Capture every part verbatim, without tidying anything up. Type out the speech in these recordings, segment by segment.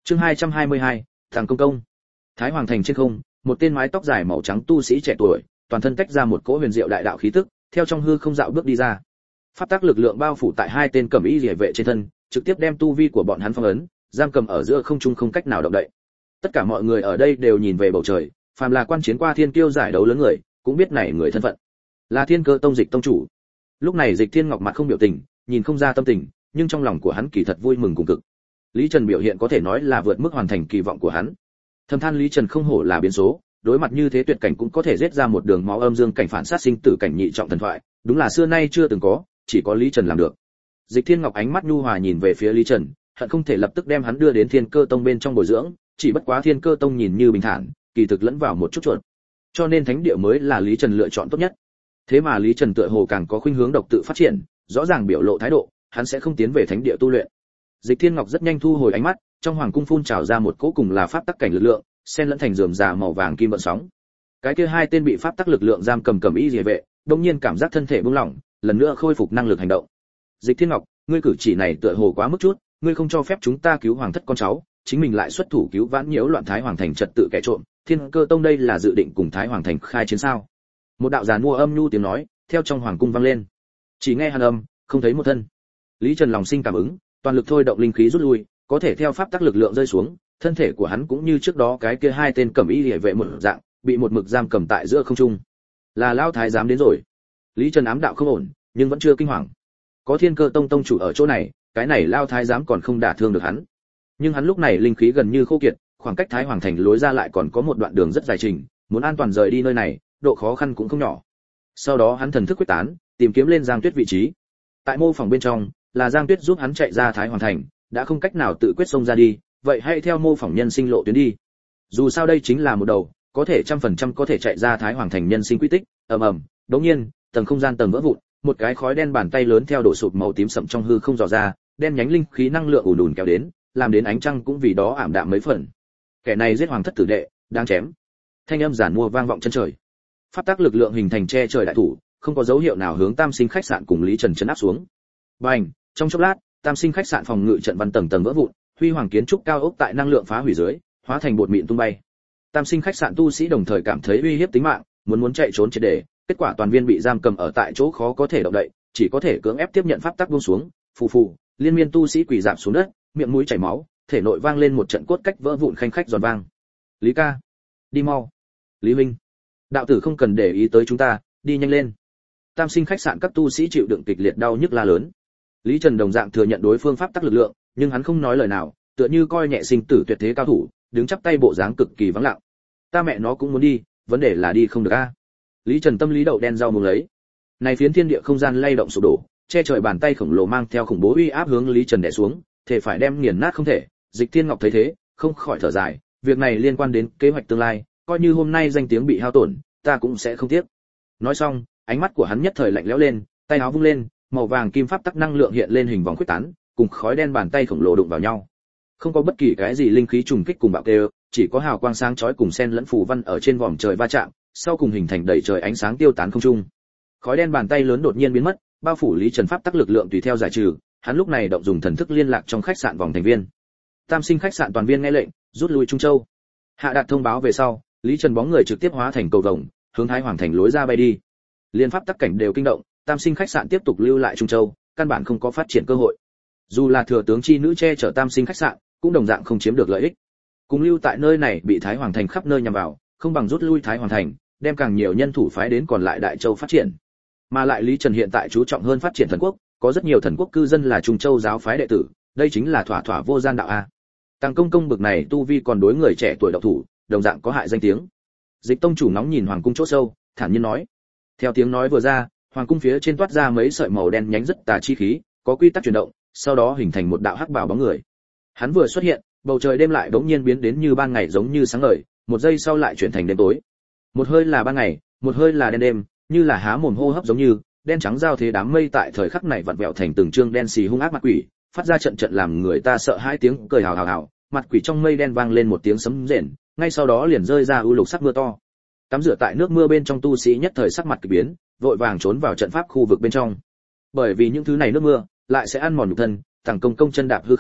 Chương hai trăm hai mươi hai, Thằng công công. Thái Hoàng thành trên không, một tên mái tóc dài màu trắng tu sĩ trẻ tuổi, toàn thân tách ra một cỗ huyền diệu đại đạo khí tức, theo trong hư không dạo bước đi ra. Pháp tắc lực lượng bao phủ tại hai tên cẩm y liễu vệ trên thân, trực tiếp đem tu vi của bọn hắn phong ấn, giam cầm ở giữa không trung không cách nào động đậy. Tất cả mọi người ở đây đều nhìn về bầu trời, phàm là quan chiến qua thiên kiêu giải đấu lớn người, cũng biết này người thân phận. Là Thiên Cơ Tông Dịch tông chủ. Lúc này Dịch Thiên Ngọc mặt không biểu tình, nhìn không ra tâm tình, nhưng trong lòng của hắn kỳ thật vui mừng cùng cực. Lý Trần biểu hiện có thể nói là vượt mức hoàn thành kỳ vọng của hắn. Thầm than Lý Trần không hổ là biến số, đối mặt như thế tuyệt cảnh cũng có thể giết ra một đường máu âm dương cảnh phản sát sinh tử cảnh nhị trọng thần thoại, đúng là xưa nay chưa từng có, chỉ có Lý Trần làm được. Dịch Thiên Ngọc ánh mắt nhu hòa nhìn về phía Lý Trần, hận không thể lập tức đem hắn đưa đến Thiên Cơ Tông bên trong bồi dưỡng, chỉ bất quá Thiên Cơ Tông nhìn như bình thản, kỳ thực lẫn vào một chút chuột. Cho nên thánh địa mới là Lý Trần lựa chọn tốt nhất. Thế mà Lý Trần tựa hồ càng có khuynh hướng độc tự phát triển, rõ ràng biểu lộ thái độ, hắn sẽ không tiến về thánh địa tu luyện. Dịch Thiên Ngọc rất nhanh thu hồi ánh mắt, trong hoàng cung phun trào ra một cỗ cùng là pháp tắc cảnh lực lượng, xen lẫn thành rườm rà màu vàng kim vận sóng. Cái kia hai tên bị pháp tắc lực lượng giam cầm cầm y liễu vệ, đột nhiên cảm giác thân thể buông lỏng, lần nữa khôi phục năng lực hành động. Dịch Thiên Ngọc, ngươi cử chỉ này tựa hồ quá mức chút, ngươi không cho phép chúng ta cứu hoàng thất con cháu, chính mình lại xuất thủ cứu vãn nhiễu loạn Thái Hoàng thành trật tự kẻ trộm, Thiên Cơ Tông đây là dự định cùng Thái Hoàng thành khai chiến sao? Một đạo giàn mua âm nhu tiếng nói, theo trong hoàng cung vang lên. Chỉ nghe hàn âm, không thấy một thân. Lý Trần lòng sinh cảm ứng, toàn lực thôi động linh khí rút lui, có thể theo pháp tắc lực lượng rơi xuống, thân thể của hắn cũng như trước đó cái kia hai tên cẩm y liễu vệ một dạng, bị một mực giam cầm tại giữa không trung. Là Lão thái giám đến rồi. Lý Trần ám đạo không ổn, nhưng vẫn chưa kinh hoàng. Có Thiên Cơ Tông tông chủ ở chỗ này, cái này Lão thái giám còn không đả thương được hắn. Nhưng hắn lúc này linh khí gần như khô kiệt, khoảng cách Thái Hoàng thành lối ra lại còn có một đoạn đường rất dài trình, muốn an toàn rời đi nơi này, độ khó khăn cũng không nhỏ. Sau đó hắn thần thức quyết tán, tìm kiếm lên Giang Tuyết vị trí. Tại mô phỏng bên trong, là Giang Tuyết giúp hắn chạy ra Thái Hoàng thành, đã không cách nào tự quyết xông ra đi, vậy hãy theo mô phỏng nhân sinh lộ tuyến đi. Dù sao đây chính là một đầu, có thể trăm phần trăm có thể chạy ra Thái Hoàng thành nhân sinh quy tích. Ầm ầm, đột nhiên, tầng không gian tầng vỡ vụn, một cái khói đen bàn tay lớn theo đổ sụp màu tím sậm trong hư không dò ra, đen nhánh linh khí năng lượng ùn ùn kéo đến, làm đến ánh trăng cũng vì đó ảm đạm mấy phần. Kẻ này giết hoàng thất tử đệ, đang chém. Thanh âm giản mua vang vọng chân trời. Pháp tắc lực lượng hình thành che trời đại thủ, không có dấu hiệu nào hướng Tam Sinh khách sạn cùng Lý Trần chấn áp xuống. Bành, trong chốc lát, Tam Sinh khách sạn phòng ngự trận văn tầng tầng vỡ vụn, huy hoàng kiến trúc cao ốc tại năng lượng phá hủy dưới, hóa thành bột mịn tung bay. Tam Sinh khách sạn tu sĩ đồng thời cảm thấy uy hiếp tính mạng, muốn muốn chạy trốn triệt để, kết quả toàn viên bị giam cầm ở tại chỗ khó có thể động đậy, chỉ có thể cưỡng ép tiếp nhận pháp tắc buông xuống, phù phù, liên miên tu sĩ quỳ rạp xuống đất, miệng mũi chảy máu, thể nội vang lên một trận cốt cách vỡ vụn khanh khách giòn vang. Lý ca, đi mau. Lý huynh, đạo tử không cần để ý tới chúng ta, đi nhanh lên. Tam Sinh khách sạn các tu sĩ chịu đựng kịch liệt đau nhức la lớn. Lý Trần đồng dạng thừa nhận đối phương pháp tắc lực lượng, nhưng hắn không nói lời nào, tựa như coi nhẹ sinh tử tuyệt thế cao thủ, đứng chắp tay bộ dáng cực kỳ vắng lặng. Ta mẹ nó cũng muốn đi, vấn đề là đi không được a. Lý Trần tâm lý đậu đen rau muống lấy. Này phiến thiên địa không gian lay động sụp đổ, che trời bàn tay khổng lồ mang theo khủng bố uy áp hướng Lý Trần đè xuống, thể phải đem nghiền nát không thể. Dịch Thiên Ngọc thấy thế, không khỏi thở dài, việc này liên quan đến kế hoạch tương lai, coi như hôm nay danh tiếng bị hao tổn, ta cũng sẽ không tiếc. Nói xong, ánh mắt của hắn nhất thời lạnh lẽo lên, tay áo vung lên, màu vàng kim pháp tắc năng lượng hiện lên hình vòng khuếch tán, cùng khói đen bàn tay khổng lồ đụng vào nhau. Không có bất kỳ cái gì linh khí trùng kích cùng bạo kêu, chỉ có hào quang sáng chói cùng xen lẫn phù văn ở trên vòm trời va chạm, sau cùng hình thành đầy trời ánh sáng tiêu tán không trung. Khói đen bàn tay lớn đột nhiên biến mất, bao phủ Lý Trần pháp tắc lực lượng tùy theo giải trừ, hắn lúc này động dùng thần thức liên lạc trong khách sạn vòng thành viên. Tam Sinh khách sạn toàn viên nghe lệnh, rút lui Trung Châu. Hạ đạt thông báo về sau, Lý Trần bóng người trực tiếp hóa thành cầu vồng, hướng Thái Hoàng thành lối ra bay đi. Liên pháp tắc cảnh đều kinh động, Tam Sinh khách sạn tiếp tục lưu lại Trung Châu, căn bản không có phát triển cơ hội. Dù là thừa tướng chi nữ che chở Tam Sinh khách sạn, cũng đồng dạng không chiếm được lợi ích. Cùng lưu tại nơi này bị Thái Hoàng thành khắp nơi nhằm vào, không bằng rút lui Thái Hoàng thành, đem càng nhiều nhân thủ phái đến còn lại Đại Châu phát triển. Mà lại Lý Trần hiện tại chú trọng hơn phát triển thần quốc, có rất nhiều thần quốc cư dân là Trung Châu giáo phái đệ tử, đây chính là thỏa thỏa vô gian đạo a. Tăng công công bực này tu vi còn đối người trẻ tuổi độc thủ, đồng dạng có hại danh tiếng. Dịch tông chủ nóng nhìn hoàng cung chỗ sâu, thản nhiên nói. Theo tiếng nói vừa ra, hoàng cung phía trên toát ra mấy sợi màu đen nhánh rất tà chi khí, có quy tắc chuyển động, sau đó hình thành một đạo hắc bào bóng người. Hắn vừa xuất hiện, bầu trời đêm lại bỗng nhiên biến đến như ban ngày giống như sáng ngời, một giây sau lại chuyển thành đêm tối. Một hơi là ban ngày, một hơi là đen đêm, như là há mồm hô hấp giống như, đen trắng giao thế đám mây tại thời khắc này vặn vẹo thành từng trương đen xì hung ác mặt quỷ, phát ra trận trận làm người ta sợ hãi tiếng cười hào hào hào, mặt quỷ trong mây đen vang lên một tiếng sấm rền, ngay sau đó liền rơi ra u lục sắc mưa to. Tắm rửa tại nước mưa bên trong tu sĩ nhất thời sắc mặt kỳ biến, vội vàng trốn vào trận pháp khu vực bên trong. Bởi vì những thứ này nước mưa lại sẽ ăn mòn nhục thân, thằng công công chân đạp hư không,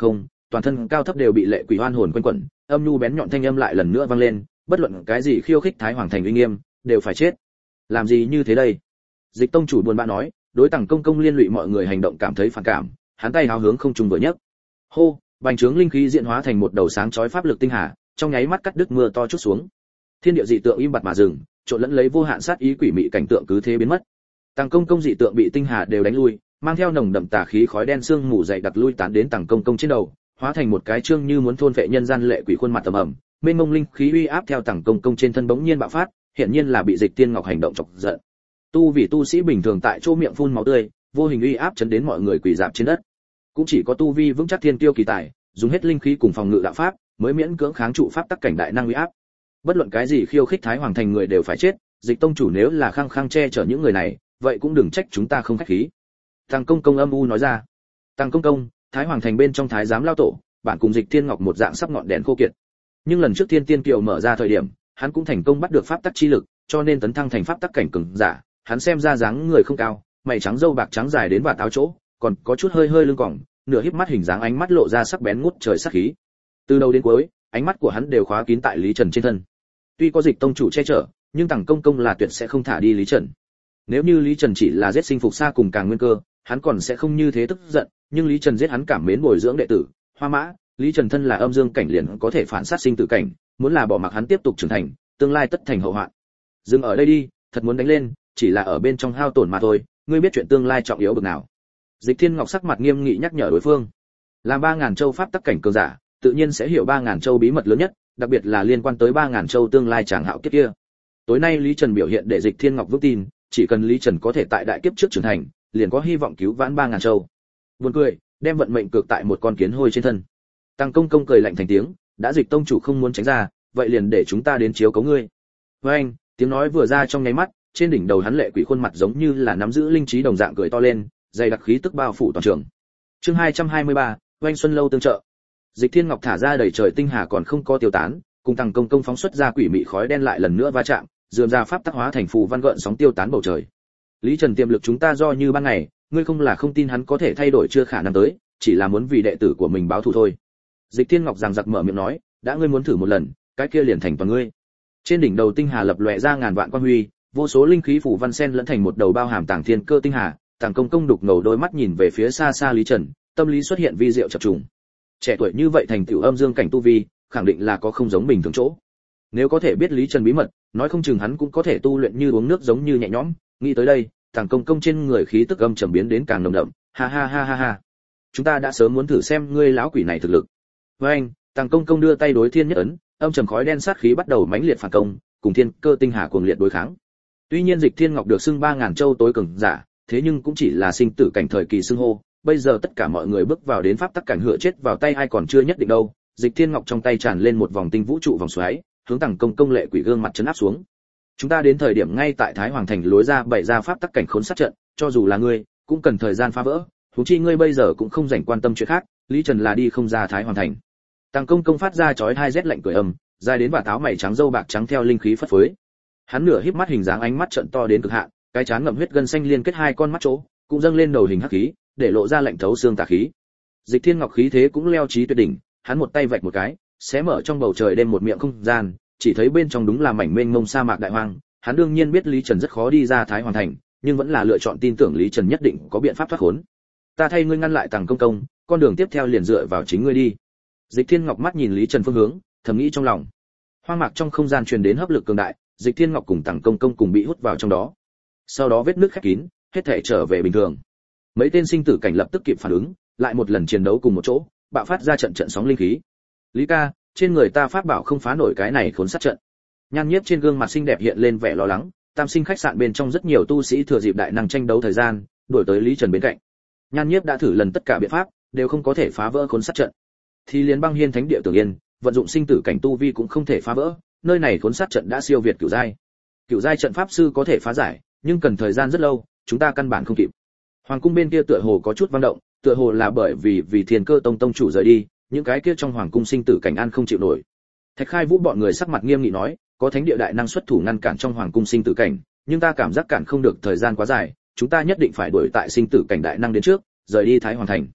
toàn thân cao thấp đều bị lệ quỷ oan hồn quanh quẩn, âm nhu bén nhọn thanh âm lại lần nữa vang lên, bất luận cái gì khiêu khích Thái Hoàng thành uy nghiêm, đều phải chết. Làm gì như thế đây? Dịch tông chủ buồn bã nói, đối Tằng Công Công liên lụy mọi người hành động cảm thấy phản cảm, hắn tay háo hướng không trung vừa nhấc. Hô, bành trướng linh khí diễn hóa thành một đầu sáng chói pháp lực tinh hà, trong nháy mắt cắt đứt mưa to chút xuống. Thiên địa dị tượng im bặt mà dừng, trộn lẫn lấy vô hạn sát ý quỷ mị cảnh tượng cứ thế biến mất. Tằng Công Công dị tượng bị tinh hà đều đánh lui, mang theo nồng đậm tà khí khói đen sương mù dày đặc lui tán đến Tằng Công Công trên đầu, hóa thành một cái trương như muốn thôn vệ nhân gian lệ quỷ khuôn mặt tầm ẩm, mênh mông linh khí uy áp theo Tằng Công Công trên thân bỗng nhiên bạo phát, hiện nhiên là bị Dịch Tiên Ngọc hành động chọc giận. Tu vì tu sĩ bình thường tại chỗ miệng phun máu tươi, vô hình uy áp chấn đến mọi người quỳ rạp trên đất. Cũng chỉ có tu vi vững chắc thiên tiêu kỳ tài, dùng hết linh khí cùng phòng ngự đạo pháp, mới miễn cưỡng kháng trụ pháp tắc cảnh đại năng uy áp. Bất luận cái gì khiêu khích Thái Hoàng thành người đều phải chết, Dịch tông chủ nếu là khăng khăng che chở những người này, vậy cũng đừng trách chúng ta không khách khí. Tằng Công Công âm u nói ra. Tằng Công Công, Thái Hoàng thành bên trong thái giám lao tổ, bản cùng Dịch Thiên Ngọc một dạng sắp ngọn đèn khô kiệt. Nhưng lần trước Thiên Tiên Kiều mở ra thời điểm, hắn cũng thành công bắt được pháp tắc chi lực, cho nên tấn thăng thành pháp tắc cảnh cường giả. Hắn xem ra dáng người không cao, mày trắng râu bạc trắng dài đến vạt áo chỗ, còn có chút hơi hơi lưng còng, nửa híp mắt hình dáng ánh mắt lộ ra sắc bén ngút trời sát khí. Từ đầu đến cuối, ánh mắt của hắn đều khóa kín tại Lý Trần trên thân. Tuy có Dịch tông chủ che chở, nhưng Tằng Công Công là tuyệt sẽ không thả đi Lý Trần. Nếu như Lý Trần chỉ là giết sinh phục xa cùng Càng Nguyên Cơ, hắn còn sẽ không như thế tức giận, nhưng Lý Trần giết hắn cảm mến bồi dưỡng đệ tử, Hoa Mã, Lý Trần thân là âm dương cảnh liền có thể phản sát sinh tử cảnh, muốn là bỏ mặc hắn tiếp tục trưởng thành, tương lai tất thành hậu hoạn. Dừng ở đây đi, thật muốn đánh lên, chỉ là ở bên trong hao tổn mà thôi, ngươi biết chuyện tương lai trọng yếu bực nào. Dịch Thiên Ngọc sắc mặt nghiêm nghị nhắc nhở đối phương. Làm ba ngàn châu pháp tắc cảnh cường giả, tự nhiên sẽ hiểu ba ngàn châu bí mật lớn nhất, đặc biệt là liên quan tới ba ngàn châu tương lai chàng hạo kiếp kia. Tối nay Lý Trần biểu hiện để Dịch Thiên Ngọc vững tin, chỉ cần Lý Trần có thể tại đại kiếp trước trưởng thành, liền có hy vọng cứu vãn ba ngàn châu. Buồn cười, đem vận mệnh cược tại một con kiến hôi trên thân. Tằng Công Công cười lạnh thành tiếng, đã Dịch tông chủ không muốn tránh ra, vậy liền để chúng ta đến chiếu cấu ngươi. Với anh, tiếng nói vừa ra trong nháy mắt, trên đỉnh đầu hắn lệ quỷ khuôn mặt giống như là nắm giữ linh trí đồng dạng cười to lên, dày đặc khí tức bao phủ toàn trường. Chương hai trăm hai mươi ba, Oanh Xuân lâu tương trợ. Dịch Thiên Ngọc thả ra đầy trời tinh hà còn không có tiêu tán, cùng Tằng Công Công phóng xuất ra quỷ mị khói đen lại lần nữa va chạm, dườm ra pháp tắc hóa thành phù văn gợn sóng tiêu tán bầu trời. Lý Trần tiềm lực chúng ta do như ban ngày, ngươi không là không tin hắn có thể thay đổi chưa khả năng tới, chỉ là muốn vì đệ tử của mình báo thù thôi. Dịch Thiên Ngọc giằng giặc mở miệng nói, đã ngươi muốn thử một lần, cái kia liền thành toàn ngươi. Trên đỉnh đầu tinh hà lập lòe ra ngàn vạn quang huy, vô số linh khí phủ văn sen lẫn thành một đầu bao hàm tàng thiên cơ tinh hà. Tằng Công Công đục ngầu đôi mắt nhìn về phía xa xa Lý Trần, tâm lý xuất hiện vi diệu chập trùng. Trẻ tuổi như vậy thành tựu âm dương cảnh tu vi, khẳng định là có không giống bình thường chỗ. Nếu có thể biết Lý Trần bí mật, nói không chừng hắn cũng có thể tu luyện như uống nước giống như nhẹ nhõm. Nghĩ tới đây, Tằng Công Công trên người khí tức âm trầm biến đến càng nồng đậm, ha ha ha ha ha. Chúng ta đã sớm muốn thử xem ngươi lão quỷ này thực lực. Với anh, Tằng Công Công đưa tay đối thiên nhất ấn, âm trầm khói đen sát khí bắt đầu mãnh liệt phản công, cùng thiên cơ tinh hà cuồng liệt đối kháng. Tuy nhiên Dịch Thiên Ngọc được xưng ba ngàn châu tối cường giả, thế nhưng cũng chỉ là sinh tử cảnh thời kỳ xưng hô, bây giờ tất cả mọi người bước vào đến pháp tắc cảnh hựa chết vào tay ai còn chưa nhất định đâu. Dịch Thiên Ngọc trong tay tràn lên một vòng tinh vũ trụ vòng xoáy, hướng Tằng Công Công lệ quỷ gương mặt chấn áp xuống. Chúng ta đến thời điểm ngay tại Thái Hoàng thành lối ra bày ra pháp tắc cảnh khốn sát trận, cho dù là ngươi, cũng cần thời gian phá vỡ, huống chi ngươi bây giờ cũng không rảnh quan tâm chuyện khác, Lý Trần là đi không ra Thái Hoàng thành. Tằng Công Công phát ra chói hai rét lạnh cười ầm, dài đến và táo mày trắng râu bạc trắng theo linh khí phất phới. Hắn nửa híp mắt hình dáng ánh mắt trợn to đến cực hạn, cái trán ngậm huyết gân xanh liên kết hai con mắt chỗ, cũng dâng lên đầu hình hắc khí, để lộ ra lạnh thấu xương tà khí. Dịch Thiên Ngọc khí thế cũng leo chí tuyệt đỉnh, hắn một tay vạch một cái, xé mở trong bầu trời đêm một miệng không gian, chỉ thấy bên trong đúng là mảnh mênh mông sa mạc đại hoang. Hắn đương nhiên biết Lý Trần rất khó đi ra Thái Hoàng thành, nhưng vẫn là lựa chọn tin tưởng Lý Trần nhất định có biện pháp thoát khốn. Ta thay ngươi ngăn lại Tằng Công Công, con đường tiếp theo liền dựa vào chính ngươi đi. Dịch Thiên Ngọc mắt nhìn Lý Trần phương hướng, thầm nghĩ trong lòng. Hoang mạc trong không gian truyền đến hấp lực cường đại, Dịch Thiên Ngọc cùng Tằng Công Công cùng bị hút vào trong đó. Sau đó vết nước khép kín, hết thể trở về bình thường. Mấy tên sinh tử cảnh lập tức kịp phản ứng, lại một lần chiến đấu cùng một chỗ, bạo phát ra trận trận sóng linh khí. Lý ca, trên người ta pháp bảo không phá nổi cái này khốn sát trận. Nhan Nhiếp trên gương mặt xinh đẹp hiện lên vẻ lo lắng, Tam Sinh khách sạn bên trong rất nhiều tu sĩ thừa dịp đại năng tranh đấu thời gian, đuổi tới Lý Trần bên cạnh. Nhan Nhiếp đã thử lần tất cả biện pháp, đều không có thể phá vỡ khốn sát trận. Thì liền Băng Hiên Thánh địa Tưởng Yên, vận dụng sinh tử cảnh tu vi cũng không thể phá vỡ, nơi này khốn sát trận đã siêu việt cửu giai. Cửu giai trận pháp sư có thể phá giải, nhưng cần thời gian rất lâu, chúng ta căn bản không kịp. Hoàng cung bên kia tựa hồ có chút vang động, tựa hồ là bởi vì vì Thiên Cơ Tông tông chủ rời đi, những cái kia trong hoàng cung sinh tử cảnh an không chịu nổi. Thạch Khai Vũ bọn người sắc mặt nghiêm nghị nói, có thánh địa đại năng xuất thủ ngăn cản trong hoàng cung sinh tử cảnh, nhưng ta cảm giác cản không được thời gian quá dài, chúng ta nhất định phải đuổi tại sinh tử cảnh đại năng đến trước, rời đi Thái Hoàng thành.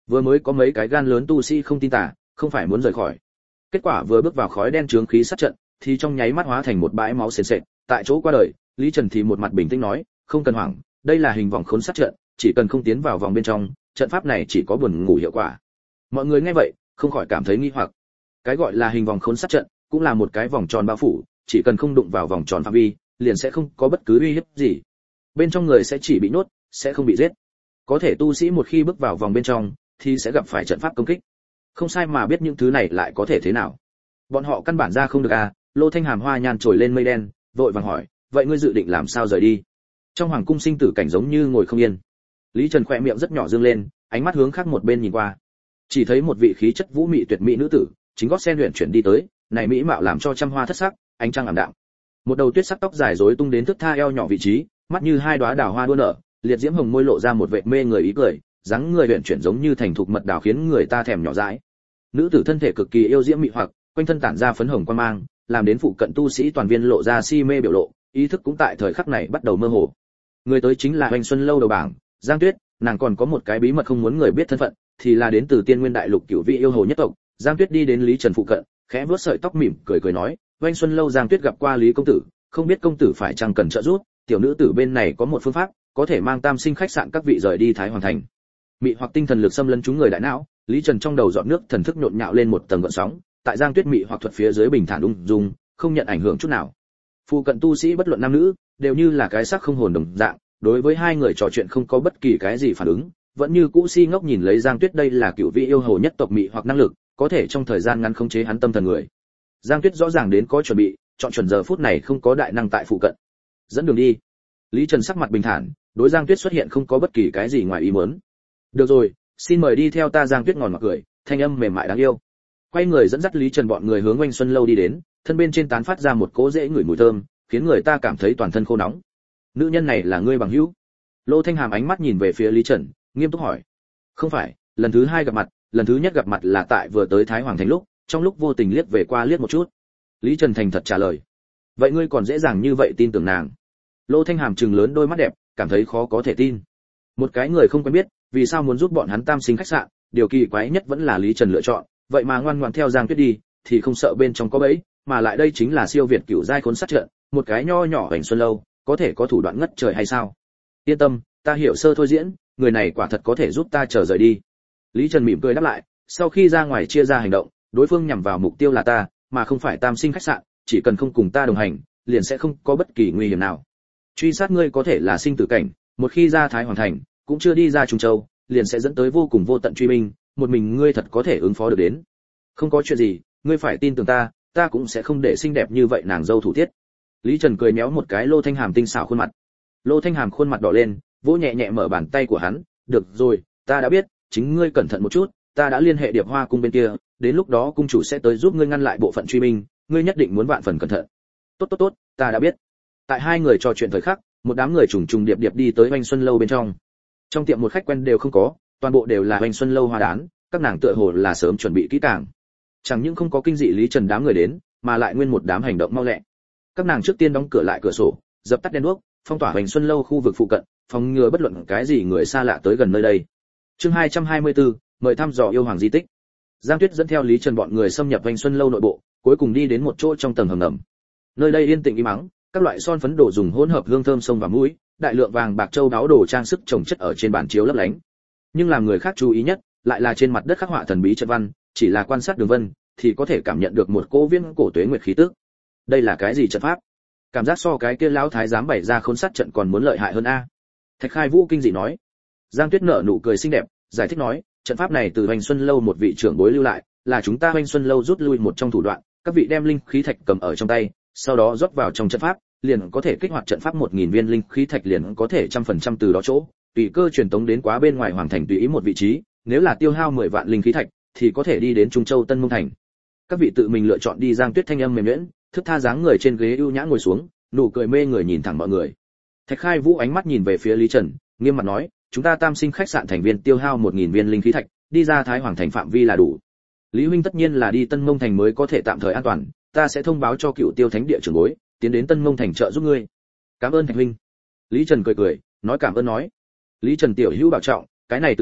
Vừa mới có mấy cái gan lớn tu sĩ không tin tà, không phải muốn rời khỏi. Kết quả vừa bước vào khói đen chướng khí sát trận, thì trong nháy mắt hóa thành một bãi máu sền sệt, tại chỗ qua đời. Lý Trần thì một mặt bình tĩnh nói, không cần hoảng, đây là hình vòng khốn sát trận, chỉ cần không tiến vào vòng bên trong, trận pháp này chỉ có buồn ngủ hiệu quả. Mọi người nghe vậy, không khỏi cảm thấy nghi hoặc. Cái gọi là hình vòng khốn sát trận, cũng là một cái vòng tròn bao phủ, chỉ cần không đụng vào vòng tròn phạm vi, liền sẽ không có bất cứ uy hiếp gì. Bên trong người sẽ chỉ bị nhốt, sẽ không bị giết. Có thể tu sĩ một khi bước vào vòng bên trong, thì sẽ gặp phải trận pháp công kích. Không sai mà biết những thứ này lại có thể thế nào. Bọn họ căn bản ra không được à? Lô Thanh Hàm hoa nhàn trồi lên mây đen, vội vàng hỏi, vậy ngươi dự định làm sao rời đi? Trong hoàng cung sinh tử cảnh giống như ngồi không yên. Lý Trần khỏe miệng rất nhỏ dương lên, ánh mắt hướng khác một bên nhìn qua. Chỉ thấy một vị khí chất vũ mị tuyệt mỹ nữ tử, chính gót sen luyện chuyển đi tới, này mỹ mạo làm cho trăm hoa thất sắc, ánh trăng ảm đạm. Một đầu tuyết sắc tóc dài rối tung đến thước tha eo nhỏ vị trí, mắt như hai đóa đào hoa đua nở, liệt diễm hồng môi lộ ra một vệt mê người ý cười, dáng người luyện chuyển giống như thành thục mật đào khiến người ta thèm nhỏ dãi. Nữ tử thân thể cực kỳ yêu diễm mị hoặc, quanh thân tản ra phấn hồng quang mang, làm đến phụ cận tu sĩ toàn viên lộ ra si mê biểu lộ, ý thức cũng tại thời khắc này bắt đầu mơ hồ. Người tới chính là Hoành Xuân lâu đầu bảng, Giang Tuyết, nàng còn có một cái bí mật không muốn người biết thân phận, thì là đến từ Tiên Nguyên Đại Lục cửu vị yêu hồ nhất tộc. Giang Tuyết đi đến Lý Trần phụ cận, khẽ vuốt sợi tóc mỉm cười cười nói, Hoành Xuân lâu Giang Tuyết gặp qua Lý công tử, không biết công tử phải chăng cần trợ giúp, tiểu nữ tử bên này có một phương pháp, có thể mang Tam Sinh khách sạn các vị rời đi Thái Hoàng thành. Mị hoặc tinh thần lực xâm lấn chúng người đại não, Lý Trần trong đầu dọn nước thần thức nhộn nhạo lên một tầng gợn sóng, tại Giang Tuyết mị hoặc thuật phía dưới bình thản ung dung, không nhận ảnh hưởng chút nào. Phụ cận tu sĩ bất luận nam nữ, đều như là cái xác không hồn đồng dạng, đối với hai người trò chuyện không có bất kỳ cái gì phản ứng, vẫn như cũ si ngốc nhìn lấy Giang Tuyết. Đây là cửu vị yêu hồ nhất tộc mị hoặc năng lực, có thể trong thời gian ngắn khống chế hắn tâm thần người. Giang Tuyết rõ ràng đến có chuẩn bị, chọn chuẩn giờ phút này không có đại năng tại phụ cận. Dẫn đường đi. Lý Trần sắc mặt bình thản, đối Giang Tuyết xuất hiện không có bất kỳ cái gì ngoài ý muốn. Được rồi, xin mời đi theo ta. Giang Tuyết ngòn ngọt cười, thanh âm mềm mại đáng yêu. Quay người dẫn dắt Lý Trần bọn người hướng Oanh Xuân lâu đi đến, thân bên trên tán phát ra một cỗ dễ ngửi mùi thơm, khiến người ta cảm thấy toàn thân khô nóng. Nữ nhân này là ngươi bằng hữu? Lô Thanh Hàm ánh mắt nhìn về phía Lý Trần, nghiêm túc hỏi. Không phải, lần thứ hai gặp mặt, lần thứ nhất gặp mặt là tại vừa tới Thái Hoàng thành lúc, trong lúc vô tình liếc về qua liếc một chút. Lý Trần thành thật trả lời. Vậy ngươi còn dễ dàng như vậy tin tưởng nàng? Lô Thanh Hàm trừng lớn đôi mắt đẹp, cảm thấy khó có thể tin. Một cái người không quen biết, vì sao muốn giúp bọn hắn Tam Sinh khách sạn, điều kỳ quái nhất vẫn là Lý Trần lựa chọn, vậy mà ngoan ngoãn theo Giang Tuyết đi, thì không sợ bên trong có bẫy, mà lại đây chính là siêu việt cửu giai khốn sát trận, một cái nho nhỏ Hoành Xuân lâu, có thể có thủ đoạn ngất trời hay sao? Yên tâm, ta hiểu sơ thôi diễn, người này quả thật có thể giúp ta trở rời đi. Lý Trần mỉm cười đáp lại, sau khi ra ngoài chia ra hành động, đối phương nhằm vào mục tiêu là ta, mà không phải Tam Sinh khách sạn, chỉ cần không cùng ta đồng hành, liền sẽ không có bất kỳ nguy hiểm nào. Truy sát ngươi có thể là sinh tử cảnh, một khi ra Thái Hoàng thành, cũng chưa đi ra Trung Châu, liền sẽ dẫn tới vô cùng vô tận truy binh, một mình ngươi thật có thể ứng phó được đến. Không có chuyện gì, ngươi phải tin tưởng ta, ta cũng sẽ không để xinh đẹp như vậy nàng dâu thủ tiết. Lý Trần cười méo một cái Lô Thanh Hàm tinh xảo khuôn mặt. Lô Thanh Hàm khuôn mặt đỏ lên, vỗ nhẹ nhẹ mở bàn tay của hắn, được rồi, ta đã biết, chính ngươi cẩn thận một chút, ta đã liên hệ Điệp Hoa cung bên kia, đến lúc đó cung chủ sẽ tới giúp ngươi ngăn lại bộ phận truy binh, ngươi nhất định muốn vạn phần cẩn thận. Tốt tốt tốt, ta đã biết. Tại hai người trò chuyện thời khắc, một đám người trùng trùng điệp điệp đi tới Oanh Xuân lâu bên trong. Trong tiệm một khách quen đều không có, toàn bộ đều là Oanh Xuân lâu hoa đán, các nàng tựa hồ là sớm chuẩn bị kỹ càng. Chẳng những không có kinh dị Lý Trần đám người đến, mà lại nguyên một đám hành động mau lẹ. Các nàng trước tiên đóng cửa lại cửa sổ, dập tắt đèn đuốc, phong tỏa Oanh Xuân lâu khu vực phụ cận, phòng ngừa bất luận cái gì người xa lạ tới gần nơi đây. Chương hai trăm hai mươi tư, mời thăm dò yêu hoàng di tích. Giang Tuyết dẫn theo Lý Trần bọn người xâm nhập Oanh Xuân lâu nội bộ, cuối cùng đi đến một chỗ trong tầng hầm ngầm. Nơi đây yên tĩnh im mắng, các loại son phấn đồ dùng hỗn hợp hương thơm sông và mũi, đại lượng vàng bạc châu đáo đồ trang sức chồng chất ở trên bàn chiếu lấp lánh. Nhưng làm người khác chú ý nhất, lại là trên mặt đất khắc họa thần bí trận văn, chỉ là quan sát đường vân thì có thể cảm nhận được một cỗ viễn cổ tuế nguyệt khí tức. Đây là cái gì trận pháp? Cảm giác so cái kia lão thái giám bày ra khốn sát trận còn muốn lợi hại hơn a. Thạch Khai Vũ kinh dị nói. Giang Tuyết nở nụ cười xinh đẹp, giải thích nói, trận pháp này từ Hoành Xuân lâu một vị trưởng bối lưu lại, là chúng ta Hoành Xuân lâu rút lui một trong thủ đoạn, các vị đem linh khí thạch cầm ở trong tay, sau đó rót vào trong trận pháp, liền có thể kích hoạt trận pháp một nghìn viên linh khí thạch liền có thể trăm phần trăm từ đó chỗ, tùy cơ truyền tống đến quá bên ngoài hoàng thành tùy ý một vị trí, nếu là tiêu hao mười vạn linh khí thạch thì có thể đi đến Trung Châu Tân Mông thành. Các vị tự mình lựa chọn đi. Giang Tuyết thanh âm mềm nhuyễn, thức tha dáng người trên ghế ưu nhã ngồi xuống, nụ cười mê người nhìn thẳng mọi người. Thạch Khai Vũ ánh mắt nhìn về phía Lý Trần, nghiêm mặt nói, chúng ta Tam Sinh khách sạn thành viên tiêu hao một nghìn viên linh khí thạch, đi ra Thái Hoàng thành phạm vi là đủ. Lý huynh tất nhiên là đi Tân Mông thành mới có thể tạm thời an toàn, ta sẽ thông báo cho Cựu Tiêu Thánh địa trưởng bối, tiến đến Tân Mông thành trợ giúp ngươi. Cảm ơn Thạch huynh. Lý Trần cười cười, nói cảm ơn nói. Lý Trần tiểu hữu bảo trọng, cái này từ biệt,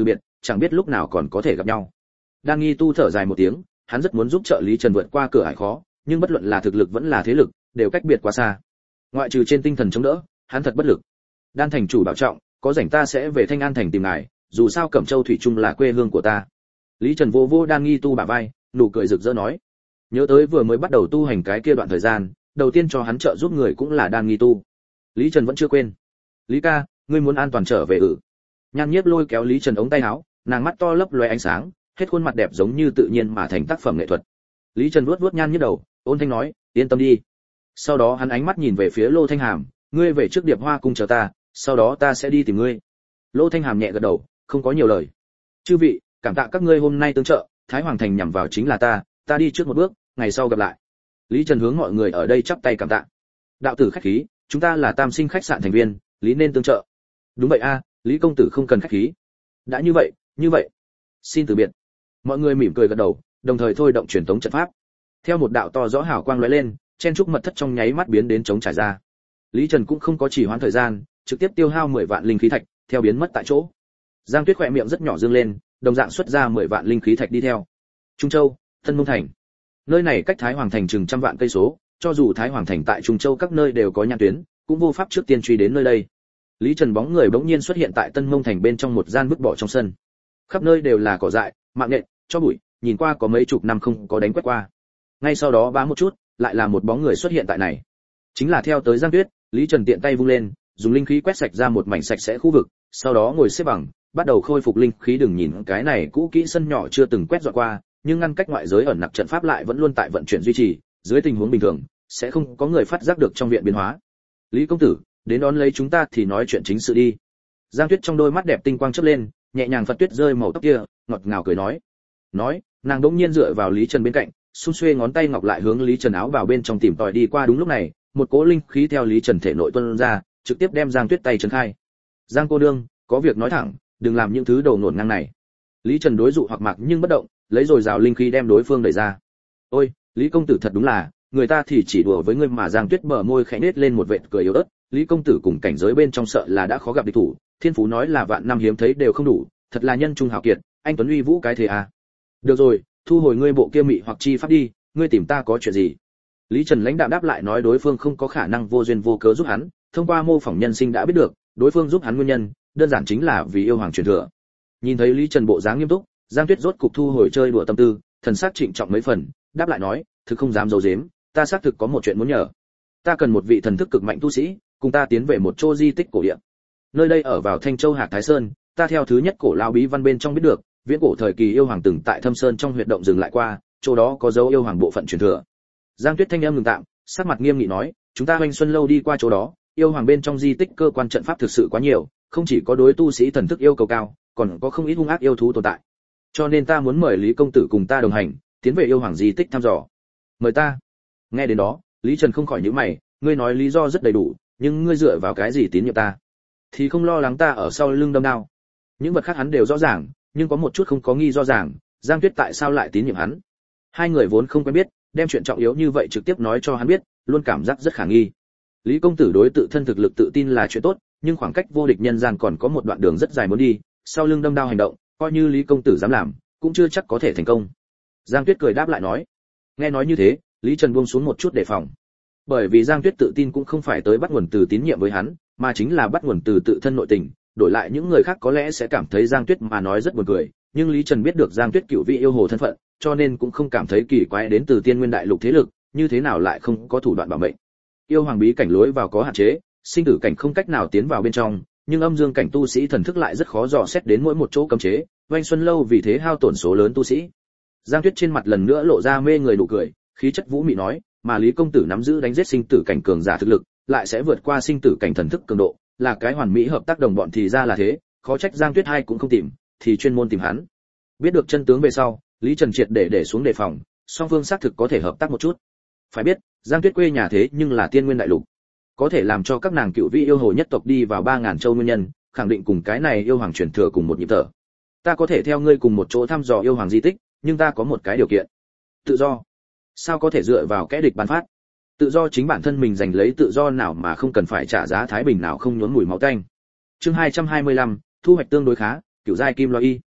chẳng biết lúc nào còn có thể gặp nhau. Đan Nghi Tu thở dài một tiếng, hắn rất muốn giúp trợ Lý Trần vượt qua cửa ải khó, nhưng bất luận là thực lực vẫn là thế lực, đều cách biệt quá xa. Ngoại trừ trên tinh thần chống đỡ, hắn thật bất lực. Đan thành chủ bảo trọng, có rảnh ta sẽ về Thanh An thành tìm ngài, dù sao Cẩm Châu thủy chung là quê hương của ta. Lý Trần vô vô Đan Nghi Tu bả vai, nụ cười rực rỡ nói. Nhớ tới vừa mới bắt đầu tu hành cái kia đoạn thời gian, đầu tiên cho hắn trợ giúp người cũng là Đan Nghi Tu. Lý Trần vẫn chưa quên. Lý ca, ngươi muốn an toàn trở về ử. Nhan Nhiếp lôi kéo Lý Trần ống tay áo, nàng mắt to lấp loé ánh sáng, hết khuôn mặt đẹp giống như tự nhiên mà thành tác phẩm nghệ thuật. Lý Trần vuốt vuốt Nhan Nhiếp đầu, ôn thanh nói, yên tâm đi. Sau đó hắn ánh mắt nhìn về phía Lô Thanh Hàm, ngươi về trước Điệp Hoa cung chờ ta, sau đó ta sẽ đi tìm ngươi. Lô Thanh Hàm nhẹ gật đầu, không có nhiều lời. Chư vị, cảm tạ các ngươi hôm nay tương trợ, Thái Hoàng thành nhằm vào chính là ta, ta đi trước một bước, ngày sau gặp lại. Lý Trần hướng mọi người ở đây chắp tay cảm tạ. Đạo tử khách khí, chúng ta là Tam Sinh khách sạn thành viên, lý nên tương trợ. Đúng vậy a, Lý công tử không cần khách khí. Đã như vậy, như vậy, xin từ biệt. Mọi người mỉm cười gật đầu, đồng thời thôi động truyền tống trận pháp. Theo một đạo to rõ hào quang lóe lên, chen trúc mật thất trong nháy mắt biến đến trống trải ra. Lý Trần cũng không có chỉ hoãn thời gian, trực tiếp tiêu hao mười vạn linh khí thạch, theo biến mất tại chỗ. Giang Tuyết khỏe miệng rất nhỏ dương lên, đồng dạng xuất ra mười vạn linh khí thạch đi theo. Trung Châu, Tân Mông thành. Nơi này cách Thái Hoàng thành chừng trăm vạn cây số, cho dù Thái Hoàng thành tại Trung Châu các nơi đều có nhãn tuyến, cũng vô pháp trước tiên truy đến nơi đây. Lý Trần bóng người bỗng nhiên xuất hiện tại Tân Mông thành bên trong một gian vứt bỏ trong sân. Khắp nơi đều là cỏ dại, mạng nhện, cho bụi, nhìn qua có mấy chục năm không có đánh quét qua. Ngay sau đó bá một chút, lại là một bóng người xuất hiện tại này. Chính là theo tới Giang Tuyết, Lý Trần tiện tay vung lên, dùng linh khí quét sạch ra một mảnh sạch sẽ khu vực, sau đó ngồi xếp bằng, bắt đầu khôi phục linh khí. Đừng nhìn cái này cũ kỹ sân nhỏ chưa từng quét dọn qua, nhưng ngăn cách ngoại giới ẩn nặc trận pháp lại vẫn luôn tại vận chuyển duy trì, dưới tình huống bình thường sẽ không có người phát giác được trong viện biến hóa. Lý công tử, đến đón lấy chúng ta thì nói chuyện chính sự đi. Giang Tuyết trong đôi mắt đẹp tinh quang chớp lên, nhẹ nhàng phật tuyết rơi màu tóc kia, ngọt ngào cười nói. Nói, nàng đỗng nhiên dựa vào Lý Trần bên cạnh, xung xuê ngón tay ngọc lại hướng Lý Trần áo vào bên trong tìm tòi đi qua. Đúng lúc này, một cỗ linh khí theo Lý Trần thể nội tuôn ra, trực tiếp đem Giang Tuyết tay trấn khai. Giang cô nương, có việc nói thẳng, đừng làm những thứ đầu nổn ngang này. Lý Trần đối dụ hoặc mặc nhưng bất động, lấy rồi rào linh khí đem đối phương đẩy ra. Ôi, Lý công tử thật đúng là, người ta thì chỉ đùa với ngươi mà. Giang Tuyết bờ môi khẽ nết lên một vệt cười yếu ớt. Lý công tử cùng cảnh giới bên trong sợ là đã khó gặp địch thủ, thiên phú nói là vạn năm hiếm thấy đều không đủ, thật là nhân trung hào kiệt, anh tuấn uy vũ cái thế à. Được rồi, thu hồi ngươi bộ kia mị hoặc chi pháp đi, ngươi tìm ta có chuyện gì? Lý Trần lãnh đạm đáp lại, nói đối phương không có khả năng vô duyên vô cớ giúp hắn, thông qua mô phỏng nhân sinh đã biết được, đối phương giúp hắn nguyên nhân, đơn giản chính là vì yêu hoàng truyền thừa. Nhìn thấy Lý Trần bộ dáng nghiêm túc, Giang Tuyết rốt cục thu hồi chơi đùa tâm tư, thần sắc trịnh trọng mấy phần, đáp lại nói, thực không dám giấu giếm, ta xác thực có một chuyện muốn nhờ. Ta cần một vị thần thức cực mạnh tu sĩ, cùng ta tiến về một chỗ di tích cổ địa. Nơi đây ở vào Thanh Châu Hạc Thái Sơn, ta theo thứ nhất cổ lao bí văn bên trong biết được, viễn cổ thời kỳ yêu hoàng từng tại Thâm Sơn trong huyệt động dừng lại qua, chỗ đó có dấu yêu hoàng bộ phận truyền thừa. Giang Tuyết thanh âm ngừng tạm, sắc mặt nghiêm nghị nói, chúng ta Hoành Xuân lâu đi qua chỗ đó, yêu hoàng bên trong di tích cơ quan trận pháp thực sự quá nhiều, không chỉ có đối tu sĩ thần thức yêu cầu cao, còn có không ít hung ác yêu thú tồn tại. Cho nên ta muốn mời Lý công tử cùng ta đồng hành, tiến về yêu hoàng di tích thăm dò. Mời ta? Nghe đến đó, Lý Trần không khỏi nhíu mày, ngươi nói lý do rất đầy đủ, nhưng ngươi dựa vào cái gì tín nhiệm ta? Thì không lo lắng ta ở sau lưng đâm đao? Những vật khác hắn đều rõ ràng, nhưng có một chút không có nghi rõ ràng, Giang Tuyết tại sao lại tín nhiệm hắn? Hai người vốn không quen biết, đem chuyện trọng yếu như vậy trực tiếp nói cho hắn biết, luôn cảm giác rất khả nghi. Lý công tử đối tự thân thực lực tự tin là chuyện tốt, nhưng khoảng cách vô địch nhân gian còn có một đoạn đường rất dài muốn đi, sau lưng đâm đao hành động, coi như Lý công tử dám làm, cũng chưa chắc có thể thành công. Giang Tuyết cười đáp lại nói. Nghe nói như thế, Lý Trần buông xuống một chút đề phòng. Bởi vì Giang Tuyết tự tin cũng không phải tới bắt nguồn từ tín nhiệm với hắn, mà chính là bắt nguồn từ tự thân nội tình, đổi lại những người khác có lẽ sẽ cảm thấy Giang Tuyết mà nói rất buồn cười, nhưng Lý Trần biết được Giang Tuyết cựu vị yêu hồ thân phận, cho nên cũng không cảm thấy kỳ quái đến từ Tiên Nguyên Đại Lục thế lực, như thế nào lại không có thủ đoạn bảo mệnh. Yêu hoàng bí cảnh lối vào có hạn chế, sinh tử cảnh không cách nào tiến vào bên trong, nhưng âm dương cảnh tu sĩ thần thức lại rất khó dò xét đến mỗi một chỗ cấm chế, Oanh Xuân lâu vì thế hao tổn số lớn tu sĩ. Giang Tuyết trên mặt lần nữa lộ ra mê người nụ cười, khí chất vũ mị nói, mà Lý công tử nắm giữ đánh giết sinh tử cảnh cường giả thực lực, lại sẽ vượt qua sinh tử cảnh thần thức cường độ, là cái hoàn mỹ hợp tác đồng bọn. Thì ra là thế, khó trách Giang Tuyết hai cũng không tìm, thì chuyên môn tìm hắn. Biết được chân tướng về sau, Lý Trần triệt để để xuống đề phòng, song phương xác thực có thể hợp tác một chút. Phải biết, Giang Tuyết quê nhà thế nhưng là Tiên Nguyên Đại Lục, có thể làm cho các nàng cựu vị yêu hồ nhất tộc đi vào ba ngàn châu nguyên nhân, khẳng định cùng cái này yêu hoàng truyền thừa cùng một nhịp thở. Ta có thể theo ngươi cùng một chỗ thăm dò yêu hoàng di tích, nhưng ta có một cái điều kiện. Tự do. Sao có thể dựa vào kẻ địch ban phát? Tự do chính bản thân mình giành lấy, tự do nào mà không cần phải trả giá thái bình nào không nhuốm mùi máu tanh. Chương hai trăm hai mươi lăm, thu hoạch tương đối khá, cửu giai kim lo y.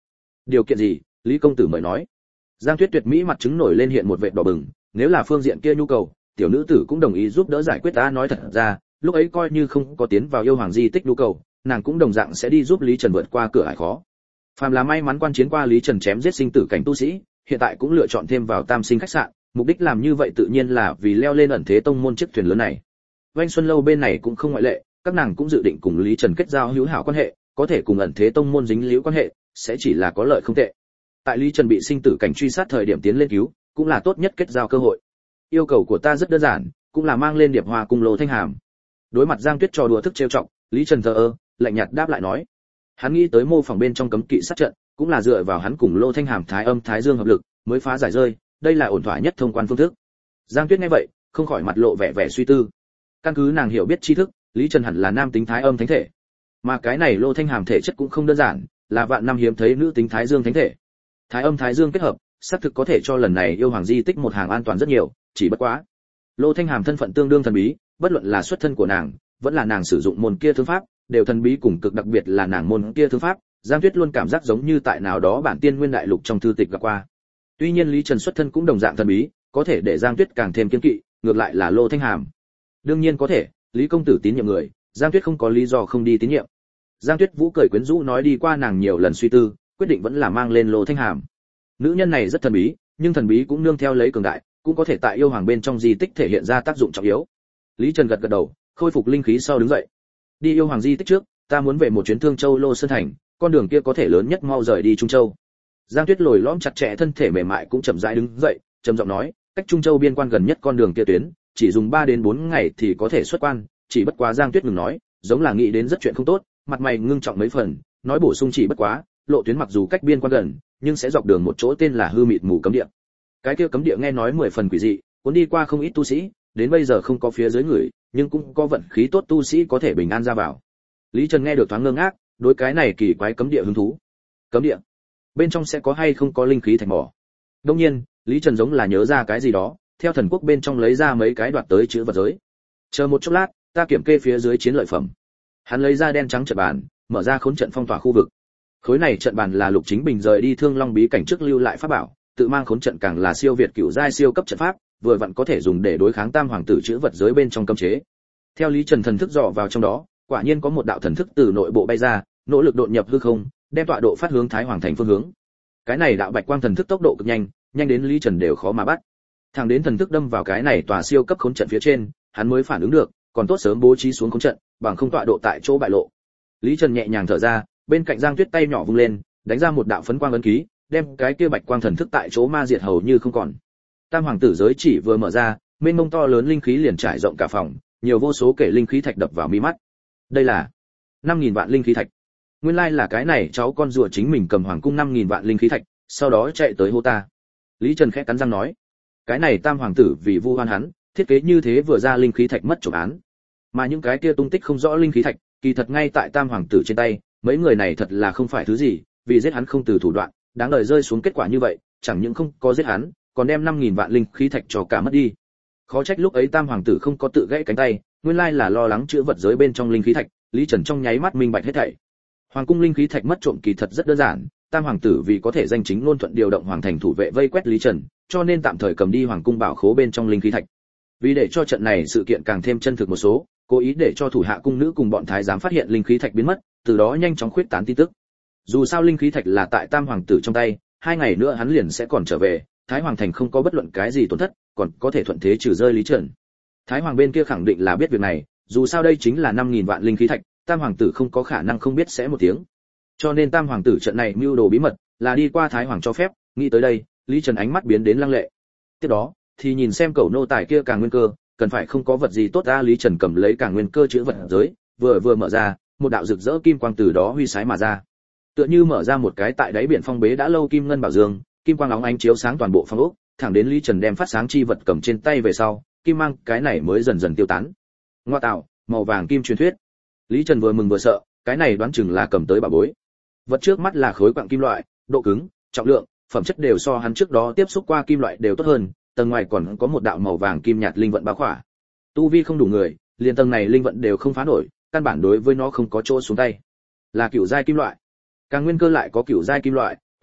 Điều kiện gì? Lý công tử mời nói. Giang Tuyết tuyệt mỹ mặt trứng nổi lên hiện một vệt đỏ bừng, nếu là phương diện kia nhu cầu, tiểu nữ tử cũng đồng ý giúp đỡ giải quyết. Ta nói thật ra, lúc ấy coi như không có tiến vào yêu hoàng di tích nhu cầu, nàng cũng đồng dạng sẽ đi giúp Lý Trần vượt qua cửa ải khó. Phàm là may mắn quan chiến qua Lý Trần chém giết sinh tử cảnh tu sĩ, hiện tại cũng lựa chọn thêm vào Tam Sinh khách sạn, mục đích làm như vậy tự nhiên là vì leo lên ẩn thế tông môn chiếc thuyền lớn này. Vanh Xuân lâu bên này cũng không ngoại lệ, các nàng cũng dự định cùng Lý Trần kết giao hữu hảo quan hệ, có thể cùng ẩn thế tông môn dính líu quan hệ, sẽ chỉ là có lợi không tệ. Tại Lý Trần bị sinh tử cảnh truy sát thời điểm tiến lên cứu, cũng là tốt nhất kết giao cơ hội. Yêu cầu của ta rất đơn giản, cũng là mang lên điệp hoa cùng Lô Thanh Hàm. Đối mặt Giang Tuyết trò đùa thức trêu chọc, Lý Trần thờ ơ, lạnh nhạt đáp lại nói. Hắn nghĩ tới mô phỏng bên trong cấm kỵ sát trận, cũng là dựa vào hắn cùng Lô Thanh Hàm thái âm thái dương hợp lực, mới phá giải rơi, đây là ổn thỏa nhất thông quan phương thức. Giang Tuyết nghe vậy, không khỏi mặt lộ vẻ vẻ suy tư. Căn cứ nàng hiểu biết tri thức, Lý Trần hẳn là nam tính thái âm thánh thể, mà cái này Lô Thanh Hàm thể chất cũng không đơn giản, là vạn năm hiếm thấy nữ tính thái dương thánh thể. Thái âm thái dương kết hợp, xác thực có thể cho lần này yêu hoàng di tích một hàng an toàn rất nhiều, chỉ bất quá Lô Thanh Hàm thân phận tương đương thần bí, bất luận là xuất thân của nàng, vẫn là nàng sử dụng môn kia thương pháp, đều thần bí cùng cực, đặc biệt là nàng môn kia thương pháp, Giang Tuyết luôn cảm giác giống như tại nào đó bản tiên nguyên đại lục trong thư tịch gặp qua. Tuy nhiên Lý Trần xuất thân cũng đồng dạng thần bí, có thể để Giang Tuyết càng thêm kiên kỵ, ngược lại là Lô Thanh Hàm. Đương nhiên có thể, Lý công tử tín nhiệm người, Giang Tuyết không có lý do không đi tín nhiệm. Giang Tuyết Vũ cười quyến rũ nói đi qua nàng nhiều lần suy tư, quyết định vẫn là mang lên Lô Thanh Hàm. Nữ nhân này rất thần bí, nhưng thần bí cũng nương theo lấy cường đại, cũng có thể tại yêu hoàng bên trong di tích thể hiện ra tác dụng trọng yếu. Lý Trần gật gật đầu, khôi phục linh khí sau đứng dậy. Đi yêu hoàng di tích trước, ta muốn về một chuyến Thương Châu Lô Sơn thành, con đường kia có thể lớn nhất mau rời đi Trung Châu. Giang Tuyết lồi lõm chặt chẽ thân thể mềm mại cũng chậm rãi đứng dậy, trầm giọng nói, cách Trung Châu biên quan gần nhất con đường kia tuyến, chỉ dùng ba đến bốn ngày thì có thể xuất quan, chỉ bất quá Giang Tuyết ngừng nói, giống là nghĩ đến rất chuyện không tốt, mặt mày ngưng trọng mấy phần, nói bổ sung chỉ bất quá, lộ tuyến mặc dù cách biên quan gần, nhưng sẽ dọc đường một chỗ tên là hư mịt mù cấm địa. Cái kia cấm địa nghe nói mười phần quỷ dị, cuốn đi qua không ít tu sĩ, đến bây giờ không có phía dưới người, nhưng cũng có vận khí tốt tu sĩ có thể bình an ra vào. Lý Trần nghe được thoáng ngơ ngác, đối cái này kỳ quái cấm địa hứng thú. Cấm địa? Bên trong sẽ có hay không có linh khí thạch mỏ? Đương nhiên, Lý Trần giống là nhớ ra cái gì đó, theo thần quốc bên trong lấy ra mấy cái đoạt tới chữ vật giới. Chờ một chốc lát, ta kiểm kê phía dưới chiến lợi phẩm. Hắn lấy ra đen trắng trận bàn, mở ra khốn trận phong tỏa khu vực. Khối này trận bàn là Lục Chính Bình rời đi Thương Long bí cảnh trước lưu lại pháp bảo, tự mang khốn trận càng là siêu việt cửu giai siêu cấp trận pháp, vừa vặn có thể dùng để đối kháng tam hoàng tử chữ vật giới bên trong cấm chế. Theo Lý Trần thần thức dò vào trong đó, quả nhiên có một đạo thần thức từ nội bộ bay ra, nỗ lực đột nhập hư không, đem tọa độ phát hướng Thái Hoàng thành phương hướng. Cái này đạo bạch quang thần thức tốc độ cực nhanh, nhanh đến Lý Trần đều khó mà bắt. Thẳng đến thần thức đâm vào cái này tòa siêu cấp khốn trận phía trên, hắn mới phản ứng được, còn tốt sớm bố trí xuống khốn trận, bằng không tọa độ tại chỗ bại lộ. Lý Trần nhẹ nhàng thở ra, bên cạnh Giang Tuyết tay nhỏ vung lên, đánh ra một đạo phấn quang ấn ký, đem cái kia bạch quang thần thức tại chỗ ma diệt hầu như không còn. Tam hoàng tử giới chỉ vừa mở ra, mênh mông to lớn linh khí liền trải rộng cả phòng, nhiều vô số kể linh khí thạch đập vào mi mắt. Đây là năm nghìn vạn linh khí thạch. Nguyên lai là cái này cháu con rùa chính mình cầm hoàng cung năm nghìn vạn linh khí thạch, sau đó chạy tới hô ta. Lý Trần khẽ cắn răng nói, cái này tam hoàng tử vì vu oan hắn, thiết kế như thế vừa ra linh khí thạch mất trộm án. Mà những cái kia tung tích không rõ linh khí thạch, kỳ thật ngay tại tam hoàng tử trên tay, mấy người này thật là không phải thứ gì, vì giết hắn không từ thủ đoạn, đáng đời rơi xuống kết quả như vậy, chẳng những không có giết hắn, còn đem năm nghìn vạn linh khí thạch cho cả mất đi. Khó trách lúc ấy tam hoàng tử không có tự gãy cánh tay, nguyên lai là lo lắng chữa vật giới bên trong linh khí thạch. Lý Trần trong nháy mắt minh bạch hết thảy. Hoàng cung linh khí thạch mất trộm kỳ thật rất đơn giản, tam hoàng tử vì có thể danh chính ngôn thuận điều động hoàng thành thủ vệ vây quét Lý Trần, cho nên tạm thời cầm đi hoàng cung bảo khố bên trong linh khí thạch. Vì để cho trận này sự kiện càng thêm chân thực một số, cố ý để cho thủ hạ cung nữ cùng bọn thái giám phát hiện linh khí thạch biến mất, từ đó nhanh chóng khuyết tán tin tức. Dù sao linh khí thạch là tại tam hoàng tử trong tay, hai ngày nữa hắn liền sẽ còn trở về, Thái Hoàng thành không có bất luận cái gì tổn thất, còn có thể thuận thế trừ rơi Lý Trần. Thái Hoàng bên kia khẳng định là biết việc này, dù sao đây chính là năm nghìn vạn linh khí thạch, tam hoàng tử không có khả năng không biết sẽ một tiếng. Cho nên tam hoàng tử trận này mưu đồ bí mật, là đi qua Thái Hoàng cho phép, nghĩ tới đây, Lý Trần ánh mắt biến đến lăng lệ. Tiếp đó, thì nhìn xem cẩu nô tài kia càng nguyên cơ, cần phải không có vật gì tốt ra. Lý Trần cầm lấy càng nguyên cơ chữ vật giới, vừa vừa mở ra, một đạo rực rỡ kim quang từ đó huy sái mà ra. Tựa như mở ra một cái tại đáy biển phong bế đã lâu kim ngân bảo dương, kim quang óng ánh chiếu sáng toàn bộ phong ốc, thẳng đến Lý Trần đem phát sáng chi vật cầm trên tay về sau, kim mang cái này mới dần dần tiêu tán. Ngoa tạo, màu vàng kim truyền thuyết. Lý Trần vừa mừng vừa sợ, cái này đoán chừng là cầm tới bảo bối. Vật trước mắt là khối quặng kim loại, độ cứng, trọng lượng, phẩm chất đều so hắn trước đó tiếp xúc qua kim loại đều tốt hơn, tầng ngoài còn có một đạo màu vàng kim nhạt linh vận bao khỏa. Tu vi không đủ người, liền tầng này linh vận đều không phá nổi, căn bản đối với nó không có chỗ xuống tay. Là cửu giai kim loại. Càng nguyên cơ lại có cửu giai kim loại,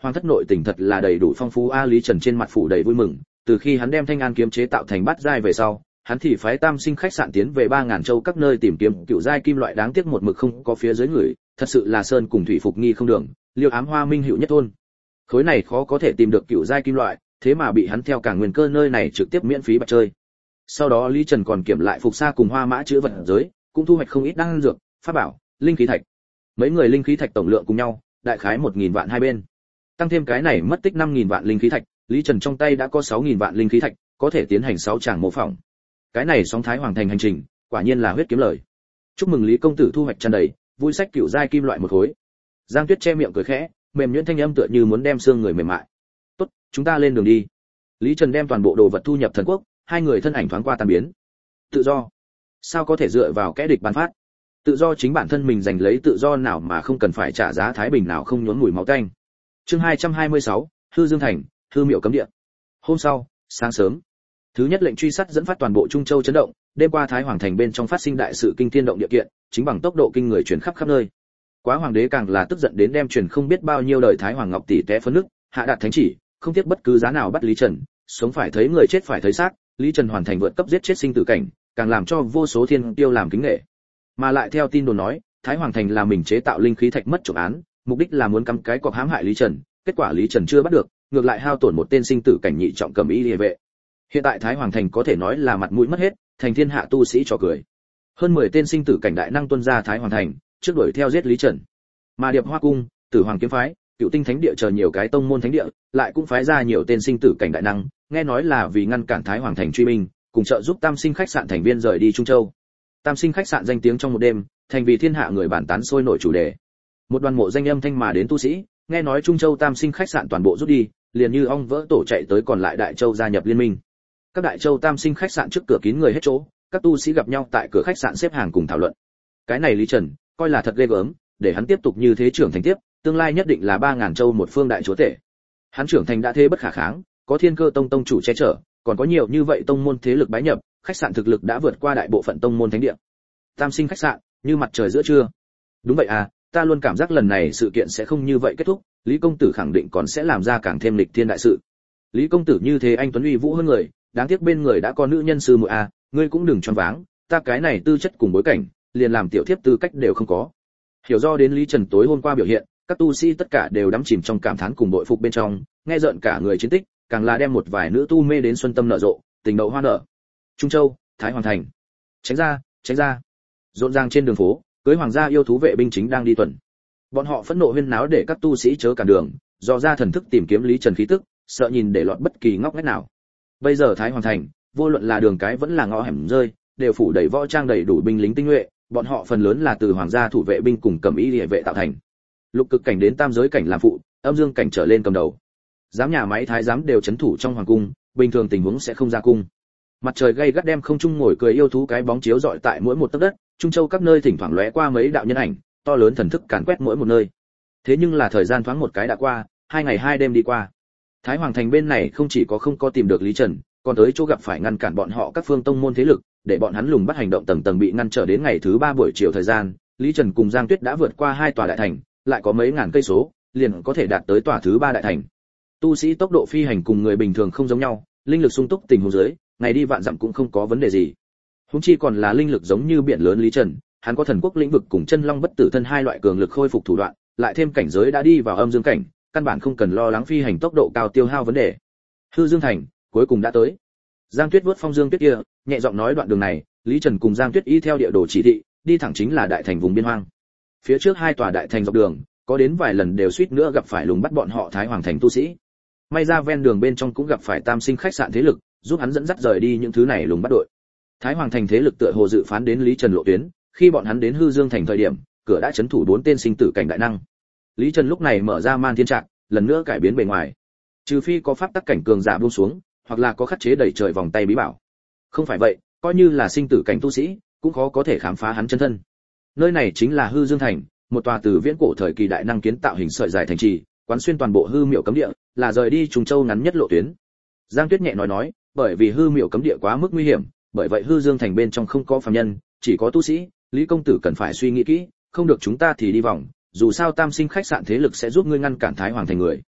hoàng thất nội tình thật là đầy đủ phong phú a. Lý Trần trên mặt phủ đầy vui mừng, từ khi hắn đem Thanh An kiếm chế tạo thành bát giai về sau, hắn thì phái Tam Sinh khách sạn tiến về ba ngàn châu các nơi tìm kiếm cựu giai kim loại, đáng tiếc một mực không có phía dưới người, thật sự là sơn cùng thủy phục nghi không đường, liêu ám hoa minh hữu nhất thôn. Khối này khó có thể tìm được cựu giai kim loại, thế mà bị hắn theo Cảng Nguyên Cơ nơi này trực tiếp miễn phí bạch chơi. Sau đó Lý Trần còn kiểm lại phục xa cùng hoa mã chứa vật giới, cũng thu hoạch không ít đan dược, pháp bảo, linh khí thạch. Mấy người linh khí thạch tổng lượng cùng nhau, đại khái một nghìn vạn hai bên. Tăng thêm cái này mất tích năm nghìn vạn linh khí thạch, Lý Trần trong tay đã có sáu nghìn vạn linh khí thạch, có thể tiến hành sáu tràng mô phỏng. Cái này sóng Thái Hoàng thành hành trình, quả nhiên là huyết kiếm lời. Chúc mừng Lý công tử thu hoạch tràn đầy, vui sách cựu giai kim loại một khối. Giang Tuyết che miệng cười khẽ, mềm nhuyễn thanh âm tựa như muốn đem xương người mềm mại. "Tốt, chúng ta lên đường đi." Lý Trần đem toàn bộ đồ vật thu nhập thần quốc, hai người thân ảnh thoáng qua tan biến. Tự do? Sao có thể dựa vào kẻ địch ban phát? Tự do chính bản thân mình giành lấy, tự do nào mà không cần phải trả giá, thái bình nào không nhuốm mùi máu tanh. Chương hai trăm hai mươi sáu, Hư Dương thành, Hư Miệu cấm địa. Hôm sau, sáng sớm, thứ nhất lệnh truy sát dẫn phát toàn bộ Trung Châu chấn động, đêm qua Thái Hoàng thành bên trong phát sinh đại sự kinh thiên động địa kiện, chính bằng tốc độ kinh người truyền khắp khắp nơi. Quá hoàng đế càng là tức giận đến đem truyền không biết bao nhiêu đời Thái Hoàng Ngọc tỷ té phấn nứt, hạ đạt thánh chỉ, không tiếc bất cứ giá nào bắt Lý Trần, sống phải thấy người, chết phải thấy xác. Lý Trần hoàn thành vượt cấp giết chết sinh tử cảnh, càng làm cho vô số thiên tiêu làm kính nể. Mà lại theo tin đồn nói, Thái Hoàng thành là mình chế tạo linh khí thạch mất trộm án, mục đích là muốn cắm cái cọc hãm hại Lý Trần, kết quả Lý Trần chưa bắt được, ngược lại hao tổn một tên sinh tử cảnh nhị trọng cầm y liề vệ. Hiện tại Thái Hoàng thành có thể nói là mặt mũi mất hết, thành thiên hạ tu sĩ trò cười. Hơn mười tên sinh tử cảnh đại năng tuân ra Thái Hoàng thành, trước đuổi theo giết Lý Trần. Mà Điệp Hoa cung, Tử Hoàng kiếm phái, Cựu Tinh thánh địa chờ nhiều cái tông môn thánh địa, lại cũng phái ra nhiều tên sinh tử cảnh đại năng, nghe nói là vì ngăn cản Thái Hoàng thành truy binh, cùng trợ giúp Tam Sinh khách sạn thành viên rời đi Trung Châu. Tam Sinh khách sạn danh tiếng trong một đêm, thành vì thiên hạ người bàn tán sôi nổi chủ đề. Một đoàn mộ danh âm thanh mà đến tu sĩ, nghe nói Trung Châu Tam Sinh khách sạn toàn bộ rút đi, liền như ong vỡ tổ chạy tới còn lại Đại Châu gia nhập liên minh. Các Đại Châu Tam Sinh khách sạn trước cửa kín người hết chỗ, các tu sĩ gặp nhau tại cửa khách sạn xếp hàng cùng thảo luận. Cái này Lý Trần, coi là thật ghê gớm, để hắn tiếp tục như thế trưởng thành tiếp, tương lai nhất định là ba ngàn châu một phương đại chúa tể. Hắn trưởng thành đã thế bất khả kháng, có Thiên Cơ tông tông chủ che chở, còn có nhiều như vậy tông môn thế lực bái nhập, khách sạn thực lực đã vượt qua đại bộ phận tông môn thánh địa. Tam Sinh khách sạn, như mặt trời giữa trưa. Đúng vậy à, ta luôn cảm giác lần này sự kiện sẽ không như vậy kết thúc, Lý công tử khẳng định còn sẽ làm ra càng thêm lịch thiên đại sự. Lý công tử như thế anh tuấn uy vũ hơn người, đáng tiếc bên người đã có nữ nhân sư muội à, ngươi cũng đừng choáng váng, ta cái này tư chất cùng bối cảnh, liền làm tiểu thiếp tư cách đều không có. Hiểu do đến Lý Trần tối hôm qua biểu hiện, các tu sĩ tất cả đều đắm chìm trong cảm thán cùng bội phục bên trong, nghe rợn cả người chiến tích, càng là đem một vài nữ tu mê đến xuân tâm nở rộ, tình đậu hoa nở. Trung Châu, Thái Hoàng thành. Tránh ra, tránh ra. Rộn ràng trên đường phố, cưới hoàng gia yêu thú vệ binh chính đang đi tuần. Bọn họ phẫn nộ huyên náo để các tu sĩ chớ cản đường, dò ra thần thức tìm kiếm Lý Trần khí tức, sợ nhìn để lọt bất kỳ ngóc ngách nào. Bây giờ Thái Hoàng thành, vô luận là đường cái vẫn là ngõ hẻm rơi, đều phủ đầy võ trang đầy đủ binh lính tinh nhuệ, bọn họ phần lớn là từ hoàng gia thủ vệ binh cùng cầm y liề vệ tạo thành. Lục cực cảnh đến tam giới cảnh làm phụ, âm dương cảnh trở lên cầm đầu. Giám nhà máy thái giám đều chấn thủ trong hoàng cung, bình thường tình huống sẽ không ra cung. Mặt trời gay gắt đem không trung ngồi cười yêu thú cái bóng chiếu rọi tại mỗi một tấc đất, Trung Châu các nơi thỉnh thoảng lóe qua mấy đạo nhân ảnh, to lớn thần thức càn quét mỗi một nơi. Thế nhưng là thời gian thoáng một cái đã qua, hai ngày hai đêm đi qua. Thái Hoàng thành bên này không chỉ có không có tìm được Lý Trần, còn tới chỗ gặp phải ngăn cản bọn họ các phương tông môn thế lực, để bọn hắn lùng bắt hành động tầng tầng bị ngăn trở. Đến ngày thứ ba buổi chiều thời gian, Lý Trần cùng Giang Tuyết đã vượt qua hai tòa đại thành, lại có mấy ngàn cây số, liền có thể đạt tới tòa thứ ba đại thành. Tu sĩ tốc độ phi hành cùng người bình thường không giống nhau, linh lực sung túc tình huống dưới, ngày đi vạn dặm cũng không có vấn đề gì. Huống chi còn là linh lực giống như biển lớn Lý Trần, hắn có thần quốc lĩnh vực cùng chân long bất tử thân hai loại cường lực khôi phục thủ đoạn, lại thêm cảnh giới đã đi vào âm dương cảnh, căn bản không cần lo lắng phi hành tốc độ cao tiêu hao vấn đề. Hư Dương thành cuối cùng đã tới. Giang Tuyết vớt phong dương tuyết kia, nhẹ giọng nói đoạn đường này, Lý Trần cùng Giang Tuyết y theo địa đồ chỉ thị, đi thẳng chính là đại thành vùng biên hoang. Phía trước hai tòa đại thành dọc đường, có đến vài lần đều suýt nữa gặp phải lùng bắt bọn họ Thái Hoàng thành tu sĩ. May ra ven đường bên trong cũng gặp phải Tam Sinh khách sạn thế lực, giúp hắn dẫn dắt rời đi những thứ này lùng bắt đội. Thái Hoàng thành thế lực tựa hồ dự phán đến Lý Trần lộ tuyến, khi bọn hắn đến Hư Dương thành thời điểm, cửa đã chấn thủ bốn tên sinh tử cảnh đại năng. Lý Trần lúc này mở ra man thiên trạc, lần nữa cải biến bề ngoài. Trừ phi có pháp tắc cảnh cường giả buông xuống, hoặc là có khắc chế đẩy trời vòng tay bí bảo. Không phải vậy, coi như là sinh tử cảnh tu sĩ, cũng khó có thể khám phá hắn chân thân. Nơi này chính là Hư Dương thành, một tòa từ viễn cổ thời kỳ đại năng kiến tạo hình sợi dài thành trì, quán xuyên toàn bộ Hư Miệu cấm địa, là rời đi Trùng Châu ngắn nhất lộ tuyến. Giang Tuyết nhẹ nói nói, bởi vì Hư Miệu cấm địa quá mức nguy hiểm, bởi vậy Hư Dương thành bên trong không có phàm nhân, chỉ có tu sĩ, Lý công tử cần phải suy nghĩ kỹ, không được chúng ta thì đi vòng, dù sao Tam Sinh khách sạn thế lực sẽ giúp ngươi ngăn cản Thái Hoàng thành người.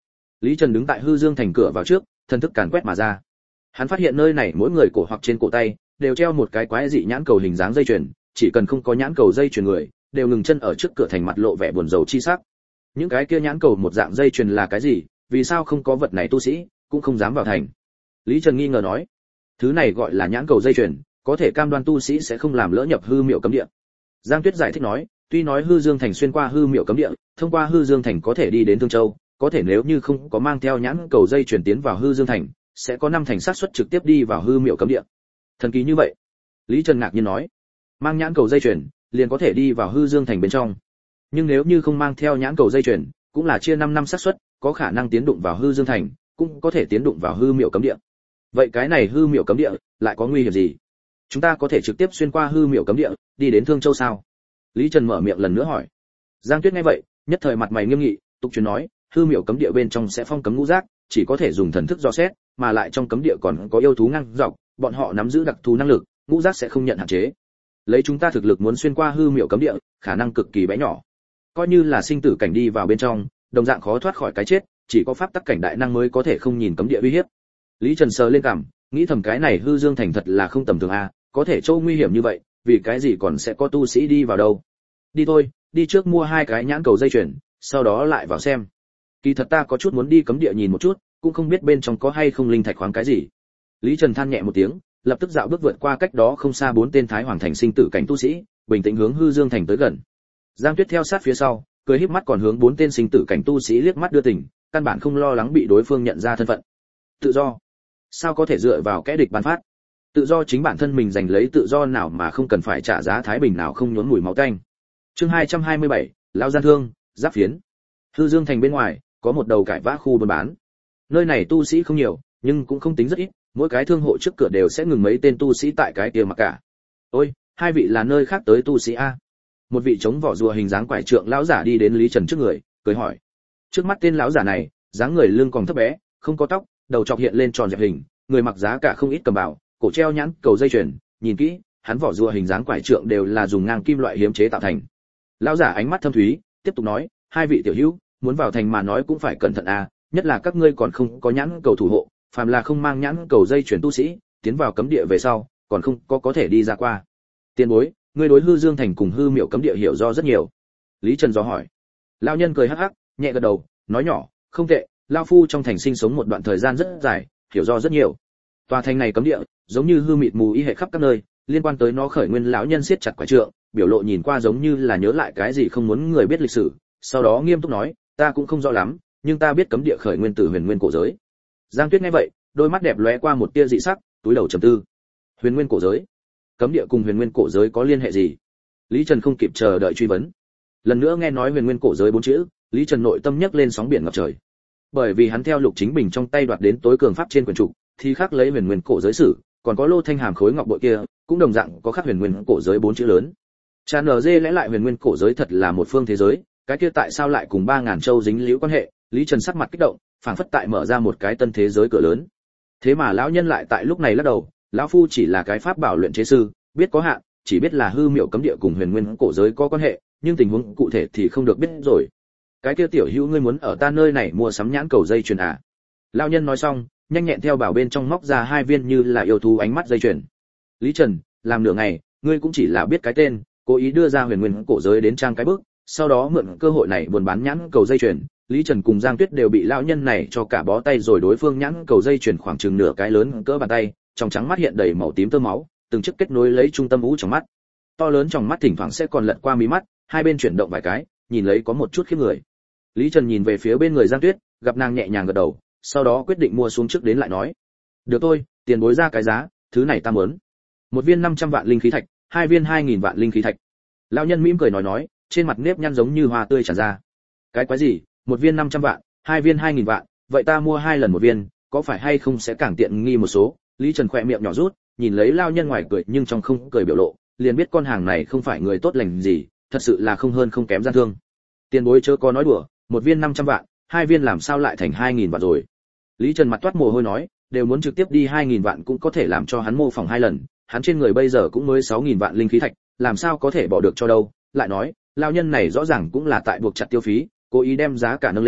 Lý Trần đứng tại hư dương thành cửa vào trước, thân thức càn quét mà ra. Hắn phát hiện nơi này mỗi người cổ hoặc trên cổ tay đều treo một cái quái dị nhãn cầu hình dáng dây chuyền, chỉ cần không có nhãn cầu dây chuyền người, đều ngừng chân ở trước cửa thành, mặt lộ vẻ buồn rầu chi sắc. Những cái kia nhãn cầu một dạng dây chuyền là cái gì, vì sao không có vật này tu sĩ cũng không dám vào thành? Lý Trần nghi ngờ nói. Thứ này gọi là nhãn cầu dây chuyền, có thể cam đoan tu sĩ sẽ không làm lỡ nhập hư miệu cấm địa. Giang Tuyết giải thích nói, tuy nói hư dương thành xuyên qua hư miệu cấm địa, thông qua hư dương thành có thể đi đến Thương Châu, có thể nếu như không có mang theo nhãn cầu dây chuyển tiến vào hư dương thành, sẽ có năm thành xác suất trực tiếp đi vào hư miệu cấm địa. Thần kỳ như vậy? Lý Trần ngạc nhiên nói. Mang nhãn cầu dây chuyển, liền có thể đi vào hư dương thành bên trong. Nhưng nếu như không mang theo nhãn cầu dây chuyển, cũng là chia năm năm xác suất, có khả năng tiến đụng vào hư dương thành, cũng có thể tiến đụng vào hư miệu cấm địa. Vậy cái này hư miệu cấm địa lại có nguy hiểm gì? Chúng ta có thể trực tiếp xuyên qua hư miệu cấm địa, đi đến Thương Châu sao? Lý Trần mở miệng lần nữa hỏi. Giang Tuyết nghe vậy, nhất thời mặt mày nghiêm nghị, tục truyền nói, hư miệu cấm địa bên trong sẽ phong cấm ngũ giác, chỉ có thể dùng thần thức dò xét, mà lại trong cấm địa còn có yêu thú ngang dọc, bọn họ nắm giữ đặc thù năng lực, ngũ giác sẽ không nhận hạn chế. Lấy chúng ta thực lực muốn xuyên qua hư miệu cấm địa, khả năng cực kỳ bé nhỏ. Coi như là sinh tử cảnh đi vào bên trong, đồng dạng khó thoát khỏi cái chết, chỉ có pháp tắc cảnh đại năng mới có thể không nhìn cấm địa uy hiếp. Lý Trần sờ lên cằm, nghĩ thầm cái này hư dương thành thật là không tầm thường a, có thể châu nguy hiểm như vậy, vì cái gì còn sẽ có tu sĩ đi vào đâu? Đi thôi, đi trước mua hai cái nhãn cầu dây chuyền, sau đó lại vào xem. Kỳ thật ta có chút muốn đi cấm địa nhìn một chút, cũng không biết bên trong có hay không linh thạch khoáng cái gì. Lý Trần than nhẹ một tiếng, lập tức dạo bước vượt qua cách đó không xa bốn tên Thái Hoàng thành sinh tử cảnh tu sĩ, bình tĩnh hướng hư dương thành tới gần. Giang Tuyết theo sát phía sau, cười híp mắt còn hướng bốn tên sinh tử cảnh tu sĩ liếc mắt đưa tình, căn bản không lo lắng bị đối phương nhận ra thân phận. Tự do? Sao có thể dựa vào kẻ địch ban phát? Tự do chính bản thân mình giành lấy, tự do nào mà không cần phải trả giá thái bình nào không nhốn mùi máu tanh. Chương hai trăm hai mươi bảy, lão gian thương, giáp phiến. Hư Dương thành bên ngoài có một đầu cải vã khu buôn bán. Nơi này tu sĩ không nhiều, nhưng cũng không tính rất ít, mỗi cái thương hộ trước cửa đều sẽ ngừng mấy tên tu sĩ tại cái kia mặc cả. Ôi, hai vị là nơi khác tới tu sĩ a? Một vị chống vỏ rùa hình dáng quải trượng lão giả đi đến Lý Trần trước người, cười hỏi. Trước mắt tên lão giả này, dáng người lưng còn thấp bé, không có tóc, đầu trọc hiện lên tròn dẹp hình, người mặc giá cả không ít cầm bảo, cổ treo nhãn cầu dây chuyền, nhìn kỹ, hắn vỏ rùa hình dáng quải trượng đều là dùng ngang kim loại hiếm chế tạo thành. Lão giả ánh mắt thâm thúy, tiếp tục nói, hai vị tiểu hữu, muốn vào thành mà nói cũng phải cẩn thận a, nhất là các ngươi còn không có nhãn cầu thủ hộ, phàm là không mang nhãn cầu dây chuyền tu sĩ, tiến vào cấm địa về sau, còn không có có thể đi ra qua. Tiền bối, ngươi đối hư dương thành cùng hư miệu cấm địa hiểu do rất nhiều. Lý Trần dò hỏi. Lão nhân cười hắc hắc, nhẹ gật đầu, nói nhỏ, không tệ, lão phu trong thành sinh sống một đoạn thời gian rất dài, hiểu do rất nhiều. Tòa thành này cấm địa, giống như hư mịt mù y hệ khắp các nơi, liên quan tới nó khởi nguyên lão nhân siết chặt quả trượng, biểu lộ nhìn qua giống như là nhớ lại cái gì không muốn người biết lịch sử, sau đó nghiêm túc nói, ta cũng không rõ lắm, nhưng ta biết cấm địa khởi nguyên từ huyền nguyên cổ giới. Giang Tuyết nghe vậy, đôi mắt đẹp lóe qua một tia dị sắc, túi đầu trầm tư. Huyền nguyên cổ giới? Cấm địa cùng huyền nguyên cổ giới có liên hệ gì? Lý Trần không kịp chờ đợi truy vấn. Lần nữa nghe nói huyền nguyên cổ giới bốn chữ, Lý Trần nội tâm nhấc lên sóng biển ngập trời. Bởi vì hắn theo Lục Chính Bình trong tay đoạt đến tối cường pháp trên quyển trục, thì khắc lấy huyền nguyên cổ giới sử, còn có lô thanh hàm khối ngọc bội kia, cũng đồng dạng có khắc huyền nguyên cổ giới bốn chữ lớn. Cha nở dê lẽ lại huyền nguyên cổ giới thật là một phương thế giới, cái kia tại sao lại cùng ba ngàn châu dính liễu quan hệ? Lý Trần sắc mặt kích động, phảng phất tại mở ra một cái tân thế giới cửa lớn. Thế mà lão nhân lại tại lúc này lắc đầu, lão phu chỉ là cái pháp bảo luyện chế sư, biết có hạn, chỉ biết là hư miệu cấm địa cùng huyền nguyên cổ giới có quan hệ, nhưng tình huống cụ thể thì không được biết rồi. Cái kia tiểu hữu ngươi muốn ở ta nơi này mua sắm nhãn cầu dây chuyền à? Lão nhân nói xong, nhanh nhẹn theo bảo bên trong móc ra hai viên như là yêu thú ánh mắt dây chuyền. Lý Trần, làm nửa ngày, ngươi cũng chỉ là biết cái tên, cố ý đưa ra huyền nguyên cổ giới đến trang cái bước, sau đó mượn cơ hội này buôn bán nhãn cầu dây chuyền. Lý Trần cùng Giang Tuyết đều bị lão nhân này cho cả bó tay rồi, đối phương nhãn cầu dây chuyền khoảng chừng nửa cái lớn cỡ bàn tay, trong trắng mắt hiện đầy màu tím tơ máu, từng chiếc kết nối lấy trung tâm ú trong mắt. To lớn trong mắt thỉnh thoảng sẽ còn lật qua mí mắt, hai bên chuyển động vài cái, nhìn lấy có một chút khiếp người. Lý Trần nhìn về phía bên người Giang Tuyết, gặp nàng nhẹ nhàng gật đầu, sau đó quyết định mua xuống trước đến lại nói. Được thôi, tiền bối ra cái giá, thứ này ta muốn. Một viên năm trăm vạn linh khí thạch, hai viên hai nghìn vạn linh khí thạch. Lão nhân mỉm cười nói nói, trên mặt nếp nhăn giống như hoa tươi tràn ra. Cái quái gì, một viên năm trăm vạn, hai viên hai nghìn vạn, vậy ta mua hai lần một viên, có phải hay không sẽ càng tiện nghi một số? Lý Trần khỏe miệng nhỏ rút, nhìn lấy lão nhân ngoài cười nhưng trong không cười biểu lộ, liền biết con hàng này không phải người tốt lành gì, thật sự là không hơn không kém gian thương. Tiền bối chớ có nói đùa, một viên năm trăm vạn, hai viên làm sao lại thành hai nghìn vạn rồi? Lý Trần mặt toát mồ hôi nói, đều muốn trực tiếp đi hai nghìn vạn cũng có thể làm cho hắn mô phỏng hai lần, hắn trên người bây giờ cũng mới sáu nghìn vạn linh khí thạch, làm sao có thể bỏ được cho đâu? Lại nói, lão nhân này rõ ràng cũng là tại buộc chặt tiêu phí, cố ý đem giá cả nâng lên,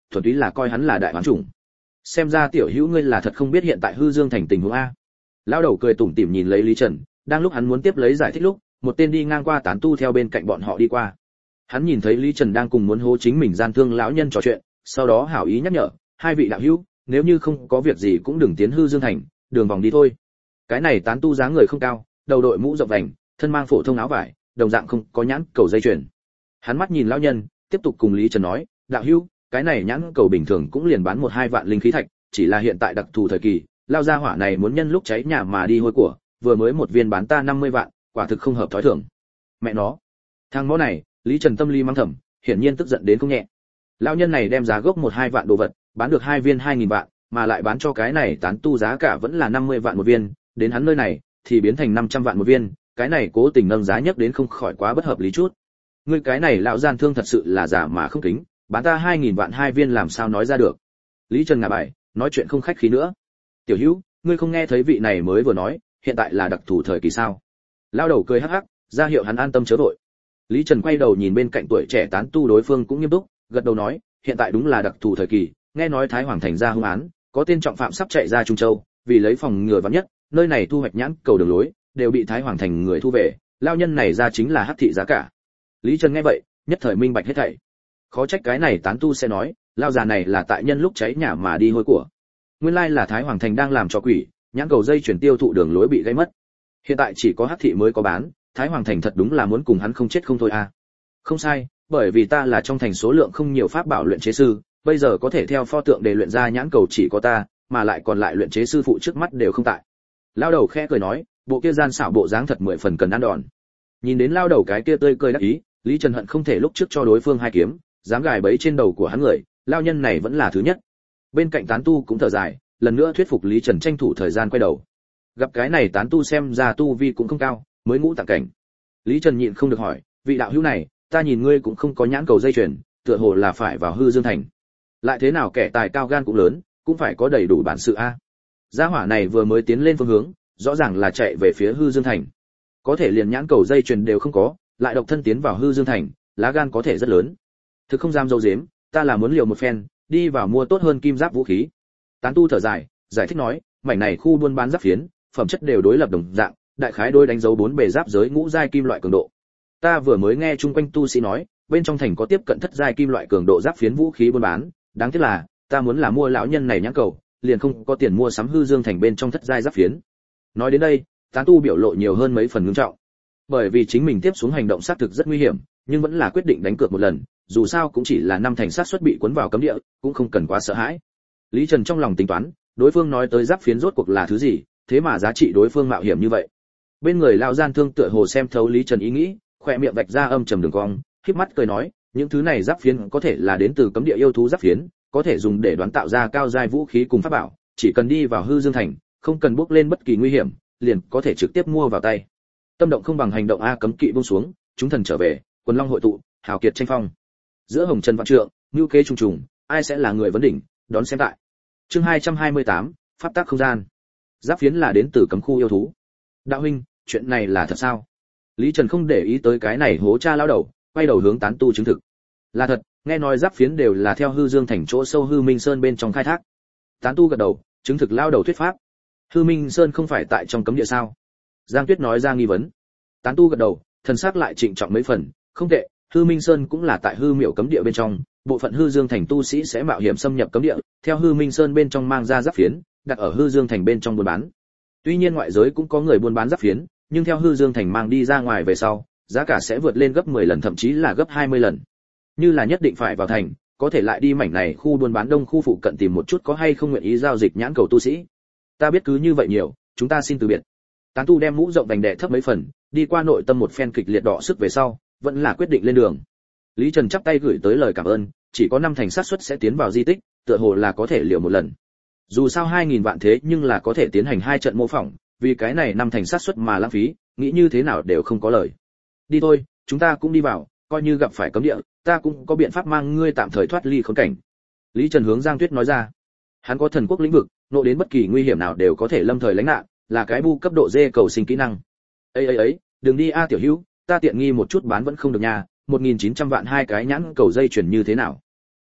thuần túy là coi hắn là đại hoán chủng. Xem ra tiểu hữu ngươi là thật không biết hiện tại hư dương thành tình huống a. Lão đầu cười tủm tỉm nhìn lấy Lý Trần, đang lúc hắn muốn tiếp lấy giải thích lúc, một tên đi ngang qua tán tu theo bên cạnh bọn họ đi qua. Hắn nhìn thấy Lý Trần đang cùng muốn hô chính mình gian thương lão nhân trò chuyện, sau đó hảo ý nhắc nhở, hai vị đạo hữu, nếu như không có việc gì cũng đừng tiến hư dương thành, đường vòng đi thôi. Cái này tán tu dáng người không cao, đầu đội mũ rộng vành, thân mang phổ thông áo vải, đồng dạng không có nhãn cầu dây chuyền. Hắn mắt nhìn lão nhân, tiếp tục cùng Lý Trần nói, đạo hữu, cái này nhãn cầu bình thường cũng liền bán một hai vạn linh khí thạch, chỉ là hiện tại đặc thù thời kỳ, lao gia hỏa này muốn nhân lúc cháy nhà mà đi hôi của, vừa mới một viên bán ta năm mươi vạn, quả thực không hợp thói thường. Mẹ nó, thằng mõ này, Lý Trần tâm lý mắng thầm, hiển nhiên tức giận đến không nhẹ. Lão nhân này đem giá gốc một hai vạn đồ vật, bán được hai viên hai nghìn vạn, mà lại bán cho cái này tán tu giá cả vẫn là năm mươi vạn một viên, đến hắn nơi này thì biến thành năm trăm vạn một viên, cái này cố tình nâng giá nhất đến không khỏi quá bất hợp lý chút. Ngươi cái này lão gian thương thật sự là giả mà không kính, bán ta hai nghìn vạn hai viên làm sao nói ra được. Lý Trần ngả bài, nói chuyện không khách khí nữa. Tiểu Hữu, ngươi không nghe thấy vị này mới vừa nói, hiện tại là đặc thù thời kỳ sao? Lão đầu cười hắc hắc, ra hiệu hắn an tâm chớ vội. Lý Trần quay đầu nhìn bên cạnh tuổi trẻ tán tu đối phương cũng nghiêm túc, gật đầu nói, hiện tại đúng là đặc thù thời kỳ, nghe nói Thái Hoàng thành ra hung án, có tên trọng phạm sắp chạy ra Trung Châu, vì lấy phòng ngừa vắn nhất, nơi này thu hoạch nhãn cầu đường lối, đều bị Thái Hoàng thành người thu về, lao nhân này ra chính là hắc thị giá cả. Lý Trần nghe vậy, nhất thời minh bạch hết thảy. Khó trách cái này tán tu sẽ nói, lao già này là tại nhân lúc cháy nhà mà đi hôi của. Nguyên lai là Thái Hoàng thành đang làm trò quỷ, nhãn cầu dây chuyển tiêu thụ đường lối bị gây mất. Hiện tại chỉ có hắc thị mới có bán, Thái Hoàng thành thật đúng là muốn cùng hắn không chết không thôi à. Không sai, bởi vì ta là trong thành số lượng không nhiều pháp bảo luyện chế sư, bây giờ có thể theo pho tượng để luyện ra nhãn cầu chỉ có ta, mà lại còn lại luyện chế sư phụ trước mắt đều không tại. Lao đầu khẽ cười nói, bộ kia gian xảo bộ dáng thật mười phần cần ăn đòn. Nhìn đến lao đầu cái kia tươi cười đắc ý, Lý Trần hận không thể lúc trước cho đối phương hai kiếm, dám gài bẫy trên đầu của hắn người, lao nhân này vẫn là thứ nhất. Bên cạnh tán tu cũng thở dài, lần nữa thuyết phục Lý Trần tranh thủ thời gian quay đầu. Gặp cái này tán tu xem ra tu vi cũng không cao, mới ngũ tạng cảnh. Lý Trần nhịn không được hỏi, vị đạo hữu này, ta nhìn ngươi cũng không có nhãn cầu dây chuyền, tựa hồ là phải vào hư dương thành. Lại thế nào kẻ tài cao gan cũng lớn, cũng phải có đầy đủ bản sự a. Gia hỏa này vừa mới tiến lên phương hướng, rõ ràng là chạy về phía hư dương thành. Có thể liền nhãn cầu dây chuyền đều không có, lại độc thân tiến vào hư dương thành, lá gan có thể rất lớn. Thực không dám dâu dếm, ta là muốn liều một phen, đi vào mua tốt hơn kim giáp vũ khí. Tán tu thở dài, giải thích nói, mảnh này khu buôn bán giáp phiến, phẩm chất đều đối lập đồng dạng, đại khái đôi đánh dấu bốn bề giáp giới ngũ giai kim loại cường độ. Ta vừa mới nghe chung quanh tu sĩ nói, bên trong thành có tiếp cận thất giai kim loại cường độ giáp phiến vũ khí buôn bán, đáng tiếc là, ta muốn là mua lão nhân này nhãn cầu, liền không có tiền mua sắm hư dương thành bên trong thất giai giáp phiến. Nói đến đây, tán tu biểu lộ nhiều hơn mấy phần ngưng trọng. Bởi vì chính mình tiếp xuống hành động xác thực rất nguy hiểm, nhưng vẫn là quyết định đánh cược một lần, dù sao cũng chỉ là năm thành xác suất bị cuốn vào cấm địa, cũng không cần quá sợ hãi. Lý Trần trong lòng tính toán, đối phương nói tới giáp phiến rốt cuộc là thứ gì, thế mà giá trị đối phương mạo hiểm như vậy. Bên người lão gian thương tựa hồ xem thấu Lý Trần ý nghĩ, khỏe miệng vạch ra âm trầm đường cong, khép mắt cười nói, những thứ này giáp phiến có thể là đến từ cấm địa yêu thú giáp phiến, có thể dùng để đoán tạo ra cao giai vũ khí cùng pháp bảo, chỉ cần đi vào hư dương thành, không cần bước lên bất kỳ nguy hiểm, liền có thể trực tiếp mua vào tay. Tâm động không bằng hành động a, cấm kỵ buông xuống, chúng thần trở về, quần long hội tụ, hào kiệt tranh phong. Giữa hồng trần vạn trượng, nhu kế trùng trùng, ai sẽ là người vấn đỉnh, đón xem tại. Chương hai trăm hai mươi tám, pháp tắc không gian. Giáp phiến là đến từ cấm khu yêu thú. Đạo huynh, chuyện này là thật sao? Lý Trần không để ý tới cái này hố cha lão đầu, quay đầu hướng tán tu chứng thực. Là thật, nghe nói giáp phiến đều là theo hư dương thành chỗ sâu hư minh sơn bên trong khai thác. Tán tu gật đầu, chứng thực lão đầu thuyết pháp. Hư minh sơn không phải tại trong cấm địa sao? Giang Tuyết nói ra nghi vấn. Tán tu gật đầu, thần sắc lại trịnh trọng mấy phần, không tệ, hư minh sơn cũng là tại hư miểu cấm địa bên trong, bộ phận hư dương thành tu sĩ sẽ mạo hiểm xâm nhập cấm địa, theo hư minh sơn bên trong mang ra giáp phiến, đặt ở hư dương thành bên trong buôn bán. Tuy nhiên ngoại giới cũng có người buôn bán giáp phiến, nhưng theo hư dương thành mang đi ra ngoài về sau, giá cả sẽ vượt lên gấp mười lần thậm chí là gấp hai mươi lần. Như là nhất định phải vào thành, có thể lại đi mảnh này khu buôn bán đông khu phụ cận tìm một chút có hay không nguyện ý giao dịch nhãn cầu tu sĩ. Ta biết cứ như vậy nhiều, chúng ta xin từ biệt. Tán tu đem mũ rộng vành đè thấp mấy phần, đi qua nội tâm một phen kịch liệt đỏ sức về sau, vẫn là quyết định lên đường. Lý Trần chắp tay gửi tới lời cảm ơn, chỉ có năm thành xác suất sẽ tiến vào di tích, tựa hồ là có thể liều một lần. Dù sao hai nghìn vạn thế nhưng là có thể tiến hành hai trận mô phỏng, vì cái này năm thành xác suất mà lãng phí, nghĩ như thế nào đều không có lời. Đi thôi, chúng ta cũng đi vào, coi như gặp phải cấm địa, ta cũng có biện pháp mang ngươi tạm thời thoát ly khốn cảnh. Lý Trần hướng Giang Tuyết nói ra. Hắn có thần quốc lĩnh vực, nộ đến bất kỳ nguy hiểm nào đều có thể lâm thời lánh nạn, là cái bu cấp độ D cầu sinh kỹ năng. Ấy ấy ấy, đừng đi a tiểu hữu, ta tiện nghi một chút bán vẫn không được nha, một nghìn chín trăm vạn hai cái nhãn cầu dây chuyển như thế nào?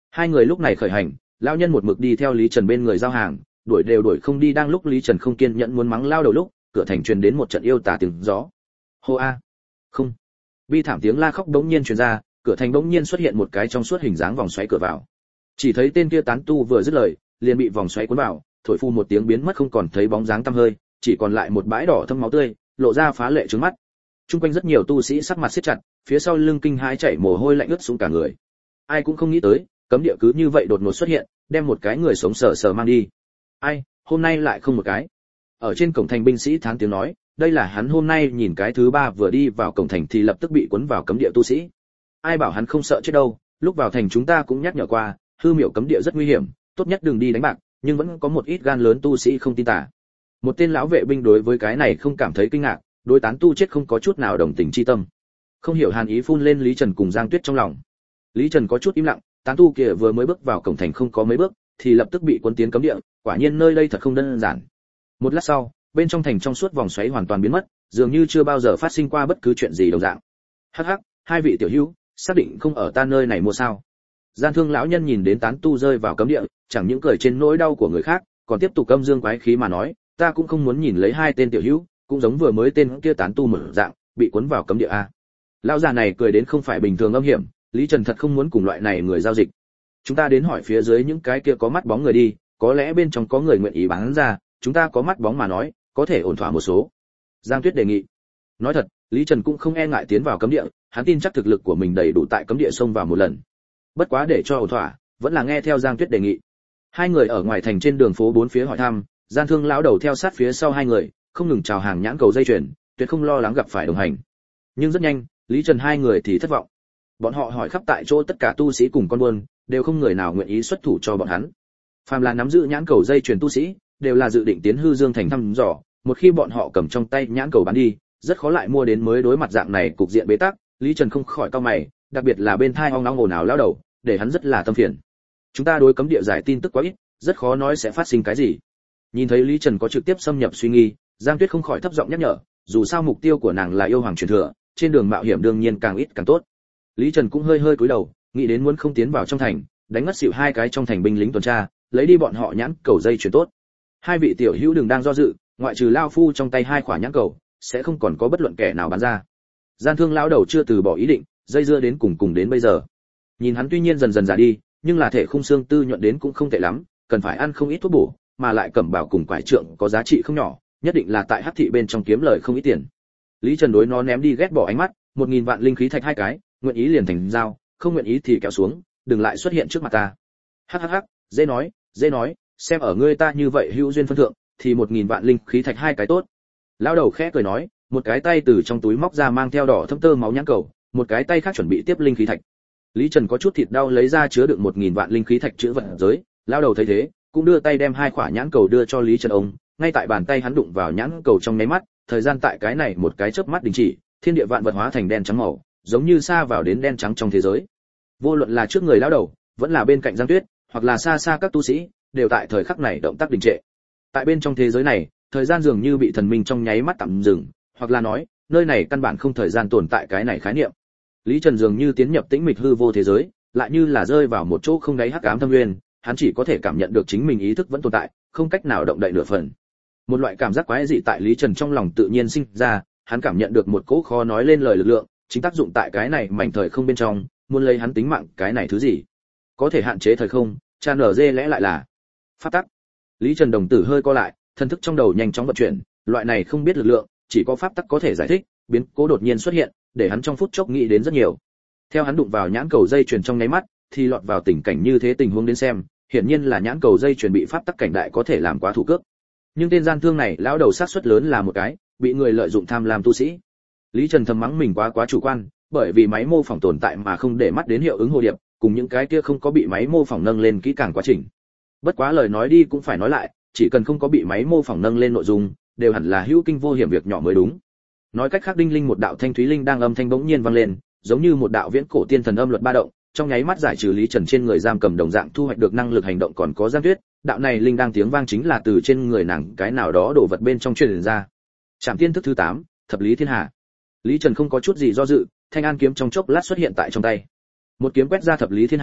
Hai người lúc này khởi hành, lão nhân một mực đi theo Lý Trần bên người giao hàng, đuổi đều đuổi không đi, đang lúc Lý Trần không kiên nhẫn muốn mắng lao đầu lúc, cửa thành truyền đến một trận yêu tà tiếng gió. Hô a. Không. Bi thảm tiếng la khóc bỗng nhiên truyền ra, cửa thành bỗng nhiên xuất hiện một cái trong suốt hình dáng vòng xoáy cửa vào. Chỉ thấy tên kia tán tu vừa dứt lời, liền bị vòng xoáy cuốn vào, thổi phu một tiếng biến mất không còn thấy bóng dáng tăm hơi, chỉ còn lại một bãi đỏ thâm máu tươi, lộ ra phá lệ trướng mắt. Trung quanh rất nhiều tu sĩ sắc mặt siết chặt, phía sau lưng kinh hãi chảy mồ hôi lạnh ướt xuống cả người. Ai cũng không nghĩ tới, cấm địa cứ như vậy đột ngột xuất hiện, đem một cái người sống sờ sờ mang đi. Ai, hôm nay lại không một cái. Ở trên cổng thành binh sĩ thán tiếng nói, đây là hắn hôm nay nhìn cái thứ ba vừa đi vào cổng thành thì lập tức bị cuốn vào cấm địa tu sĩ. Ai bảo hắn không sợ chết đâu, lúc vào thành chúng ta cũng nhắc nhở qua, hư miểu cấm địa rất nguy hiểm, tốt nhất đừng đi đánh bạc, nhưng vẫn có một ít gan lớn tu sĩ không tin tà. Một tên lão vệ binh đối với cái này không cảm thấy kinh ngạc, đối tán tu chết không có chút nào đồng tình chi tâm. Không hiểu hàn ý phun lên Lý Trần cùng Giang Tuyết trong lòng. Lý Trần có chút im lặng, tán tu kia vừa mới bước vào cổng thành không có mấy bước, thì lập tức bị cuốn tiến cấm địa, quả nhiên nơi đây thật không đơn giản. Một lát sau, bên trong thành trong suốt vòng xoáy hoàn toàn biến mất, dường như chưa bao giờ phát sinh qua bất cứ chuyện gì đồng dạng. Hắc hắc, hai vị tiểu hữu, xác định không ở ta nơi này mua sao? Gian thương lão nhân nhìn đến tán tu rơi vào cấm địa, chẳng những cười trên nỗi đau của người khác, còn tiếp tục âm dương quái khí mà nói, ta cũng không muốn nhìn lấy hai tên tiểu hữu, cũng giống vừa mới tên kia tán tu mở dạng, bị cuốn vào cấm địa a. Lão già này cười đến không phải bình thường âm hiểm, Lý Trần thật không muốn cùng loại này người giao dịch. Chúng ta đến hỏi phía dưới những cái kia có mắt bóng người đi, có lẽ bên trong có người nguyện ý bán ra, chúng ta có mắt bóng mà nói, có thể ổn thỏa một số. Giang Tuyết đề nghị. Nói thật, Lý Trần cũng không e ngại tiến vào cấm địa, hắn tin chắc thực lực của mình đầy đủ tại cấm địa xông vào một lần. Bất quá để cho ổn thỏa, vẫn là nghe theo Giang Tuyết đề nghị. Hai người ở ngoài thành trên đường phố bốn phía hỏi thăm, Gian thương lão đầu theo sát phía sau hai người, không ngừng chào hàng nhãn cầu dây chuyền, tuyệt không lo lắng gặp phải đồng hành. Nhưng rất nhanh, Lý Trần hai người thì thất vọng. Bọn họ hỏi khắp tại chỗ tất cả tu sĩ cùng con buôn, đều không người nào nguyện ý xuất thủ cho bọn hắn. Phàm là nắm giữ nhãn cầu dây chuyền tu sĩ, đều là dự định tiến hư dương thành thăm dò, một khi bọn họ cầm trong tay nhãn cầu bán đi, rất khó lại mua đến mới. Đối mặt dạng này cục diện bế tắc, Lý Trần không khỏi cau mày, đặc biệt là bên thai ong ong ồn ào lao đầu, để hắn rất là tâm phiền. Chúng ta đối cấm địa giải tin tức quá ít, rất khó nói sẽ phát sinh cái gì. Nhìn thấy Lý Trần có trực tiếp xâm nhập suy nghi, Giang Tuyết không khỏi thấp giọng nhắc nhở, dù sao mục tiêu của nàng là yêu hoàng truyền thừa, trên đường mạo hiểm đương nhiên càng ít càng tốt. Lý Trần cũng hơi hơi cúi đầu, nghĩ đến muốn không tiến vào trong thành, đánh ngất xỉu hai cái trong thành binh lính tuần tra, lấy đi bọn họ nhãn cầu dây chuyền tốt. Hai vị tiểu hữu đừng đang do dự, ngoại trừ lao phu trong tay hai quả nhãn cầu, sẽ không còn có bất luận kẻ nào bán ra. Gian thương lão đầu chưa từ bỏ ý định, dây dưa đến cùng cùng đến bây giờ. Nhìn hắn tuy nhiên dần dần già đi, nhưng là thể khung xương tư nhuận đến cũng không tệ lắm, cần phải ăn không ít thuốc bổ, mà lại cẩm bảo cùng quải trượng có giá trị không nhỏ, nhất định là tại hắc thị bên trong kiếm lời không ít tiền. Lý Trần đối nó ném đi ghét bỏ ánh mắt, một nghìn vạn linh khí thạch hai cái, nguyện ý liền thành giao, không nguyện ý thì kéo xuống, đừng lại xuất hiện trước mặt ta. Hắc hắc hắc, dễ nói, dễ nói, xem ở ngươi ta như vậy hữu duyên phân thượng, thì một nghìn vạn linh khí thạch hai cái tốt. Lão đầu khẽ cười nói, một cái tay từ trong túi móc ra mang theo đỏ thâm tơ máu nhãn cầu, một cái tay khác chuẩn bị tiếp linh khí thạch. Lý Trần có chút thịt đau lấy ra chứa đựng một nghìn vạn linh khí thạch chứa vật giới, lão đầu thấy thế, cũng đưa tay đem hai quả nhãn cầu đưa cho Lý Trần ông, ngay tại bàn tay hắn đụng vào nhãn cầu trong nháy mắt, thời gian tại cái này một cái chớp mắt đình chỉ, thiên địa vạn vật hóa thành đen trắng màu, giống như xa vào đến đen trắng trong thế giới. Vô luận là trước người lão đầu, vẫn là bên cạnh Giang Tuyết, hoặc là xa xa các tu sĩ, đều tại thời khắc này động tác đình trệ. Tại bên trong thế giới này, thời gian dường như bị thần minh trong nháy mắt tạm dừng, hoặc là nói, nơi này căn bản không thời gian tồn tại cái này khái niệm. Lý Trần dường như tiến nhập tĩnh mịch hư vô thế giới, lại như là rơi vào một chỗ không đáy hắc ám thâm nguyên, hắn chỉ có thể cảm nhận được chính mình ý thức vẫn tồn tại, không cách nào động đậy nửa phần. Một loại cảm giác quái dị tại Lý Trần trong lòng tự nhiên sinh ra, hắn cảm nhận được một cỗ khó nói lên lời lực lượng, chính tác dụng tại cái này mảnh thời không bên trong, muốn lấy hắn tính mạng, cái này thứ gì? Có thể hạn chế thời không, cha nở dê lẽ lại là pháp tắc. Lý Trần đồng tử hơi co lại, thần thức trong đầu nhanh chóng vận chuyển, loại này không biết lực lượng, chỉ có pháp tắc có thể giải thích, biến cố đột nhiên xuất hiện, để hắn trong phút chốc nghĩ đến rất nhiều. Theo hắn đụng vào nhãn cầu dây chuyền trong nháy mắt, thì lọt vào tình cảnh như thế tình huống đến xem, hiển nhiên là nhãn cầu dây chuyền bị pháp tắc cảnh đại có thể làm quá thủ cước. Nhưng tên gian thương này lão đầu sát suất lớn là một cái, bị người lợi dụng tham lam tu sĩ. Lý Trần thầm mắng mình quá quá chủ quan, bởi vì máy mô phỏng tồn tại mà không để mắt đến hiệu ứng hồ điệp, cùng những cái kia không có bị máy mô phỏng nâng lên kỹ càng quá trình. Bất quá lời nói đi cũng phải nói lại, chỉ cần không có bị máy mô phỏng nâng lên nội dung, đều hẳn là hữu kinh vô hiểm việc nhỏ mới đúng. Nói cách khác, đinh linh một đạo thanh thúy linh đang âm thanh bỗng nhiên vang lên, giống như một đạo viễn cổ tiên thần âm luật ba động, trong nháy mắt giải trừ Lý Trần trên người giam cầm đồng dạng thu hoạch được năng lực hành động còn có Giang Tuyết, đạo này linh đang tiếng vang chính là từ trên người nàng cái nào đó đổ vật bên trong truyền ra. Trảm tiên thức thứ tám, thập lý thiên hà. Lý Trần không có chút gì do dự, thanh an kiếm trong chốc lát xuất hiện tại trong tay. Một kiếm quét ra thập lý thiên hà,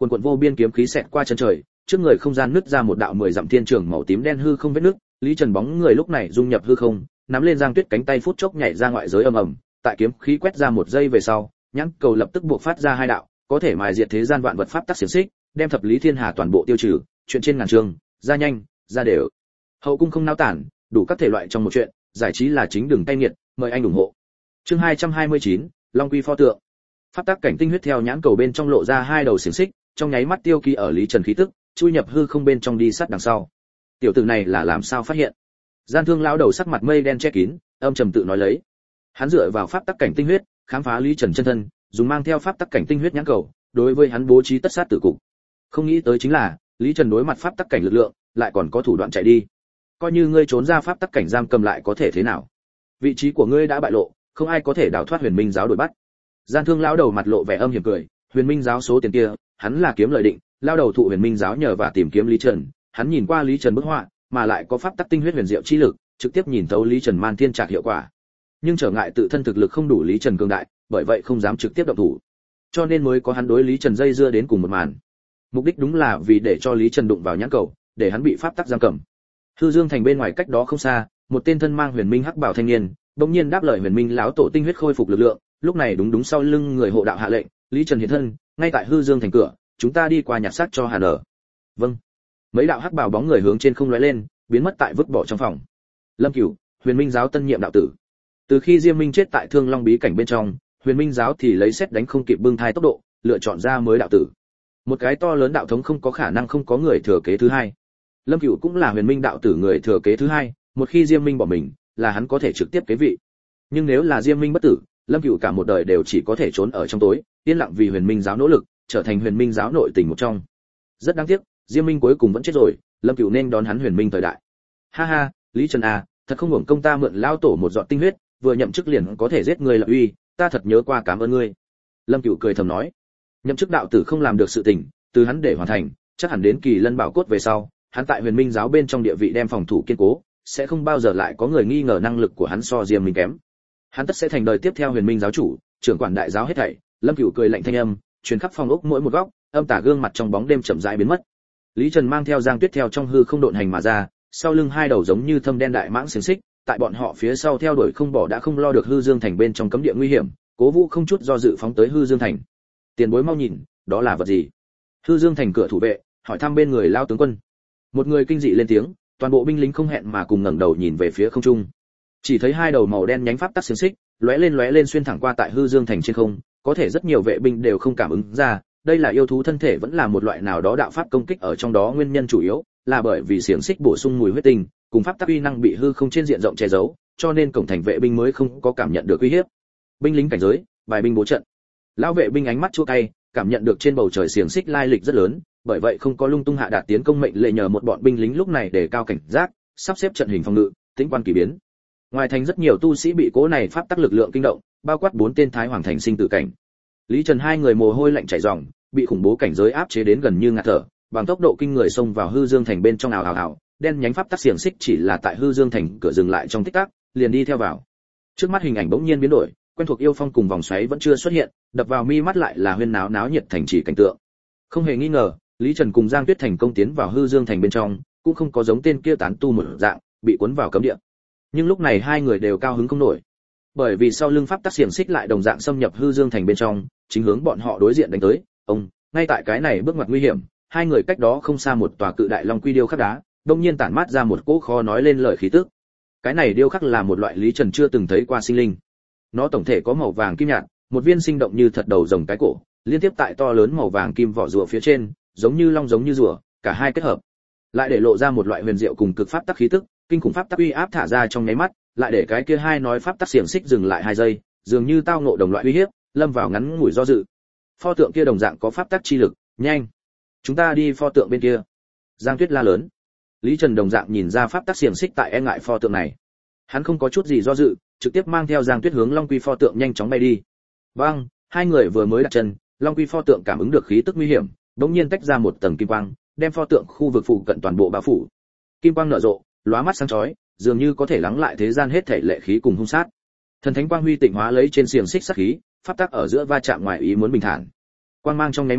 Quần quần vô biên kiếm khí xẹt qua chân trời, trước người không gian nứt ra một đạo mười dặm thiên trường màu tím đen hư không vết nứt, Lý Trần bóng người lúc này dung nhập hư không, nắm lên Giang Tuyết cánh tay phút chốc nhảy ra ngoại giới ầm ầm, tại kiếm khí quét ra một giây về sau, nhãn cầu lập tức buộc phát ra hai đạo, có thể mài diệt thế gian vạn vật pháp tắc xiển xích, đem thập lý thiên hà toàn bộ tiêu trừ, chuyện trên ngàn trường, ra nhanh, ra đều. Hậu cung không náo tản, đủ các thể loại trong một chuyện, giải trí là chính đường tay nghiệt, mời anh ủng hộ. Chương hai trăm hai mươi chín, Long Quy pho tượng. Pháp tắc cảnh tinh huyết theo nhãn cầu bên trong lộ ra hai đầu xiển xích, trong nháy mắt tiêu ký ở Lý Trần khí tức, chui nhập hư không bên trong đi sát đằng sau. Tiểu tử này là làm sao phát hiện? Gian Thương lão đầu sắc mặt mây đen che kín, âm trầm tự nói lấy. Hắn dựa vào pháp tắc cảnh tinh huyết, khám phá Lý Trần chân thân, dùng mang theo pháp tắc cảnh tinh huyết nhãn cầu, đối với hắn bố trí tất sát tử cục. Không nghĩ tới chính là, Lý Trần đối mặt pháp tắc cảnh lực lượng, lại còn có thủ đoạn chạy đi. Coi như ngươi trốn ra pháp tắc cảnh giam cầm lại có thể thế nào? Vị trí của ngươi đã bại lộ, không ai có thể đào thoát Huyền Minh giáo đuổi bắt. Gian Thương lão đầu mặt lộ vẻ âm hiểm cười, Huyền Minh giáo số tiền kia, hắn là kiếm lợi định, lao đầu thụ Huyền Minh giáo nhờ và tìm kiếm Lý Trần, hắn nhìn qua Lý Trần bức họa, mà lại có pháp tắc tinh huyết huyền diệu chi lực, trực tiếp nhìn thấu Lý Trần man thiên trạc hiệu quả. Nhưng trở ngại tự thân thực lực không đủ Lý Trần cường đại, bởi vậy không dám trực tiếp động thủ. Cho nên mới có hắn đối Lý Trần dây dưa đến cùng một màn. Mục đích đúng là vì để cho Lý Trần đụng vào nhãn cầu, để hắn bị pháp tắc giam cầm. Hư Dương thành bên ngoài cách đó không xa, một tên thân mang Huyền Minh hắc bảo thanh niên, bỗng nhiên đáp lời Huyền Minh lão tổ tinh huyết khôi phục lực lượng, lúc này đúng đúng sau lưng người hộ đạo hạ lệnh, Lý Trần hiện thân, ngay tại Hư Dương thành cửa, chúng ta đi qua nhặt xác cho Hà Nở. Vâng. Mấy đạo hắc bảo bóng người hướng trên không lóe lên, biến mất tại vứt bỏ trong phòng. Lâm Cửu, Huyền Minh giáo tân nhiệm đạo tử. Từ khi Diêm Minh chết tại Thương Long bí cảnh bên trong, Huyền Minh giáo thì lấy xét đánh không kịp bưng thai tốc độ, lựa chọn ra mới đạo tử. Một cái to lớn đạo thống không có khả năng không có người thừa kế thứ hai. Lâm Cửu cũng là Huyền Minh đạo tử người thừa kế thứ hai, một khi Diêm Minh bỏ mình, là hắn có thể trực tiếp kế vị. Nhưng nếu là Diêm Minh bất tử, Lâm Cửu cả một đời đều chỉ có thể trốn ở trong tối, yên lặng vì Huyền Minh giáo nỗ lực, trở thành Huyền Minh giáo nội tình một trong. Rất đáng tiếc, Diêm Minh cuối cùng vẫn chết rồi, Lâm Cửu nên đón hắn Huyền Minh thời đại. Ha ha, Lý Trần à, thật không hưởng công ta mượn lao tổ một giọt tinh huyết, vừa nhậm chức liền có thể giết người lập uy, ta thật nhớ qua cảm ơn ngươi. Lâm Cửu cười thầm nói, nhậm chức đạo tử không làm được sự tình, từ hắn để hoàn thành, chắc hẳn đến kỳ lân bảo cốt về sau, hắn tại Huyền Minh giáo bên trong địa vị đem phòng thủ kiên cố, sẽ không bao giờ lại có người nghi ngờ năng lực của hắn so Diêm Minh kém. Hắn tất sẽ thành đời tiếp theo Huyền Minh giáo chủ, trưởng quản đại giáo hết thảy. Lâm Cửu cười lạnh thanh âm, truyền khắp phòng ốc mỗi một góc, âm tà gương mặt trong bóng đêm chậm rãi biến mất. Lý Trần mang theo Giang Tuyết theo trong hư không độn hành mà ra, sau lưng hai đầu giống như thâm đen đại mãng xiềng xích, tại bọn họ phía sau theo đuổi không bỏ đã không lo được Hư Dương thành bên trong cấm địa nguy hiểm, Cố Vũ không chút do dự phóng tới Hư Dương thành. Tiền bối mau nhìn, đó là vật gì? Hư Dương thành cửa thủ vệ hỏi thăm bên người lao tướng quân. Một người kinh dị lên tiếng, toàn bộ binh lính không hẹn mà cùng ngẩng đầu nhìn về phía không trung. Chỉ thấy hai đầu màu đen nhánh pháp tắc xiềng xích, lóe lên lóe lên xuyên thẳng qua tại Hư Dương thành trên không, có thể rất nhiều vệ binh đều không cảm ứng ra, đây là yêu thú thân thể vẫn là một loại nào đó đạo pháp công kích ở trong đó, nguyên nhân chủ yếu là bởi vì xiềng xích bổ sung mùi huyết tinh, cùng pháp tắc uy năng bị hư không trên diện rộng che giấu, cho nên cổng thành vệ binh mới không có cảm nhận được uy hiếp. Binh lính cảnh giới, bài binh bố trận. Lão vệ binh ánh mắt chua cay, cảm nhận được trên bầu trời xiềng xích lai lịch rất lớn, bởi vậy không có lung tung hạ đạt tiến công mệnh lệnh, nhờ một bọn binh lính lúc này để cao cảnh giác, sắp xếp trận hình phòng ngự, tĩnh quan kỳ biến. Ngoài thành rất nhiều tu sĩ bị cố này pháp tắc lực lượng kinh động, bao quát bốn tên thái hoàng thành sinh tử cảnh. Lý Trần hai người mồ hôi lạnh chảy ròng, bị khủng bố cảnh giới áp chế đến gần như ngạt thở, bằng tốc độ kinh người xông vào Hư Dương thành bên trong ào ào ào, đen nhánh pháp tắc xiềng xích chỉ là tại Hư Dương thành cửa dừng lại trong tích tắc, liền đi theo vào. Trước mắt hình ảnh bỗng nhiên biến đổi, quen thuộc yêu phong cùng vòng xoáy vẫn chưa xuất hiện, đập vào mi mắt lại là huyên náo náo nhiệt thành trì cảnh tượng. Không hề nghi ngờ, Lý Trần cùng Giang Tuyết thành công tiến vào Hư Dương thành bên trong, cũng không có giống tên kia tán tu một dạng, bị cuốn vào cấm địa. Nhưng lúc này hai người đều cao hứng không nổi, bởi vì sau lưng pháp tắc xiềng xích lại đồng dạng xâm nhập Hư Dương thành bên trong, chính hướng bọn họ đối diện đánh tới. Ông, ngay tại cái này bước ngoặt nguy hiểm, hai người cách đó không xa một tòa cự đại long quy điêu khắc đá, đột nhiên tản mát ra một cỗ khó nói lên lời khí tức. Cái này điêu khắc là một loại Lý Trần chưa từng thấy qua sinh linh. Nó tổng thể có màu vàng kim nhạt, một viên sinh động như thật đầu rồng cái cổ, liên tiếp tại to lớn màu vàng kim vỏ rùa phía trên, giống như long giống như rùa, cả hai kết hợp, lại để lộ ra một loại huyền diệu cùng cực pháp tắc khí tức, kinh khủng pháp tắc uy áp thả ra trong nháy mắt, lại để cái kia hai nói pháp tắc xiềng xích dừng lại hai giây, dường như tao ngộ đồng loại uy hiếp, lâm vào ngắn ngủi do dự. Pho tượng kia đồng dạng có pháp tắc chi lực, nhanh, chúng ta đi pho tượng bên kia. Giang Tuyết la lớn. Lý Trần đồng dạng nhìn ra pháp tắc xiềng xích tại e ngại pho tượng này, hắn không có chút gì do dự, trực tiếp mang theo Giang Tuyết hướng Long Quy pho tượng nhanh chóng bay đi. Bang, hai người vừa mới đặt chân, Long Quy pho tượng cảm ứng được khí tức nguy hiểm, đống nhiên tách ra một tầng kim quang, đem pho tượng khu vực phụ cận toàn bộ bao phủ. Kim quang nở rộ, lóa mắt sáng chói, dường như có thể lắng lại thế gian hết thảy lệ khí cùng hung sát. Thần thánh quang huy tịnh hóa lấy trên xiềng xích sát khí, pháp tắc ở giữa va chạm ngoài ý muốn bình thản. Quang mang trong nháy mắt,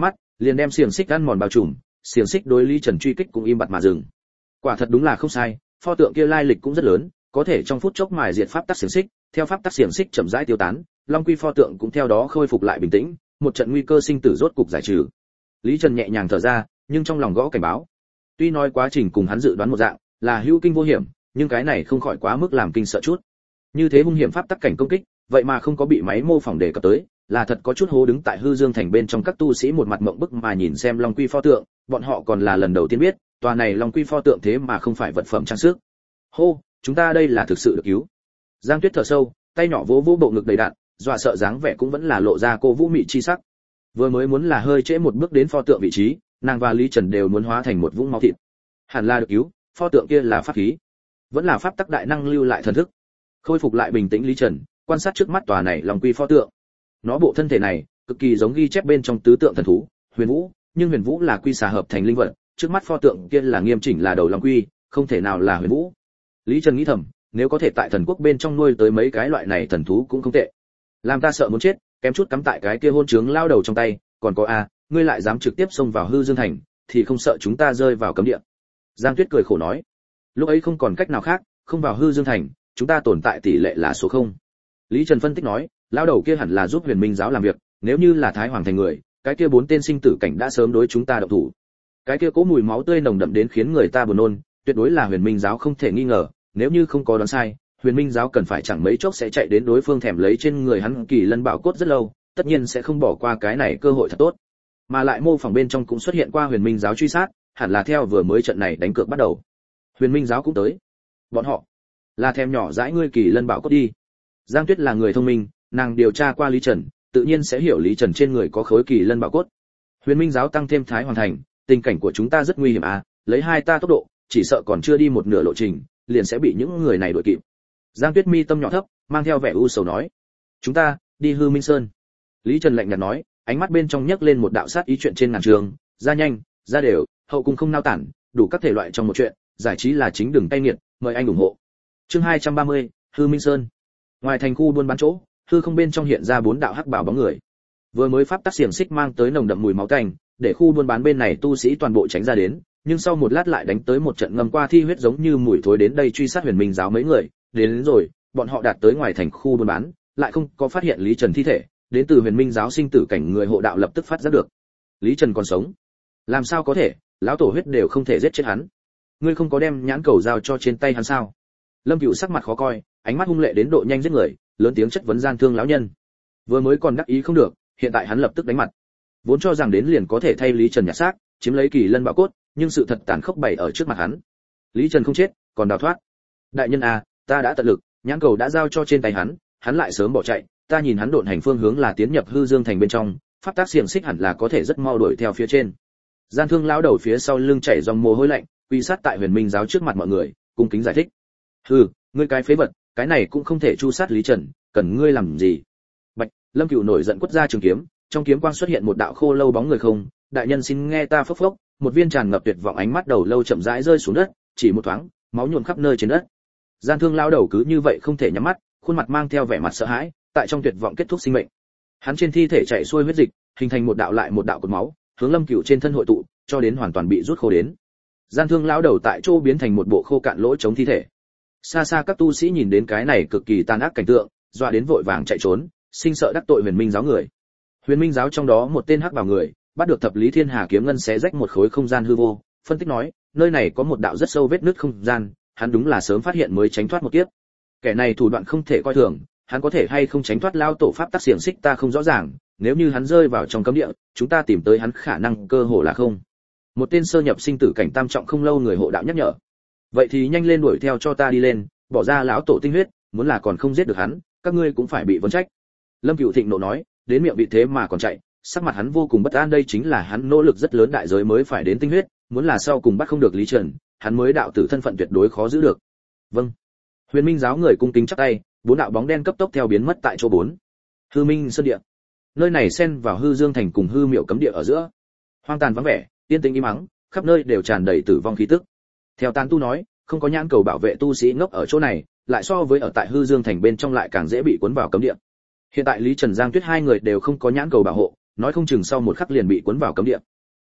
liền đem xiềng xích ăn mòn bao trùm, xiềng xích đối Lý Trần truy kích cũng im bặt mà dừng. Quả thật đúng là không sai, pho tượng kia lai lịch cũng rất lớn, có thể trong phút chốc mài diệt pháp tắc xiềng xích, theo pháp tắc xiềng xích chậm rãi tiêu tán, Long Quy pho tượng cũng theo đó khôi phục lại bình tĩnh, một trận nguy cơ sinh tử rốt cục giải trừ. Lý Trần nhẹ nhàng thở ra, nhưng trong lòng gõ cảnh báo. Tuy nói quá trình cùng hắn dự đoán một dạng, là hữu kinh vô hiểm, nhưng cái này không khỏi quá mức làm kinh sợ chút. Như thế hung hiểm pháp tắc cảnh công kích, vậy mà không có bị máy mô phỏng đề cập tới, là thật có chút hố đứng tại hư dương thành bên trong các tu sĩ một mặt mộng bức mà nhìn xem Long Quy pho tượng, bọn họ còn là lần đầu tiên biết, tòa này Long Quy pho tượng thế mà không phải vật phẩm trang sức. Hô, chúng ta đây là thực sự được cứu. Giang Tuyết thở sâu, tay nhỏ vỗ vỗ bộ ngực đầy đạn, dọa sợ dáng vẻ cũng vẫn là lộ ra cô vũ mị chi sắc. Vừa mới muốn là hơi trễ một bước đến pho tượng vị trí, nàng và Lý Trần đều muốn hóa thành một vũng máu thịt. Hẳn là được cứu, pho tượng kia là pháp khí, vẫn là pháp tắc đại năng lưu lại thần thức. Khôi phục lại bình tĩnh Lý Trần, quan sát trước mắt tòa này Long Quy pho tượng. Nó bộ thân thể này, cực kỳ giống ghi chép bên trong tứ tượng thần thú, Huyền Vũ, nhưng Huyền Vũ là quy xà hợp thành linh vật, trước mắt pho tượng kia là nghiêm chỉnh là đầu Long Quy, không thể nào là Huyền Vũ. Lý Trần nghĩ thầm, nếu có thể tại thần quốc bên trong nuôi tới mấy cái loại này thần thú cũng không tệ. Làm ta sợ muốn chết, kém chút cắm tại cái kia hôn trướng lao đầu trong tay, còn có a, ngươi lại dám trực tiếp xông vào hư dương thành, thì không sợ chúng ta rơi vào cấm địa. Giang Tuyết cười khổ nói, lúc ấy không còn cách nào khác, không vào hư dương thành, chúng ta tồn tại tỷ lệ là số không. Lý Trần phân tích nói, lao đầu kia hẳn là giúp Huyền Minh giáo làm việc, nếu như là Thái Hoàng thành người, cái kia bốn tên sinh tử cảnh đã sớm đối chúng ta động thủ. Cái kia cố mùi máu tươi nồng đậm đến khiến người ta buồn nôn, tuyệt đối là Huyền Minh giáo không thể nghi ngờ, nếu như không có đoán sai, Huyền Minh giáo cần phải chẳng mấy chốc sẽ chạy đến đối phương thèm lấy trên người hắn kỳ lân bảo cốt rất lâu, tất nhiên sẽ không bỏ qua cái này cơ hội thật tốt. Mà lại mô phỏng bên trong cũng xuất hiện qua Huyền Minh giáo truy sát, hẳn là theo vừa mới trận này đánh cược bắt đầu. Huyền Minh giáo cũng tới. Bọn họ là thèm nhỏ dãi ngươi kỳ lân bảo cốt đi. Giang Tuyết là người thông minh, nàng điều tra qua Lý Trần, tự nhiên sẽ hiểu Lý Trần trên người có khối kỳ lân bảo cốt. Huyền Minh giáo tăng thêm Thái Hoàng thành, tình cảnh của chúng ta rất nguy hiểm à, lấy hai ta tốc độ, chỉ sợ còn chưa đi một nửa lộ trình, liền sẽ bị những người này đuổi kịp. Giang Tuyết mi tâm nhỏ thấp, mang theo vẻ u sầu nói, chúng ta đi Hư Minh Sơn. Lý Trần lạnh nhạt nói, ánh mắt bên trong nhấc lên một đạo sát ý chuyện trên ngàn trường, ra nhanh, ra đều, hậu cung không nao tản, đủ các thể loại trong một chuyện, giải trí là chính đường tay nghiệt, mời anh ủng hộ. Chương hai trăm ba mươi, Hư Minh Sơn. Ngoài thành khu buôn bán chỗ, hư không bên trong hiện ra bốn đạo hắc bảo bóng người. Vừa mới pháp tắc xiềng xích mang tới nồng đậm mùi máu tanh, để khu buôn bán bên này tu sĩ toàn bộ tránh ra đến, nhưng sau một lát lại đánh tới một trận ngầm qua thi huyết giống như mùi thối đến đây truy sát Huyền Minh giáo mấy người, đến, đến rồi, bọn họ đạt tới ngoài thành khu buôn bán, lại không có phát hiện Lý Trần thi thể, đến từ Huyền Minh giáo sinh tử cảnh người hộ đạo lập tức phát giác được. Lý Trần còn sống? Làm sao có thể, lão tổ huyết đều không thể giết chết hắn. Ngươi không có đem nhãn cầu giao cho trên tay hắn sao? Lâm Cửu sắc mặt khó coi, ánh mắt hung lệ đến độ nhanh giết người, lớn tiếng chất vấn gian thương lão nhân. Vừa mới còn đắc ý không được, hiện tại hắn lập tức đánh mặt. Vốn cho rằng đến liền có thể thay Lý Trần nhặt xác, chiếm lấy kỳ lân bảo cốt, nhưng sự thật tàn khốc bày ở trước mặt hắn. Lý Trần không chết, còn đào thoát. Đại nhân à, ta đã tận lực, nhãn cầu đã giao cho trên tay hắn, hắn lại sớm bỏ chạy, ta nhìn hắn độn hành phương hướng là tiến nhập hư dương thành bên trong, pháp tác xiềng xích hẳn là có thể rất mau đuổi theo phía trên. Gian thương lão đầu phía sau lưng chảy dòng mồ hôi lạnh, quy sát tại Huyền Minh giáo trước mặt mọi người, cung kính giải thích. Hừ, ngươi cái phế vật, cái này cũng không thể chu sát Lý Trần, cần ngươi làm gì? Bạch, Lâm Cửu nổi giận quất ra trường kiếm, trong kiếm quang xuất hiện một đạo khô lâu bóng người không, đại nhân xin nghe ta phốc phốc, một viên tràn ngập tuyệt vọng ánh mắt đầu lâu chậm rãi rơi xuống đất, chỉ một thoáng, máu nhuộm khắp nơi trên đất. Gian thương lão đầu cứ như vậy không thể nhắm mắt, khuôn mặt mang theo vẻ mặt sợ hãi, tại trong tuyệt vọng kết thúc sinh mệnh. Hắn trên thi thể chảy xuôi huyết dịch, hình thành một đạo lại một đạo cột máu, hướng Lâm Cửu trên thân hội tụ, cho đến hoàn toàn bị rút khô đến. Gian thương lão đầu tại chỗ biến thành một bộ khô cạn lỗ chống thi thể. Xa xa các tu sĩ nhìn đến cái này cực kỳ tàn ác cảnh tượng, dọa đến vội vàng chạy trốn, sinh sợ đắc tội Huyền Minh giáo người. Huyền Minh giáo trong đó một tên hắc bảo người, bắt được thập lý thiên hà kiếm ngân xé rách một khối không gian hư vô, phân tích nói, nơi này có một đạo rất sâu vết nứt không gian, hắn đúng là sớm phát hiện mới tránh thoát một kiếp. Kẻ này thủ đoạn không thể coi thường, hắn có thể hay không tránh thoát lao tổ pháp tắc xiềng xích ta không rõ ràng, nếu như hắn rơi vào trong cấm địa, chúng ta tìm tới hắn khả năng cơ hồ là không. Một tên sơ nhập sinh tử cảnh tam trọng không lâu người hộ đạo nhắc nhở. Vậy thì nhanh lên đuổi theo cho ta đi lên, bỏ ra lão tổ tinh huyết, muốn là còn không giết được hắn, các ngươi cũng phải bị vấn trách. Lâm Cửu Thịnh nộ nói, đến miệng vị thế mà còn chạy, sắc mặt hắn vô cùng bất an, đây chính là hắn nỗ lực rất lớn đại giới mới phải đến tinh huyết, muốn là sau cùng bắt không được Lý Trần, hắn mới đạo tử thân phận tuyệt đối khó giữ được. Vâng. Huyền Minh giáo người cung kính chắp tay, bốn đạo bóng đen cấp tốc theo biến mất tại chỗ bốn. Hư Minh Sơn địa. Nơi này xen vào hư dương thành cùng hư miệu cấm địa ở giữa. Hoang tàn vắng vẻ, yên tĩnh im mắng, khắp nơi đều tràn đầy tử vong khí tức. Theo tán tu nói, không có nhãn cầu bảo vệ tu sĩ ngốc ở chỗ này, lại so với ở tại hư dương thành bên trong lại càng dễ bị cuốn vào cấm địa. Hiện tại Lý Trần Giang Tuyết hai người đều không có nhãn cầu bảo hộ, nói không chừng sau một khắc liền bị cuốn vào cấm địa.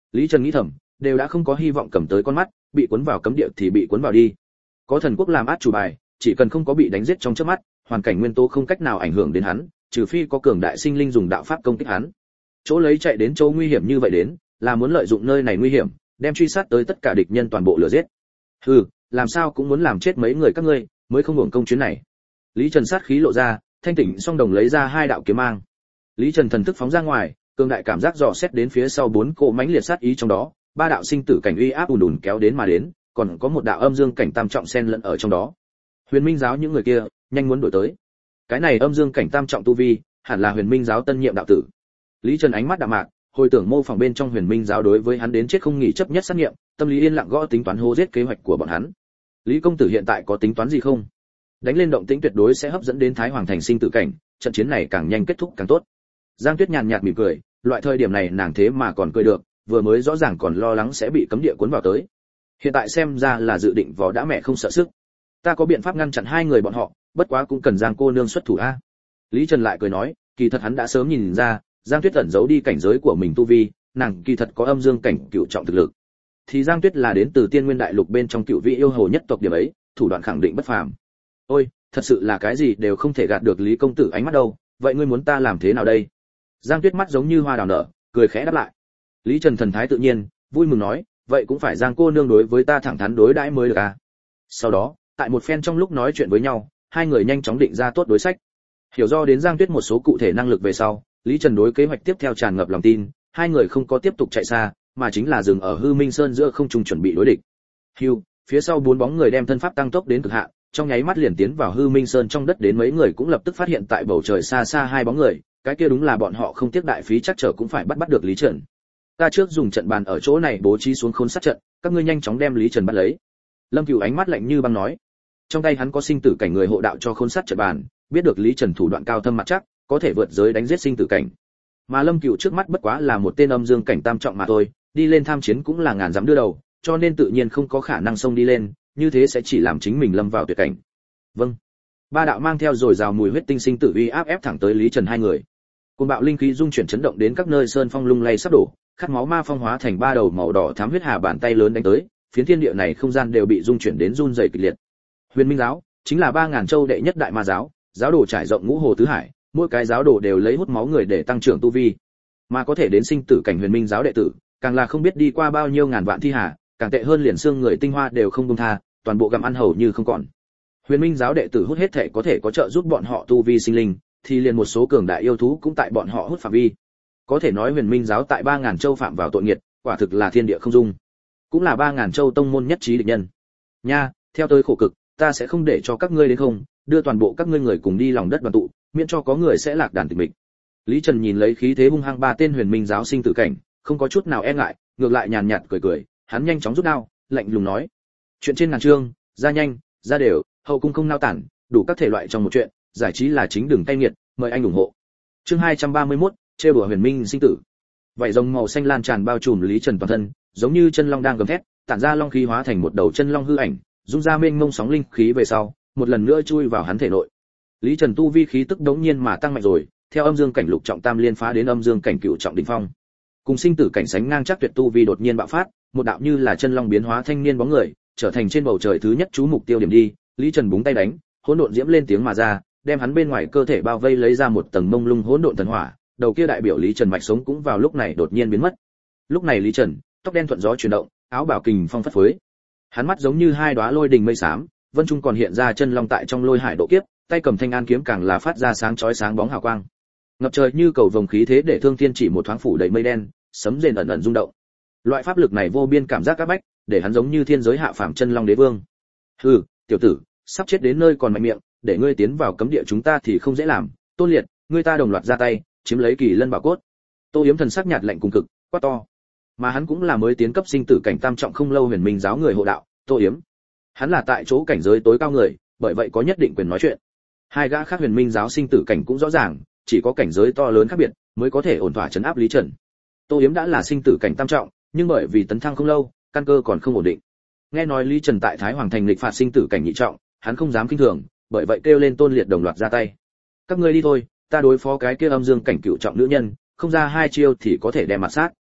Lý Trần nghĩ thầm, đều đã không có hy vọng cầm tới con mắt, bị cuốn vào cấm địa thì bị cuốn vào đi. Có thần quốc làm át chủ bài, chỉ cần không có bị đánh giết trong chớp mắt, hoàn cảnh nguyên tố không cách nào ảnh hưởng đến hắn, trừ phi có cường đại sinh linh dùng đạo pháp công kích hắn. Chỗ lấy chạy đến chỗ nguy hiểm như vậy đến, là muốn lợi dụng nơi này nguy hiểm, đem truy sát tới tất cả địch nhân toàn bộ lửa giết. Hừ, làm sao cũng muốn làm chết mấy người các ngươi, mới không hưởng công chuyến này. Lý Trần sát khí lộ ra, thanh tỉnh song đồng lấy ra hai đạo kiếm mang. Lý Trần thần thức phóng ra ngoài, cường đại cảm giác dò xét đến phía sau bốn cỗ mãnh liệt sát ý trong đó, ba đạo sinh tử cảnh uy áp ùn ùn kéo đến mà đến, còn có một đạo âm dương cảnh tam trọng xen lẫn ở trong đó. Huyền Minh giáo những người kia, nhanh muốn đuổi tới. Cái này âm dương cảnh tam trọng tu vi, hẳn là Huyền Minh giáo tân nhiệm đạo tử. Lý Trần ánh mắt đạm mạc, hồi tưởng mô phỏng bên trong Huyền Minh giáo đối với hắn đến chết không nghỉ chấp nhất sát nghiệm, tâm lý yên lặng gõ tính toán hô giết kế hoạch của bọn hắn. Lý công tử hiện tại có tính toán gì không? Đánh lên động tĩnh tuyệt đối sẽ hấp dẫn đến Thái Hoàng thành sinh tử cảnh, trận chiến này càng nhanh kết thúc càng tốt. Giang Tuyết nhàn nhạt mỉm cười, loại thời điểm này nàng thế mà còn cười được, vừa mới rõ ràng còn lo lắng sẽ bị cấm địa cuốn vào tới. Hiện tại xem ra là dự định vò đã mẹ không sợ sức. Ta có biện pháp ngăn chặn hai người bọn họ, bất quá cũng cần Giang cô nương xuất thủ a. Lý Trần lại cười nói, kỳ thật hắn đã sớm nhìn ra, Giang Tuyết ẩn giấu đi cảnh giới của mình tu vi, nàng kỳ thật có âm dương cảnh cựu trọng thực lực. Thì Giang Tuyết là đến từ Tiên Nguyên Đại Lục bên trong cựu vị yêu hồ nhất tộc điểm ấy, thủ đoạn khẳng định bất phàm. Ôi, thật sự là cái gì đều không thể gạt được Lý công tử ánh mắt đâu, vậy ngươi muốn ta làm thế nào đây? Giang Tuyết mắt giống như hoa đào nở, cười khẽ đáp lại. Lý Trần thần thái tự nhiên, vui mừng nói, vậy cũng phải Giang cô nương đối với ta thẳng thắn đối đãi mới được à. Sau đó, tại một phen trong lúc nói chuyện với nhau, hai người nhanh chóng định ra tốt đối sách. Hiểu do đến Giang Tuyết một số cụ thể năng lực về sau, Lý Trần đối kế hoạch tiếp theo tràn ngập lòng tin, hai người không có tiếp tục chạy xa, mà chính là dừng ở Hư Minh Sơn giữa không trung chuẩn bị đối địch. Hưu, phía sau bốn bóng người đem thân pháp tăng tốc đến cực hạn, trong nháy mắt liền tiến vào Hư Minh Sơn trong đất, đến mấy người cũng lập tức phát hiện tại bầu trời xa xa hai bóng người, cái kia đúng là bọn họ không tiếc đại phí chắc trở cũng phải bắt bắt được Lý Trần. Ta trước dùng trận bàn ở chỗ này bố trí xuống khốn sát trận, các ngươi nhanh chóng đem Lý Trần bắt lấy. Lâm Cửu ánh mắt lạnh như băng nói. Trong tay hắn có sinh tử cảnh người hộ đạo cho khốn sát trận bàn, biết được Lý Trần thủ đoạn cao thâm mặt chắc, có thể vượt giới đánh giết sinh tử cảnh. Mà Lâm Cửu trước mắt bất quá là một tên âm dương cảnh tam trọng mà thôi, đi lên tham chiến cũng là ngàn dặm đưa đầu, cho nên tự nhiên không có khả năng xông đi lên, như thế sẽ chỉ làm chính mình lâm vào tuyệt cảnh. Vâng. Ba đạo mang theo rồi rào mùi huyết tinh sinh tử uy áp ép thẳng tới Lý Trần hai người. Cơn bạo linh khí dung chuyển chấn động đến các nơi sơn phong lung lay sắp đổ, khát máu ma phong hóa thành ba đầu màu đỏ thắm huyết hà bàn tay lớn đánh tới, phiến thiên địa này không gian đều bị dung chuyển đến run rẩy kịch liệt. Huyền Minh giáo chính là ba ngàn châu đệ nhất đại ma giáo, giáo đồ trải rộng ngũ hồ tứ hải, mỗi cái giáo đồ đều lấy hút máu người để tăng trưởng tu vi. Mà có thể đến sinh tử cảnh Huyền Minh giáo đệ tử, càng là không biết đi qua bao nhiêu ngàn vạn thi hà, càng tệ hơn liền xương người tinh hoa đều không buông tha, toàn bộ gặm ăn hầu như không còn. Huyền Minh giáo đệ tử hút hết thể có thể có trợ giúp bọn họ tu vi sinh linh, thì liền một số cường đại yêu thú cũng tại bọn họ hút phạm vi. Có thể nói Huyền Minh giáo tại ba ngàn châu phạm vào tội nghiệt, quả thực là thiên địa không dung. Cũng là ba ngàn châu tông môn nhất trí địch nhân. Nha, theo tôi khổ cực, ta sẽ không để cho các ngươi đến không, đưa toàn bộ các ngươi người cùng đi lòng đất đoàn tụ, miễn cho có người sẽ lạc đàn tịch mịch. Lý Trần nhìn lấy khí thế hung hăng ba tên Huyền Minh giáo sinh tử cảnh, không có chút nào e ngại, ngược lại nhàn nhạt cười cười, hắn nhanh chóng rút đao, lạnh lùng nói: "Chuyện trên ngàn chương, ra nhanh, ra đều, hậu cung không nao tản, đủ các thể loại trong một chuyện, giải trí là chính đường tay nghiệt, mời anh ủng hộ." Chương hai trăm ba mươi mốt, trêu đùa Huyền Minh sinh tử. Vảy rồng màu xanh lan tràn bao trùm Lý Trần toàn thân, giống như chân long đang gầm thét, tản ra long khí hóa thành một đầu chân long hư ảnh, dung ra mênh mông sóng linh khí về sau, một lần nữa chui vào hắn thể nội. Lý Trần tu vi khí tức đống nhiên mà tăng mạnh rồi, theo âm dương cảnh lục trọng tam liên phá đến âm dương cảnh cửu trọng đỉnh phong. Cùng sinh tử cảnh sánh ngang chắc tuyệt tu vi đột nhiên bạo phát, một đạo như là chân long biến hóa thanh niên bóng người, trở thành trên bầu trời thứ nhất chú mục tiêu điểm đi. Lý Trần búng tay đánh, hỗn độn diễm lên tiếng mà ra, đem hắn bên ngoài cơ thể bao vây lấy ra một tầng mông lung hỗn độn thần hỏa, đầu kia đại biểu Lý Trần mạch sống cũng vào lúc này đột nhiên biến mất. Lúc này Lý Trần, tóc đen thuận gió chuyển động, áo bào kình phong phất phới. Hắn mắt giống như hai đóa lôi đình mây xám, vân trung còn hiện ra chân long tại trong lôi hải độ kiếp, tay cầm thanh an kiếm càng là phát ra sáng chói sáng bóng hào quang. Ngập trời như cầu vồng khí thế để Thương Thiên chỉ một thoáng phủ đầy mây đen, sấm rền ẩn ẩn rung động. Loại pháp lực này vô biên cảm giác các bách, để hắn giống như thiên giới hạ phàm chân long đế vương. Hừ, tiểu tử, sắp chết đến nơi còn mạnh miệng, để ngươi tiến vào cấm địa chúng ta thì không dễ làm. Tôn Liệt, ngươi ta đồng loạt ra tay, chiếm lấy Kỳ Lân bảo cốt. Tô Yếm thần sắc nhạt lạnh cùng cực, quát to. Mà hắn cũng là mới tiến cấp sinh tử cảnh tam trọng không lâu Huyền Minh giáo người hộ đạo, Tô Yếm. Hắn là tại chỗ cảnh giới tối cao người, bởi vậy có nhất định quyền nói chuyện. Hai gã khác Huyền Minh giáo sinh tử cảnh cũng rõ ràng, chỉ có cảnh giới to lớn khác biệt mới có thể ổn thỏa trấn áp Lý Trần. Tô Yếm đã là sinh tử cảnh tam trọng, nhưng bởi vì tấn thăng không lâu, căn cơ còn không ổn định. Nghe nói Lý Trần tại Thái Hoàng thành lịch phạt sinh tử cảnh nhị trọng, hắn không dám kinh thường, bởi vậy kêu lên Tôn Liệt đồng loạt ra tay. Các ngươi đi thôi, ta đối phó cái kia âm dương cảnh cửu trọng nữ nhân, không ra hai chiêu thì có thể đem mặt sát.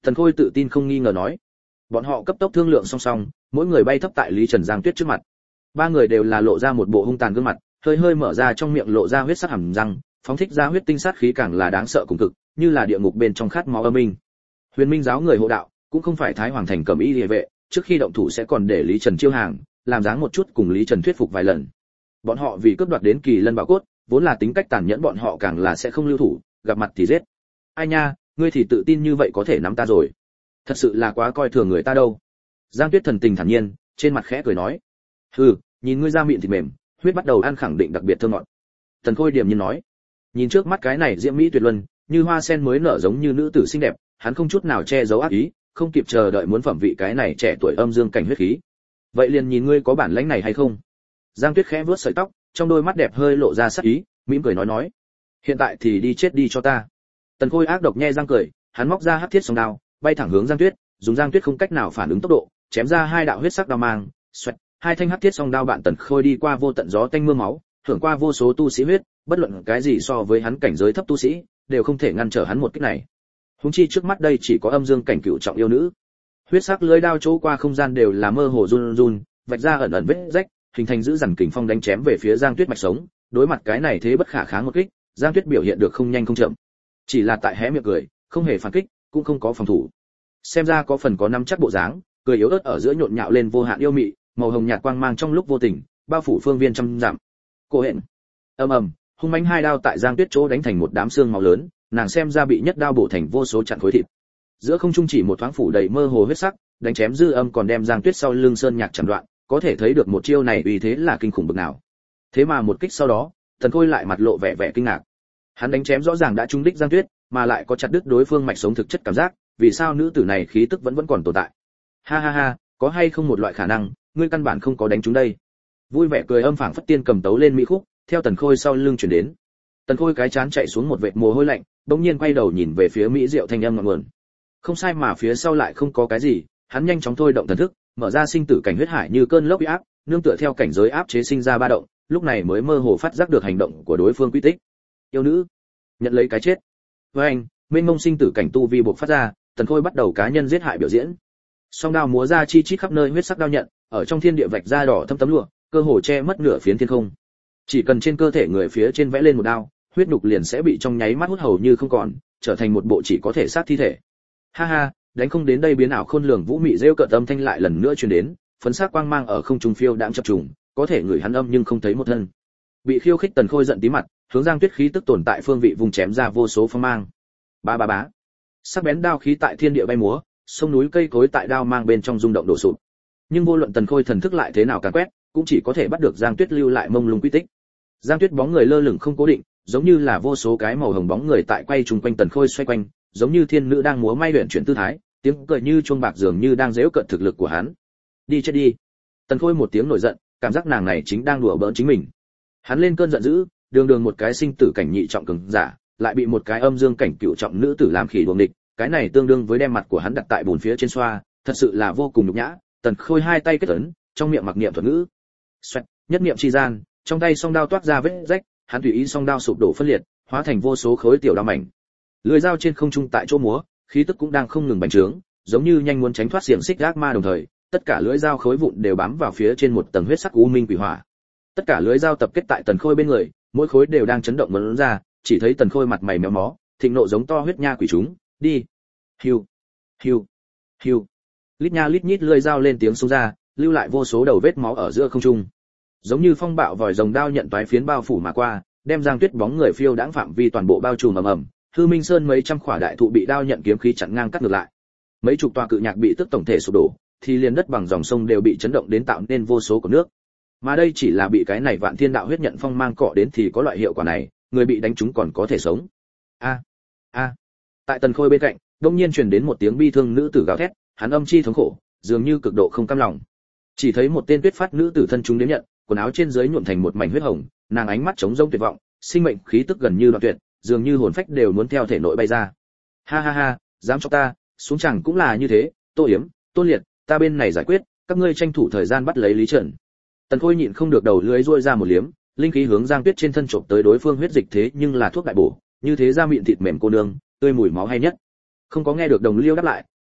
Tần Khôi tự tin không nghi ngờ nói. Bọn họ cấp tốc thương lượng song song, mỗi người bay thấp tại Lý Trần Giang Tuyết trước mặt. Ba người đều là lộ ra một bộ hung tàn gương mặt, hơi hơi mở ra trong miệng lộ ra huyết sắc hàm răng, phóng thích ra huyết tinh sát khí càng là đáng sợ cùng cực, như là địa ngục bên trong khát máu âm minh. Huyền Minh giáo người hộ đạo, cũng không phải Thái Hoàng thành cẩm y liề vệ, trước khi động thủ sẽ còn để Lý Trần chiêu hàng, làm dáng một chút cùng Lý Trần thuyết phục vài lần. Bọn họ vì cướp đoạt đến Kỳ Lân bảo cốt, vốn là tính cách tàn nhẫn, bọn họ càng là sẽ không lưu thủ, gặp mặt thì giết. Ai nha, ngươi thì tự tin như vậy có thể nắm ta rồi. Thật sự là quá coi thường người ta đâu. Giang Tuyết thần tình thản nhiên, trên mặt khẽ cười nói. Hừ, nhìn ngươi da miệng thịt mềm, huyết bắt đầu ăn khẳng định đặc biệt thơm ngọt. Tần Khôi điểm nhiên nói. Nhìn trước mắt cái này diễm mỹ tuyệt luân, như hoa sen mới nở giống như nữ tử xinh đẹp, hắn không chút nào che giấu ác ý, không kịp chờ đợi muốn phẩm vị cái này trẻ tuổi âm dương cảnh huyết khí. Vậy liền nhìn ngươi có bản lĩnh này hay không. Giang Tuyết khẽ vuốt sợi tóc, trong đôi mắt đẹp hơi lộ ra sắc ý, mỉm cười nói nói. Hiện tại thì đi chết đi cho ta. Tần Khôi ác độc nhe răng cười, hắn móc ra hắc thiết song đao, bay thẳng hướng Giang Tuyết, dùng Giang Tuyết không cách nào phản ứng tốc độ, chém ra hai đạo huyết sắc đao mang, xoẹt, hai thanh hắc thiết song đao bạn Tần Khôi đi qua vô tận gió tanh mưa máu, hưởng qua vô số tu sĩ huyết, bất luận cái gì so với hắn cảnh giới thấp tu sĩ, đều không thể ngăn trở hắn một kích này. Huống chi trước mắt đây chỉ có âm dương cảnh cựu trọng yêu nữ. Huyết sắc lưỡi đao chỗ qua không gian đều là mơ hồ run run, vạch ra ẩn ẩn vết rách, hình thành giữ dằn kình phong đánh chém về phía Giang Tuyết mạch sống, đối mặt cái này thế bất khả kháng một kích, Giang Tuyết biểu hiện được không nhanh không chậm, chỉ là tại hé miệng cười, không hề phản kích, cũng không có phòng thủ. Xem ra có phần có nắm chắc bộ dáng, cười yếu ớt ở giữa nhộn nhạo lên vô hạn yêu mị, màu hồng nhạt quang mang trong lúc vô tình, bao phủ phương viên trăm dặm. Cô hẹn. Ầm ầm, hung mãnh hai đao tại Giang Tuyết chỗ đánh thành một đám xương máu lớn, nàng xem ra bị nhất đao bổ thành vô số chặn khối thịt. Giữa không trung chỉ một thoáng phủ đầy mơ hồ huyết sắc, đánh chém dư âm còn đem Giang Tuyết sau lưng sơn nhạc chặn đoạn, có thể thấy được một chiêu này uy thế là kinh khủng bậc nào. Thế mà một kích sau đó, Tần Khôi lại mặt lộ vẻ vẻ kinh ngạc. Hắn đánh chém rõ ràng đã trúng đích Giang Tuyết, mà lại có chặt đứt đối phương mạch sống thực chất cảm giác, vì sao nữ tử này khí tức vẫn vẫn còn tồn tại? Ha ha ha, có hay không một loại khả năng, ngươi căn bản không có đánh trúng đây. Vui vẻ cười âm phảng phất tiên cầm tấu lên mỹ khúc, theo Tần Khôi sau lưng chuyển đến. Tần Khôi cái chán chạy xuống một vệt mồ hôi lạnh, bỗng nhiên quay đầu nhìn về phía mỹ diệu thanh âm ngọn nguồn. Không sai mà phía sau lại không có cái gì, hắn nhanh chóng thôi động thần thức, mở ra sinh tử cảnh huyết hải như cơn lốc uy áp, nương tựa theo cảnh giới áp chế sinh ra ba động, lúc này mới mơ hồ phát giác được hành động của đối phương quy tích. Yêu nữ, nhận lấy cái chết. Với anh, mênh mông sinh tử cảnh tu vi buộc phát ra, Tần Khôi bắt đầu cá nhân giết hại biểu diễn. Song đao múa ra chi chít khắp nơi huyết sắc đao nhận, ở trong thiên địa vạch ra đỏ thâm tấm lụa, cơ hồ che mất nửa phiến thiên không. Chỉ cần trên cơ thể người phía trên vẽ lên một đao, huyết nhục liền sẽ bị trong nháy mắt hút hầu như không còn, trở thành một bộ chỉ có thể sát thi thể. Ha ha, đánh không đến đây biến ảo khôn lường vũ mị rêu cợt âm thanh lại lần nữa truyền đến, phấn sắc quang mang ở không trung phiêu đãng chập trùng, có thể ngửi hắn âm nhưng không thấy một thân. Bị khiêu khích Tần Khôi giận tí mặt, hướng Giang Tuyết khí tức tồn tại phương vị vùng chém ra vô số phong mang. Ba ba bá. Sắc bén đao khí tại thiên địa bay múa, sông núi cây cối tại đao mang bên trong rung động đổ sụp. Nhưng vô luận Tần Khôi thần thức lại thế nào càn quét, cũng chỉ có thể bắt được Giang Tuyết lưu lại mông lung quy tích. Giang Tuyết bóng người lơ lửng không cố định, giống như là vô số cái màu hồng bóng người tại quay trùng quanh Tần Khôi xoay quanh, giống như thiên nữ đang múa may luyện chuyển tư thái, tiếng cười như chuông bạc dường như đang giễu cợt thực lực của hắn. Đi chết đi. Tần Khôi một tiếng nổi giận, cảm giác nàng này chính đang đùa bỡn chính mình. Hắn lên cơn giận dữ, đường đường một cái sinh tử cảnh nhị trọng cường giả, lại bị một cái âm dương cảnh cửu trọng nữ tử làm khỉ đuồng địch, cái này tương đương với đem mặt của hắn đặt tại bùn phía trên xoa, thật sự là vô cùng nhục nhã. Tần Khôi hai tay kết ấn, trong miệng mặc niệm thuật ngữ. Xoẹt, nhất niệm chi gian, trong tay song đao toát ra vết rách, hắn tùy ý song đao sụp đổ phân liệt, hóa thành vô số khối tiểu đao mảnh. Lưỡi dao trên không trung tại chỗ múa, khí tức cũng đang không ngừng bành trướng, giống như nhanh muốn tránh thoát xiềng xích ác ma đồng thời, tất cả lưỡi dao khối vụn đều bám vào phía trên một tầng huyết sắc u minh quỷ hỏa. Tất cả lưỡi dao tập kết tại Tần Khôi bên người, mỗi khối đều đang chấn động mẫn ra, chỉ thấy Tần Khôi mặt mày méo mó, thịnh nộ giống to huyết nha quỷ chúng, đi. Hiu, hiu, hiu. Lít nha lít nhít lưỡi dao lên tiếng xông ra, lưu lại vô số đầu vết máu ở giữa không trung. Giống như phong bạo vòi rồng đao nhận toái phiến bao phủ mà qua, đem Giang Tuyết bóng người phiêu đãng phạm vi toàn bộ bao trùm ầm ầm. Hư Minh Sơn mấy trăm khỏa đại thụ bị đao nhận kiếm khí chặn ngang cắt ngược lại. Mấy chục tòa cự nhạc bị tức tổng thể sụp đổ, thì liền đất bằng dòng sông đều bị chấn động đến tạo nên vô số của nước. Mà đây chỉ là bị cái này Vạn Thiên Đạo huyết nhận phong mang cọ đến thì có loại hiệu quả này, người bị đánh trúng còn có thể sống. A, a. Tại Tần Khôi bên cạnh, đột nhiên truyền đến một tiếng bi thương nữ tử gào thét, hắn âm chi thống khổ, dường như cực độ không cam lòng. Chỉ thấy một tên tuyết phát nữ tử thân chúng đến nhận, quần áo trên dưới nhuộm thành một mảnh huyết hồng, nàng ánh mắt trống rỗng tuyệt vọng, sinh mệnh khí tức gần như đoạn tuyệt, dường như hồn phách đều muốn theo thể nội bay ra. Ha ha ha, dám cho ta, xuống chẳng cũng là như thế, Tô Yếm, Tôn Liệt, ta bên này giải quyết, các ngươi tranh thủ thời gian bắt lấy Lý Trần. Tần Khôi nhịn không được đầu lưỡi duỗi ra một liếm, linh khí hướng Giang Tuyết trên thân chộp tới đối phương huyết dịch thế nhưng là thuốc đại bổ, như thế ra miệng thịt mềm cô nương, tươi mùi máu hay nhất. Không có nghe được đồng liêu đáp lại,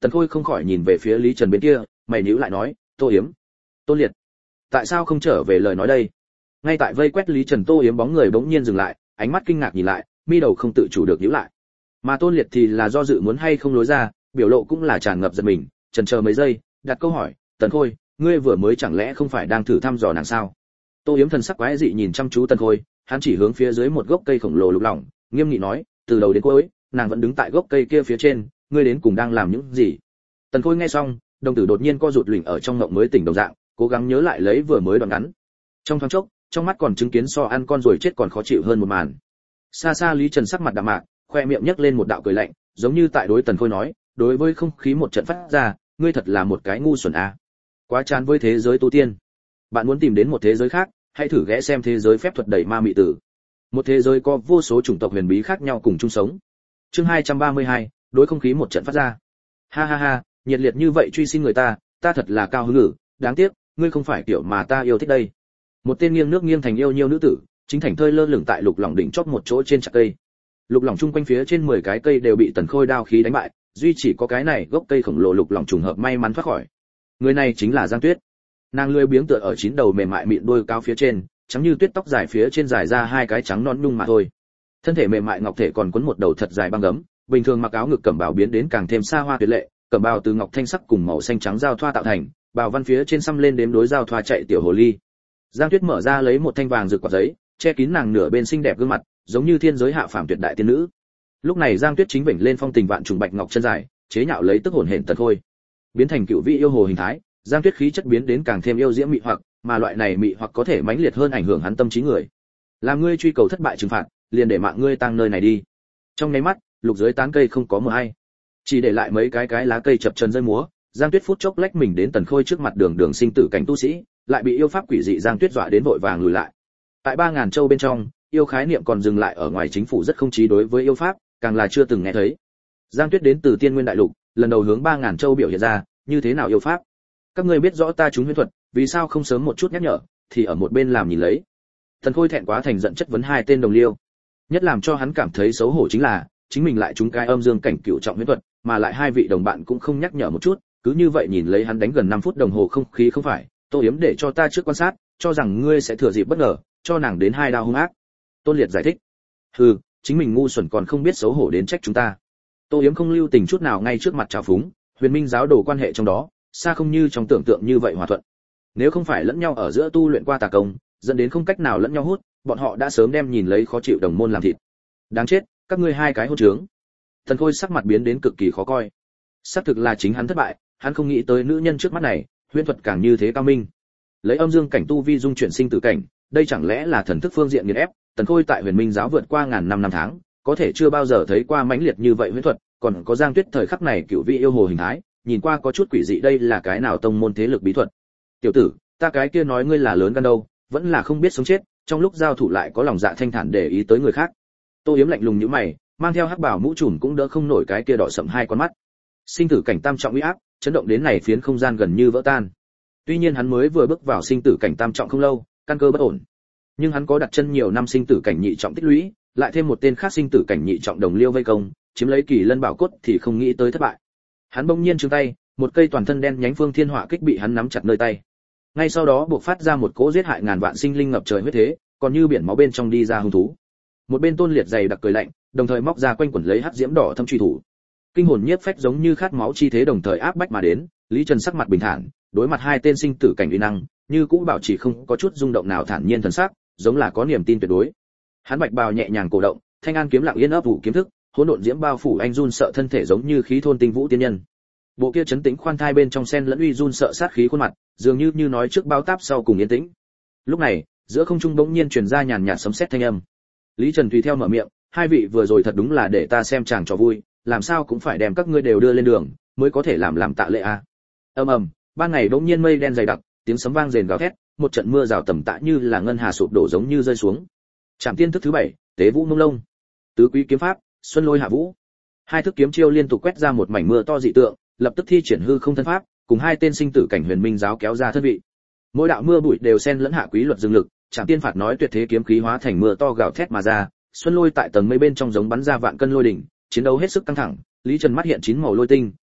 Tần Khôi không khỏi nhìn về phía Lý Trần bên kia, mày nhíu lại nói, Tô Yếm, Tôn Liệt, tại sao không trở về lời nói đây? Ngay tại vây quét Lý Trần, Tô Yếm bóng người bỗng nhiên dừng lại, ánh mắt kinh ngạc nhìn lại, mi đầu không tự chủ được nhíu lại. Mà Tôn Liệt thì là do dự muốn hay không lối ra, biểu lộ cũng là tràn ngập giật mình, chần chờ mấy giây, đặt câu hỏi, Tần Khôi, ngươi vừa mới chẳng lẽ không phải đang thử thăm dò nàng sao? Tô Yếm thần sắc quái dị nhìn chăm chú Tần Khôi, hắn chỉ hướng phía dưới một gốc cây khổng lồ lục lỏng, nghiêm nghị nói, từ đầu đến cuối, nàng vẫn đứng tại gốc cây kia phía trên, ngươi đến cùng đang làm những gì? Tần Khôi nghe xong, đồng tử đột nhiên co rụt lỉnh ở trong ngộng mới tỉnh đồng dạng, cố gắng nhớ lại lấy vừa mới đoạn ngắn. Trong thoáng chốc, trong mắt còn chứng kiến so ăn con rồi chết còn khó chịu hơn một màn. Xa xa Lý Trần sắc mặt đạm mạc, khoe miệng nhếch lên một đạo cười lạnh, giống như tại đối Tần Khôi nói, đối với không khí một trận phát ra, ngươi thật là một cái ngu xuẩn a. Quá chán với thế giới tu tiên. Bạn muốn tìm đến một thế giới khác, hãy thử ghé xem thế giới phép thuật đầy ma mị tử. Một thế giới có vô số chủng tộc huyền bí khác nhau cùng chung sống. Chương hai trăm ba mươi hai, đối không khí một trận phát ra. Ha ha ha, nhiệt liệt như vậy truy xin người ta, ta thật là cao hứng ngữ, đáng tiếc, ngươi không phải kiểu mà ta yêu thích đây. Một tên nghiêng nước nghiêng thành yêu nhiêu nữ tử, chính thành thơi lơ lửng tại lục lỏng đỉnh chót một chỗ trên chạc cây. Lục lỏng chung quanh phía trên mười cái cây đều bị Tần Khôi đao khí đánh bại, duy chỉ có cái này gốc cây khổng lồ lục lỏng trùng hợp may mắn thoát khỏi. Người này chính là Giang Tuyết. Nàng lười biếng tựa ở chín đầu mềm mại mịn đôi cao phía trên, trắng như tuyết, tóc dài phía trên dài ra hai cái trắng non nhung mà thôi. Thân thể mềm mại ngọc thể còn quấn một đầu thật dài băng gấm, bình thường mặc áo ngực cẩm bào biến đến càng thêm xa hoa tuyệt lệ, cẩm bào từ ngọc thanh sắc cùng màu xanh trắng giao thoa tạo thành, bào văn phía trên xăm lên đếm đối giao thoa chạy tiểu hồ ly. Giang Tuyết mở ra lấy một thanh vàng rực quạt giấy, che kín nàng nửa bên xinh đẹp gương mặt, giống như thiên giới hạ phàm tuyệt đại tiên nữ. Lúc này Giang Tuyết chính vểnh lên phong tình vạn trùng bạch ngọc chân dài, chế nhạo lấy tức hồn hển Tần Khôi. Biến thành cựu vị yêu hồ hình thái, Giang Tuyết khí chất biến đến càng thêm yêu diễm mị hoặc, mà loại này mị hoặc có thể mãnh liệt hơn ảnh hưởng hắn tâm trí người. Làm ngươi truy cầu thất bại trừng phạt, liền để mạng ngươi tang nơi này đi. Trong nháy mắt, lục dưới tán cây không có mưa hay, chỉ để lại mấy cái cái lá cây chập chờn rơi múa. Giang Tuyết phút chốc lách mình đến Tần Khôi trước mặt, đường đường sinh tử cảnh tu sĩ, lại bị yêu pháp quỷ dị Giang Tuyết dọa đến vội vàng lùi lại. Tại ba ngàn châu bên trong, yêu khái niệm còn dừng lại ở ngoài chính phủ rất không chí đối với yêu pháp, càng là chưa từng nghe thấy. Giang Tuyết đến từ Tiên Nguyên Đại Lục, lần đầu hướng ba ngàn châu biểu hiện ra, như thế nào yêu pháp? Các ngươi biết rõ ta chúng huyễn thuật, vì sao không sớm một chút nhắc nhở, thì ở một bên làm nhìn lấy. Tần Khôi thẹn quá thành giận chất vấn hai tên đồng liêu. Nhất làm cho hắn cảm thấy xấu hổ chính là, chính mình lại trúng cái âm dương cảnh cửu trọng huyễn thuật, mà lại hai vị đồng bạn cũng không nhắc nhở một chút, cứ như vậy nhìn lấy hắn đánh gần năm phút đồng hồ không khí không phải, Tô Yếm để cho ta trước quan sát, cho rằng ngươi sẽ thừa dịp bất ngờ, cho nàng đến hai đao hung ác. Tôn Liệt giải thích. Hừ, chính mình ngu xuẩn còn không biết xấu hổ đến trách chúng ta. Tô Yếm không lưu tình chút nào ngay trước mặt trào phúng, huyền minh giáo đồ quan hệ trong đó, xa không như trong tưởng tượng như vậy hòa thuận. Nếu không phải lẫn nhau ở giữa tu luyện qua tà công, dẫn đến không cách nào lẫn nhau hút, bọn họ đã sớm đem nhìn lấy khó chịu đồng môn làm thịt. Đáng chết, các ngươi hai cái hôn trướng. Tần Khôi sắc mặt biến đến cực kỳ khó coi. Xác thực là chính hắn thất bại, hắn không nghĩ tới nữ nhân trước mắt này, huyễn thuật càng như thế cao minh. Lấy âm dương cảnh tu vi dung chuyển sinh tử cảnh, đây chẳng lẽ là thần thức phương diện nghiền ép? Tần Khôi tại huyền minh giáo vượt qua ngàn năm năm tháng, có thể chưa bao giờ thấy qua mãnh liệt như vậy huyễn thuật, còn có Giang Tuyết thời khắc này cựu vị yêu hồ hình thái, nhìn qua có chút quỷ dị, đây là cái nào tông môn thế lực bí thuật? Tiểu tử, ta cái kia nói ngươi là lớn gan đâu, vẫn là không biết sống chết, trong lúc giao thủ lại có lòng dạ thanh thản để ý tới người khác. Tô Yếm lạnh lùng như mày, mang theo hắc bảo mũ trùm cũng đỡ không nổi cái kia đỏ sậm hai con mắt. Sinh tử cảnh tam trọng uy áp, chấn động đến này phiến không gian gần như vỡ tan. Tuy nhiên hắn mới vừa bước vào sinh tử cảnh tam trọng không lâu, căn cơ bất ổn. Nhưng hắn có đặt chân nhiều năm sinh tử cảnh nhị trọng tích lũy, lại thêm một tên khác sinh tử cảnh nhị trọng đồng liêu vây công, chiếm lấy kỳ lân bảo cốt thì không nghĩ tới thất bại. Hắn bỗng nhiên giương tay, một cây toàn thân đen nhánh phương thiên hỏa kích bị hắn nắm chặt nơi tay. Ngay sau đó buộc phát ra một cỗ giết hại ngàn vạn sinh linh ngập trời huyết thế, còn như biển máu bên trong đi ra hung thú. Một bên Tôn Liệt dày đặc cười lạnh, đồng thời móc ra quanh quẩn lấy hắc diễm đỏ thâm truy thủ. Kinh hồn nhiếp phách giống như khát máu chi thế đồng thời áp bách mà đến, Lý Trần sắc mặt bình thản, đối mặt hai tên sinh tử cảnh uy năng, như cũ bảo trì không có chút rung động nào, thản nhiên thần sắc, giống là có niềm tin tuyệt đối. Hắn bạch bào nhẹ nhàng cổ động, thanh an kiếm lặng yên ấp ủ kiếm thức, hỗn độn diễm bao phủ anh run sợ thân thể giống như khí thôn tinh vũ tiên nhân. Bộ kia chấn tĩnh khoan thai bên trong sen lẫn uy run sợ sát khí khuôn mặt, dường như như nói trước bao táp sau cùng yên tĩnh. Lúc này, giữa không trung bỗng nhiên truyền ra nhàn nhạt sấm sét thanh âm. Lý Trần tùy theo mở miệng, hai vị vừa rồi thật đúng là để ta xem chàng trò vui, làm sao cũng phải đem các ngươi đều đưa lên đường, mới có thể làm làm tạ lễ a. À. Ầm ầm, ban ngày bỗng nhiên mây đen dày đặc, tiếng sấm vang rền gào thét, một trận mưa rào tầm tã như là ngân hà sụp đổ giống như rơi xuống. Trảm tiên thức thứ bảy, tế vũ mông lông. Tứ quý kiếm pháp, xuân lôi hạ vũ. Hai thức kiếm chiêu liên tục quét ra một mảnh mưa to dị tượng, lập tức thi triển hư không thân pháp, cùng hai tên sinh tử cảnh huyền minh giáo kéo ra thân vị. Mỗi đạo mưa bụi đều xen lẫn hạ quý luật dương lực, Trảm tiên phạt nói tuyệt thế kiếm khí hóa thành mưa to gào thét mà ra, xuân lôi tại tầng mây bên trong giống bắn ra vạn cân lôi đỉnh, chiến đấu hết sức căng thẳng. Lý Trần mắt hiện chín màu lôi tinh,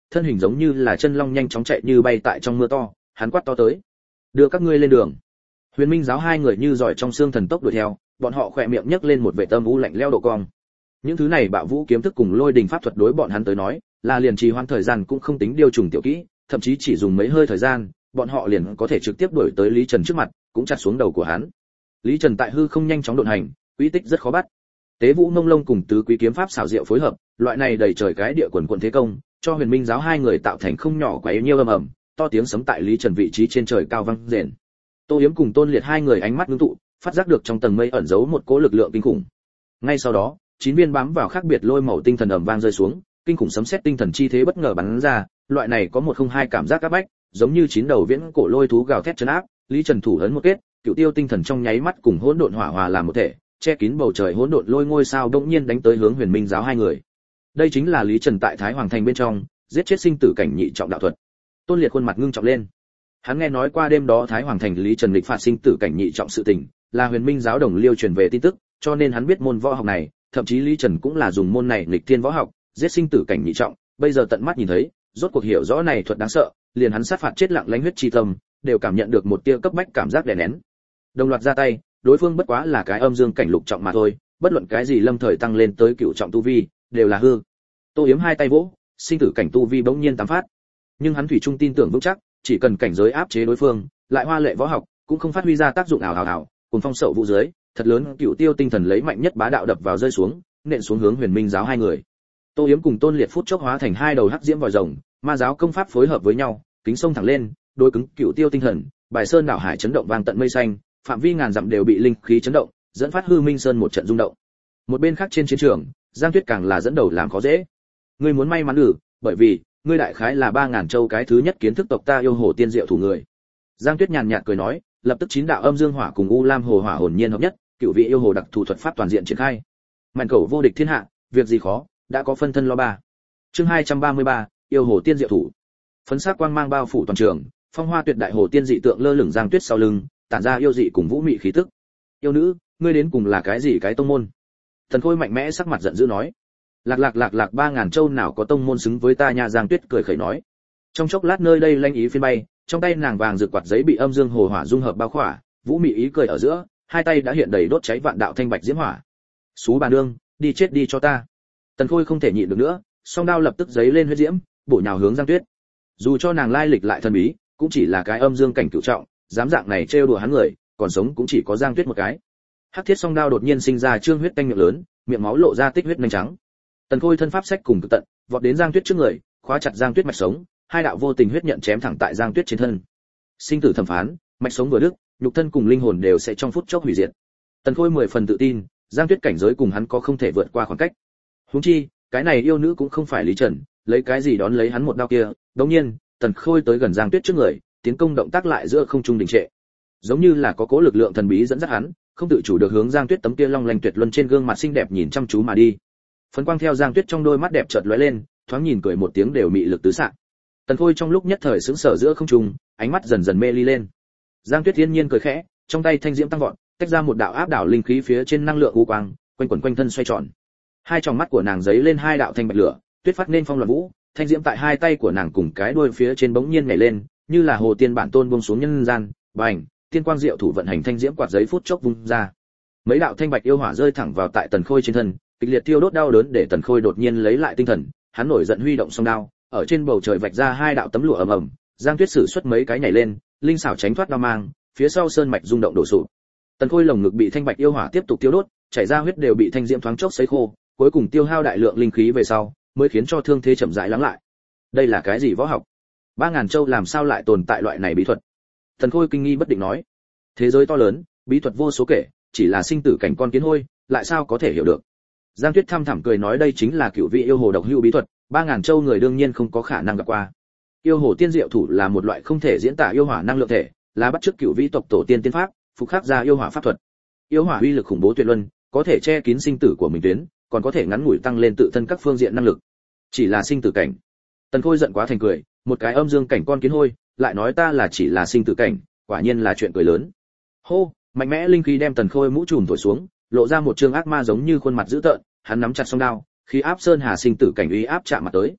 thân hình giống như là chân long nhanh chóng chạy như bay tại trong mưa to, hắn quát to tới: "Đưa các ngươi lên đường!" Huyền Minh giáo hai người như giỏi trong xương thần tốc đuổi theo, bọn họ khỏe miệng nhấc lên một vẻ tâm u lạnh lẽo độ cong. Những thứ này bạo vũ kiếm thức cùng lôi đình pháp thuật đối bọn hắn tới nói, là liền trì hoãn thời gian cũng không tính điều trùng tiểu kỹ, thậm chí chỉ dùng mấy hơi thời gian, bọn họ liền có thể trực tiếp đuổi tới Lý Trần trước mặt, cũng chặt xuống đầu của hắn. Lý Trần tại hư không nhanh chóng độn hành, uy tích rất khó bắt. Tế Vũ Mông Lông cùng tứ quý kiếm pháp xảo diệu phối hợp, loại này đầy trời cái địa quần quần thế công, cho Huyền Minh giáo hai người tạo thành không nhỏ quá yếu nhiêu ầm ầm, to tiếng sấm tại Lý Trần vị trí trên trời cao vang rền. Tô Yếm cùng Tôn Liệt hai người ánh mắt ngưng tụ, phát giác được trong tầng mây ẩn giấu một cỗ lực lượng kinh khủng. Ngay sau đó, chín viên bám vào khác biệt lôi màu tinh thần ầm vang rơi xuống, kinh khủng sấm sét tinh thần chi thế bất ngờ bắn ra, loại này có một không hai cảm giác áp bách, giống như chín đầu viễn cổ lôi thú gào thét trấn áp. Lý Trần thủ ấn một kết, cựu tiêu tinh thần trong nháy mắt cùng hỗn độn hỏa hòa làm một thể, che kín bầu trời hỗn độn lôi ngôi sao đột nhiên đánh tới hướng Huyền Minh giáo hai người. Đây chính là Lý Trần tại Thái Hoàng thành bên trong giết chết sinh tử cảnh nhị trọng đạo thuật. Tôn Liệt khuôn mặt ngưng trọng lên. Hắn nghe nói qua đêm đó Thái Hoàng thành Lý Trần nghịch phạt sinh tử cảnh nhị trọng sự tình, là Huyền Minh giáo đồng liêu truyền về tin tức, cho nên hắn biết môn võ học này, thậm chí Lý Trần cũng là dùng môn này nghịch thiên võ học, giết sinh tử cảnh nhị trọng, bây giờ tận mắt nhìn thấy, rốt cuộc hiểu rõ này thuật đáng sợ, liền hắn sát phạt chết lặng lãnh huyết chi tâm, đều cảm nhận được một tia cấp bách cảm giác đè nén. Đồng loạt ra tay, đối phương bất quá là cái âm dương cảnh lục trọng mà thôi, bất luận cái gì lâm thời tăng lên tới cửu trọng tu vi, đều là hư. Tô Yếm hai tay vỗ, sinh tử cảnh tu vi bỗng nhiên tám phát. Nhưng hắn thủy chung tin tưởng vững chắc, chỉ cần cảnh giới áp chế đối phương, lại hoa lệ võ học, cũng không phát huy ra tác dụng ảo ảo ảo, cùng phong sậu vũ dưới, thật lớn cửu tiêu tinh thần lấy mạnh nhất bá đạo đập vào rơi xuống, nện xuống hướng Huyền Minh giáo hai người. Tô Yếm cùng Tôn Liệt phút chốc hóa thành hai đầu hắc diễm vòi rồng, ma giáo công pháp phối hợp với nhau, kính sông thẳng lên, đối cứng cửu tiêu tinh thần, bài sơn đảo hải chấn động vang tận mây xanh, phạm vi ngàn dặm đều bị linh khí chấn động, dẫn phát hư minh sơn một trận rung động. Một bên khác trên chiến trường, Giang Tuyết càng là dẫn đầu làm khó dễ. Ngươi muốn may mắn ư? Bởi vì ngươi đại khái là ba ngàn châu cái thứ nhất kiến thức tộc ta yêu hồ tiên diệu thủ người. Giang Tuyết nhàn nhạt cười nói, lập tức chín đạo âm dương hỏa cùng u lam hồ hỏa hồn nhiên hợp nhất, cửu vị yêu hồ đặc thù thuật pháp toàn diện triển khai. Màn cầu vô địch thiên hạ, việc gì khó, đã có phân thân lo ba. Chương hai trăm ba mươi ba, yêu hồ tiên diệu thủ. Phấn sắc quang mang bao phủ toàn trường, phong hoa tuyệt đại hồ tiên dị tượng lơ lửng Giang Tuyết sau lưng, tản ra yêu dị cùng vũ mị khí tức. Yêu nữ, ngươi đến cùng là cái gì cái tông môn? Thần Khôi mạnh mẽ sắc mặt giận dữ nói. Lạc lạc lạc lạc ba ngàn châu nào có tông môn xứng với ta nha. Giang Tuyết cười khẩy nói. Trong chốc lát nơi đây lanh ý phiên bay, trong tay nàng vàng rực quạt giấy bị âm dương hồ hỏa dung hợp bao khỏa, vũ mị ý cười ở giữa, hai tay đã hiện đầy đốt cháy vạn đạo thanh bạch diễm hỏa. Xú bà nương, đi chết đi cho ta. Tần Khôi không thể nhịn được nữa, song đao lập tức giấy lên huyết diễm, bổ nhào hướng Giang Tuyết. Dù cho nàng lai lịch lại thần bí, cũng chỉ là cái âm dương cảnh cửu trọng, dám dạng này trêu đùa hắn người, còn sống cũng chỉ có Giang Tuyết một cái. Hắc thiết song đao đột nhiên sinh ra trương huyết tanh miệng lớn, miệng máu lộ ra tích huyết nhanh trắng. Tần Khôi thân pháp sách cùng cực tận, vọt đến Giang Tuyết trước người, khóa chặt Giang Tuyết mạch sống, hai đạo vô tình huyết nhận chém thẳng tại Giang Tuyết trên thân. Sinh tử thẩm phán, mạch sống vừa đứt, nhục thân cùng linh hồn đều sẽ trong phút chốc hủy diệt. Tần Khôi mười phần tự tin, Giang Tuyết cảnh giới cùng hắn có không thể vượt qua khoảng cách. Huống chi, cái này yêu nữ cũng không phải Lý Trần, lấy cái gì đón lấy hắn một đao kia. Đống nhiên, Tần Khôi tới gần Giang Tuyết trước người, tiến công động tác lại giữa không trung đình trệ. Giống như là có cố lực lượng thần bí dẫn dắt hắn, không tự chủ được hướng Giang Tuyết tấm kia long lanh tuyệt luân trên gương mặt xinh đẹp nhìn chăm chú mà đi. Phấn quang theo Giang Tuyết trong đôi mắt đẹp chợt lóe lên, thoáng nhìn cười một tiếng đều mị lực tứ xạ. Tần Khôi trong lúc nhất thời sững sờ giữa không trung, ánh mắt dần dần mê ly lên. Giang Tuyết thiên nhiên cười khẽ, trong tay thanh diễm tăng vọt, tách ra một đạo áp đảo linh khí phía trên năng lượng u quang, quanh quẩn quanh thân xoay tròn. Hai tròng mắt của nàng giấy lên hai đạo thanh bạch lửa, tuyết phát nên phong loạn vũ, thanh diễm tại hai tay của nàng cùng cái đuôi phía trên bỗng nhiên nhảy lên, như là hồ tiên bản tôn buông xuống nhân gian, bành, tiên quang diệu thủ vận hành thanh diễm quạt giấy phút chốc vung ra. Mấy đạo thanh bạch yêu hỏa rơi thẳng vào tại Tần Khôi trên thân, kịch liệt tiêu đốt đau đớn để Tần Khôi đột nhiên lấy lại tinh thần, hắn nổi giận huy động song đao, ở trên bầu trời vạch ra hai đạo tấm lụa ầm ầm, Giang Tuyết sử xuất mấy cái nhảy lên, linh xảo tránh thoát đao mang, phía sau sơn mạch rung động đổ sụp. Tần Khôi lồng ngực bị thanh bạch yêu hỏa tiếp tục tiêu đốt, chảy ra huyết đều bị thanh diễm thoáng chốc sấy khô, cuối cùng tiêu hao đại lượng linh khí về sau, mới khiến cho thương thế chậm rãi lắng lại. Đây là cái gì võ học? Ba ngàn châu làm sao lại tồn tại loại này bí thuật? Tần Khôi kinh nghi bất định nói. Thế giới to lớn, bí thuật vô số kể, chỉ là sinh tử cảnh con kiến hôi, lại sao có thể hiểu được? Giang Tuyết thăm thẳm cười nói đây chính là cửu vị yêu hồ độc hữu bí thuật, ba ngàn châu người đương nhiên không có khả năng gặp qua. Yêu hồ tiên diệu thủ là một loại không thể diễn tả yêu hỏa năng lượng thể, là bắt chước cửu vị tộc tổ tiên tiên pháp, phục khắc ra yêu hỏa pháp thuật. Yêu hỏa uy lực khủng bố tuyệt luân, có thể che kín sinh tử của mình tuyến, còn có thể ngắn ngủi tăng lên tự thân các phương diện năng lực. Chỉ là sinh tử cảnh. Tần Khôi giận quá thành cười, một cái âm dương cảnh con kiến hôi, lại nói ta là chỉ là sinh tử cảnh, quả nhiên là chuyện cười lớn. Hô, mạnh mẽ linh khí đem Tần Khôi mũ trùm thổi xuống, lộ ra một trương ác ma giống như khuôn mặt dữ tợn, hắn nắm chặt song đao, khí áp sơn hà sinh tử cảnh uy áp chạm mặt tới.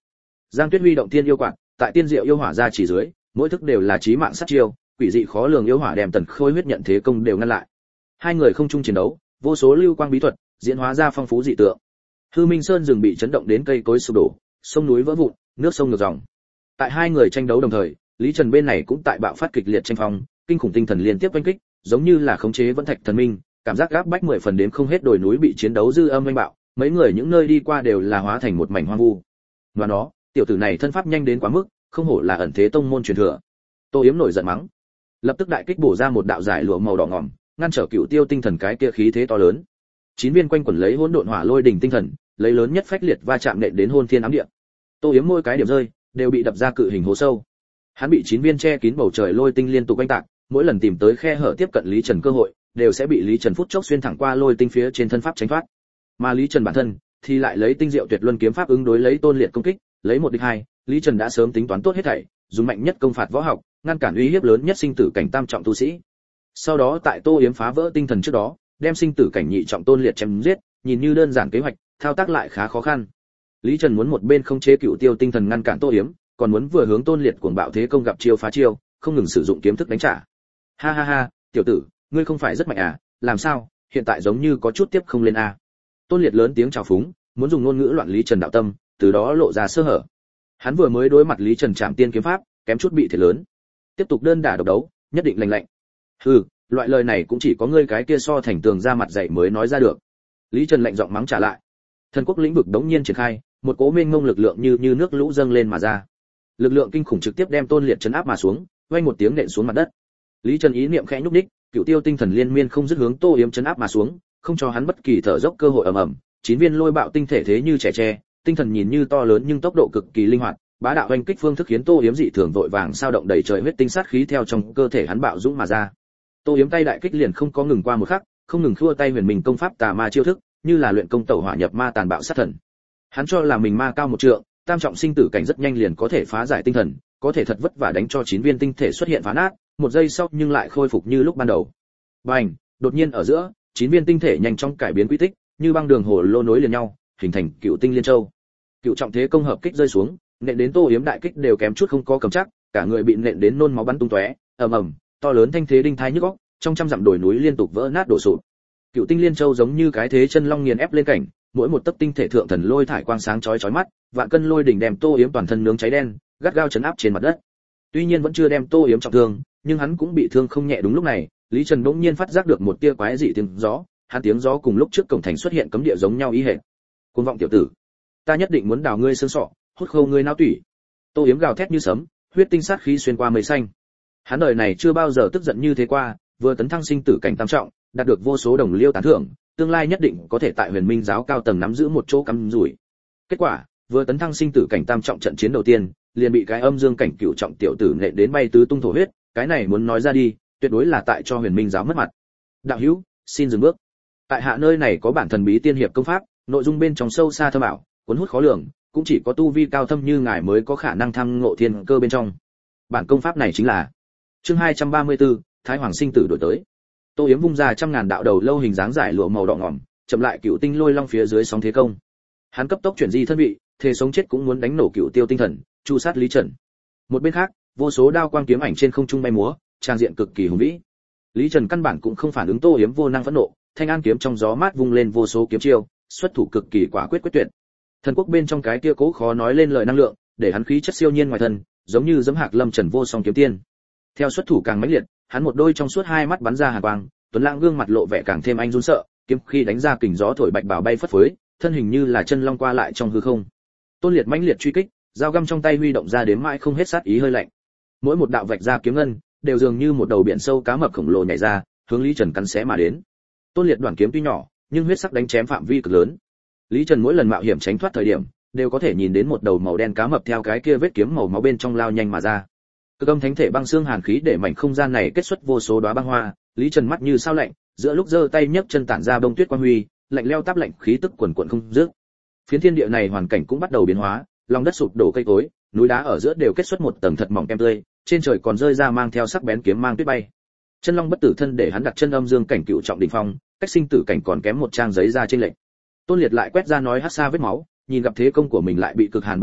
Giang Tuyết huy động tiên yêu quạt, tại tiên diệu yêu hỏa ra chỉ dưới, mỗi thức đều là chí mạng sát chiêu, quỷ dị khó lường yêu hỏa đem Tần Khôi huyết nhận thế công đều ngăn lại. Hai người không chung chiến đấu, vô số lưu quang bí thuật diễn hóa ra phong phú dị tượng. Hư Minh Sơn rừng bị chấn động đến cây cối sụp đổ, sông núi vỡ vụn, nước sông ngược dòng. Tại hai người tranh đấu đồng thời, Lý Trần bên này cũng tại bạo phát kịch liệt tranh phong, kinh khủng tinh thần liên tiếp oanh kích, giống như là khống chế vẫn thạch thần minh, cảm giác gáp bách mười phần đến không hết, đồi núi bị chiến đấu dư âm oanh bạo, mấy người những nơi đi qua đều là hóa thành một mảnh hoang vu. Và nó, tiểu tử này thân pháp nhanh đến quá mức, không hổ là ẩn thế tông môn truyền thừa. Tô Yếm nổi giận mắng, lập tức đại kích bổ ra một đạo giải lụa màu đỏ ngòm, ngăn trở Cựu Tiêu tinh thần cái kia khí thế to lớn. Chín viên quanh quẩn lấy hỗn độn hỏa lôi đỉnh tinh thần, lấy lớn nhất phách liệt va chạm nện đến hôn thiên ám địa. Tô Yếm mỗi cái điểm rơi, đều bị đập ra cự hình hố sâu. Hắn bị chín viên che kín bầu trời lôi tinh liên tục oanh tạc, mỗi lần tìm tới khe hở tiếp cận Lý Trần cơ hội, đều sẽ bị Lý Trần phút chốc xuyên thẳng qua lôi tinh phía trên thân pháp tránh thoát. Mà Lý Trần bản thân thì lại lấy tinh diệu tuyệt luân kiếm pháp ứng đối lấy Tôn Liệt công kích, lấy một địch hai, Lý Trần đã sớm tính toán tốt hết thảy, dùng mạnh nhất công phạt võ học, ngăn cản uy hiếp lớn nhất sinh tử cảnh tam trọng tu sĩ. Sau đó tại Tô Yếm phá vỡ tinh thần trước đó, đem sinh tử cảnh nhị trọng Tôn Liệt chém giết, nhìn như đơn giản kế hoạch, thao tác lại khá khó khăn. Lý Trần muốn một bên không chế Cựu Tiêu tinh thần ngăn cản Tô Yếm, còn muốn vừa hướng Tôn Liệt cuồng bạo thế công gặp chiêu phá chiêu, không ngừng sử dụng kiếm thức đánh trả. Ha ha ha, tiểu tử, ngươi không phải rất mạnh à, làm sao, hiện tại giống như có chút tiếp không lên a. À. Tôn Liệt lớn tiếng chào phúng, muốn dùng ngôn ngữ loạn Lý Trần đạo tâm, từ đó lộ ra sơ hở. Hắn vừa mới đối mặt Lý Trần Trảm Tiên kiếm pháp, kém chút bị thiệt lớn. Tiếp tục đơn đả độc đấu, nhất định lành lạnh. Hừ, loại lời này cũng chỉ có ngươi cái kia so thành tường ra mặt dạy mới nói ra được. Lý Trần lạnh giọng mắng trả lại. Thần quốc lĩnh vực đống nhiên triển khai, một cỗ mênh mông lực lượng như như nước lũ dâng lên mà ra. Lực lượng kinh khủng trực tiếp đem Tôn Liệt chấn áp mà xuống, vang một tiếng nện xuống mặt đất. Lý Trần ý niệm khẽ nhúc nhích, Cựu Tiêu tinh thần liên miên không dứt hướng Tô Yếm chấn áp mà xuống, không cho hắn bất kỳ thở dốc cơ hội ầm ầm. Chín viên lôi bạo tinh thể thế như trẻ tre, tinh thần nhìn như to lớn nhưng tốc độ cực kỳ linh hoạt, bá đạo oanh kích phương thức khiến Tô Yếm dị thường vội vàng sao động đầy trời huyết tinh sát khí theo trong cơ thể hắn bạo dũng mà ra. Tô Yếm tay đại kích liền không có ngừng qua một khắc, không ngừng khua tay huyền mình công pháp tà ma chiêu thức, như là luyện công tẩu hỏa nhập ma tàn bạo sát thần. Hắn cho là mình ma cao một trượng, tam trọng sinh tử cảnh rất nhanh liền có thể phá giải tinh thần, có thể thật vất vả đánh cho chín viên tinh thể xuất hiện phá nát, một giây sau nhưng lại khôi phục như lúc ban đầu. Bành, đột nhiên ở giữa, chín viên tinh thể nhanh chóng cải biến quy tích, như băng đường hồ lô nối liền nhau, hình thành Cựu Tinh Liên Châu. Cựu trọng thế công hợp kích rơi xuống, nện đến Tô Yếm đại kích đều kém chút không có cầm chắc, cả người bị nện đến nôn máu bắn tung tóe, ầm ầm, to lớn thanh thế đinh thai nhức óc, trong trăm dặm đồi núi liên tục vỡ nát đổ sụp. Cựu Tinh Liên Châu giống như cái thế chân long nghiền ép lên cảnh, mỗi một tấc tinh thể thượng thần lôi thải quang sáng chói chói mắt, vạn cân lôi đỉnh đem Tô Yếm toàn thân nướng cháy đen, gắt gao chấn áp trên mặt đất. Tuy nhiên vẫn chưa đem Tô Yếm trọng thương, nhưng hắn cũng bị thương không nhẹ. Đúng lúc này, Lý Trần bỗng nhiên phát giác được một tia quái dị tiếng gió, hắn tiếng gió cùng lúc trước cổng thành xuất hiện cấm địa giống nhau ý hệt. Cuồng vọng tiểu tử, ta nhất định muốn đào ngươi xương sọ, hút khô ngươi não tủy. Tô Yếm gào thét như sấm, huyết tinh sát khí xuyên qua mây xanh. Hắn đời này chưa bao giờ tức giận như thế qua, vừa tấn thăng sinh tử cảnh tam trọng, đạt được vô số đồng liêu tán thưởng, tương lai nhất định có thể tại Huyền Minh giáo cao tầng nắm giữ một chỗ cắm rủi. Kết quả, vừa tấn thăng sinh tử cảnh tam trọng trận chiến đầu tiên, liền bị cái âm dương cảnh cửu trọng tiểu tử nện đến bay tứ tung thổ huyết, cái này muốn nói ra đi, tuyệt đối là tại cho Huyền Minh giáo mất mặt. Đạo hữu, xin dừng bước. Tại hạ nơi này có bản thần bí tiên hiệp công pháp, nội dung bên trong sâu xa thâm ảo, cuốn hút khó lường, cũng chỉ có tu vi cao thâm như ngài mới có khả năng tham ngộ thiên cơ bên trong. Bản công pháp này chính là chương hai trăm ba mươi tư, Thái Hoàng sinh tử đổi tới. Tô Yếm vung ra trăm ngàn đạo đầu lâu hình dáng giải lụa màu đỏ ngòm, chậm lại Cựu Tinh Lôi Long phía dưới sóng thế công. Hắn cấp tốc chuyển di thân vị, thề sống chết cũng muốn đánh nổ Cựu Tiêu tinh thần, chu sát Lý Trần. Một bên khác, vô số đao quang kiếm ảnh trên không trung bay múa, trang diện cực kỳ hùng vĩ. Lý Trần căn bản cũng không phản ứng Tô Yếm vô năng phẫn nộ, thanh an kiếm trong gió mát vung lên vô số kiếm chiêu, xuất thủ cực kỳ quả quyết quyết tuyệt. Thần quốc bên trong cái kia cố khó nói lên lời năng lượng, để hắn khí chất siêu nhiên ngoài thân, giống như giẫm hạc lâm trần vô song kiếm tiên. Theo xuất thủ càng mãnh liệt, hắn một đôi trong suốt hai mắt bắn ra hàn quang, tuấn lãng gương mặt lộ vẻ càng thêm anh run sợ, kiếm khi đánh ra kình gió thổi bạch bào bay phất phới, thân hình như là chân long qua lại trong hư không. Tôn Liệt mãnh liệt truy kích, dao găm trong tay huy động ra đến mãi không hết sát ý hơi lạnh. Mỗi một đạo vạch ra kiếm ngân, đều dường như một đầu biển sâu cá mập khổng lồ nhảy ra, hướng Lý Trần cắn xé mà đến. Tôn Liệt đoạn kiếm tuy nhỏ, nhưng huyết sắc đánh chém phạm vi cực lớn. Lý Trần mỗi lần mạo hiểm tránh thoát thời điểm, đều có thể nhìn đến một đầu màu đen cá mập theo cái kia vết kiếm màu máu bên trong lao nhanh mà ra. Cực âm thánh thể băng xương hàn khí để mảnh không gian này kết xuất vô số đóa băng hoa, Lý Trần mắt như sao lạnh, giữa lúc giơ tay nhấc chân tản ra bông tuyết quang huy, lạnh leo táp lạnh khí tức quần quần không dứt. Phiến thiên địa này hoàn cảnh cũng bắt đầu biến hóa, lòng đất sụp đổ cây cối, núi đá ở giữa đều kết xuất một tầng thật mỏng kem tươi, trên trời còn rơi ra mang theo sắc bén kiếm mang tuyết bay. Chân long bất tử thân để hắn đặt chân âm dương cảnh cựu trọng đỉnh phong, cách sinh tử cảnh còn kém một trang giấy ra trên lệnh. Tôn Liệt lại quét ra nói hắc xa vết máu, nhìn gặp thế công của mình lại bị cực hàn băng kết,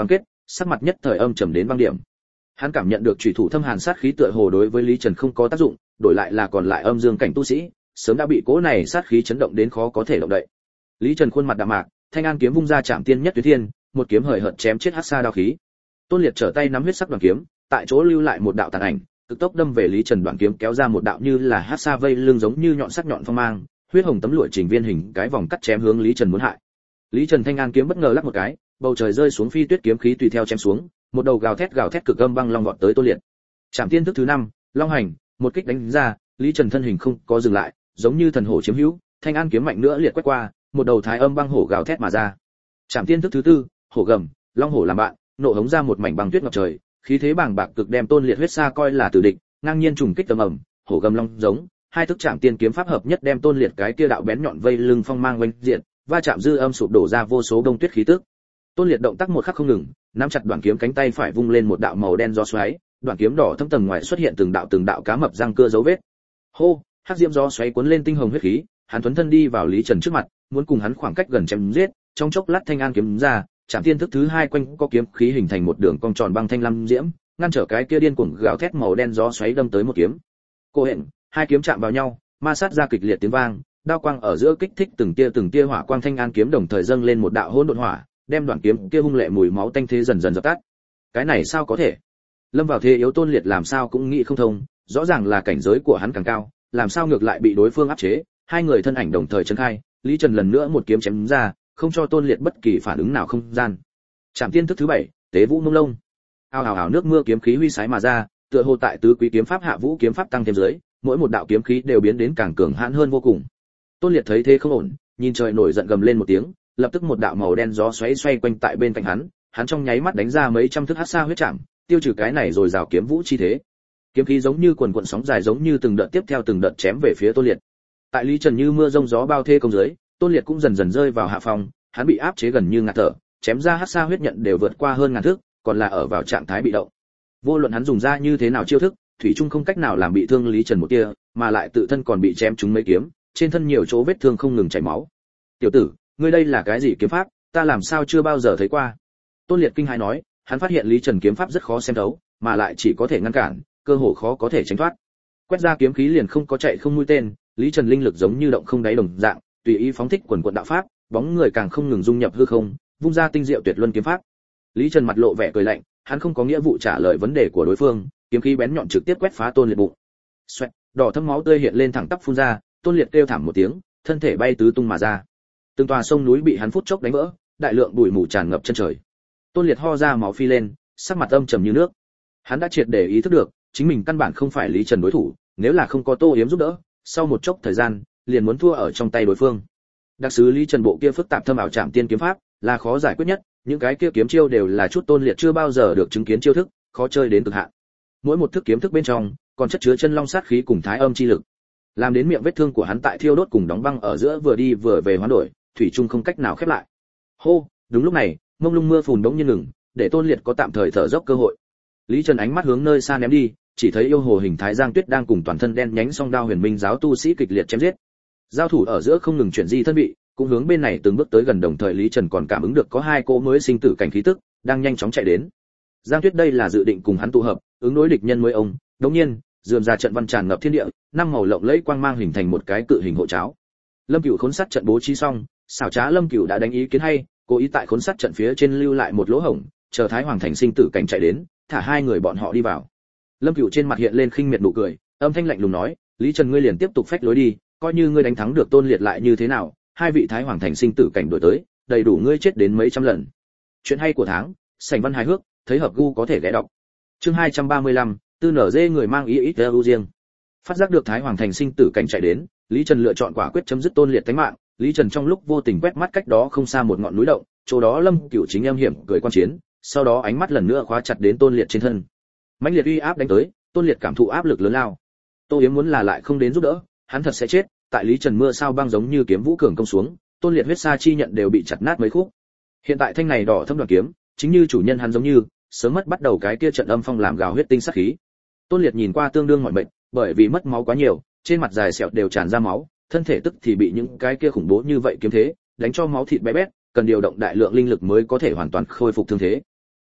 sắc mặt nhất thời âm trầm đến băng điểm. Hắn cảm nhận được chủy thủ thâm hàn sát khí tựa hồ đối với Lý Trần không có tác dụng, đổi lại là còn lại âm dương cảnh tu sĩ, sớm đã bị cỗ này sát khí chấn động đến khó có thể động đậy. Lý Trần khuôn mặt đạm mạc, thanh an kiếm vung ra chạm tiên nhất tuyệt thiên, một kiếm hời hợt chém chết hắc sa đao khí. Tôn Liệt trở tay nắm huyết sắc đoàn kiếm, tại chỗ lưu lại một đạo tàn ảnh, cực tốc đâm về Lý Trần, đoàn kiếm kéo ra một đạo như là hắc sa vây lưng giống như nhọn sắc nhọn phong mang, huyết hồng tấm lụa chỉnh viên hình cái vòng cắt chém hướng Lý Trần muốn hại. Lý Trần thanh an kiếm bất ngờ lắc một cái, bầu trời rơi xuống phi tuyết kiếm khí tùy theo chém xuống, một đầu gào thét gào thét cực âm băng long vọt tới Tôn Liệt. Trảm tiên thức thứ năm, long hành, một kích đánh ra, Lý Trần thân hình không có dừng lại, giống như thần hổ chiếm hữu, thanh an kiếm mạnh nữa liệt quét qua, một đầu thái âm băng hổ gào thét mà ra. Trảm tiên thức thứ tư, hổ gầm, long hổ làm bạn, nổ hống ra một mảnh băng tuyết ngập trời, khí thế bàng bạc cực đem Tôn Liệt huyết sa coi là tử địch, ngang nhiên trùng kích tầm ầm, hổ gầm long giống, hai thức Trảm tiên kiếm pháp hợp nhất đem Tôn Liệt cái kia đạo bén nhọn vây lưng phong mang quanh diện, va chạm dư âm sụp đổ ra vô số đông tuyết khí tức. Tôn Liệt động tác một khắc không ngừng, nắm chặt đoạn kiếm cánh tay phải vung lên một đạo màu đen gió xoáy, đoạn kiếm đỏ thâm tầng ngoài xuất hiện từng đạo từng đạo cá mập răng cưa dấu vết. Hô, hắc diễm gió xoáy cuốn lên tinh hồng huyết khí, hắn thuấn thân đi vào Lý Trần trước mặt, muốn cùng hắn khoảng cách gần chém giết, trong chốc lát thanh an kiếm ra, Trảm tiên thức thứ hai quanh có kiếm khí hình thành một đường cong tròn băng thanh lam diễm, ngăn trở cái kia điên cuồng gào thét màu đen gió xoáy đâm tới một kiếm. Cô hẹn, hai kiếm chạm vào nhau, ma sát ra kịch liệt tiếng vang, đao quang ở giữa kích thích từng tia từng tia hỏa quang, thanh an kiếm đồng thời dâng lên một đạo hỗn độn hỏa, đem đoạn kiếm kia hung lệ mùi máu tanh thế dần dần dập tắt. Cái này sao có thể? Lâm vào thế yếu Tôn Liệt làm sao cũng nghĩ không thông, rõ ràng là cảnh giới của hắn càng cao, làm sao ngược lại bị đối phương áp chế? Hai người thân ảnh đồng thời chấn khai, Lý Trần lần nữa một kiếm chém ra, không cho Tôn Liệt bất kỳ phản ứng nào không gian. Trảm tiên thức thứ bảy, tế vũ mông lông. Ao ào ào nước mưa kiếm khí huy sái mà ra, tựa hồ tại tứ quý kiếm pháp hạ vũ kiếm pháp tăng thêm dưới, mỗi một đạo kiếm khí đều biến đến càng cường hãn hơn vô cùng. Tôn Liệt thấy thế không ổn, nhìn trời nổi giận gầm lên một tiếng, lập tức một đạo màu đen gió xoáy xoay quanh tại bên cạnh hắn, hắn trong nháy mắt đánh ra mấy trăm thức hắc sa huyết trảm, tiêu trừ cái này rồi rào kiếm vũ chi thế. Kiếm khí giống như quần quần sóng dài giống như từng đợt tiếp theo từng đợt chém về phía Tôn Liệt. Tại Lý Trần như mưa rông gió bao thê công dưới, Tôn Liệt cũng dần dần rơi vào hạ phòng, hắn bị áp chế gần như ngạt thở, chém ra hắc sa huyết nhận đều vượt qua hơn ngàn thước, còn là ở vào trạng thái bị động. Vô luận hắn dùng ra như thế nào chiêu thức, thủy chung không cách nào làm bị thương Lý Trần một tia, mà lại tự thân còn bị chém trúng mấy kiếm, trên thân nhiều chỗ vết thương không ngừng chảy máu. "Tiểu tử, ngươi đây là cái gì kiếm pháp, ta làm sao chưa bao giờ thấy qua?" Tôn Liệt kinh hãi nói, hắn phát hiện Lý Trần kiếm pháp rất khó xem thấu, mà lại chỉ có thể ngăn cản, cơ hồ khó có thể tránh thoát. Quét ra kiếm khí liền không có chạy không mũi tên, Lý Trần linh lực giống như động không đáy đồng dạng, tùy ý phóng thích quần quần đạo pháp, bóng người càng không ngừng dung nhập hư không, vung ra tinh diệu tuyệt luân kiếm pháp. Lý Trần mặt lộ vẻ cười lạnh, hắn không có nghĩa vụ trả lời vấn đề của đối phương, kiếm khí bén nhọn trực tiếp quét phá Tôn Liệt bụng. Xoẹt, đỏ thâm máu tươi hiện lên thẳng tắp phun ra, Tôn Liệt kêu thảm một tiếng, thân thể bay tứ tung mà ra. Từng tòa sông núi bị hắn phút chốc đánh vỡ, đại lượng bụi mù tràn ngập chân trời. Tôn Liệt ho ra máu phi lên, sắc mặt âm trầm như nước. Hắn đã triệt để ý thức được, chính mình căn bản không phải Lý Trần đối thủ, nếu là không có Tô Yếm giúp đỡ, sau một chốc thời gian, liền muốn thua ở trong tay đối phương. Đặc sứ Lý Trần bộ kia phức tạp thâm ảo trảm tiên kiếm pháp, là khó giải quyết nhất, những cái kia kiếm chiêu đều là chút Tôn Liệt chưa bao giờ được chứng kiến chiêu thức, khó chơi đến cực hạn. Mỗi một thức kiếm thức bên trong, còn chất chứa chân long sát khí cùng thái âm chi lực, làm đến miệng vết thương của hắn tại thiêu đốt cùng đóng băng ở giữa vừa đi vừa về hoán đổi, thủy chung không cách nào khép lại. Hô, đúng lúc này, mông lung mưa phùn đống nhiên ngừng, để Tôn Liệt có tạm thời thở dốc cơ hội. Lý Trần ánh mắt hướng nơi xa ném đi, chỉ thấy yêu hồ hình thái Giang Tuyết đang cùng toàn thân đen nhánh song đao huyền minh giáo tu sĩ kịch liệt chém giết. Giao thủ ở giữa không ngừng chuyển di thân vị, cũng hướng bên này từng bước tới gần, đồng thời Lý Trần còn cảm ứng được có hai cỗ mới sinh tử cảnh khí tức đang nhanh chóng chạy đến. Giang Tuyết đây là dự định cùng hắn tụ hợp, ứng đối địch nhân mới ông. Đống nhiên, dườm ra trận văn tràn ngập thiên địa, năm màu lộng lẫy quang mang hình thành một cái cự hình hộ cháo. Lâm Cửu khốn sát trận bố trí xong, xảo trá Lâm Cửu đã đánh ý kiến hay, cố ý tại khốn sát trận phía trên lưu lại một lỗ hổng, chờ Thái Hoàng thành sinh tử cảnh chạy đến, thả hai người bọn họ đi vào. Lâm Cửu trên mặt hiện lên khinh miệt nụ cười, âm thanh lạnh lùng nói, Lý Trần ngươi liền tiếp tục phách lối đi, coi như ngươi đánh thắng được Tôn Liệt lại như thế nào, hai vị Thái Hoàng thành sinh tử cảnh đổi tới, đầy đủ ngươi chết đến mấy trăm lần. Chuyện hay của tháng, sảnh văn hài hước, thấy hợp gu có thể ghé đọc. Chương hai trăm ba mươi lăm, tư nở dê người mang ý ít ưu riêng. Phát giác được Thái Hoàng thành sinh tử cảnh chạy đến, Lý Trần lựa chọn quả quyết chấm dứt Tôn Liệt tính mạng. Lý Trần trong lúc vô tình quét mắt cách đó không xa một ngọn núi động, chỗ đó Lâm Cửu chính em hiểm cười quan chiến, sau đó ánh mắt lần nữa khóa chặt đến Tôn Liệt trên thân. Mãnh liệt uy áp đánh tới, Tôn Liệt cảm thụ áp lực lớn lao. Tô Yếm muốn là lại không đến giúp đỡ, hắn thật sẽ chết. Tại Lý Trần mưa sao băng giống như kiếm vũ cường công xuống, Tôn Liệt huyết sa chi nhận đều bị chặt nát mấy khúc. Hiện tại thanh này đỏ thâm đoạn kiếm, chính như chủ nhân hắn giống như, sớm mất bắt đầu cái kia trận âm phong làm gào huyết tinh sát khí. Tôn Liệt nhìn qua tương đương mỏi mệt, bởi vì mất máu quá nhiều, trên mặt dài sẹo đều tràn ra máu, thân thể tức thì bị những cái kia khủng bố như vậy kiếm thế đánh cho máu thịt bé bét, cần điều động đại lượng linh lực mới có thể hoàn toàn khôi phục thương thế.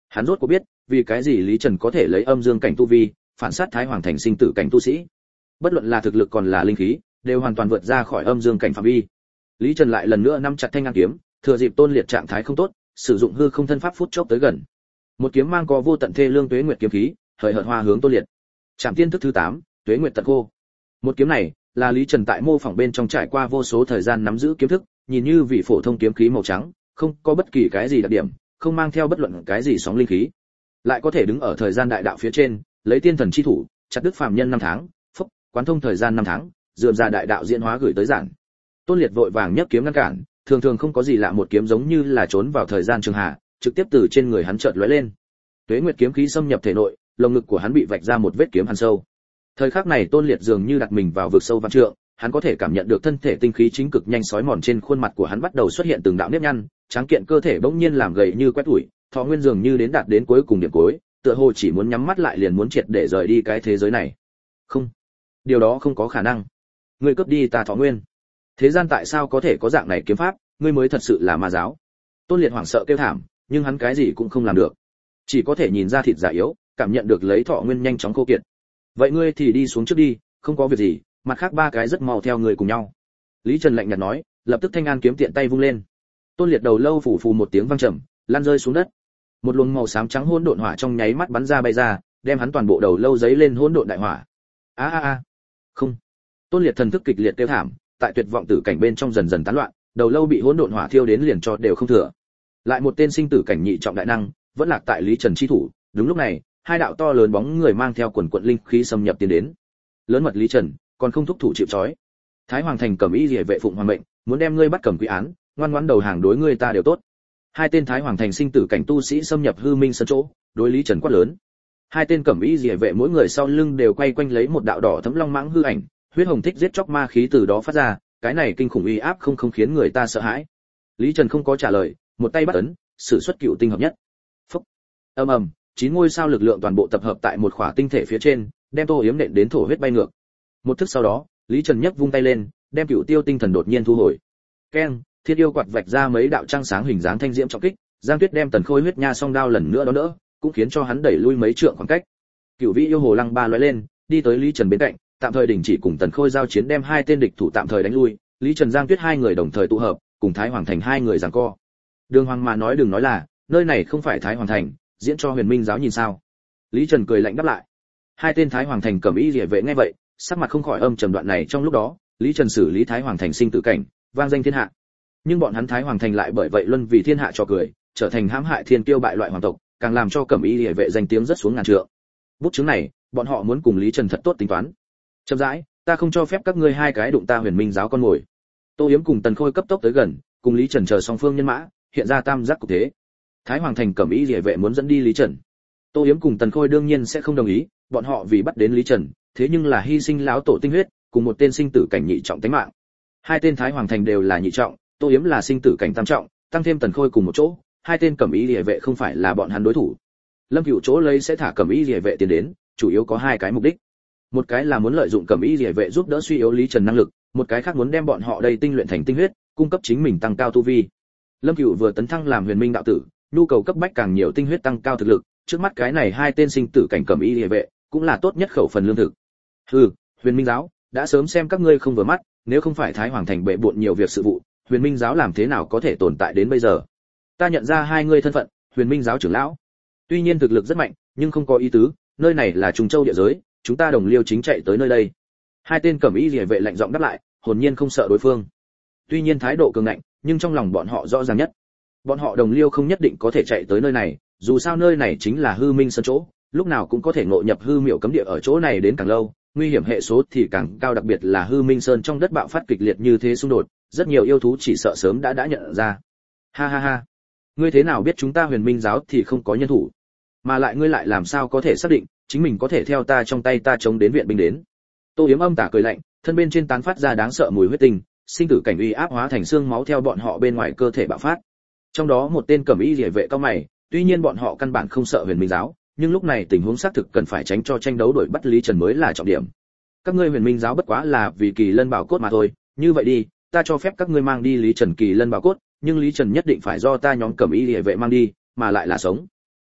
Hắn rốt cuộc biết, vì cái gì Lý Trần có thể lấy âm dương cảnh tu vi, phản sát Thái Hoàng thành sinh tử cảnh tu sĩ. Bất luận là thực lực còn là linh khí, đều hoàn toàn vượt ra khỏi âm dương cảnh phạm vi. Lý Trần lại lần nữa nắm chặt thanh ngang kiếm, thừa dịp Tôn Liệt trạng thái không tốt, sử dụng hư không thân pháp phút chốc tới gần. Một kiếm mang có vô tận thê lương tuế nguyệt kiếm khí, hời hợt hoa hướng Tôn Liệt. Trảm tiên thức thứ tám, tuế nguyệt tận khô. Một kiếm này, là Lý Trần tại mô phỏng bên trong trải qua vô số thời gian nắm giữ kiếm thức, nhìn như vị phổ thông kiếm khí màu trắng, không có bất kỳ cái gì đặc điểm, không mang theo bất luận cái gì sóng linh khí, lại có thể đứng ở thời gian đại đạo phía trên, lấy tiên thần chi thủ, chặt đứt phàm nhân năm tháng, phúc, quán thông thời gian năm tháng, dựa ra đại đạo diễn hóa gửi tới giản. Tôn Liệt vội vàng nhấc kiếm ngăn cản, thường thường không có gì lạ một kiếm giống như là trốn vào thời gian trường hạ, trực tiếp từ trên người hắn chợt lóe lên. Tuế nguyệt kiếm khí xâm nhập thể nội, lồng ngực của hắn bị vạch ra một vết kiếm hằn sâu. Thời khắc này Tôn Liệt dường như đặt mình vào vực sâu vạn trượng, hắn có thể cảm nhận được thân thể tinh khí chính cực nhanh sói mòn, trên khuôn mặt của hắn bắt đầu xuất hiện từng đạo nếp nhăn, tráng kiện cơ thể bỗng nhiên làm gầy như quét tủi, thọ nguyên dường như đến đạt đến cuối cùng điểm cuối, tựa hồ chỉ muốn nhắm mắt lại liền muốn triệt để rời đi cái thế giới này. Không, điều đó không có khả năng. Ngươi cướp đi ta thọ nguyên. Thế gian tại sao có thể có dạng này kiếm pháp, ngươi mới thật sự là ma giáo. Tôn Liệt hoảng sợ kêu thảm, nhưng hắn cái gì cũng không làm được, chỉ có thể nhìn ra thịt giả yếu, cảm nhận được lấy thọ nguyên nhanh chóng khô kiệt. Vậy ngươi thì đi xuống trước đi, không có việc gì, mặt khác ba cái rất mau theo người cùng nhau. Lý Trần lạnh nhạt nói, lập tức thanh an kiếm tiện tay vung lên. Tôn Liệt đầu lâu phủ phù một tiếng vang trầm, lăn rơi xuống đất. Một luồng màu xám trắng hỗn độn hỏa trong nháy mắt bắn ra bay ra, đem hắn toàn bộ đầu lâu giấy lên hỗn độn đại hỏa. A a a. Không. Tôn Liệt thần thức kịch liệt kêu thảm, tại tuyệt vọng tử cảnh bên trong dần dần tán loạn, đầu lâu bị hỗn độn hỏa thiêu đến liền cho đều không thừa. Lại một tên sinh tử cảnh nhị trọng đại năng, vẫn lạc tại Lý Trần chi thủ. Đúng lúc này, hai đạo to lớn bóng người mang theo quần quận linh khí xâm nhập tiến đến. Lớn mật Lý Trần, còn không thúc thủ chịu trói. Thái Hoàng thành Cẩm Y Liễu vệ phụng hoàng mệnh, muốn đem ngươi bắt cầm quy án, ngoan ngoãn đầu hàng đối ngươi ta đều tốt. Hai tên Thái Hoàng thành sinh tử cảnh tu sĩ xâm nhập hư minh sân chỗ, đối Lý Trần quát lớn. Hai tên Cẩm Y Liễu vệ mỗi người sau lưng đều quay quanh lấy một đạo đỏ thấm long mãng hư ảnh, huyết hồng thích giết chóc ma khí từ đó phát ra, cái này kinh khủng uy áp không không khiến người ta sợ hãi. Lý Trần không có trả lời, một tay bắt ấn, sử xuất cựu tinh hợp nhất. Phốc. Ầm ầm, chín ngôi sao lực lượng toàn bộ tập hợp tại một khỏa tinh thể phía trên, đem Tô Yếm nện đến thổ huyết bay ngược. Một thức sau đó, Lý Trần nhấc vung tay lên, đem cựu tiêu tinh thần đột nhiên thu hồi. Keng, thiết yêu quạt vạch ra mấy đạo trăng sáng hình dáng thanh diễm trọng kích, Giang Tuyết đem Tần Khôi huyết nha song đao lần nữa đón đỡ, cũng khiến cho hắn đẩy lui mấy trượng khoảng cách. Cựu Vĩ yêu hồ lăng ba lóe lên, đi tới Lý Trần bên cạnh, tạm thời đình chỉ cùng Tần Khôi giao chiến, đem hai tên địch thủ tạm thời đánh lui. Lý Trần Giang Tuyết hai người đồng thời tụ hợp, cùng Thái Hoàng thành hai người giằng co. Đường Hoàng mà nói đừng nói là, nơi này không phải Thái Hoàng thành, diễn cho Huyền Minh giáo nhìn sao? Lý Trần cười lạnh đáp lại. Hai tên Thái Hoàng thành Cẩm Y Liễu vệ nghe vậy, sắc mặt không khỏi âm trầm. Đoạn này trong lúc đó, Lý Trần xử lý Thái Hoàng thành sinh tử cảnh, vang danh thiên hạ. Nhưng bọn hắn Thái Hoàng thành lại bởi vậy luân vì thiên hạ cho cười, trở thành hãm hại thiên kiêu bại loại hoàng tộc, càng làm cho Cẩm Y Liễu vệ danh tiếng rất xuống ngàn trượng. Bút chứng này, bọn họ muốn cùng Lý Trần thật tốt tính toán. Chậm rãi, ta không cho phép các ngươi hai cái đụng ta Huyền Minh giáo con ngồi. Tô Yếm cùng Tần Khôi cấp tốc tới gần, cùng Lý Trần chờ song phương nhân mã, hiện ra tam giác cục thế. Thái Hoàng thành Cẩm Y Liễu vệ muốn dẫn đi Lý Trần. Tô Yếm cùng Tần Khôi đương nhiên sẽ không đồng ý, bọn họ vì bắt đến Lý Trần, thế nhưng là hy sinh lão tổ tinh huyết, cùng một tên sinh tử cảnh nhị trọng tính mạng. Hai tên Thái Hoàng thành đều là nhị trọng, Tô Yếm là sinh tử cảnh tam trọng, tăng thêm Tần Khôi cùng một chỗ, hai tên Cẩm Y Liễu vệ không phải là bọn hắn đối thủ. Lâm Cửu chỗ lấy sẽ thả Cẩm Y Liễu vệ tiến đến, chủ yếu có hai cái mục đích. Một cái là muốn lợi dụng Cẩm Y Liễu vệ giúp đỡ suy yếu Lý Trần năng lực, một cái khác muốn đem bọn họ đây tinh luyện thành tinh huyết, cung cấp chính mình tăng cao tu vi. Lâm Cửu vừa tấn thăng làm Huyền Minh đạo tử, nhu cầu cấp bách càng nhiều tinh huyết tăng cao thực lực, trước mắt cái này hai tên sinh tử cảnh Cẩm Y Liễu vệ, cũng là tốt nhất khẩu phần lương thực. Hừ, Huyền Minh giáo, đã sớm xem các ngươi không vừa mắt, nếu không phải Thái Hoàng thành bệ bội nhiều việc sự vụ, Huyền Minh giáo làm thế nào có thể tồn tại đến bây giờ? Ta nhận ra hai ngươi thân phận, Huyền Minh giáo trưởng lão. Tuy nhiên thực lực rất mạnh, nhưng không có ý tứ, nơi này là Trùng Châu địa giới, chúng ta đồng liêu chính chạy tới nơi đây. Hai tên Cẩm Y Liễu vệ lạnh giọng đáp lại, hồn nhiên không sợ đối phương. Tuy nhiên thái độ cường ngạnh, nhưng trong lòng bọn họ rõ ràng nhất, bọn họ đồng liêu không nhất định có thể chạy tới nơi này, dù sao nơi này chính là hư minh sân chỗ, lúc nào cũng có thể ngộ nhập hư miểu cấm địa, ở chỗ này đến càng lâu, nguy hiểm hệ số thì càng cao, đặc biệt là hư minh sơn trong đất bạo phát kịch liệt như thế xung đột, rất nhiều yêu thú chỉ sợ sớm đã đã nhận ra. Ha ha ha, ngươi thế nào biết chúng ta Huyền Minh giáo thì không có nhân thủ, mà lại ngươi lại làm sao có thể xác định chính mình có thể theo ta trong tay ta chống đến viện binh đến? Tô Yếm âm tả cười lạnh, thân bên trên tán phát ra đáng sợ mùi huyết tinh, sinh tử cảnh uy áp hóa thành xương máu theo bọn họ bên ngoài cơ thể bạo phát. Trong đó một tên Cẩm Y Liễu vệ cao mày, tuy nhiên bọn họ căn bản không sợ Huyền Minh giáo, nhưng lúc này tình huống xác thực cần phải tránh cho tranh đấu đuổi bắt Lý Trần mới là trọng điểm. Các ngươi Huyền Minh giáo bất quá là vì Kỳ Lân bảo cốt mà thôi, như vậy đi, ta cho phép các ngươi mang đi Lý Trần Kỳ Lân bảo cốt, nhưng Lý Trần nhất định phải do ta nhóm Cẩm Y Liễu vệ mang đi, mà lại là sống.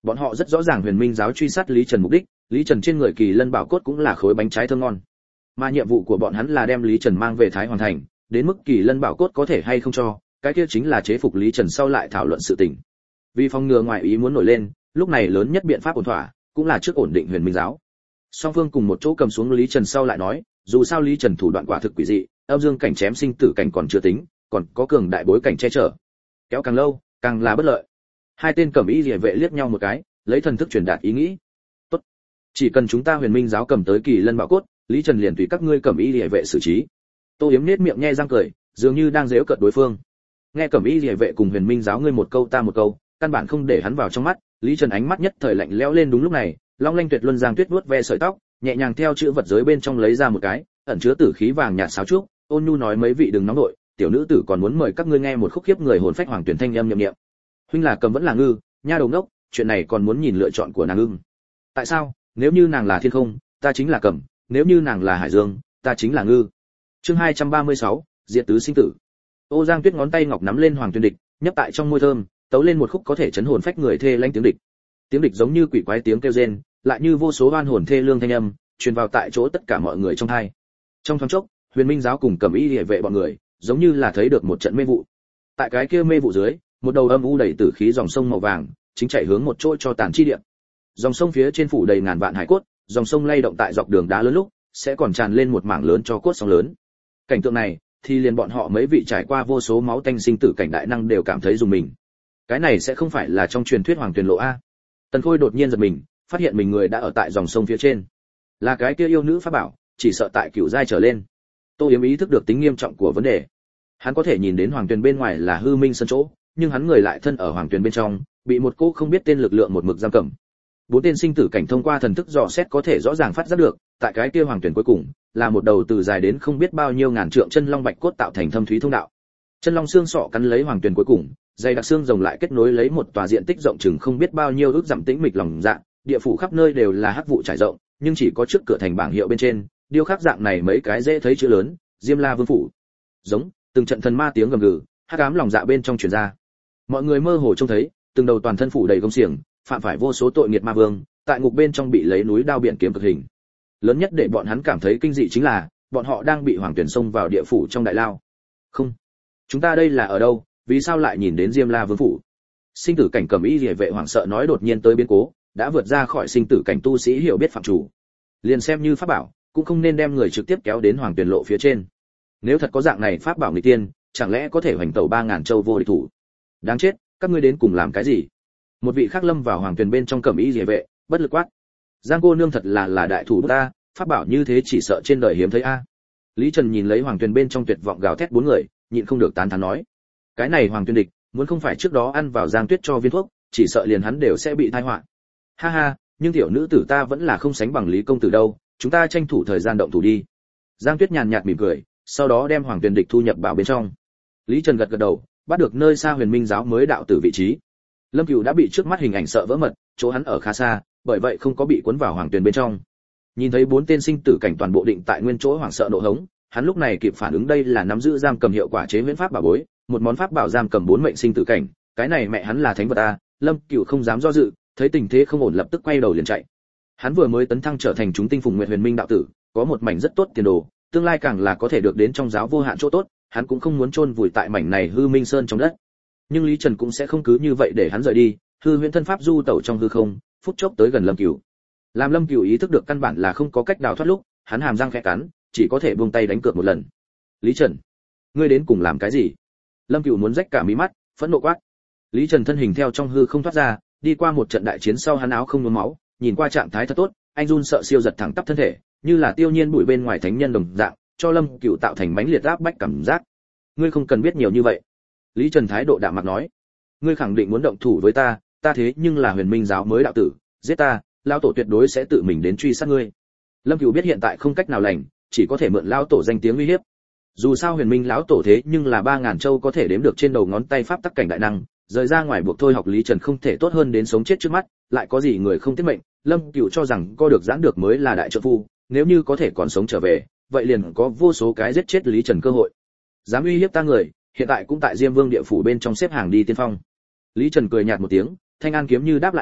Bọn họ rất rõ ràng Huyền Minh giáo truy sát Lý Trần mục đích, Lý Trần trên người kỳ lân bảo cốt cũng là khối bánh trái thơm ngon. Mà nhiệm vụ của bọn hắn là đem Lý Trần mang về Thái Hoàng thành, đến mức kỳ lân bảo cốt có thể hay không cho, cái kia chính là chế phục Lý Trần sau lại thảo luận sự tình. Vì phòng ngừa ngoại ý muốn nổi lên, lúc này lớn nhất biện pháp ổn thỏa, cũng là trước ổn định Huyền Minh giáo. Song phương cùng một chỗ cầm xuống Lý Trần sau lại nói, dù sao Lý Trần thủ đoạn quả thực quỷ dị, âm dương cảnh chém sinh tử cảnh còn chưa tính, còn có cường đại bối cảnh che chở. Kéo càng lâu, càng là bất lợi. Hai tên cẩm y liễu vệ liếc nhau một cái, lấy thần thức truyền đạt ý nghĩ. Tốt, chỉ cần chúng ta Huyền Minh giáo cầm tới kỳ lân bảo cốt, Lý Trần liền tùy các ngươi cẩm y liễu vệ xử trí. Tô Yếm nét miệng nhe răng cười, dường như đang giễu cợt đối phương. Nghe cẩm y liễu vệ cùng Huyền Minh giáo ngươi một câu ta một câu, căn bản không để hắn vào trong mắt, Lý Trần ánh mắt nhất thời lạnh lẽo lên. Đúng lúc này, long lanh tuyệt luân giang tuyết vuốt ve sợi tóc, nhẹ nhàng theo chữ vật giới bên trong lấy ra một cái, ẩn chứa tử khí vàng nhạt sáo trúc, ôn nhu nói mấy vị đừng nóng nội, tiểu nữ tử còn muốn mời các ngươi nghe một khúc khiếp người hồn phách hoàng tuyển thanh âm nhậm niệm. Huynh là cầm vẫn là ngư, nha đầu ngốc, chuyện này còn muốn nhìn lựa chọn của nàng ưng. Tại sao? Nếu như nàng là thiên không, ta chính là cầm, nếu như nàng là hải dương, ta chính là ngư. Chương hai trăm ba mươi sáu, diệt tứ sinh tử. Ô Giang Tuyết ngón tay ngọc nắm lên hoàng tuyển địch, nhấp tại trong môi thơm, tấu lên một khúc có thể chấn hồn phách người thê lãnh tiếng địch. Tiếng địch giống như quỷ quái tiếng kêu rên, lại như vô số oan hồn thê lương thanh âm, truyền vào tại chỗ tất cả mọi người trong tai. Trong thoáng chốc, Huyền Minh giáo cùng Cẩm Y Liễu vệ bọn người, giống như là thấy được một trận mê vụ. Tại cái kia mê vụ dưới, một đầu âm u đầy tử khí dòng sông màu vàng, chính chảy hướng một chỗ cho tàn chi địa. Dòng sông phía trên phủ đầy ngàn vạn hải cốt, dòng sông lay động tại dọc đường đá lớn lúc, sẽ còn tràn lên một mảng lớn cho cốt sóng lớn. Cảnh tượng này, thì liền bọn họ mấy vị trải qua vô số máu tanh sinh tử cảnh đại năng đều cảm thấy rùng mình. Cái này sẽ không phải là trong truyền thuyết Hoàng Tuyền Lộ a? Tần Khôi đột nhiên giật mình, phát hiện mình người đã ở tại dòng sông phía trên. Là cái kia yêu nữ pháp bảo, chỉ sợ tại cửu giai trở lên. Tô Yếm ý thức được tính nghiêm trọng của vấn đề. Hắn có thể nhìn đến Hoàng Tuyền bên ngoài là hư minh sân chỗ, nhưng hắn người lại thân ở Hoàng Tuyền bên trong, bị một cô không biết tên lực lượng một mực giam cầm. Bốn tên sinh tử cảnh thông qua thần thức dò xét có thể rõ ràng phát giác được, tại cái kia Hoàng Tuyền cuối cùng, là một đầu từ dài đến không biết bao nhiêu ngàn trượng chân long bạch cốt tạo thành thâm thúy thông đạo. Chân long xương sọ cắn lấy Hoàng Tuyền cuối cùng, dây đặc xương rồng lại kết nối lấy một tòa diện tích rộng chừng không biết bao nhiêu ước dặm tĩnh mịch lòng dạ, địa phủ khắp nơi đều là hắc vụ trải rộng, nhưng chỉ có trước cửa thành bảng hiệu bên trên, điêu khắc dạng này mấy cái dễ thấy chữ lớn, Diêm La Vương phủ. Giống, từng trận thần ma tiếng gầm gừ, hắc ám lòng dạ bên trong truyền ra. Mọi người mơ hồ trông thấy, từng đầu toàn thân phủ đầy gông xiềng, phạm phải vô số tội nghiệt ma vương, tại ngục bên trong bị lấy núi đao biển kiếm cực hình. Lớn nhất để bọn hắn cảm thấy kinh dị chính là, bọn họ đang bị Hoàng Tuyển xông vào địa phủ trong đại lao. Không, chúng ta đây là ở đâu, vì sao lại nhìn đến Diêm La Vương phủ? Sinh tử cảnh Cẩm Y Liễu vệ hoảng sợ nói đột nhiên tới biến cố, đã vượt ra khỏi sinh tử cảnh tu sĩ hiểu biết phạm chủ. Liền xem như pháp bảo, cũng không nên đem người trực tiếp kéo đến Hoàng Tuyển lộ phía trên. Nếu thật có dạng này pháp bảo nghịch tiên, chẳng lẽ có thể hoành tẩu ba ngàn châu vô địch thủ? Đáng chết, các ngươi đến cùng làm cái gì? Một vị khác lâm vào Hoàng Tuyển bên trong Cẩm Y Liễu vệ, bất lực quát. Giang cô nương thật là là đại thủ ta, pháp bảo như thế chỉ sợ trên đời hiếm thấy a. Lý Trần nhìn lấy Hoàng Tuyển bên trong tuyệt vọng gào thét bốn người, nhịn không được tán thán nói: cái này Hoàng Tuyển địch, muốn không phải trước đó ăn vào Giang Tuyết cho viên thuốc, chỉ sợ liền hắn đều sẽ bị tai họa. Ha ha, nhưng tiểu nữ tử ta vẫn là không sánh bằng Lý công tử đâu, chúng ta tranh thủ thời gian động thủ đi. Giang Tuyết nhàn nhạt mỉm cười, sau đó đem Hoàng Tuyển địch thu nhập vào bên trong. Lý Trần gật gật đầu, bắt được nơi xa Huyền Minh giáo mới đạo tử vị trí. Lâm Cửu đã bị trước mắt hình ảnh sợ vỡ mật, chỗ hắn ở khá xa, bởi vậy không có bị cuốn vào Hoàng Tuyển bên trong. Nhìn thấy bốn tên sinh tử cảnh toàn bộ định tại nguyên chỗ hoảng sợ nộ hống, hắn lúc này kịp phản ứng đây là nắm giữ giam cầm hiệu quả chế huyễn pháp bảo bối, một món pháp bảo giam cầm bốn mệnh sinh tử cảnh, cái này mẹ hắn là thánh vật a. Lâm Cửu không dám do dự, thấy tình thế không ổn lập tức quay đầu liền chạy. Hắn vừa mới tấn thăng trở thành chúng tinh phùng nguyệt huyền minh đạo tử, có một mảnh rất tốt tiền đồ, tương lai càng là có thể được đến trong giáo vô hạn chỗ tốt, hắn cũng không muốn chôn vùi tại mảnh này hư minh sơn trong đất. Nhưng Lý Trần cũng sẽ không cứ như vậy để hắn rời đi, hư huyễn thân pháp du tẩu trong hư không, phút chốc tới gần Lâm Cửu. Làm Lâm Cửu ý thức được căn bản là không có cách đào thoát lúc, hắn hàm răng khẽ cắn, chỉ có thể buông tay đánh cược một lần. Lý Trần, ngươi đến cùng làm cái gì? Lâm Cửu muốn rách cả mí mắt, phẫn nộ quát. Lý Trần thân hình theo trong hư không thoát ra, đi qua một trận đại chiến sau hắn áo không nhuốm máu, nhìn qua trạng thái thật tốt, anh run sợ siêu giật thẳng tắp thân thể, như là tiêu nhiên bụi bên ngoài thánh nhân đồng dạng, cho Lâm Cửu tạo thành mãnh liệt áp bách cảm giác. Ngươi không cần biết nhiều như vậy. Lý Trần thái độ đạm mạc nói. Ngươi khẳng định muốn động thủ với ta, ta thế nhưng là Huyền Minh giáo mới đạo tử, giết ta, lão tổ tuyệt đối sẽ tự mình đến truy sát ngươi. Lâm Cửu biết hiện tại không cách nào lành, chỉ có thể mượn lão tổ danh tiếng uy hiếp. Dù sao Huyền Minh lão tổ thế nhưng là ba ngàn châu có thể đếm được trên đầu ngón tay pháp tắc cảnh đại năng, rời ra ngoài buộc thôi học Lý Trần không thể tốt hơn đến sống chết trước mắt, lại có gì người không tiết mệnh. Lâm Cửu cho rằng co được giãn được mới là đại trợ phu, nếu như có thể còn sống trở về, vậy liền có vô số cái giết chết Lý Trần cơ hội. Dám uy hiếp ta người, hiện tại cũng tại Diêm Vương địa phủ bên trong xếp hàng đi tiên phong. Lý Trần cười nhạt một tiếng, thanh an kiếm như đáp lại hắn,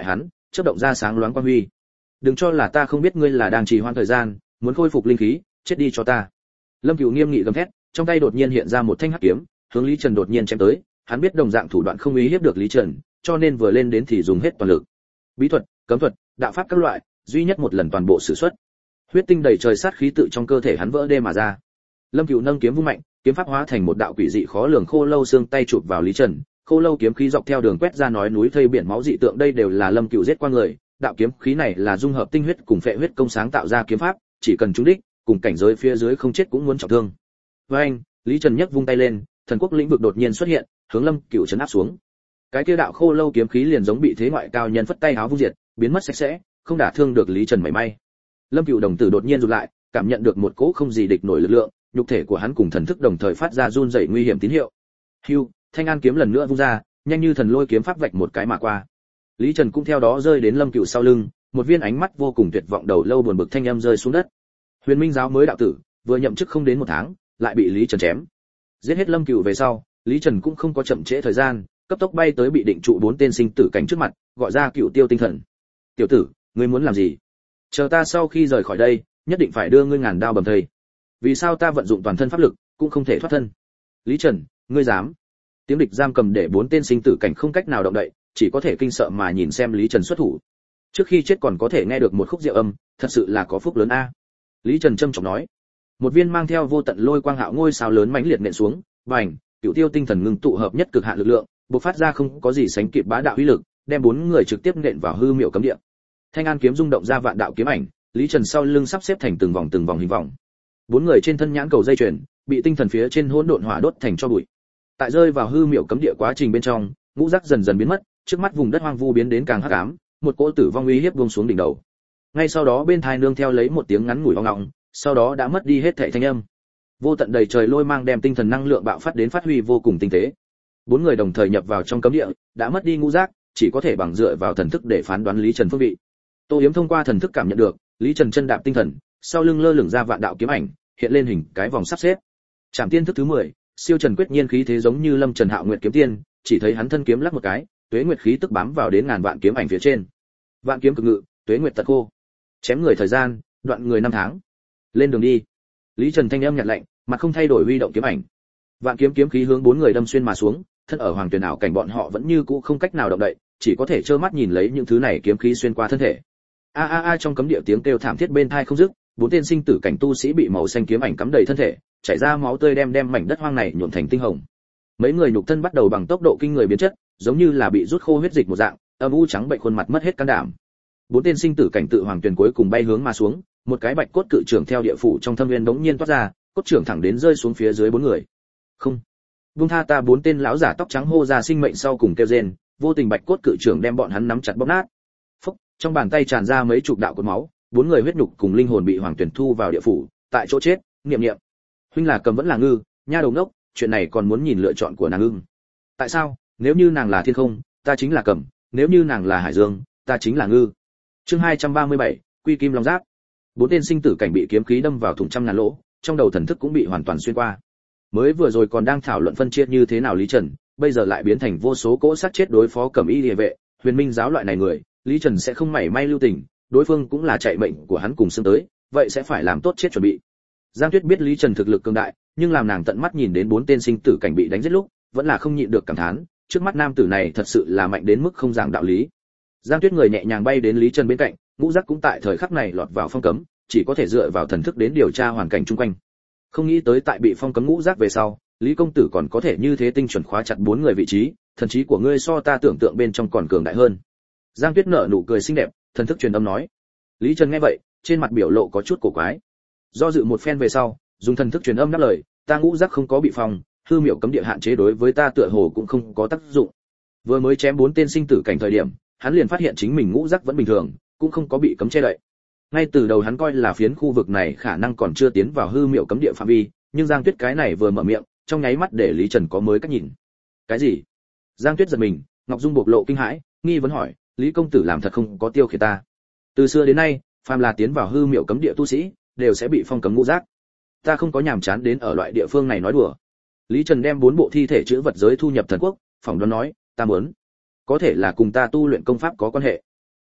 chớp động ra sáng loáng quang huy. Đừng cho là ta không biết ngươi là đang trì hoãn thời gian, muốn khôi phục linh khí, chết đi cho ta. Lâm Cửu nghiêm nghị gầm thét, trong tay đột nhiên hiện ra một thanh hắc kiếm, hướng Lý Trần đột nhiên chém tới. Hắn biết đồng dạng thủ đoạn không uy hiếp được Lý Trần, cho nên vừa lên đến thì dùng hết toàn lực. Bí thuật, cấm thuật, đạo pháp các loại, duy nhất một lần toàn bộ sử xuất. Huyết tinh đầy trời sát khí tự trong cơ thể hắn vỡ đê mà ra. Lâm Cửu nâng kiếm vung mạnh, kiếm pháp hóa thành một đạo quỷ dị khó lường khô lâu xương tay chụp vào Lý Trần. Khô lâu kiếm khí dọc theo đường quét ra nói núi thây biển máu dị tượng, đây đều là Lâm Cửu giết qua người. Đạo kiếm khí này là dung hợp tinh huyết cùng phệ huyết công sáng tạo ra kiếm pháp, chỉ cần trúng đích, cùng cảnh giới phía dưới không chết cũng muốn trọng thương. Với anh, Lý Trần nhấc vung tay lên, thần quốc lĩnh vực đột nhiên xuất hiện, hướng Lâm Cửu trấn áp xuống. Cái kia đạo khô lâu kiếm khí liền giống bị thế ngoại cao nhân phất tay áo vung diệt, biến mất sạch sẽ, không đả thương được Lý Trần mảy may. Lâm Cửu đồng tử đột nhiên rụt lại, cảm nhận được một cỗ không gì địch nổi lực lượng, nhục thể của hắn cùng thần thức đồng thời phát ra run rẩy nguy hiểm tín hiệu. Hưu, thanh an kiếm lần nữa vung ra, nhanh như thần lôi kiếm pháp vạch một cái mà qua. Lý Trần cũng theo đó rơi đến Lâm Cửu sau lưng, một viên ánh mắt vô cùng tuyệt vọng đầu lâu buồn bực thanh âm rơi xuống đất. Huyền Minh giáo mới đạo tử, vừa nhậm chức không đến một tháng, lại bị Lý Trần chém. Giết hết Lâm Cửu về sau, Lý Trần cũng không có chậm trễ thời gian, cấp tốc bay tới bị định trụ bốn tên sinh tử cảnh trước mặt, gọi ra Cửu Tiêu tinh thần. "Tiểu tử, ngươi muốn làm gì? Chờ ta sau khi rời khỏi đây, nhất định phải đưa ngươi ngàn đao bầm thây. Vì sao ta vận dụng toàn thân pháp lực, cũng không thể thoát thân?" "Lý Trần, ngươi dám?" Tiếng địch giam cầm để bốn tên sinh tử cảnh không cách nào động đậy, chỉ có thể kinh sợ mà nhìn xem Lý Trần xuất thủ. Trước khi chết còn có thể nghe được một khúc diệu âm, thật sự là có phúc lớn a. Lý Trần trầm trọng nói. Một viên mang theo vô tận lôi quang hạo ngôi sao lớn mãnh liệt nện xuống, bành, Cửu Tiêu tinh thần ngưng tụ hợp nhất cực hạn lực lượng, bộc phát ra không có gì sánh kịp bá đạo uy lực, đem bốn người trực tiếp nện vào hư miệu cấm địa. Thanh an kiếm rung động ra vạn đạo kiếm ảnh, Lý Trần sau lưng sắp xếp thành từng vòng từng vòng hình vòng. Bốn người trên thân nhãn cầu dây chuyền, bị tinh thần phía trên hỗn độn hỏa đốt thành cho bụi. Tại rơi vào hư miệu cấm địa quá trình bên trong, ngũ giác dần dần biến mất, trước mắt vùng đất hoang vu biến đến càng hắc ám, một cỗ tử vong uy hiếp buông xuống đỉnh đầu. Ngay sau đó bên tai nương theo lấy một tiếng ngắn ngủi ong ong, sau đó đã mất đi hết thảy thanh âm. Vô tận đầy trời lôi mang đem tinh thần năng lượng bạo phát đến phát huy vô cùng tinh tế. Bốn người đồng thời nhập vào trong cấm địa, đã mất đi ngũ giác, chỉ có thể bằng dựa vào thần thức để phán đoán Lý Trần phương vị. Tô Yếm thông qua thần thức cảm nhận được, Lý Trần chân đạp tinh thần, sau lưng lơ lửng ra vạn đạo kiếm ảnh, hiện lên hình cái vòng sắp xếp. Trảm tiên thức thứ mười, siêu trần quyết nhiên khí thế giống như Lâm Trần Hạo Nguyệt kiếm tiên, chỉ thấy hắn thân kiếm lắc một cái, tuế nguyệt khí tức bám vào đến ngàn vạn kiếm ảnh phía trên. Vạn kiếm cực ngự, tuế nguyệt tật khô. Chém người thời gian, đoạn người năm tháng. Lên đường đi. Lý Trần thanh âm nhạt lạnh, mặt không thay đổi huy động kiếm ảnh. Vạn kiếm kiếm khí hướng bốn người đâm xuyên mà xuống, thân ở hoàng tuyển ảo cảnh bọn họ vẫn như cũ không cách nào động đậy, chỉ có thể trơ mắt nhìn lấy những thứ này kiếm khí xuyên qua thân thể. A a a trong cấm địa tiếng kêu thảm thiết bên tai không dứt, bốn tên sinh tử cảnh tu sĩ bị màu xanh kiếm ảnh cắm đầy thân thể, chảy ra máu tươi đem đem mảnh đất hoang này nhuộm thành tinh hồng. Mấy người nhục thân bắt đầu bằng tốc độ kinh người biến chất, giống như là bị rút khô huyết dịch một dạng, âm u trắng bệnh khuôn mặt mất hết can đảm. Bốn tên sinh tử cảnh tự hoàng tuyển cuối cùng bay hướng mà xuống, một cái bạch cốt cự trưởng theo địa phủ trong thâm nguyên bỗng nhiên toát ra, cốt trưởng thẳng đến rơi xuống phía dưới bốn người. Không, buông tha ta! Bốn tên lão giả tóc trắng hô ra sinh mệnh sau cùng kêu rên, vô tình bạch cốt cự trưởng đem bọn hắn nắm chặt bóp nát. Phốc, trong bàn tay tràn ra mấy chục đạo cột máu, bốn người huyết nhục cùng linh hồn bị hoàng tuyển thu vào địa phủ, tại chỗ chết. Niệm niệm, huynh là cầm vẫn là ngư, nha đầu ngốc, chuyện này còn muốn nhìn lựa chọn của nàng ưng. Tại sao? Nếu như nàng là thiên không, ta chính là cầm; nếu như nàng là hải dương, ta chính là ngư. Chương hai trăm ba mươi bảy, Quy Kim Long Giáp. Bốn tên sinh tử cảnh bị kiếm khí đâm vào thủng trăm ngàn lỗ, trong đầu thần thức cũng bị hoàn toàn xuyên qua. Mới vừa rồi còn đang thảo luận phân chia như thế nào Lý Trần, bây giờ lại biến thành vô số cỗ sát chết đối phó Cẩm Y Liề vệ, Huyền Minh giáo loại này người, Lý Trần sẽ không mảy may lưu tình, đối phương cũng là chạy mệnh của hắn cùng xương tới, vậy sẽ phải làm tốt chết chuẩn bị. Giang Tuyết biết Lý Trần thực lực cường đại, nhưng làm nàng tận mắt nhìn đến bốn tên sinh tử cảnh bị đánh giết lúc, vẫn là không nhịn được cảm thán, trước mắt nam tử này thật sự là mạnh đến mức không giảng đạo lý. Giang Tuyết người nhẹ nhàng bay đến Lý Trần bên cạnh, ngũ giác cũng tại thời khắc này lọt vào phong cấm, chỉ có thể dựa vào thần thức đến điều tra hoàn cảnh xung quanh. Không nghĩ tới tại bị phong cấm ngũ giác về sau, Lý công tử còn có thể như thế tinh chuẩn khóa chặt bốn người vị trí, thần trí của ngươi so ta tưởng tượng bên trong còn cường đại hơn. Giang Tuyết nở nụ cười xinh đẹp, thần thức truyền âm nói. Lý Trần nghe vậy, trên mặt biểu lộ có chút cổ quái. Do dự một phen về sau, dùng thần thức truyền âm đáp lời, ta ngũ giác không có bị phong, hư miệu cấm địa hạn chế đối với ta tựa hồ cũng không có tác dụng. Vừa mới chém bốn tên sinh tử cảnh thời điểm, hắn liền phát hiện chính mình ngũ giác vẫn bình thường, cũng không có bị cấm che đậy. Ngay từ đầu hắn coi là phiến khu vực này khả năng còn chưa tiến vào hư miệu cấm địa phạm vi, nhưng Giang Tuyết cái này vừa mở miệng, trong nháy mắt để Lý Trần có mới cách nhìn. Cái gì? Giang Tuyết giật mình, Ngọc Dung bộc lộ kinh hãi, nghi vấn hỏi, Lý công tử làm thật không có tiêu khiển ta? Từ xưa đến nay, phàm là tiến vào hư miệu cấm địa tu sĩ, đều sẽ bị phong cấm ngũ giác. Ta không có nhàm chán đến ở loại địa phương này nói đùa. Lý Trần đem bốn bộ thi thể chữ vật giới thu nhập thần quốc, phỏng đoán nói, ta muốn, có thể là cùng ta tu luyện công pháp có quan hệ.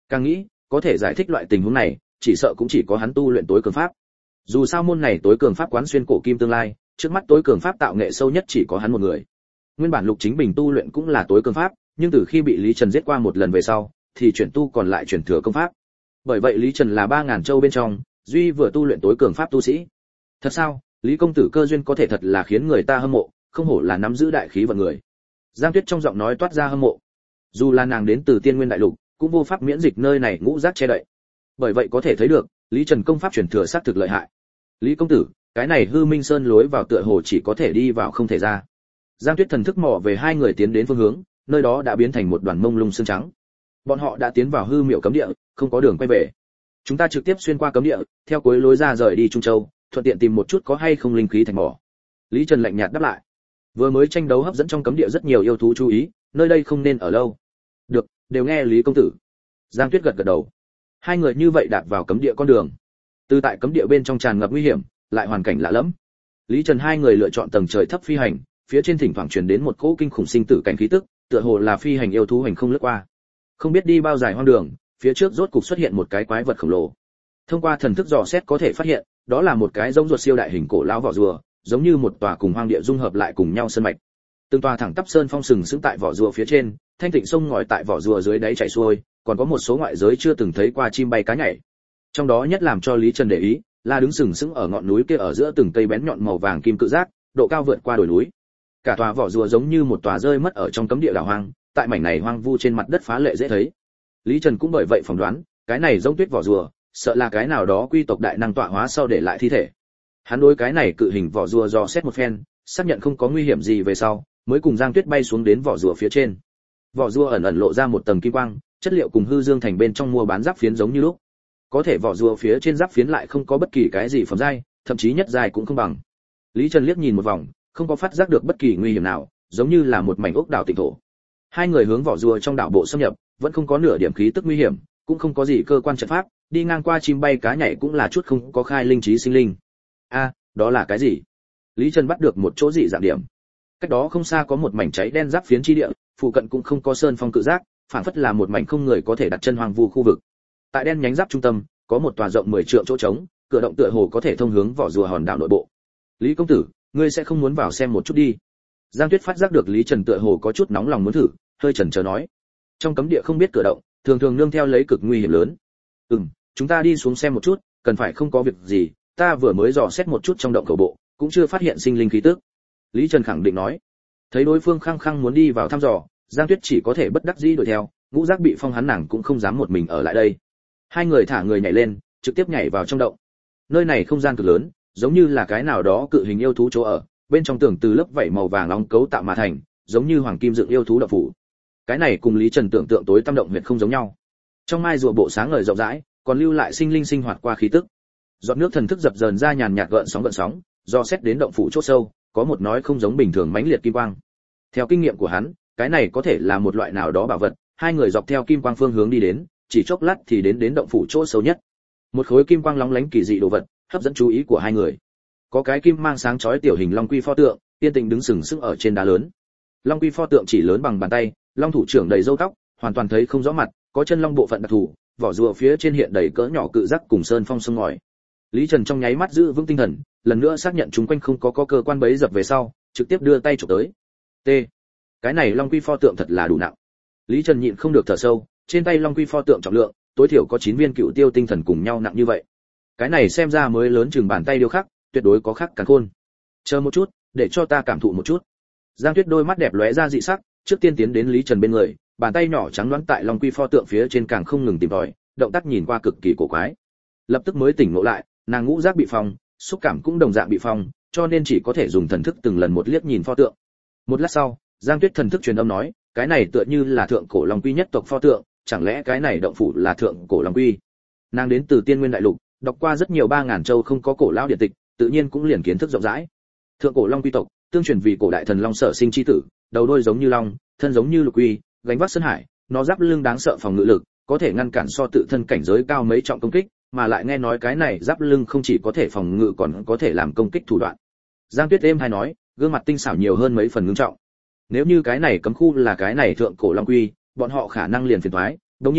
Càng nghĩ, có thể giải thích loại tình huống này, chỉ sợ cũng chỉ có hắn tu luyện tối cường pháp. Dù sao môn này tối cường pháp quán xuyên cổ kim tương lai, trước mắt tối cường pháp tạo nghệ sâu nhất chỉ có hắn một người. Nguyên bản Lục Chính Bình tu luyện cũng là tối cường pháp, nhưng từ khi bị Lý Trần giết qua một lần về sau, thì chuyển tu còn lại chuyển thừa công pháp. Bởi vậy Lý Trần là ba ngàn châu bên trong, duy vừa tu luyện tối cường pháp tu sĩ. Thật sao, Lý công tử cơ duyên có thể thật là khiến người ta hâm mộ, không hổ là nắm giữ đại khí vận người. Giang Tuyết trong giọng nói toát ra hâm mộ. Dù là nàng đến từ Tiên Nguyên đại lục, cũng vô pháp miễn dịch nơi này ngũ giác che đậy. Bởi vậy có thể thấy được, Lý Trần công pháp chuyển thừa xác thực lợi hại. Lý công tử, cái này Hư Minh Sơn lối vào tựa hồ chỉ có thể đi vào không thể ra. Giang Tuyết thần thức mò về hai người tiến đến phương hướng, nơi đó đã biến thành một đoàn mông lung sương trắng. Bọn họ đã tiến vào hư miệu cấm địa, không có đường quay về. Chúng ta trực tiếp xuyên qua cấm địa, theo cuối lối ra rời đi Trung Châu, thuận tiện tìm một chút có hay không linh khí thành mỏ. Lý Trần lạnh nhạt đáp lại. Vừa mới tranh đấu hấp dẫn trong cấm địa rất nhiều yêu thú chú ý, nơi đây không nên ở lâu. Được, đều nghe Lý công tử. Giang Tuyết gật gật đầu. Hai người như vậy đạp vào cấm địa con đường. Từ tại cấm địa bên trong tràn ngập nguy hiểm, lại hoàn cảnh lạ lẫm. Lý Trần hai người lựa chọn tầng trời thấp phi hành, phía trên thỉnh thoảng truyền đến một cỗ kinh khủng sinh tử cảnh khí tức, tựa hồ là phi hành yêu thú hành không lướt qua. Không biết đi bao dài hoang đường, phía trước rốt cục xuất hiện một cái quái vật khổng lồ. Thông qua thần thức dò xét có thể phát hiện, đó là một cái giống ruột siêu đại hình cổ lão vỏ rùa, giống như một tòa cùng hoang địa dung hợp lại cùng nhau sơn mạch. Từng tòa thẳng tắp sơn phong sừng sững tại vỏ rùa phía trên, thanh tịnh sông ngòi tại vỏ rùa dưới đáy chảy xuôi, còn có một số ngoại giới chưa từng thấy qua chim bay cá nhảy. Trong đó nhất làm cho Lý Trần để ý, là đứng sừng sững ở ngọn núi kia ở giữa từng cây bén nhọn màu vàng kim cự giác, độ cao vượt qua đồi núi. Cả tòa vỏ rùa giống như một tòa rơi mất ở trong cấm địa đảo hoang, tại mảnh này hoang vu trên mặt đất phá lệ dễ thấy. Lý Trần cũng bởi vậy phỏng đoán, cái này giống tuyết vỏ rùa, sợ là cái nào đó quy tộc đại năng tọa hóa sau để lại thi thể. Hắn đối cái này cự hình vỏ rùa dò xét một phen, xác nhận không có nguy hiểm gì về sau, mới cùng Giang Tuyết bay xuống đến vỏ rùa phía trên. Vỏ rùa ẩn ẩn lộ ra một tầng kim quang, chất liệu cùng hư dương thành bên trong mua bán giáp phiến giống như lúc. Có thể vỏ rùa phía trên giáp phiến lại không có bất kỳ cái gì phẩm giai, thậm chí nhất giai cũng không bằng. Lý Trần liếc nhìn một vòng, không có phát giác được bất kỳ nguy hiểm nào, giống như là một mảnh ốc đảo tịnh thổ. Hai người hướng vỏ rùa trong đảo bộ xâm nhập, vẫn không có nửa điểm khí tức nguy hiểm, cũng không có gì cơ quan trận pháp, đi ngang qua chim bay cá nhảy cũng là chút không có khai linh trí sinh linh. A, đó là cái gì? Lý Trần bắt được một chỗ dị dạng điểm. Cách đó không xa có một mảnh cháy đen giáp phiến chi địa, phụ cận cũng không có sơn phong cự giác, phản phất là một mảnh không người có thể đặt chân hoang vu khu vực. Tại đen nhánh giáp trung tâm, có một tòa rộng mười trượng chỗ trống, cửa động tựa hồ có thể thông hướng vỏ rùa hòn đảo nội bộ. Lý công tử, ngươi sẽ không muốn vào xem một chút đi? Giang Tuyết phát giác được Lý Trần tựa hồ có chút nóng lòng muốn thử, hơi chần chờ nói. Trong cấm địa không biết cửa động, thường thường nương theo lấy cực nguy hiểm lớn. Ừm, chúng ta đi xuống xem một chút, cần phải không có việc gì, ta vừa mới dò xét một chút trong động cầu bộ, cũng chưa phát hiện sinh linh khí tức. Lý Trần khẳng định nói. Thấy đối phương khăng khăng muốn đi vào thăm dò, Giang Tuyết chỉ có thể bất đắc dĩ đuổi theo, ngũ giác bị phong hắn nàng cũng không dám một mình ở lại đây. Hai người thả người nhảy lên, trực tiếp nhảy vào trong động. Nơi này không gian cực lớn, giống như là cái nào đó cự hình yêu thú chỗ ở, bên trong tường từ lớp vảy màu vàng nóng cấu tạo mà thành, giống như hoàng kim dựng yêu thú độc phủ. Cái này cùng Lý Trần tưởng tượng tối tăm động huyệt không giống nhau. Trong mai rùa bộ sáng ngời rộng rãi, còn lưu lại sinh linh sinh hoạt qua khí tức. Giọt nước thần thức dập dờn ra nhàn nhạt gợn sóng gợn sóng, do xét đến động phủ chỗ sâu, có một nói không giống bình thường mãnh liệt kim quang. Theo kinh nghiệm của hắn, cái này có thể là một loại nào đó bảo vật, hai người dọc theo kim quang phương hướng đi đến, chỉ chốc lát thì đến đến động phủ chỗ sâu nhất. Một khối kim quang lóng lánh kỳ dị đồ vật, hấp dẫn chú ý của hai người. Có cái kim mang sáng chói tiểu hình long quy pho tượng, tiên tình đứng sừng sững ở trên đá lớn. Long quy pho tượng chỉ lớn bằng bàn tay, long thủ trưởng đầy râu tóc, hoàn toàn thấy không rõ mặt, có chân long bộ phận đặc thù, vỏ rùa phía trên hiện đầy cỡ nhỏ cự giác cùng sơn phong sông ngòi. Lý Trần trong nháy mắt giữ vững tinh thần, lần nữa xác nhận chúng quanh không có có cơ quan bấy dập về sau, trực tiếp đưa tay chụp tới. T. Cái này long quy pho tượng thật là đủ nặng. Lý Trần nhịn không được thở sâu, trên tay long quy pho tượng trọng lượng, tối thiểu có chín viên cựu tiêu tinh thần cùng nhau nặng như vậy. Cái này xem ra mới lớn chừng bàn tay điêu khắc, tuyệt đối có khắc càn khôn. Chờ một chút, để cho ta cảm thụ một chút. Giang Tuyết đôi mắt đẹp lóe ra dị sắc, trước tiên tiến đến Lý Trần bên người, bàn tay nhỏ trắng đoán tại long quy pho tượng phía trên càng không ngừng tìm tòi, động tác nhìn qua cực kỳ cổ quái. Lập tức mới tỉnh ngộ lại, nàng ngũ giác bị phong, xúc cảm cũng đồng dạng bị phong, cho nên chỉ có thể dùng thần thức từng lần một liếc nhìn pho tượng. Một lát sau, Giang Tuyết thần thức truyền âm nói, cái này tựa như là thượng cổ long quy nhất tộc pho tượng, chẳng lẽ cái này động phủ là thượng cổ long quy? Nàng đến từ Tiên Nguyên đại lục, đọc qua rất nhiều ba ngàn châu không có cổ lão điện tịch, tự nhiên cũng liền kiến thức rộng rãi. Thượng cổ long quy tộc, tương truyền vì cổ đại thần long sở sinh chi tử, đầu đuôi giống như long, thân giống như lục quy, gánh vác sơn hải, nó giáp lưng đáng sợ phòng ngự lực, có thể ngăn cản so tự thân cảnh giới cao mấy trọng công kích, mà lại nghe nói cái này giáp lưng không chỉ có thể phòng ngự còn có thể làm công kích thủ đoạn. Giang Tuyết êm hay nói, gương mặt tinh xảo nhiều hơn mấy phần ngưng trọng. Nếu như cái này cấm khu là cái này thượng cổ long quy, bọn họ khả năng liền phiền toái. Đương nhiên,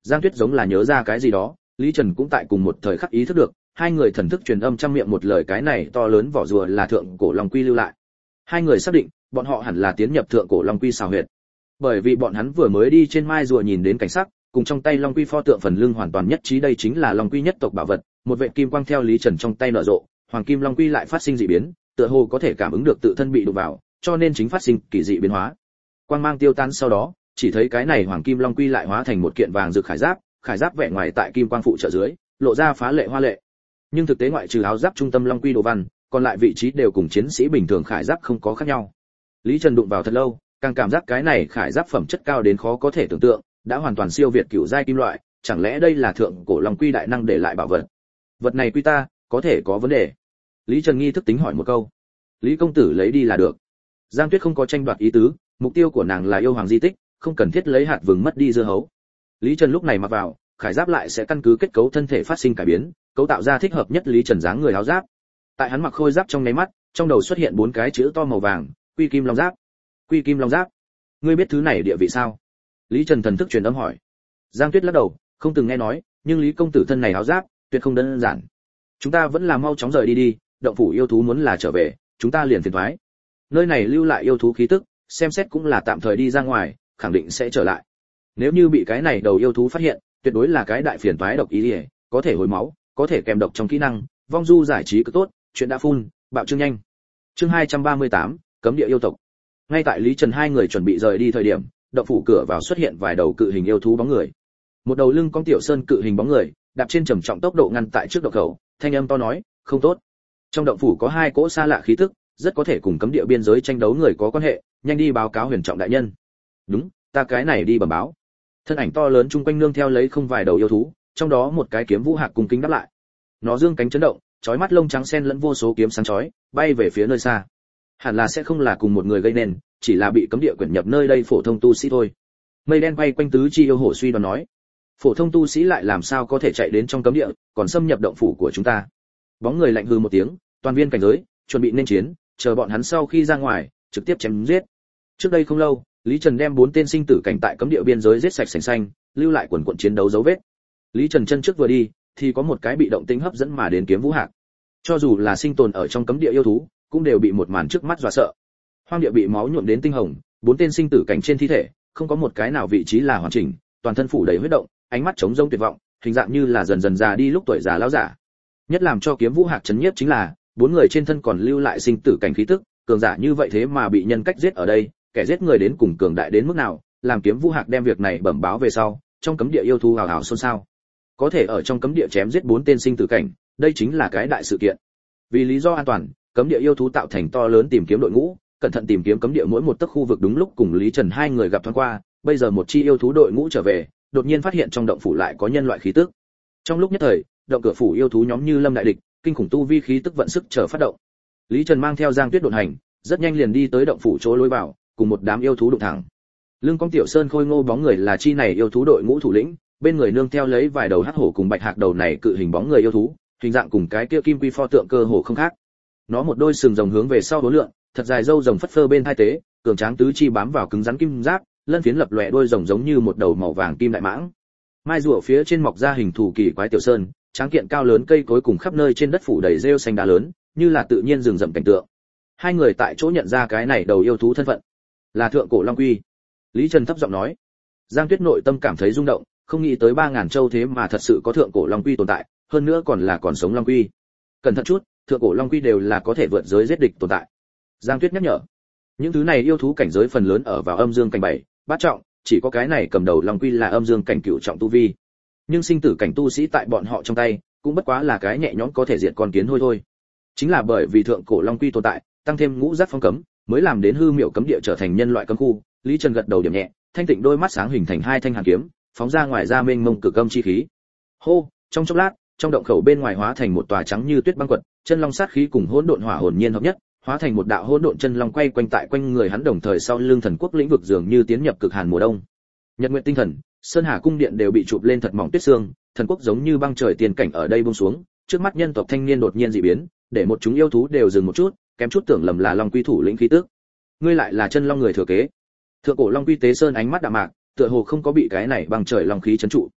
Giang Tuyết giống là nhớ ra cái gì đó, Lý Trần cũng tại cùng một thời khắc ý thức được, hai người thần thức truyền âm trăm miệng một lời cái này to lớn vỏ rùa là thượng cổ long quy lưu lại. Hai người xác định, bọn họ hẳn là tiến nhập thượng cổ long quy xào huyệt. Bởi vì bọn hắn vừa mới đi trên mai rùa nhìn đến cảnh sắc, cùng trong tay long quy pho tượng phần lưng hoàn toàn nhất trí, đây chính là long quy nhất tộc bảo vật. Một vệt kim quang theo Lý Trần trong tay nở rộ, hoàng kim long quy lại phát sinh dị biến, tựa hồ có thể cảm ứng được tự thân bị đụng vào, cho nên chính phát sinh kỳ dị biến hóa. Quang mang tiêu tan sau đó, chỉ thấy cái này hoàng kim long quy lại hóa thành một kiện vàng rực khải giáp, khải giáp vẻ ngoài tại kim quang phụ trợ dưới, lộ ra phá lệ hoa lệ. Nhưng thực tế ngoại trừ áo giáp trung tâm long quy đồ văn, còn lại vị trí đều cùng chiến sĩ bình thường khải giáp không có khác nhau. Lý Trần đụng vào thật lâu, càng cảm giác cái này khải giáp phẩm chất cao đến khó có thể tưởng tượng, đã hoàn toàn siêu việt cửu giai kim loại, chẳng lẽ đây là thượng cổ long quy đại năng để lại bảo vật? Vật này quy ta, có thể có vấn đề. Lý Trần nghi thức tính hỏi một câu. Lý công tử lấy đi là được. Giang Tuyết không có tranh đoạt ý tứ, mục tiêu của nàng là yêu hoàng di tích, không cần thiết lấy hạt vừng mất đi dưa hấu. Lý Trần lúc này mặc vào, khải giáp lại sẽ căn cứ kết cấu thân thể phát sinh cải biến, cấu tạo ra thích hợp nhất Lý Trần dáng người áo giáp. Tại hắn mặc khôi giáp trong nháy mắt, trong đầu xuất hiện bốn cái chữ to màu vàng, Quy Kim Long Giáp. Quy Kim Long Giáp. Ngươi biết thứ này địa vị sao? Lý Trần thần thức truyền âm hỏi. Giang Tuyết lắc đầu, không từng nghe nói, nhưng Lý công tử thân này áo giáp, tuyệt không đơn giản. Chúng ta vẫn là mau chóng rời đi đi, động phủ yêu thú muốn là trở về, chúng ta liền phiền toái. Nơi này lưu lại yêu thú khí tức, xem xét cũng là tạm thời đi ra ngoài, khẳng định sẽ trở lại. Nếu như bị cái này đầu yêu thú phát hiện, tuyệt đối là cái đại phiền toái độc ý liễu, có thể hồi máu, có thể kèm độc trong kỹ năng, vong du giải trí cực tốt, chuyện đã phun, bạo chương nhanh. Chương hai trăm ba mươi tám, cấm địa yêu tộc. Ngay tại Lý Trần hai người chuẩn bị rời đi thời điểm, động phủ cửa vào xuất hiện vài đầu cự hình yêu thú bóng người. Một đầu lưng cong tiểu sơn cự hình bóng người, đạp trên trầm trọng tốc độ ngăn tại trước động khẩu, thanh âm to nói, không tốt. Trong động phủ có hai cỗ xa lạ khí tức, rất có thể cùng cấm địa biên giới tranh đấu người có quan hệ, nhanh đi báo cáo Huyền Trọng đại nhân. Đúng, ta cái này đi bẩm báo. Thân ảnh to lớn chung quanh nương theo lấy không vài đầu yêu thú, trong đó một cái kiếm vũ hạc cung kính đáp lại. Nó dương cánh chấn động, chói mắt lông trắng xen lẫn vô số kiếm sáng chói, bay về phía nơi xa. Hẳn là sẽ không là cùng một người gây nên, chỉ là bị cấm địa quyển nhập nơi đây phổ thông tu sĩ thôi. Mây đen quay quanh tứ chi yêu hổ suy đoán nói, phổ thông tu sĩ lại làm sao có thể chạy đến trong cấm địa, còn xâm nhập động phủ của chúng ta. Bóng người lạnh hừ một tiếng, toàn viên cảnh giới, chuẩn bị nên chiến, chờ bọn hắn sau khi ra ngoài, trực tiếp chém giết. Trước đây không lâu, Lý Trần đem bốn tên sinh tử cảnh tại cấm địa biên giới giết sạch sành xanh, lưu lại quần quần chiến đấu dấu vết. Lý Trần chân trước vừa đi, thì có một cái bị động tính hấp dẫn mà đến kiếm vũ hạc. Cho dù là sinh tồn ở trong cấm địa yêu thú, cũng đều bị một màn trước mắt dọa sợ. Hoang địa bị máu nhuộm đến tinh hồng, bốn tên sinh tử cảnh trên thi thể, không có một cái nào vị trí là hoàn chỉnh, toàn thân phủ đầy huyết động, ánh mắt trống rỗng tuyệt vọng, hình dạng như là dần dần già đi lúc tuổi già lão giả. Nhất làm cho kiếm vũ hạc chấn nhiếp chính là, bốn người trên thân còn lưu lại sinh tử cảnh khí tức, cường giả như vậy thế mà bị nhân cách giết ở đây, kẻ giết người đến cùng cường đại đến mức nào, làm kiếm vũ hạc đem việc này bẩm báo về sau, trong cấm địa yêu thú hào hào xôn xao. Có thể ở trong cấm địa chém giết bốn tên sinh tử cảnh, đây chính là cái đại sự kiện. Vì lý do an toàn, cấm địa yêu thú tạo thành to lớn tìm kiếm đội ngũ, cẩn thận tìm kiếm cấm địa mỗi một tấc khu vực. Đúng lúc cùng Lý Trần hai người gặp thoáng qua, bây giờ một chi yêu thú đội ngũ trở về, đột nhiên phát hiện trong động phủ lại có nhân loại khí tức. Trong lúc nhất thời, động cửa phủ yêu thú nhóm như lâm đại địch, kinh khủng tu vi khí tức vận sức chờ phát động. Lý Trần mang theo Giang Tuyết độn hành, rất nhanh liền đi tới động phủ chỗ lối vào, cùng một đám yêu thú đụng thẳng. Lưng cong tiểu sơn khôi ngô bóng người là chi này yêu thú đội ngũ thủ lĩnh, bên người nương theo lấy vài đầu hắc hổ cùng bạch hạc đầu này cự hình bóng người yêu thú, hình dạng cùng cái kia kim quy pho tượng cơ hồ không khác. Nó một đôi sừng rồng hướng về sau đối lượng, thật dài râu rồng phất phơ bên hai tế, cường tráng tứ chi bám vào cứng rắn kim giáp, lân phiến lập lòe đôi rồng giống như một đầu màu vàng kim đại mãng. Mai rùa phía trên mọc ra hình thù kỳ quái tiểu sơn, tráng kiện cao lớn cây cối cùng khắp nơi trên đất phủ đầy rêu xanh đá lớn, như là tự nhiên rừng rậm cảnh tượng. Hai người tại chỗ nhận ra cái này đầu yêu thú thân phận, là thượng cổ long quy. Lý Trần thấp giọng nói. Giang Tuyết nội tâm cảm thấy rung động, không nghĩ tới ba ngàn châu thế mà thật sự có thượng cổ long quy tồn tại, hơn nữa còn là còn sống long quy. Cẩn thận chút, thượng cổ long quy đều là có thể vượt giới giết địch tồn tại. Giang Tuyết nhắc nhở. Những thứ này yêu thú cảnh giới phần lớn ở vào âm dương cảnh bảy, bát trọng, chỉ có cái này cầm đầu long quy là âm dương cảnh cửu trọng tu vi. Nhưng sinh tử cảnh tu sĩ tại bọn họ trong tay, cũng bất quá là cái nhẹ nhõm có thể diệt con kiến thôi thôi. Chính là bởi vì thượng cổ long quy tồn tại, tăng thêm ngũ giác phong cấm, mới làm đến hư miểu cấm địa trở thành nhân loại cấm khu. Lý Trần gật đầu điểm nhẹ, thanh tịnh đôi mắt sáng hình thành hai thanh hàn kiếm, phóng ra ngoài ra mênh mông cực âm chi khí. Hô, trong chốc lát, trong động khẩu bên ngoài hóa thành một tòa trắng như tuyết băng quật, chân long sát khí cùng hỗn độn hỏa hồn nhiên hợp nhất, hóa thành một đạo hỗn độn chân long quay quanh tại quanh người hắn, đồng thời sau lưng thần quốc lĩnh vực dường như tiến nhập cực hàn mùa đông. Nhật nguyện tinh thần, sơn hà cung điện đều bị chụp lên thật mỏng tuyết sương, thần quốc giống như băng trời tiền cảnh ở đây buông xuống, trước mắt nhân tộc thanh niên đột nhiên dị biến, để một chúng yêu thú đều dừng một chút, kém chút tưởng lầm là long quy thủ lĩnh khí tức. Ngươi lại là chân long người thừa kế. Thượng cổ long quy tế sơn ánh mắt đạm mạc, tựa hồ không có bị cái này băng trời long khí trấn trụ.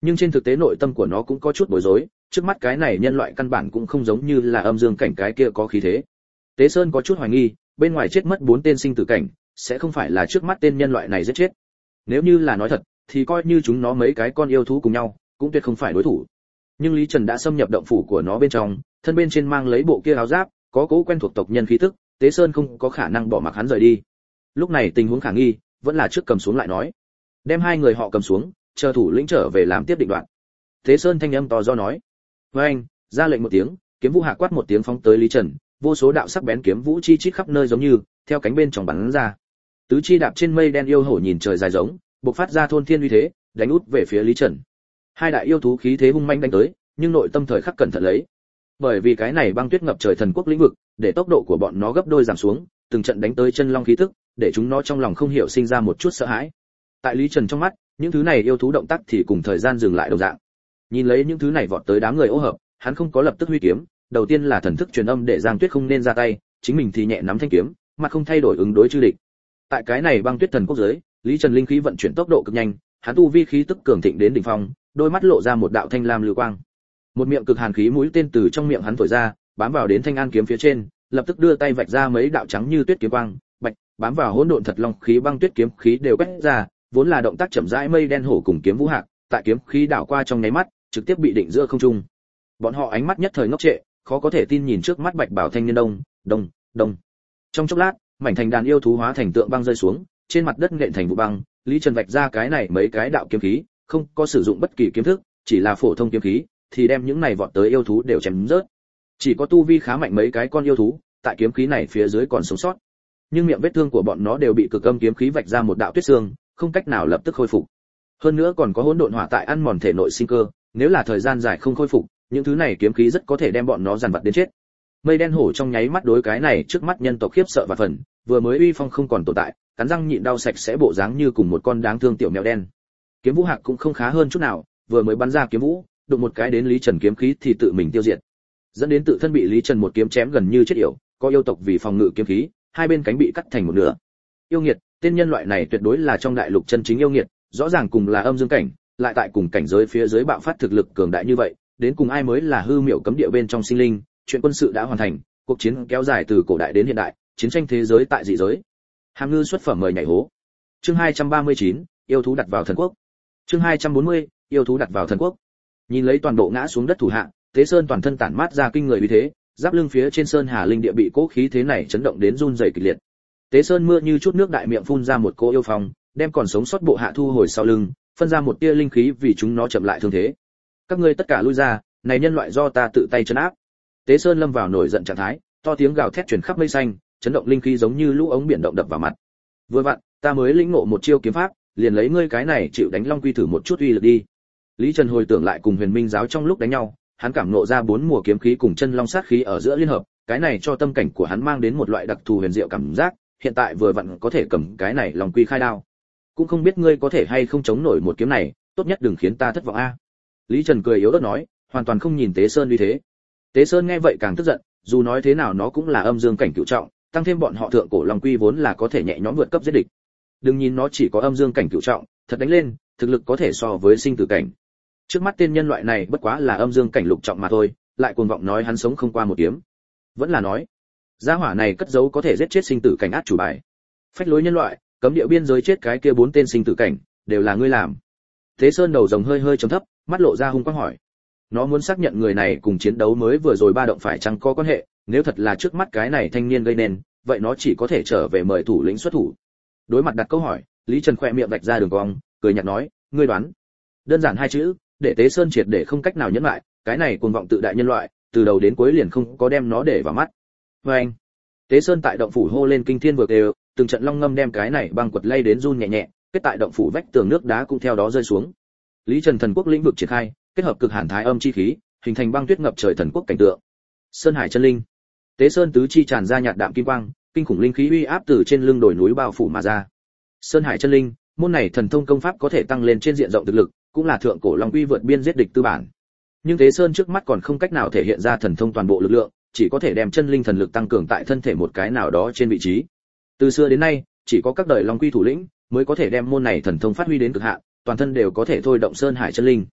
Nhưng trên thực tế nội tâm của nó cũng có chút bối rối, trước mắt cái này nhân loại căn bản cũng không giống như là âm dương cảnh cái kia có khí thế. Tế Sơn có chút hoài nghi, bên ngoài chết mất bốn tên sinh tử cảnh, sẽ không phải là trước mắt tên nhân loại này giết chết. Nếu như là nói thật, thì coi như chúng nó mấy cái con yêu thú cùng nhau, cũng tuyệt không phải đối thủ. Nhưng Lý Trần đã xâm nhập động phủ của nó bên trong, thân bên trên mang lấy bộ kia áo giáp, có cố quen thuộc tộc nhân khí tức, Tế Sơn không có khả năng bỏ mặc hắn rời đi. Lúc này tình huống khả nghi, vẫn là trước cầm xuống lại nói. Đem hai người họ cầm xuống, chờ thủ lĩnh trở về làm tiếp định đoạn. Tế Sơn thanh âm to do nói. Với anh, ra lệnh một tiếng, kiếm vũ hạ quát một tiếng phóng tới Lý Trần, vô số đạo sắc bén kiếm vũ chi chít khắp nơi giống như theo cánh bên trong bắn ra. Tứ chi đạp trên mây đen yêu hổ nhìn trời dài giống, bộc phát ra thôn thiên uy thế, đánh út về phía Lý Trần. Hai đại yêu thú khí thế hung manh đánh tới, nhưng nội tâm thời khắc cẩn thận lấy. Bởi vì cái này băng tuyết ngập trời thần quốc lĩnh vực, để tốc độ của bọn nó gấp đôi giảm xuống, từng trận đánh tới chân long khí tức, để chúng nó trong lòng không hiểu sinh ra một chút sợ hãi. Tại Lý Trần trong mắt, những thứ này yêu thú động tác thì cùng thời gian dừng lại đồng dạng. Nhìn lấy những thứ này vọt tới đám người ô hợp, hắn không có lập tức huy kiếm, đầu tiên là thần thức truyền âm để Giang Tuyết không nên ra tay, chính mình thì nhẹ nắm thanh kiếm, mặt không thay đổi ứng đối chư địch. Tại cái này băng tuyết thần quốc giới, Lý Trần linh khí vận chuyển tốc độ cực nhanh, hắn tu vi khí tức cường thịnh đến đỉnh phong, đôi mắt lộ ra một đạo thanh lam lưu quang. Một miệng cực hàn khí mũi tên từ trong miệng hắn thổi ra, bám vào đến thanh an kiếm phía trên, lập tức đưa tay vạch ra mấy đạo trắng như tuyết kiếm quang, bạch, bám vào hỗn độn thật long khí băng tuyết kiếm khí đều quét ra, vốn là động tác chậm rãi mây đen hổ cùng kiếm vũ hạc, tại kiếm khí đảo qua trong nháy mắt, trực tiếp bị định giữa không trung. Bọn họ ánh mắt nhất thời ngốc trệ, khó có thể tin nhìn trước mắt bạch bảo thanh niên đông, đông, đông. Trong chốc lát, mảnh thành đàn yêu thú hóa thành tượng băng rơi xuống, trên mặt đất nện thành vụ băng, Lý Trần vạch ra cái này mấy cái đạo kiếm khí, không có sử dụng bất kỳ kiếm thức, chỉ là phổ thông kiếm khí, thì đem những này vọt tới yêu thú đều chém rớt. Chỉ có tu vi khá mạnh mấy cái con yêu thú, tại kiếm khí này phía dưới còn sống sót. Nhưng miệng vết thương của bọn nó đều bị cực âm kiếm khí vạch ra một đạo tuyết xương, không cách nào lập tức khôi phục. Hơn nữa còn có hỗn độn hỏa tại ăn mòn thể nội sinh cơ, nếu là thời gian dài không khôi phục, những thứ này kiếm khí rất có thể đem bọn nó dằn vặt đến chết. Mây đen hổ trong nháy mắt đối cái này trước mắt nhân tộc khiếp sợ và phần, vừa mới uy phong không còn tồn tại, cắn răng nhịn đau sạch sẽ bộ dáng như cùng một con đáng thương tiểu mèo đen. Kiếm vũ hạc cũng không khá hơn chút nào, vừa mới bắn ra kiếm vũ, đụng một cái đến Lý Trần kiếm khí thì tự mình tiêu diệt, dẫn đến tự thân bị Lý Trần một kiếm chém gần như chết yểu, có yêu tộc vì phòng ngự kiếm khí, hai bên cánh bị cắt thành một nửa. Yêu nghiệt, tên nhân loại này tuyệt đối là trong đại lục chân chính yêu nghiệt, rõ ràng cùng là âm dương cảnh, lại tại cùng cảnh giới phía dưới bạo phát thực lực cường đại như vậy, đến cùng ai mới là hư miểu cấm địa bên trong sinh linh, chuyện quân sự đã hoàn thành, cuộc chiến kéo dài từ cổ đại đến hiện đại, chiến tranh thế giới tại dị giới. Hàm ngư xuất phẩm mời nhảy hố. Chương hai trăm ba mươi chín, yêu thú đặt vào thần quốc. Chương hai trăm bốn mươi, yêu thú đặt vào thần quốc. Nhìn lấy toàn bộ ngã xuống đất thủ hạ, Tế Sơn toàn thân tản mát ra kinh người uy thế, giáp lưng phía trên sơn hà linh địa bị cố khí thế này chấn động đến run rẩy kịch liệt. Tế Sơn mưa như chút nước đại miệng phun ra một cỗ yêu phong, đem còn sống sót bộ hạ thu hồi sau lưng, phân ra một tia linh khí vì chúng nó chậm lại thương thế. Các ngươi tất cả lui ra, này nhân loại do ta tự tay trấn áp. Tế Sơn lâm vào nổi giận trạng thái, to tiếng gào thét truyền khắp mây xanh, chấn động linh khí giống như lũ ống biển động đập vào mặt. Vừa vặn, ta mới lĩnh ngộ một chiêu kiếm pháp, liền lấy ngươi cái này chịu đánh long quy thử một chút uy lực đi. Lý Trần hồi tưởng lại cùng Huyền Minh giáo trong lúc đánh nhau, hắn cảm ngộ ra bốn mùa kiếm khí cùng chân long sát khí ở giữa liên hợp, cái này cho tâm cảnh của hắn mang đến một loại đặc thù huyền diệu cảm giác, hiện tại vừa vặn có thể cầm cái này long quy khai đao. Cũng không biết ngươi có thể hay không chống nổi một kiếm này, tốt nhất đừng khiến ta thất vọng a. Lý Trần cười yếu ớt nói, hoàn toàn không nhìn Tế Sơn uy thế. Tế Sơn nghe vậy càng tức giận, dù nói thế nào nó cũng là âm dương cảnh cửu trọng, tăng thêm bọn họ thượng cổ long quy vốn là có thể nhẹ nhõm vượt cấp giết địch. Đừng nhìn nó chỉ có âm dương cảnh cửu trọng, thật đánh lên, thực lực có thể so với sinh tử cảnh. Trước mắt tên nhân loại này bất quá là âm dương cảnh lục trọng mà thôi, lại cuồng vọng nói hắn sống không qua một kiếm. Vẫn là nói, gia hỏa này cất giấu có thể giết chết sinh tử cảnh át chủ bài. Phách lối nhân loại, cấm địa biên giới chết cái kia bốn tên sinh tử cảnh, đều là ngươi làm. Tế Sơn đầu rồng hơi hơi trầm thấp, mắt lộ ra hung quang hỏi. Nó muốn xác nhận người này cùng chiến đấu mới vừa rồi ba động phải chăng có quan hệ, nếu thật là trước mắt cái này thanh niên gây nên, vậy nó chỉ có thể trở về mời thủ lĩnh xuất thủ. Đối mặt đặt câu hỏi, Lý Trần khẽ miệng vạch ra đường cong, cười nhạt nói, ngươi đoán. Đơn giản hai chữ, để Tế Sơn triệt để không cách nào nhẫn lại, cái này cuồng vọng tự đại nhân loại, từ đầu đến cuối liền không có đem nó để vào mắt. Và anh, Tế Sơn tại động phủ hô lên kinh thiên vực đều, từng trận long ngâm đem cái này băng quật lay đến run nhẹ nhẹ, kết tại động phủ vách tường nước đá cũng theo đó rơi xuống. Lý Trần thần quốc lĩnh vực triển khai, kết hợp cực hàn thái âm chi khí, hình thành băng tuyết ngập trời thần quốc cảnh tượng. Sơn Hải chân linh. Tế Sơn tứ chi tràn ra nhạt đạm kim quang, kinh khủng linh khí uy áp từ trên lưng đồi núi bao phủ mà ra. Sơn Hải chân linh, môn này thần thông công pháp có thể tăng lên trên diện rộng thực lực, cũng là thượng cổ long uy vượt biên giết địch tư bản. Nhưng Tế Sơn trước mắt còn không cách nào thể hiện ra thần thông toàn bộ lực lượng, chỉ có thể đem chân linh thần lực tăng cường tại thân thể một cái nào đó trên vị trí. Từ xưa đến nay, chỉ có các đời long quy thủ lĩnh mới có thể đem môn này thần thông phát huy đến cực hạn, toàn thân đều có thể thôi động Sơn Hải chân linh.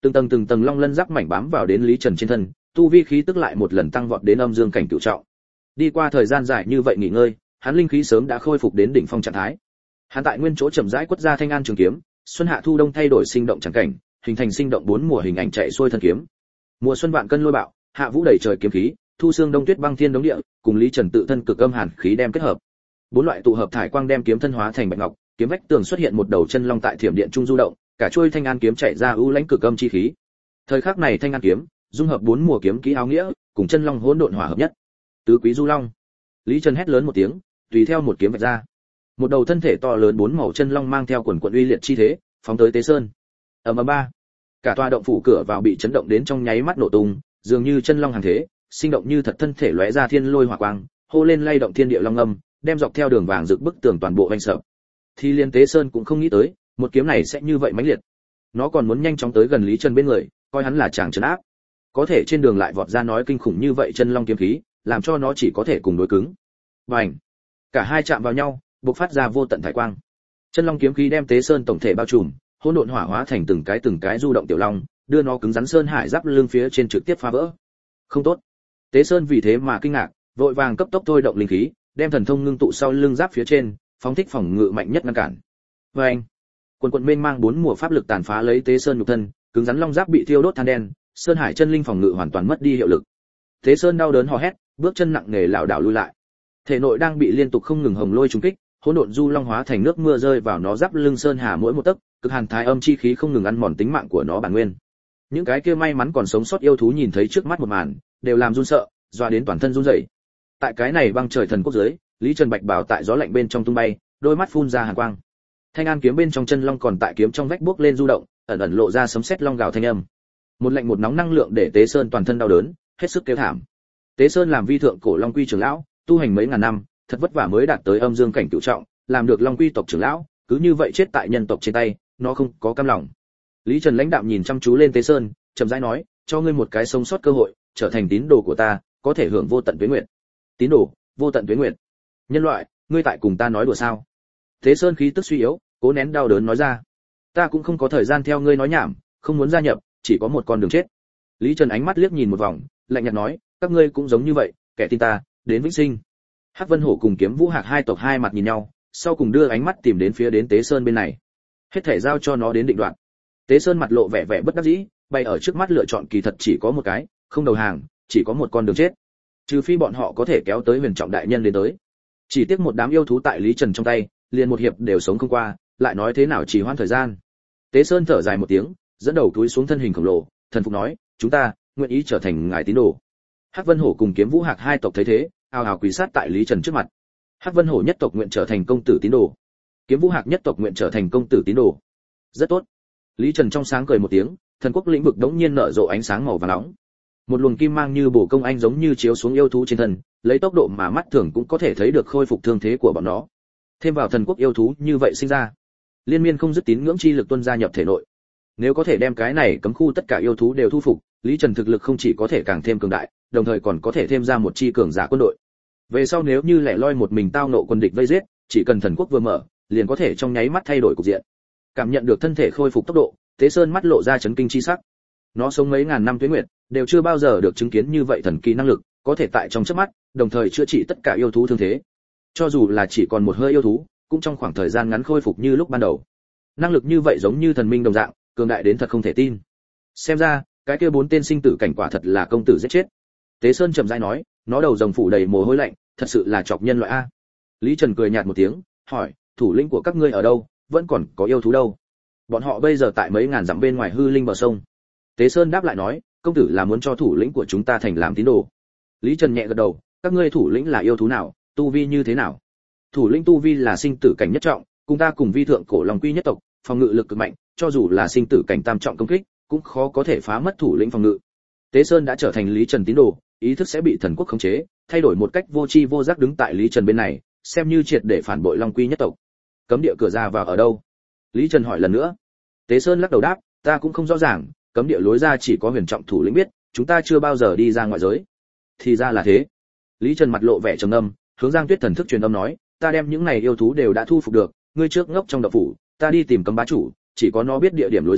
Từng tầng từng tầng long lân giáp mảnh bám vào đến Lý Trần trên thân, tu vi khí tức lại một lần tăng vọt đến âm dương cảnh cửu trọng. Đi qua thời gian dài như vậy nghỉ ngơi, hắn linh khí sớm đã khôi phục đến đỉnh phong trạng thái. Hắn tại nguyên chỗ chậm rãi quất ra thanh an trường kiếm, xuân hạ thu đông thay đổi sinh động chẳng cảnh, hình thành sinh động bốn mùa hình ảnh chạy xuôi thân kiếm. Mùa xuân vạn cân lôi bạo, hạ vũ đầy trời kiếm khí, thu xương đông tuyết băng thiên đống địa, cùng Lý Trần tự thân cực âm hàn khí đem kết hợp. Bốn loại tụ hợp thải quang đem kiếm thân hóa thành bạch ngọc, kiếm vách tường xuất hiện một đầu chân long tại thiểm điện trung du động, cả chuôi thanh an kiếm chạy ra ưu lãnh cực âm chi khí. Thời khắc này thanh an kiếm dung hợp bốn mùa kiếm kỹ áo nghĩa, cùng chân long hỗn độn hòa hợp nhất. Tứ quý du long. Lý Trần hét lớn một tiếng, tùy theo một kiếm vạch ra. Một đầu thân thể to lớn bốn màu chân long mang theo quần quần uy liệt chi thế, phóng tới Tế Sơn. Ầm ầm ba. Cả tòa động phủ cửa vào bị chấn động đến trong nháy mắt nổ tung, dường như chân long hàng thế, sinh động như thật thân thể lóe ra thiên lôi hỏa quang, hô lên lay động thiên địa long âm, đem dọc theo đường vàng rực bức tường toàn bộ vành sợ. Thì liên Tế Sơn cũng không nghĩ tới, một kiếm này sẽ như vậy mãnh liệt. Nó còn muốn nhanh chóng tới gần Lý Trần bên người, coi hắn là chàng trấn áp. Có thể trên đường lại vọt ra nói kinh khủng như vậy chân long kiếm khí, làm cho nó chỉ có thể cùng đối cứng. Bành! Cả hai chạm vào nhau, bộc phát ra vô tận thải quang. Chân long kiếm khí đem Tế Sơn tổng thể bao trùm, hỗn độn hỏa hóa thành từng cái từng cái du động tiểu long, đưa nó cứng rắn sơn hải giáp lưng phía trên trực tiếp phá vỡ. Không tốt. Tế Sơn vì thế mà kinh ngạc, vội vàng cấp tốc thôi động linh khí, đem thần thông ngưng tụ sau lưng giáp phía trên, phóng thích phòng ngự mạnh nhất ngăn cản. Oeng! Quần quần mênh mang bốn mùa pháp lực tàn phá lấy Tế Sơn nhục thân, cứng rắn long giáp bị thiêu đốt than đen, sơn hải chân linh phòng ngự hoàn toàn mất đi hiệu lực. Tế Sơn đau đớn hò hét, bước chân nặng nề lảo đảo lui lại. Thể nội đang bị liên tục không ngừng hồng lôi trùng kích, hỗn độn du long hóa thành nước mưa rơi vào nó giáp lưng sơn hà mỗi một tấc, cực hàn thái âm chi khí không ngừng ăn mòn tính mạng của nó bản nguyên. Những cái kia may mắn còn sống sót yêu thú nhìn thấy trước mắt một màn, đều làm run sợ, dọa đến toàn thân run rẩy. Tại cái này băng trời thần quốc dưới, Lý Trần Bạch bảo tại gió lạnh bên trong tung bay, đôi mắt phun ra hàn quang. Thanh an kiếm bên trong chân long còn tại kiếm trong vách bước lên du động, ẩn ẩn lộ ra sấm sét long gào thanh âm. Một lạnh một nóng năng lượng để Tế Sơn toàn thân đau đớn, hết sức kêu thảm. Tế Sơn làm vi thượng cổ long quy trưởng lão, tu hành mấy ngàn năm, thật vất vả mới đạt tới âm dương cảnh cửu trọng, làm được long quy tộc trưởng lão, cứ như vậy chết tại nhân tộc trên tay, nó không có cam lòng. Lý Trần lãnh đạm nhìn chăm chú lên Tế Sơn, chậm rãi nói, cho ngươi một cái sống sót cơ hội, trở thành tín đồ của ta, có thể hưởng vô tận tuế nguyện. Tín đồ, vô tận tuế nguyện. Nhân loại, ngươi tại cùng ta nói đùa sao? Tế Sơn khí tức suy yếu, cố nén đau đớn nói ra, ta cũng không có thời gian theo ngươi nói nhảm, không muốn gia nhập, chỉ có một con đường chết. Lý Trần ánh mắt liếc nhìn một vòng, lạnh nhạt nói, các ngươi cũng giống như vậy, kẻ tin ta, đến vĩnh sinh. Hắc Vân Hổ cùng Kiếm Vũ Hạc hai tộc hai mặt nhìn nhau, sau cùng đưa ánh mắt tìm đến phía đến Tế Sơn bên này. Hết thể giao cho nó đến định đoạt. Tế Sơn mặt lộ vẻ vẻ bất đắc dĩ, bay ở trước mắt lựa chọn kỳ thật chỉ có một cái, không đầu hàng, chỉ có một con đường chết. Trừ phi bọn họ có thể kéo tới Huyền Trọng đại nhân đến tới. Chỉ tiếc một đám yêu thú tại Lý Trần trong tay, liền một hiệp đều sống không qua, lại nói thế nào chỉ hoãn thời gian. Tế Sơn thở dài một tiếng, dẫn đầu túi xuống thân hình khổng lồ, thần phục nói, chúng ta nguyện ý trở thành ngài tín đồ. Hắc Vân Hổ cùng Kiếm Vũ Hạc hai tộc thấy thế, ào ào quỳ sát tại Lý Trần trước mặt. Hắc Vân Hổ nhất tộc nguyện trở thành công tử tín đồ, Kiếm Vũ Hạc nhất tộc nguyện trở thành công tử tín đồ. Rất tốt. Lý Trần trong sáng cười một tiếng, thần quốc lĩnh vực đống nhiên nở rộ ánh sáng màu vàng nóng. Một luồng kim mang như bổ công anh giống như chiếu xuống yêu thú trên thân, lấy tốc độ mà mắt thường cũng có thể thấy được khôi phục thương thế của bọn nó. Thêm vào thần quốc yêu thú như vậy sinh ra, liên miên không dứt tín ngưỡng chi lực tuôn ra nhập thể nội. Nếu có thể đem cái này cấm khu tất cả yêu thú đều thu phục, Lý Trần thực lực không chỉ có thể càng thêm cường đại, đồng thời còn có thể thêm ra một chi cường giả quân đội. Về sau nếu như lẻ loi một mình tao nộ quân địch vây giết, chỉ cần thần quốc vừa mở, liền có thể trong nháy mắt thay đổi cục diện. Cảm nhận được thân thể khôi phục tốc độ, Tế Sơn mắt lộ ra chấn kinh chi sắc. Nó sống mấy ngàn năm tuế nguyệt, đều chưa bao giờ được chứng kiến như vậy thần kỳ năng lực, có thể tại trong chớp mắt, đồng thời chữa trị tất cả yêu thú thương thế. Cho dù là chỉ còn một hơi yêu thú, cũng trong khoảng thời gian ngắn khôi phục như lúc ban đầu. Năng lực như vậy giống như thần minh đồng dạng, cường đại đến thật không thể tin. Xem ra, cái kia bốn tên sinh tử cảnh quả thật là công tử giết chết. Tế Sơn chậm rãi nói, nó đầu rồng phủ đầy mồ hôi lạnh, thật sự là chọc nhân loại a. Lý Trần cười nhạt một tiếng, hỏi, thủ lĩnh của các ngươi ở đâu, vẫn còn có yêu thú đâu? Bọn họ bây giờ tại mấy ngàn dặm bên ngoài hư linh bờ sông. Tế Sơn đáp lại nói, công tử là muốn cho thủ lĩnh của chúng ta thành làm tín đồ. Lý Trần nhẹ gật đầu, các ngươi thủ lĩnh là yêu thú nào, tu vi như thế nào? Thủ lĩnh tu vi là sinh tử cảnh nhất trọng, cùng ta cùng vi thượng cổ long quy nhất tộc, phòng ngự lực cực mạnh, cho dù là sinh tử cảnh tam trọng công kích, cũng khó có thể phá mất thủ lĩnh phòng ngự. Tế Sơn đã trở thành Lý Trần tín đồ, ý thức sẽ bị thần quốc khống chế, thay đổi một cách vô tri vô giác đứng tại Lý Trần bên này, xem như triệt để phản bội long quy nhất tộc. Cấm địa cửa ra vào ở đâu? Lý Trần hỏi lần nữa. Tế Sơn lắc đầu đáp, ta cũng không rõ ràng, cấm địa lối ra chỉ có Huyền Trọng thủ lĩnh biết, chúng ta chưa bao giờ đi ra ngoại giới. Thì ra là thế. Lý Trần mặt lộ vẻ trầm ngâm, hướng Giang Tuyết thần thức truyền âm nói, ta đem những này yêu thú đều đã thu phục được, ngươi trước ngốc trong động phủ, ta đi tìm cấm bá chủ, chỉ có nó biết địa điểm lối ra,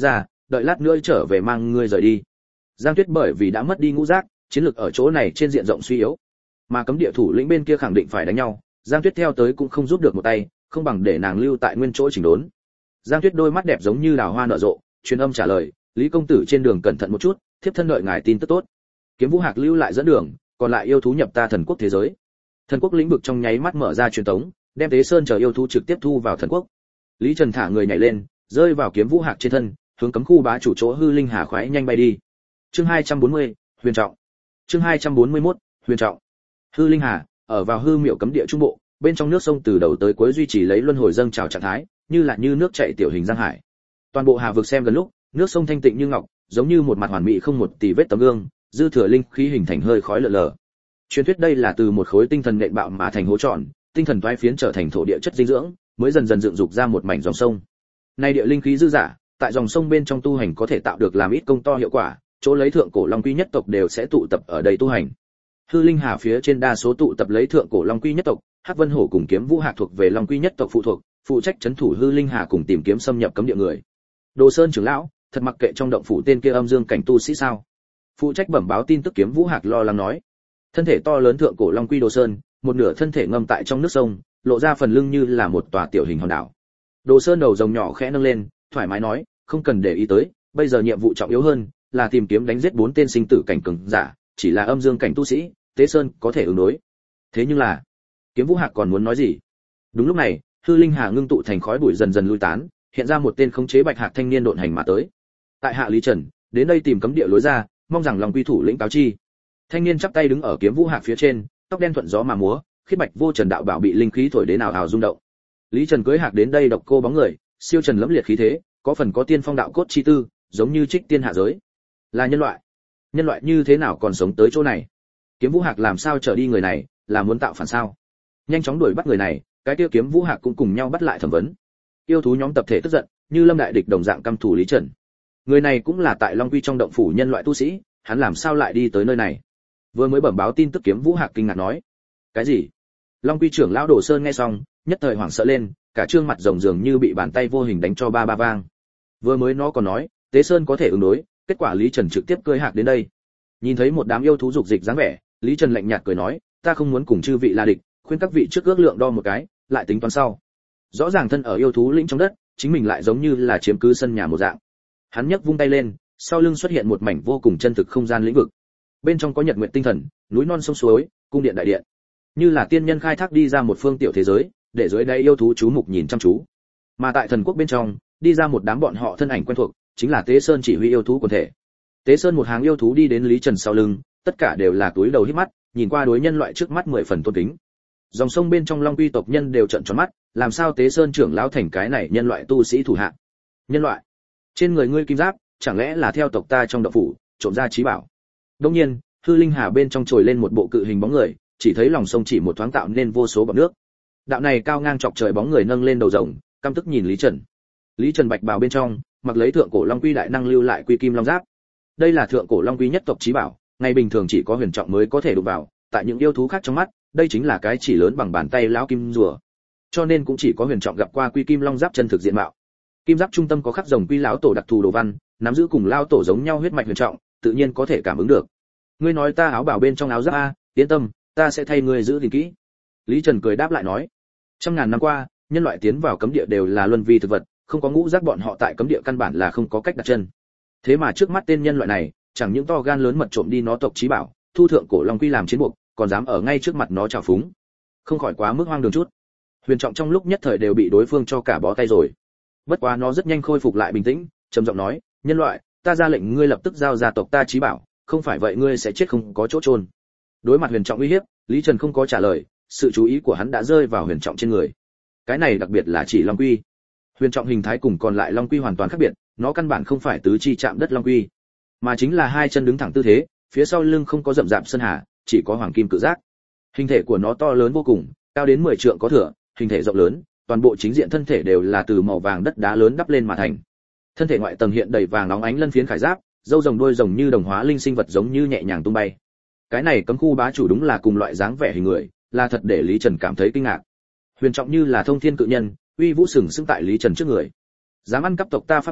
đợi lát nữa trở về mang ngươi rời đi. Giang Tuyết bởi vì đã mất đi ngũ giác, chiến lược ở chỗ này trên diện rộng suy yếu, mà cấm địa thủ lĩnh bên kia khẳng định phải đánh nhau, Giang Tuyết theo tới cũng không giúp được một tay, không bằng để nàng lưu tại nguyên chỗ chỉnh đốn. Giang Tuyết đôi mắt đẹp giống như đào hoa nở rộ, truyền âm trả lời, Lý công tử trên đường cẩn thận một chút, thiếp thân đợi ngài tin tức tốt. Kiếm Vũ Hạc lưu lại dẫn đường, còn lại yêu thú nhập ta thần quốc thế giới. Thần quốc lĩnh vực trong nháy mắt mở ra truyền tống, đem Tế Sơn chờ yêu thú trực tiếp thu vào thần quốc. Lý Trần thả người nhảy lên, rơi vào Kiếm Vũ Hạc trên thân, hướng cấm khu bá chủ chỗ hư linh hà khoái nhanh bay đi. Chương hai trăm bốn mươi, Huyền Trọng. Chương hai trăm bốn mươi mốt, Huyền Trọng. Hư linh hà ở vào hư miệu cấm địa trung bộ, bên trong nước sông từ đầu tới cuối duy trì lấy luân hồi dâng trào trạng thái, như là như nước chảy tiểu hình giang hải. Toàn bộ hà vực xem gần lúc, nước sông thanh tịnh như ngọc, giống như một mặt hoàn mỹ không một tì vết tấm gương, dư thừa linh khí hình thành hơi khói lờ lờ. Truyền thuyết đây là từ một khối tinh thần nện bạo mà thành hố tròn, tinh thần toái phiến trở thành thổ địa chất dinh dưỡng, mới dần dần dựng dục ra một mảnh dòng sông. Nay địa linh khí dư dả, tại dòng sông bên trong tu hành có thể tạo được làm ít công to hiệu quả, chỗ lấy thượng cổ long quy nhất tộc đều sẽ tụ tập ở đây tu hành. Hư linh hà phía trên đa số tụ tập lấy thượng cổ long quy nhất tộc, Hắc Vân Hổ cùng Kiếm Vũ Hạc thuộc về long quy nhất tộc phụ thuộc, phụ trách trấn thủ hư linh hà cùng tìm kiếm xâm nhập cấm địa người. Đồ Sơn trưởng lão, thật mặc kệ trong động phủ tên kia âm dương cảnh tu sĩ sao? Phụ trách bẩm báo tin tức Kiếm Vũ Hạc lo lắng nói. Thân thể to lớn thượng cổ long quy Đồ Sơn, một nửa thân thể ngâm tại trong nước sông, lộ ra phần lưng như là một tòa tiểu hình hòn đảo. Đồ Sơn đầu rồng nhỏ khẽ nâng lên, thoải mái nói, không cần để ý tới, bây giờ nhiệm vụ trọng yếu hơn là tìm kiếm đánh giết bốn tên sinh tử cảnh cường giả, chỉ là âm dương cảnh tu sĩ, Tế Sơn có thể ứng đối. Thế nhưng là, Kiếm Vũ Hạc còn muốn nói gì? Đúng lúc này, hư linh hà ngưng tụ thành khói bụi dần dần lui tán, hiện ra một tên khống chế bạch hạc thanh niên độn hành mà tới. Tại hạ Lý Trần, đến đây tìm cấm địa lối ra, mong rằng lòng quy thủ lĩnh cáo chi. Thanh niên chắp tay đứng ở Kiếm Vũ Hạc phía trên, tóc đen thuận gió mà múa, khiết bạch vô trần đạo bảo bị linh khí thổi đến ào ào rung động. Lý Trần cưỡi hạc đến đây độc cô bóng người, siêu trần lẫm liệt khí thế, có phần có tiên phong đạo cốt chi tư, giống như trích tiên hạ giới. Là nhân loại. Nhân loại như thế nào còn sống tới chỗ này? Kiếm Vũ Hạc làm sao trở đi người này, là muốn tạo phản sao? Nhanh chóng đuổi bắt người này, cái kia Kiếm Vũ Hạc cũng cùng nhau bắt lại thẩm vấn. Yêu thú nhóm tập thể tức giận, như lâm đại địch đồng dạng căm thù Lý Trần. Người này cũng là tại Long Quy trong động phủ nhân loại tu sĩ, hắn làm sao lại đi tới nơi này? Vừa mới bẩm báo tin tức Kiếm Vũ Hạc kinh ngạc nói. Cái gì? Long Quy trưởng lão Đồ Sơn nghe xong, nhất thời hoảng sợ lên, cả trương mặt rồng dường như bị bàn tay vô hình đánh cho ba ba vang. Vừa mới nó còn nói, Tế Sơn có thể ứng đối, kết quả Lý Trần trực tiếp cưỡi hạc đến đây. Nhìn thấy một đám yêu thú dục dịch dáng vẻ, Lý Trần lạnh nhạt cười nói, ta không muốn cùng chư vị là địch, khuyên các vị trước ước lượng đo một cái, lại tính toán sau. Rõ ràng thân ở yêu thú lĩnh trong đất, chính mình lại giống như là chiếm cứ sân nhà một dạng. Hắn nhấc vung tay lên, sau lưng xuất hiện một mảnh vô cùng chân thực không gian lĩnh vực. Bên trong có nhật nguyệt tinh thần, núi non sông suối, cung điện đại điện, như là tiên nhân khai thác đi ra một phương tiểu thế giới, để dưới đây yêu thú chú mục nhìn chăm chú. Mà tại thần quốc bên trong, đi ra một đám bọn họ thân ảnh quen thuộc, chính là Tế Sơn chỉ huy yêu thú quần thể. Tế Sơn một hàng yêu thú đi đến Lý Trần sau lưng, tất cả đều là túi đầu híp mắt, nhìn qua đối nhân loại trước mắt mười phần tôn kính. Dòng sông bên trong Long Quy tộc nhân đều trợn tròn mắt, làm sao Tế Sơn trưởng lão thành cái này nhân loại tu sĩ thủ hạ? Nhân loại? Trên người ngươi kim giáp, chẳng lẽ là theo tộc ta trong động phủ trộm ra trí bảo? Đương nhiên, hư linh hà bên trong trồi lên một bộ cự hình bóng người, chỉ thấy lòng sông chỉ một thoáng tạo nên vô số bọt nước. Đạo này cao ngang chọc trời bóng người nâng lên đầu rồng, căm tức nhìn Lý Trần. Lý Trần bạch bào bên trong, mặc lấy thượng cổ Long Quy đại năng lưu lại quy kim long giáp. Đây là thượng cổ Long Quy nhất tộc trí bảo, ngày bình thường chỉ có Huyền Trọng mới có thể đụng vào, tại những yêu thú khác trong mắt, đây chính là cái chỉ lớn bằng bàn tay lão kim rùa. Cho nên cũng chỉ có Huyền Trọng gặp qua quy kim long giáp chân thực diện mạo. Kim giáp trung tâm có khắc rồng quy lão tổ đặc thù đồ văn, nắm giữ cùng lao tổ giống nhau huyết mạch Huyền Trọng, tự nhiên có thể cảm ứng được. Ngươi nói ta áo bảo bên trong áo giáp a, yên tâm, ta sẽ thay ngươi giữ gìn kỹ. Lý Trần cười đáp lại nói, trăm ngàn năm qua, nhân loại tiến vào cấm địa đều là luân vi thực vật, không có ngũ giác bọn họ tại cấm địa căn bản là không có cách đặt chân. Thế mà trước mắt tên nhân loại này, chẳng những to gan lớn mật trộm đi nó tộc trí bảo, thu thượng cổ Long Quy làm chiến buộc, còn dám ở ngay trước mặt nó trào phúng, không khỏi quá mức hoang đường chút. Huyền Trọng trong lúc nhất thời đều bị đối phương cho cả bó tay rồi. Bất quá nó rất nhanh khôi phục lại bình tĩnh, trầm giọng nói, nhân loại, ta ra lệnh ngươi lập tức giao ra tộc ta trí bảo, không phải vậy ngươi sẽ chết không có chỗ chôn. Đối mặt Huyền Trọng uy hiếp, Lý Trần không có trả lời, sự chú ý của hắn đã rơi vào Huyền Trọng trên người. Cái này đặc biệt là chỉ Long Quy. Huyền Trọng hình thái cùng còn lại Long Quy hoàn toàn khác biệt, nó căn bản không phải tứ chi chạm đất Long Quy, mà chính là hai chân đứng thẳng tư thế, phía sau lưng không có rậm rạp sơn hà, chỉ có hoàng kim cự giác. Hình thể của nó to lớn vô cùng, cao đến mười trượng có thừa, hình thể rộng lớn, toàn bộ chính diện thân thể đều là từ màu vàng đất đá lớn đắp lên mà thành. Thân thể ngoại tầng hiện đầy vàng óng ánh lân phiến khải giáp, râu rồng đuôi rồng như đồng hóa linh sinh vật giống như nhẹ nhàng tung bay. Cái này cấm khu bá chủ đúng là cùng loại dáng vẻ hình người, là thật để Lý Trần cảm thấy kinh ngạc. Huyền Trọng như là thông thiên cự nhân, uy vũ sừng sững tại Lý Trần trước người. Dám ăn cắp tộc ta pháp bảo,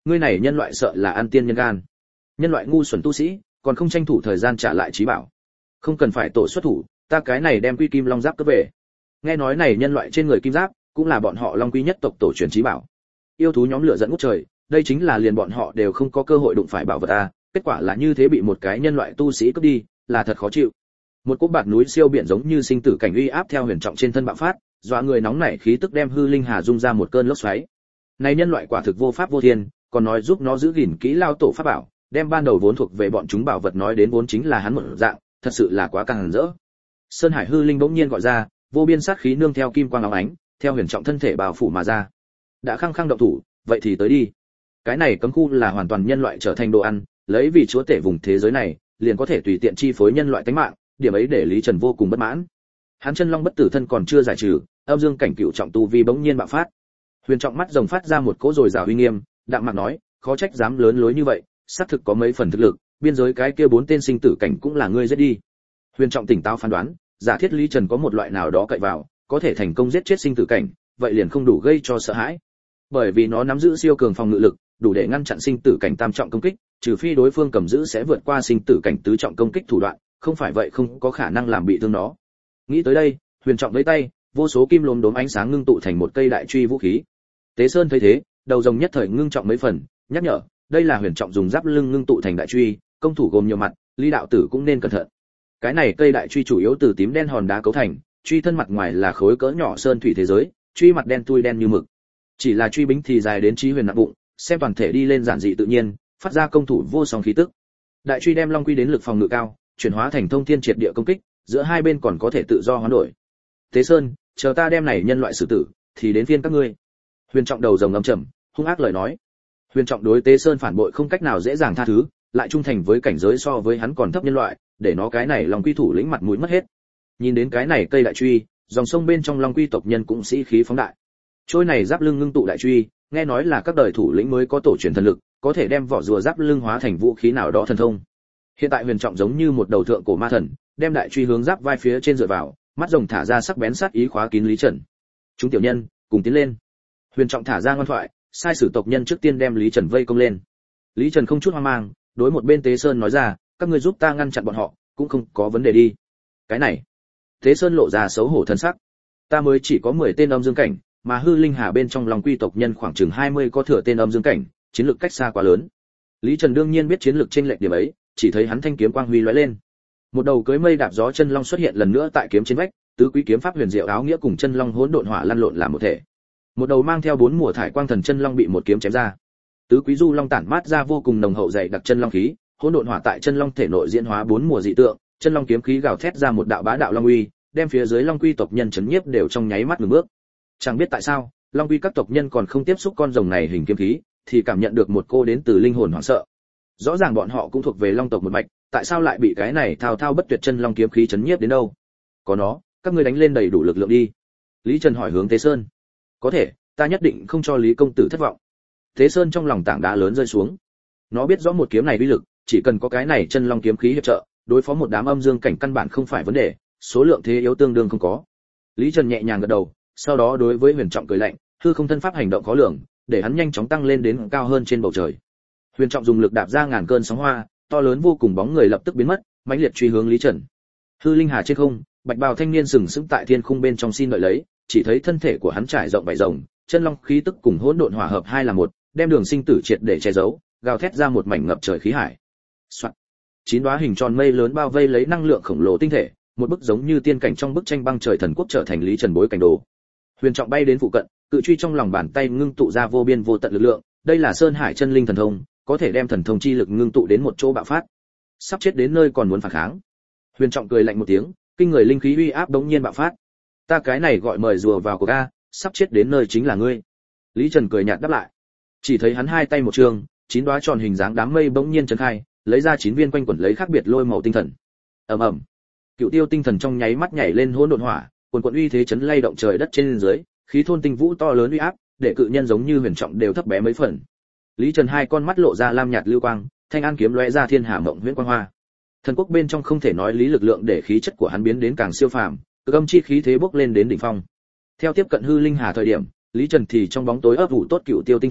ngươi này nhân loại sợ là ăn tiên nhân gan. Nhân loại ngu xuẩn tu sĩ, còn không tranh thủ thời gian trả lại trí bảo. Không cần phải tổ xuất thủ, ta cái này đem Quy Kim Long giáp cướp về. Nghe nói này nhân loại trên người kim giáp, cũng là bọn họ Long Quy nhất tộc tổ truyền trí bảo. Yêu thú nhóm lửa dẫn ngút trời, đây chính là liền bọn họ đều không có cơ hội đụng phải bảo vật a, kết quả là như thế bị một cái nhân loại tu sĩ cướp đi, là thật khó chịu. Một cỗ bạt núi siêu biển giống như sinh tử cảnh uy áp theo Huyền Trọng trên thân bạo phát, dọa người nóng nảy khí tức đem hư linh hà dung ra một cơn lốc xoáy. Này nhân loại quả thực vô pháp vô thiên, còn nói giúp nó giữ gìn kỹ lao tổ pháp bảo, đem ban đầu vốn thuộc về bọn chúng bảo vật nói đến vốn chính là hắn một dạng, thật sự là quá càng rỡ. Sơn Hải hư linh bỗng nhiên gọi ra, vô biên sát khí nương theo kim quang óng ánh, theo Huyền Trọng thân thể bao phủ mà ra. Đã khăng khăng động thủ, vậy thì tới đi. Cái này cấm khu là hoàn toàn nhân loại trở thành đồ ăn, lấy vì chúa tể vùng thế giới này, liền có thể tùy tiện chi phối nhân loại tánh mạng, điểm ấy để Lý Trần vô cùng bất mãn. Hắn chân long bất tử thân còn chưa giải trừ, âm dương cảnh cựu trọng tu vi bỗng nhiên bạo phát. Huyền Trọng mắt rồng phát ra một cỗ rồi rào uy nghiêm, đạm mạc nói, khó trách dám lớn lối như vậy, xác thực có mấy phần thực lực, biên giới cái kia bốn tên sinh tử cảnh cũng là ngươi giết đi. Huyền Trọng tỉnh táo phán đoán, giả thiết Lý Trần có một loại nào đó cậy vào, có thể thành công giết chết sinh tử cảnh, vậy liền không đủ gây cho sợ hãi. Bởi vì nó nắm giữ siêu cường phòng ngự lực, đủ để ngăn chặn sinh tử cảnh tam trọng công kích, trừ phi đối phương cầm giữ sẽ vượt qua sinh tử cảnh tứ trọng công kích thủ đoạn, không phải vậy không có khả năng làm bị thương nó. Nghĩ tới đây, Huyền Trọng lấy tay, vô số kim lốm đốm ánh sáng ngưng tụ thành một cây đại truy vũ khí. Tế Sơn thấy thế, đầu rồng nhất thời ngưng trọng mấy phần, nhắc nhở, đây là Huyền Trọng dùng giáp lưng ngưng tụ thành đại truy, công thủ gồm nhiều mặt, Lý đạo tử cũng nên cẩn thận. Cái này cây đại truy chủ yếu từ tím đen hòn đá cấu thành, truy thân mặt ngoài là khối cỡ nhỏ sơn thủy thế giới, truy mặt đen tui đen như mực. Chỉ là truy bính thì dài đến chí huyền nặng bụng, xem toàn thể đi lên giản dị tự nhiên, phát ra công thủ vô song khí tức. Đại truy đem long quy đến lực phòng ngự cao, chuyển hóa thành thông thiên triệt địa công kích, giữa hai bên còn có thể tự do hoán đổi. Tế Sơn, chờ ta đem này nhân loại xử tử, thì đến phiên các ngươi. Huyền Trọng đầu rồng ngâm trầm, hung ác lời nói. Huyền Trọng đối Tế Sơn phản bội không cách nào dễ dàng tha thứ, lại trung thành với cảnh giới so với hắn còn thấp nhân loại, để nó cái này long quy thủ lĩnh mặt mũi mất hết. Nhìn đến cái này cây đại truy, dòng sông bên trong long quy tộc nhân cũng sĩ khí phóng đại. Trôi này giáp lưng ngưng tụ đại truy, nghe nói là các đời thủ lĩnh mới có tổ truyền thần lực, có thể đem vỏ rùa giáp lưng hóa thành vũ khí nào đó thần thông. Hiện tại Huyền Trọng giống như một đầu thượng cổ ma thần, đem đại truy hướng giáp vai phía trên dựa vào, mắt rồng thả ra sắc bén sát ý khóa kín Lý Trần. Chúng tiểu nhân, cùng tiến lên. Huyền Trọng thả ra ngoan thoại, sai sử tộc nhân trước tiên đem Lý Trần vây công lên. Lý Trần không chút hoang mang, đối một bên Tế Sơn nói ra, các ngươi giúp ta ngăn chặn bọn họ, cũng không có vấn đề đi. Cái này, Tế Sơn lộ ra xấu hổ thân sắc. Ta mới chỉ có mười tên âm dương cảnh, mà hư linh hà bên trong lòng quy tộc nhân khoảng chừng hai mươi có thừa tên âm dương cảnh, chiến lược cách xa quá lớn. Lý Trần đương nhiên biết chiến lược chênh lệch điểm ấy, chỉ thấy hắn thanh kiếm quang huy lóe lên. Một đầu cưỡi mây đạp gió chân long xuất hiện lần nữa tại kiếm trên vách, tứ quý kiếm pháp huyền diệu áo nghĩa cùng chân long hỗn độn hỏa lăn lộn làm một thể. Một đầu mang theo bốn mùa thải quang thần chân long bị một kiếm chém ra. Tứ quý du long tản mát ra vô cùng nồng hậu dày đặc chân long khí, hỗn độn hỏa tại chân long thể nội diễn hóa bốn mùa dị tượng, chân long kiếm khí gào thét ra một đạo bá đạo long uy, đem phía dưới long quy tộc nhân chấn nhiếp đều trong nháy mắt ngừng bước. Chẳng biết tại sao, long quy các tộc nhân còn không tiếp xúc con rồng này hình kiếm khí, thì cảm nhận được một cô đến từ linh hồn hoảng sợ. Rõ ràng bọn họ cũng thuộc về long tộc một mạch, tại sao lại bị cái này thao thao bất tuyệt chân long kiếm khí chấn nhiếp đến đâu? Có nó, các ngươi đánh lên đầy đủ lực lượng đi. Lý Trần hỏi hướng Tế Sơn. Có thể, ta nhất định không cho Lý công tử thất vọng. Tế Sơn trong lòng tảng đá lớn rơi xuống. Nó biết rõ một kiếm này uy lực, chỉ cần có cái này chân long kiếm khí hiệp trợ, đối phó một đám âm dương cảnh căn bản không phải vấn đề, số lượng thế yếu tương đương không có. Lý Trần nhẹ nhàng gật đầu, sau đó đối với Huyền Trọng cười lạnh, hư không thân pháp hành động khó lường, để hắn nhanh chóng tăng lên đến cao hơn trên bầu trời. Huyền Trọng dùng lực đạp ra ngàn cơn sóng hoa, to lớn vô cùng bóng người lập tức biến mất, mãnh liệt truy hướng Lý Trần. Hư linh hà trên không, bạch bào thanh niên sừng sững tại thiên khung bên trong xin đợi lấy, chỉ thấy thân thể của hắn trải rộng vảy rồng, chân long khí tức cùng hỗn độn hỏa hợp hai là một, đem đường sinh tử triệt để che giấu, gào thét ra một mảnh ngập trời khí hải. Soạn. Chín đóa hình tròn mây lớn bao vây lấy năng lượng khổng lồ tinh thể, một bức giống như tiên cảnh trong bức tranh băng trời thần quốc trở thành Lý Trần bối cảnh đồ. Huyền Trọng bay đến phụ cận, cự truy trong lòng bàn tay ngưng tụ ra vô biên vô tận lực lượng, đây là Sơn Hải chân linh thần thông, có thể đem thần thông chi lực ngưng tụ đến một chỗ bạo phát. Sắp chết đến nơi còn muốn phản kháng. Huyền Trọng cười lạnh một tiếng, kinh người linh khí uy áp đống nhiên bạo phát. Ta cái này gọi mời rùa vào cuộc a, sắp chết đến nơi chính là ngươi. Lý Trần cười nhạt đáp lại. Chỉ thấy hắn hai tay một trường, chín đóa tròn hình dáng đám mây bỗng nhiên chấn khai, lấy ra chín viên quanh quẩn lấy khác biệt lôi màu tinh thần. Ầm ầm. Cựu tiêu tinh thần trong nháy mắt nhảy lên hỗn độn hỏa, cuồn cuộn uy thế chấn lay động trời đất trên dưới, khí thôn tinh vũ to lớn uy áp, để cự nhân giống như Huyền Trọng đều thấp bé mấy phần. Lý Trần hai con mắt lộ ra lam nhạt lưu quang, thanh an kiếm lóe ra thiên hà mộng huyễn quang hoa. Thần quốc bên trong không thể nói lý lực lượng để khí chất của hắn biến đến càng siêu phàm, cực âm chi khí thế bốc lên đến đỉnh phong. Theo tiếp cận hư linh hà thời điểm, Lý Trần thì trong bóng tối ấp ủ tốt cựu tiêu tinh thần,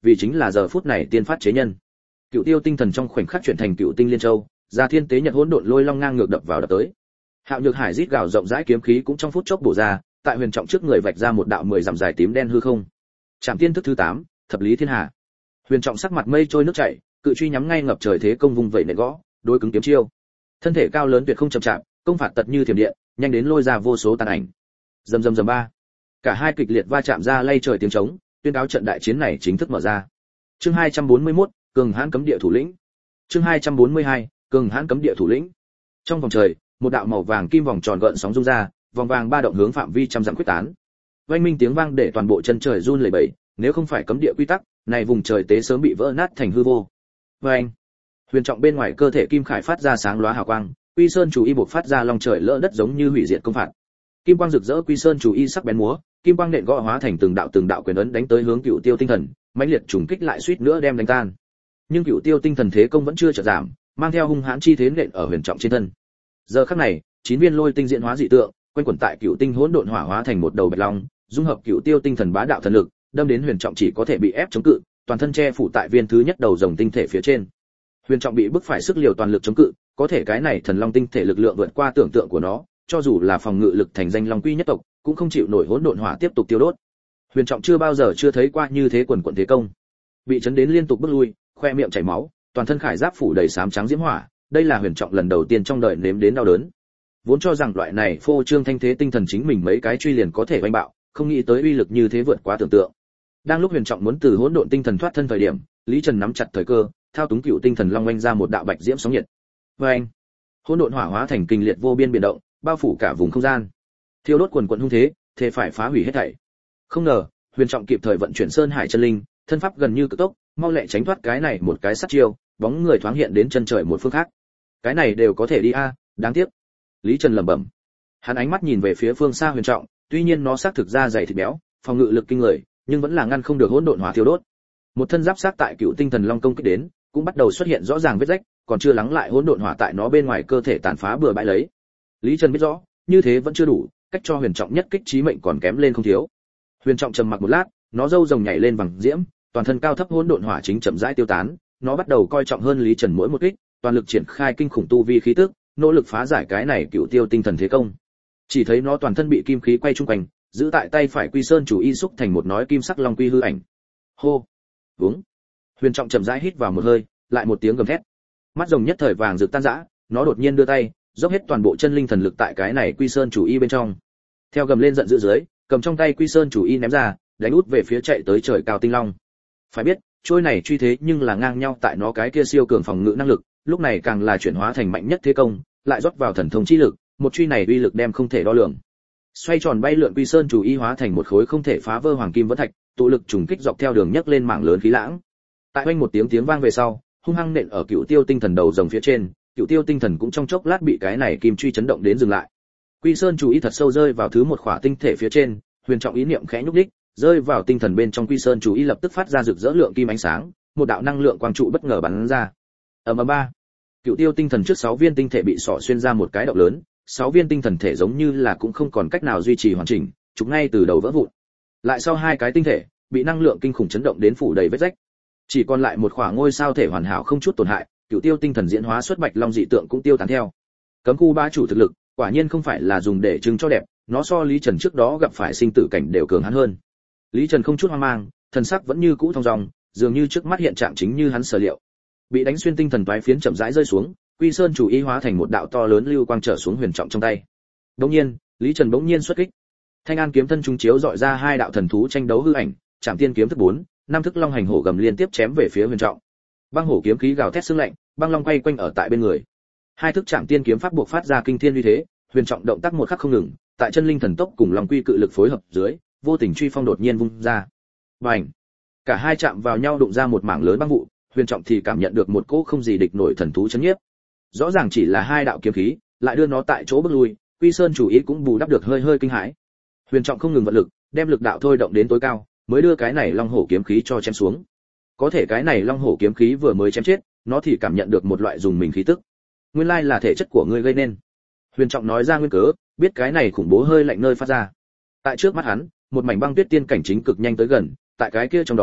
vì chính là giờ phút này tiên phát chế nhân. Cựu tiêu tinh thần trong khoảnh khắc chuyển thành cựu tinh liên châu, ra thiên tế nhật hỗn độn lôi long ngang ngược đập vào đập tới. Hạo Nhược Hải rít gào rộng rãi kiếm khí cũng trong phút chốc bổ ra, tại Huyền Trọng trước người vạch ra một đạo mười dặm dài tím đen hư không. Trảm tiên thức thứ tám, thập lý thiên hà. Huyền Trọng sắc mặt mây trôi nước chảy, cự truy nhắm ngay ngập trời thế công vùng vẩy nện gõ, đối cứng kiếm chiêu. Thân thể cao lớn tuyệt không chậm chạp, công phạt tật như thiểm điện, nhanh đến lôi ra vô số tàn ảnh. Rầm rầm rầm ba. Cả hai kịch liệt va chạm ra lay trời tiếng trống, tuyên cáo trận đại chiến này chính thức mở ra. Chương hai trăm bốn mươi mốt, cường hãn cấm địa thủ lĩnh. Chương hai trăm bốn mươi hai, cường hãn cấm địa thủ lĩnh. Trong vòng trời, một đạo màu vàng kim vòng tròn gợn sóng rung ra, vòng vàng ba động hướng phạm vi trăm dặm quyết tán. Vang minh tiếng vang để toàn bộ chân trời run lẩy bẩy, nếu không phải cấm địa quy tắc, này vùng trời tế sớm bị vỡ nát thành hư vô. Oeng! Huyền Trọng bên ngoài cơ thể kim khải phát ra sáng lóa hào quang, Quy Sơn chủ y buộc phát ra long trời lỡ đất giống như hủy diệt công phạt. Kim quang rực rỡ, Quy Sơn chủ y sắc bén múa, kim quang nện gõ hóa thành từng đạo từng đạo quyền ấn đánh tới hướng Cựu Tiêu tinh thần, mãnh liệt trùng kích lại suýt nữa đem đánh tan. Nhưng Cựu Tiêu tinh thần thế công vẫn chưa chợt giảm, mang theo hung hãn chi thế nện ở Huyền Trọng trên thân. Giờ khắc này, chín viên lôi tinh diễn hóa dị tượng, quanh quẩn tại Cựu Tinh hỗn độn hỏa hóa thành một đầu bạch long, dung hợp Cựu Tiêu tinh thần bá đạo thần lực, đâm đến Huyền Trọng chỉ có thể bị ép chống cự, toàn thân che phủ tại viên thứ nhất đầu rồng tinh thể phía trên. Huyền Trọng bị bức phải sức liều toàn lực chống cự, có thể cái này thần long tinh thể lực lượng vượt qua tưởng tượng của nó, cho dù là phòng ngự lực thành danh long quy nhất tộc, cũng không chịu nổi hỗn độn hỏa tiếp tục tiêu đốt. Huyền Trọng chưa bao giờ chưa thấy qua như thế quần quần thế công, bị chấn đến liên tục bước lui, khoe miệng chảy máu, toàn thân khải giáp phủ đầy xám trắng diễm hỏa, đây là Huyền Trọng lần đầu tiên trong đời nếm đến đau đớn. Vốn cho rằng loại này phô trương thanh thế tinh thần chính mình mấy cái truy liền có thể vành bạo, không nghĩ tới uy lực như thế vượt quá tưởng tượng. Đang lúc Huyền Trọng muốn từ hỗn độn tinh thần thoát thân thời điểm, Lý Trần nắm chặt thời cơ, thao túng cựu tinh thần long oanh ra một đạo bạch diễm sóng nhiệt. Oanh! Hỗn độn hỏa hóa thành kinh liệt vô biên biển động, bao phủ cả vùng không gian. Thiêu đốt quần quần hung thế, thế phải phá hủy hết thảy. Không ngờ, Huyền Trọng kịp thời vận chuyển Sơn Hải chân linh, thân pháp gần như cực tốc, mau lẹ tránh thoát cái này một cái sát chiêu, bóng người thoáng hiện đến chân trời một phương khác. Cái này đều có thể đi a, đáng tiếc. Lý Trần lẩm bẩm. Hắn ánh mắt nhìn về phía phương xa Huyền Trọng, tuy nhiên nó xác thực ra dày thịt béo, phòng ngự lực kinh người, nhưng vẫn là ngăn không được hỗn độn hỏa thiêu đốt. Một thân giáp sát tại cựu tinh thần long công kích đến, cũng bắt đầu xuất hiện rõ ràng vết rách, còn chưa lắng lại hỗn độn hỏa tại nó bên ngoài cơ thể tàn phá bừa bãi lấy. Lý Trần biết rõ, như thế vẫn chưa đủ, cách cho Huyền Trọng nhất kích chí mệnh còn kém lên không thiếu. Huyền Trọng trầm mặc một lát, nó râu rồng nhảy lên vầng diễm, toàn thân cao thấp hỗn độn hỏa chính chậm rãi tiêu tán, nó bắt đầu coi trọng hơn Lý Trần mỗi một kích, toàn lực triển khai kinh khủng tu vi khí tức, nỗ lực phá giải cái này cựu tiêu tinh thần thế công. Chỉ thấy nó toàn thân bị kim khí quay trung quanh, giữ tại tay phải Quy Sơn chủ y xúc thành một nói kim sắc long quy hư ảnh. Hô, vúng. Huyền Trọng chậm rãi hít vào một hơi, lại một tiếng gầm thét. Mắt rồng nhất thời vàng rực tan rã, nó đột nhiên đưa tay, dốc hết toàn bộ chân linh thần lực tại cái này Quy Sơn chủ y bên trong. Theo gầm lên giận dữ dưới, cầm trong tay Quy Sơn chủ y ném ra, đánh út về phía chạy tới trời cao tinh long. Phải biết, trôi này truy thế nhưng là ngang nhau tại nó cái kia siêu cường phòng ngự năng lực, lúc này càng là chuyển hóa thành mạnh nhất thế công, lại rót vào thần thông chi lực, một truy này uy lực đem không thể đo lường. Xoay tròn bay lượn Quy Sơn chủ y hóa thành một khối không thể phá vỡ hoàng kim vẫn thạch, tụ lực trùng kích dọc theo đường nhấc lên mảng lớn khí lãng. Tại oanh một tiếng tiếng vang về sau, hung hăng nện ở cựu tiêu tinh thần đầu rồng phía trên, cựu tiêu tinh thần cũng trong chốc lát bị cái này kim truy chấn động đến dừng lại. Quy Sơn chủ y thật sâu rơi vào thứ một khỏa tinh thể phía trên, Huyền Trọng ý niệm khẽ nhúc đích, rơi vào tinh thần bên trong Quy Sơn chủ y lập tức phát ra rực rỡ lượng kim ánh sáng, một đạo năng lượng quang trụ bất ngờ bắn ra. Ầm ầm ba. Cựu tiêu tinh thần trước sáu viên tinh thể bị xỏ xuyên ra một cái động lớn, sáu viên tinh thần thể giống như là cũng không còn cách nào duy trì hoàn chỉnh, chúng ngay từ đầu vỡ vụn. Lại sau hai cái tinh thể, bị năng lượng kinh khủng chấn động đến phủ đầy vết rách. Chỉ còn lại một khoảng ngôi sao thể hoàn hảo không chút tổn hại, cựu tiêu tinh thần diễn hóa xuất bạch long dị tượng cũng tiêu tán theo. Cấm khu ba chủ thực lực, quả nhiên không phải là dùng để trưng cho đẹp, nó so Lý Trần trước đó gặp phải sinh tử cảnh đều cường hắn hơn. Lý Trần không chút hoang mang, thần sắc vẫn như cũ thong dong, dường như trước mắt hiện trạng chính như hắn sở liệu. Bị đánh xuyên tinh thần toái phiến chậm rãi rơi xuống, Quy Sơn chủ y hóa thành một đạo to lớn lưu quang trở xuống Huyền Trọng trong tay. Đột nhiên, Lý Trần bỗng nhiên xuất kích. Thanh An kiếm thân trung chiếu dọi ra hai đạo thần thú tranh đấu hư ảnh, Trảm Tiên kiếm thức bốn, năm thức long hành hổ gầm liên tiếp chém về phía Huyền Trọng. Băng hổ kiếm khí gào thét sương lạnh, băng long quay quanh ở tại bên người. Hai thức Trảm Tiên kiếm pháp buộc phát ra kinh thiên uy thế, Huyền Trọng động tác một khắc không ngừng, tại chân linh thần tốc cùng long quy cự lực phối hợp dưới, vô tình truy phong đột nhiên vung ra. Bành! Cả hai chạm vào nhau đụng ra một mảng lớn băng vụ, Huyền Trọng thì cảm nhận được một cỗ không gì địch nổi thần thú chấn nhiếp. Rõ ràng chỉ là hai đạo kiếm khí, lại đưa nó tại chỗ bước lui, Quy Sơn chủ ý cũng bù đắp được hơi hơi kinh hãi. Huyền Trọng không ngừng vận lực, đem lực đạo thôi động đến tối cao, mới đưa cái này long hổ kiếm khí cho chém xuống. Có thể cái này long hổ kiếm khí vừa mới chém chết, nó thì cảm nhận được một loại dùng mình khí tức. Nguyên lai là thể chất của ngươi gây nên. Huyền Trọng nói ra nguyên cớ, biết cái này khủng bố hơi lạnh nơi phát ra. Tại trước mắt hắn, một mảnh băng tuyết tiên cảnh chính cực nhanh tới gần, tại cái kia trong đó,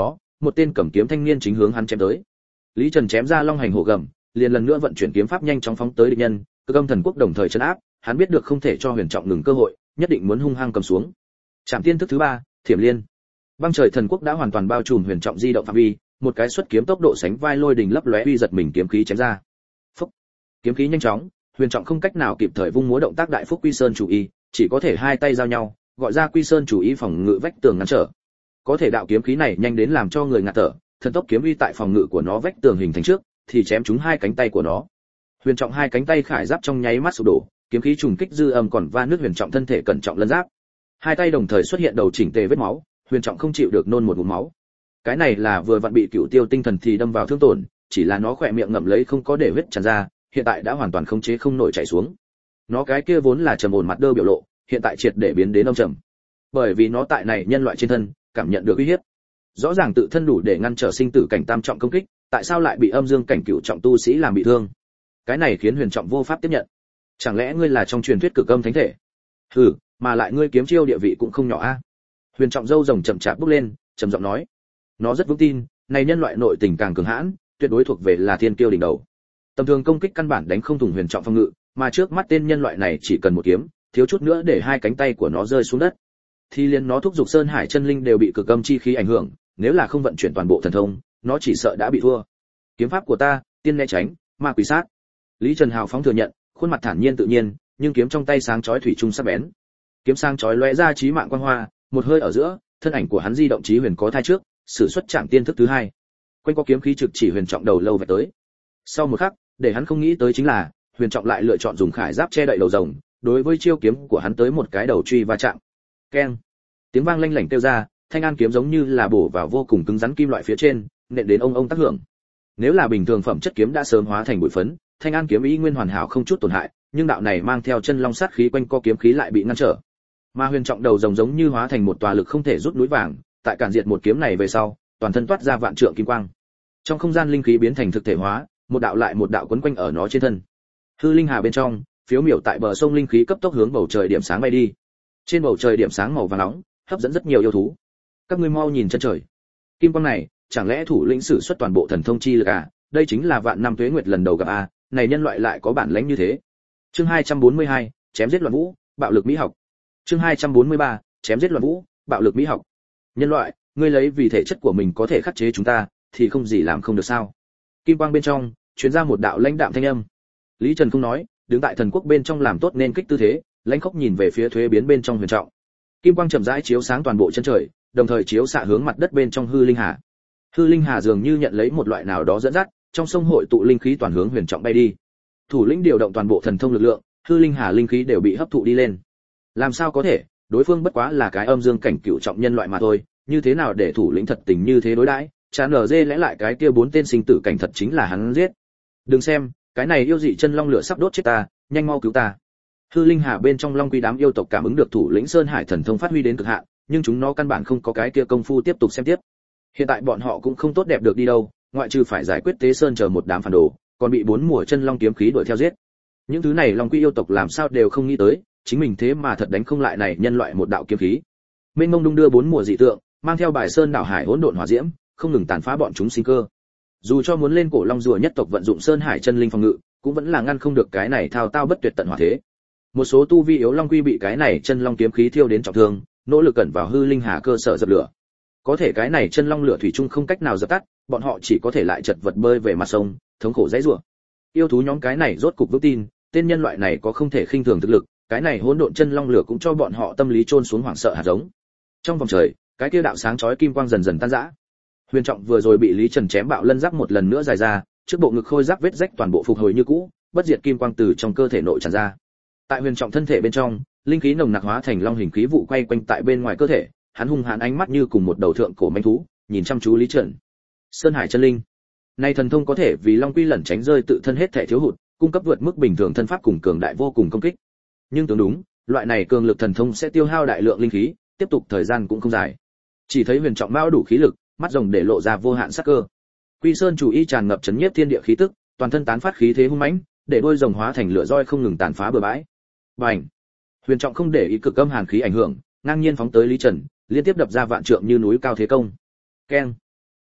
một tên cầm kiếm thanh niên chính hướng hắn chém tới. Lý Trần chém ra long hành hổ gầm, liền lần nữa vận chuyển kiếm pháp nhanh chóng phóng tới địch nhân, Cực Âm Thần Quốc đồng thời trấn áp, hắn biết được không thể cho Huyền Trọng ngừng cơ hội, nhất định muốn hung hăng cầm xuống. Trảm tiên thức thứ ba, Thiểm Liên. Băng Trời Thần Quốc đã hoàn toàn bao trùm Huyền Trọng di động phạm vi, một cái xuất kiếm tốc độ sánh vai lôi đình lấp lóe uy giật mình kiếm khí chém ra. Phốc. Kiếm khí nhanh chóng, Huyền Trọng không cách nào kịp thời vung múa động tác đại phúc Quy Sơn chủ y, chỉ có thể hai tay giao nhau, gọi ra Quy Sơn chủ y phòng ngự vách tường ngăn trở. Có thể đạo kiếm khí này nhanh đến làm cho người ngạt thở, thần tốc kiếm uy tại phòng ngự của nó vách tường hình thành trước, thì chém trúng hai cánh tay của nó. Huyền Trọng hai cánh tay khải giáp trong nháy mắt sụp đổ, kiếm khí trùng kích dư âm còn va nước Huyền Trọng thân thể cẩn trọng lân giáp. Hai tay đồng thời xuất hiện đầu chỉnh tề vết máu, Huyền Trọng không chịu được nôn một ngụm máu. Cái này là vừa vặn bị Cửu Tiêu tinh thần thì đâm vào thương tổn, chỉ là nó khỏe miệng ngậm lấy không có để huyết tràn ra, hiện tại đã hoàn toàn khống chế không nổi chảy xuống. Nó cái kia vốn là trầm ổn mặt đơ biểu lộ, hiện tại triệt để biến đến âm trầm. Bởi vì nó tại này nhân loại trên thân, cảm nhận được uy hiếp. Rõ ràng tự thân đủ để ngăn trở sinh tử cảnh tam trọng công kích, tại sao lại bị âm dương cảnh cửu trọng tu sĩ làm bị thương? Cái này khiến Huyền Trọng vô pháp tiếp nhận. Chẳng lẽ ngươi là trong truyền thuyết Cực Âm thánh thể? Hừ, mà lại ngươi kiếm chiêu địa vị cũng không nhỏ a. Huyền Trọng râu rồng chậm chạp bước lên, trầm giọng nói. Nó rất vững tin, này nhân loại nội tình càng cường hãn, tuyệt đối thuộc về là thiên kiêu đỉnh đầu. Tầm thường công kích căn bản đánh không thủng Huyền Trọng phòng ngự, mà trước mắt tên nhân loại này chỉ cần một kiếm, thiếu chút nữa để hai cánh tay của nó rơi xuống đất. Thì liền nó thúc dục Sơn Hải chân linh đều bị Cực Âm chi khí ảnh hưởng, nếu là không vận chuyển toàn bộ thần thông, nó chỉ sợ đã bị thua. Kiếm pháp của ta, tiên né tránh, ma quỷ sát. Lý Trần hào phóng thừa nhận, khuôn mặt thản nhiên tự nhiên, nhưng kiếm trong tay sáng chói thủy chung sắc bén. Kiếm sáng chói lóe ra chí mạng quang hoa, một hơi ở giữa, thân ảnh của hắn di động chí huyền có thai trước, sử xuất Trảm tiên thức thứ hai. Quanh có kiếm khí trực chỉ Huyền Trọng đầu lâu vạch tới. Sau một khắc, để hắn không nghĩ tới chính là, Huyền Trọng lại lựa chọn dùng khải giáp che đậy đầu rồng, đối với chiêu kiếm của hắn tới một cái đầu truy va chạm. Keng. Tiếng vang lanh lảnh kêu ra, thanh an kiếm giống như là bổ vào vô cùng cứng rắn kim loại phía trên, nện đến ông ông tác hưởng. Nếu là bình thường phẩm chất kiếm đã sớm hóa thành bụi phấn, thanh an kiếm ý nguyên hoàn hảo không chút tổn hại, nhưng đạo này mang theo chân long sát khí quanh co kiếm khí lại bị ngăn trở. Mà Huyền Trọng đầu rồng giống như hóa thành một tòa lực không thể rút núi vàng, tại cản diệt một kiếm này về sau, toàn thân toát ra vạn trượng kim quang. Trong không gian linh khí biến thành thực thể hóa, một đạo lại một đạo quấn quanh ở nó trên thân. Hư linh hà bên trong, phiếu miểu tại bờ sông linh khí cấp tốc hướng bầu trời điểm sáng bay đi. Trên bầu trời điểm sáng màu vàng nóng, hấp dẫn rất nhiều yêu thú. Các ngươi mau nhìn chân trời. Kim quang này, chẳng lẽ thủ lĩnh sử xuất toàn bộ thần thông chi lực à? Đây chính là vạn năm tuế nguyệt lần đầu gặp a, à, này nhân loại lại có bản lĩnh như thế. Chương hai trăm bốn mươi hai, chém giết loạn vũ, bạo lực mỹ học. Chương hai trăm bốn mươi ba, chém giết loạn vũ, bạo lực mỹ học. Nhân loại, ngươi lấy vì thể chất của mình có thể khắc chế chúng ta, thì không gì làm không được sao? Kim quang bên trong, truyền ra một đạo lãnh đạm thanh âm. Lý Trần không nói, đứng tại thần quốc bên trong làm tốt nên kích tư thế, lãnh khốc nhìn về phía thuế biến bên trong Huyền Trọng. Kim quang chậm rãi chiếu sáng toàn bộ chân trời, đồng thời chiếu xạ hướng mặt đất bên trong hư linh hà. Hư linh hà dường như nhận lấy một loại nào đó dẫn dắt, trong sông hội tụ linh khí toàn hướng Huyền Trọng bay đi. Thủ lĩnh điều động toàn bộ thần thông lực lượng, hư linh hà linh khí đều bị hấp thụ đi lên. Làm sao có thể, đối phương bất quá là cái âm dương cảnh cửu trọng nhân loại mà thôi, như thế nào để thủ lĩnh thật tình như thế đối đãi? Chán ở dê lẽ lại cái kia bốn tên sinh tử cảnh thật chính là hắn giết. Đừng xem, cái này yêu dị chân long lửa sắp đốt chết ta, nhanh mau cứu ta. Hư linh hà bên trong long quy đám yêu tộc cảm ứng được thủ lĩnh Sơn Hải thần thông phát huy đến cực hạn, nhưng chúng nó căn bản không có cái kia công phu tiếp tục xem tiếp. Hiện tại bọn họ cũng không tốt đẹp được đi đâu, ngoại trừ phải giải quyết Tế Sơn chờ một đám phản đồ, còn bị bốn mùa chân long kiếm khí đuổi theo giết. Những thứ này long quy yêu tộc làm sao đều không nghĩ tới, chính mình thế mà thật đánh không lại này nhân loại một đạo kiếm khí. Mênh mông đung đưa bốn mùa dị tượng, mang theo bài sơn đảo hải hỗn độn hỏa diễm, không ngừng tàn phá bọn chúng sinh cơ. Dù cho muốn lên cổ long rùa nhất tộc vận dụng Sơn Hải chân linh phòng ngự, cũng vẫn là ngăn không được cái này thao tao bất tuyệt tận hỏa thế. Một số tu vi yếu long quy bị cái này chân long kiếm khí thiêu đến trọng thương, nỗ lực cẩn vào hư linh hà cơ sở dập lửa. Có thể cái này chân long lửa thủy chung không cách nào dập tắt, bọn họ chỉ có thể lại chật vật bơi về mặt sông, thống khổ dãy rủa. Yêu thú nhóm cái này rốt cục vững tin, tên nhân loại này có không thể khinh thường thực lực, cái này hỗn độn chân long lửa cũng cho bọn họ tâm lý chôn xuống hoảng sợ hạt giống. Trong vòng trời, cái kia đạo sáng chói kim quang dần dần tan rã. Huyền Trọng vừa rồi bị Lý Trần chém bạo lân giáp một lần nữa dài ra, trước bộ ngực khôi giáp vết rách toàn bộ phục hồi như cũ, bất diệt kim quang từ trong cơ thể nội tràn ra. Tại Huyền Trọng thân thể bên trong, linh khí nồng nặc hóa thành long hình khí vụ quay quanh tại bên ngoài cơ thể, hắn hung hãn ánh mắt như cùng một đầu thượng cổ manh thú, nhìn chăm chú Lý Trần. Sơn Hải chân linh, nay thần thông có thể vì long quy lẩn tránh rơi tự thân hết thể thiếu hụt, cung cấp vượt mức bình thường thân pháp cùng cường đại vô cùng công kích. Nhưng tưởng đúng, loại này cường lực thần thông sẽ tiêu hao đại lượng linh khí, tiếp tục thời gian cũng không dài. Chỉ thấy Huyền Trọng mao đủ khí lực, mắt rồng để lộ ra vô hạn sắc cơ. Quy Sơn chủ y tràn ngập chấn nhiếp thiên địa khí tức, toàn thân tán phát khí thế hung mãnh, để đôi rồng hóa thành lửa roi không ngừng tàn phá bừa bãi. Bành! Huyền Trọng không để ý cực âm hàn khí ảnh hưởng, ngang nhiên phóng tới Lý Trần, liên tiếp đập ra vạn trượng như núi cao thế công. Keng!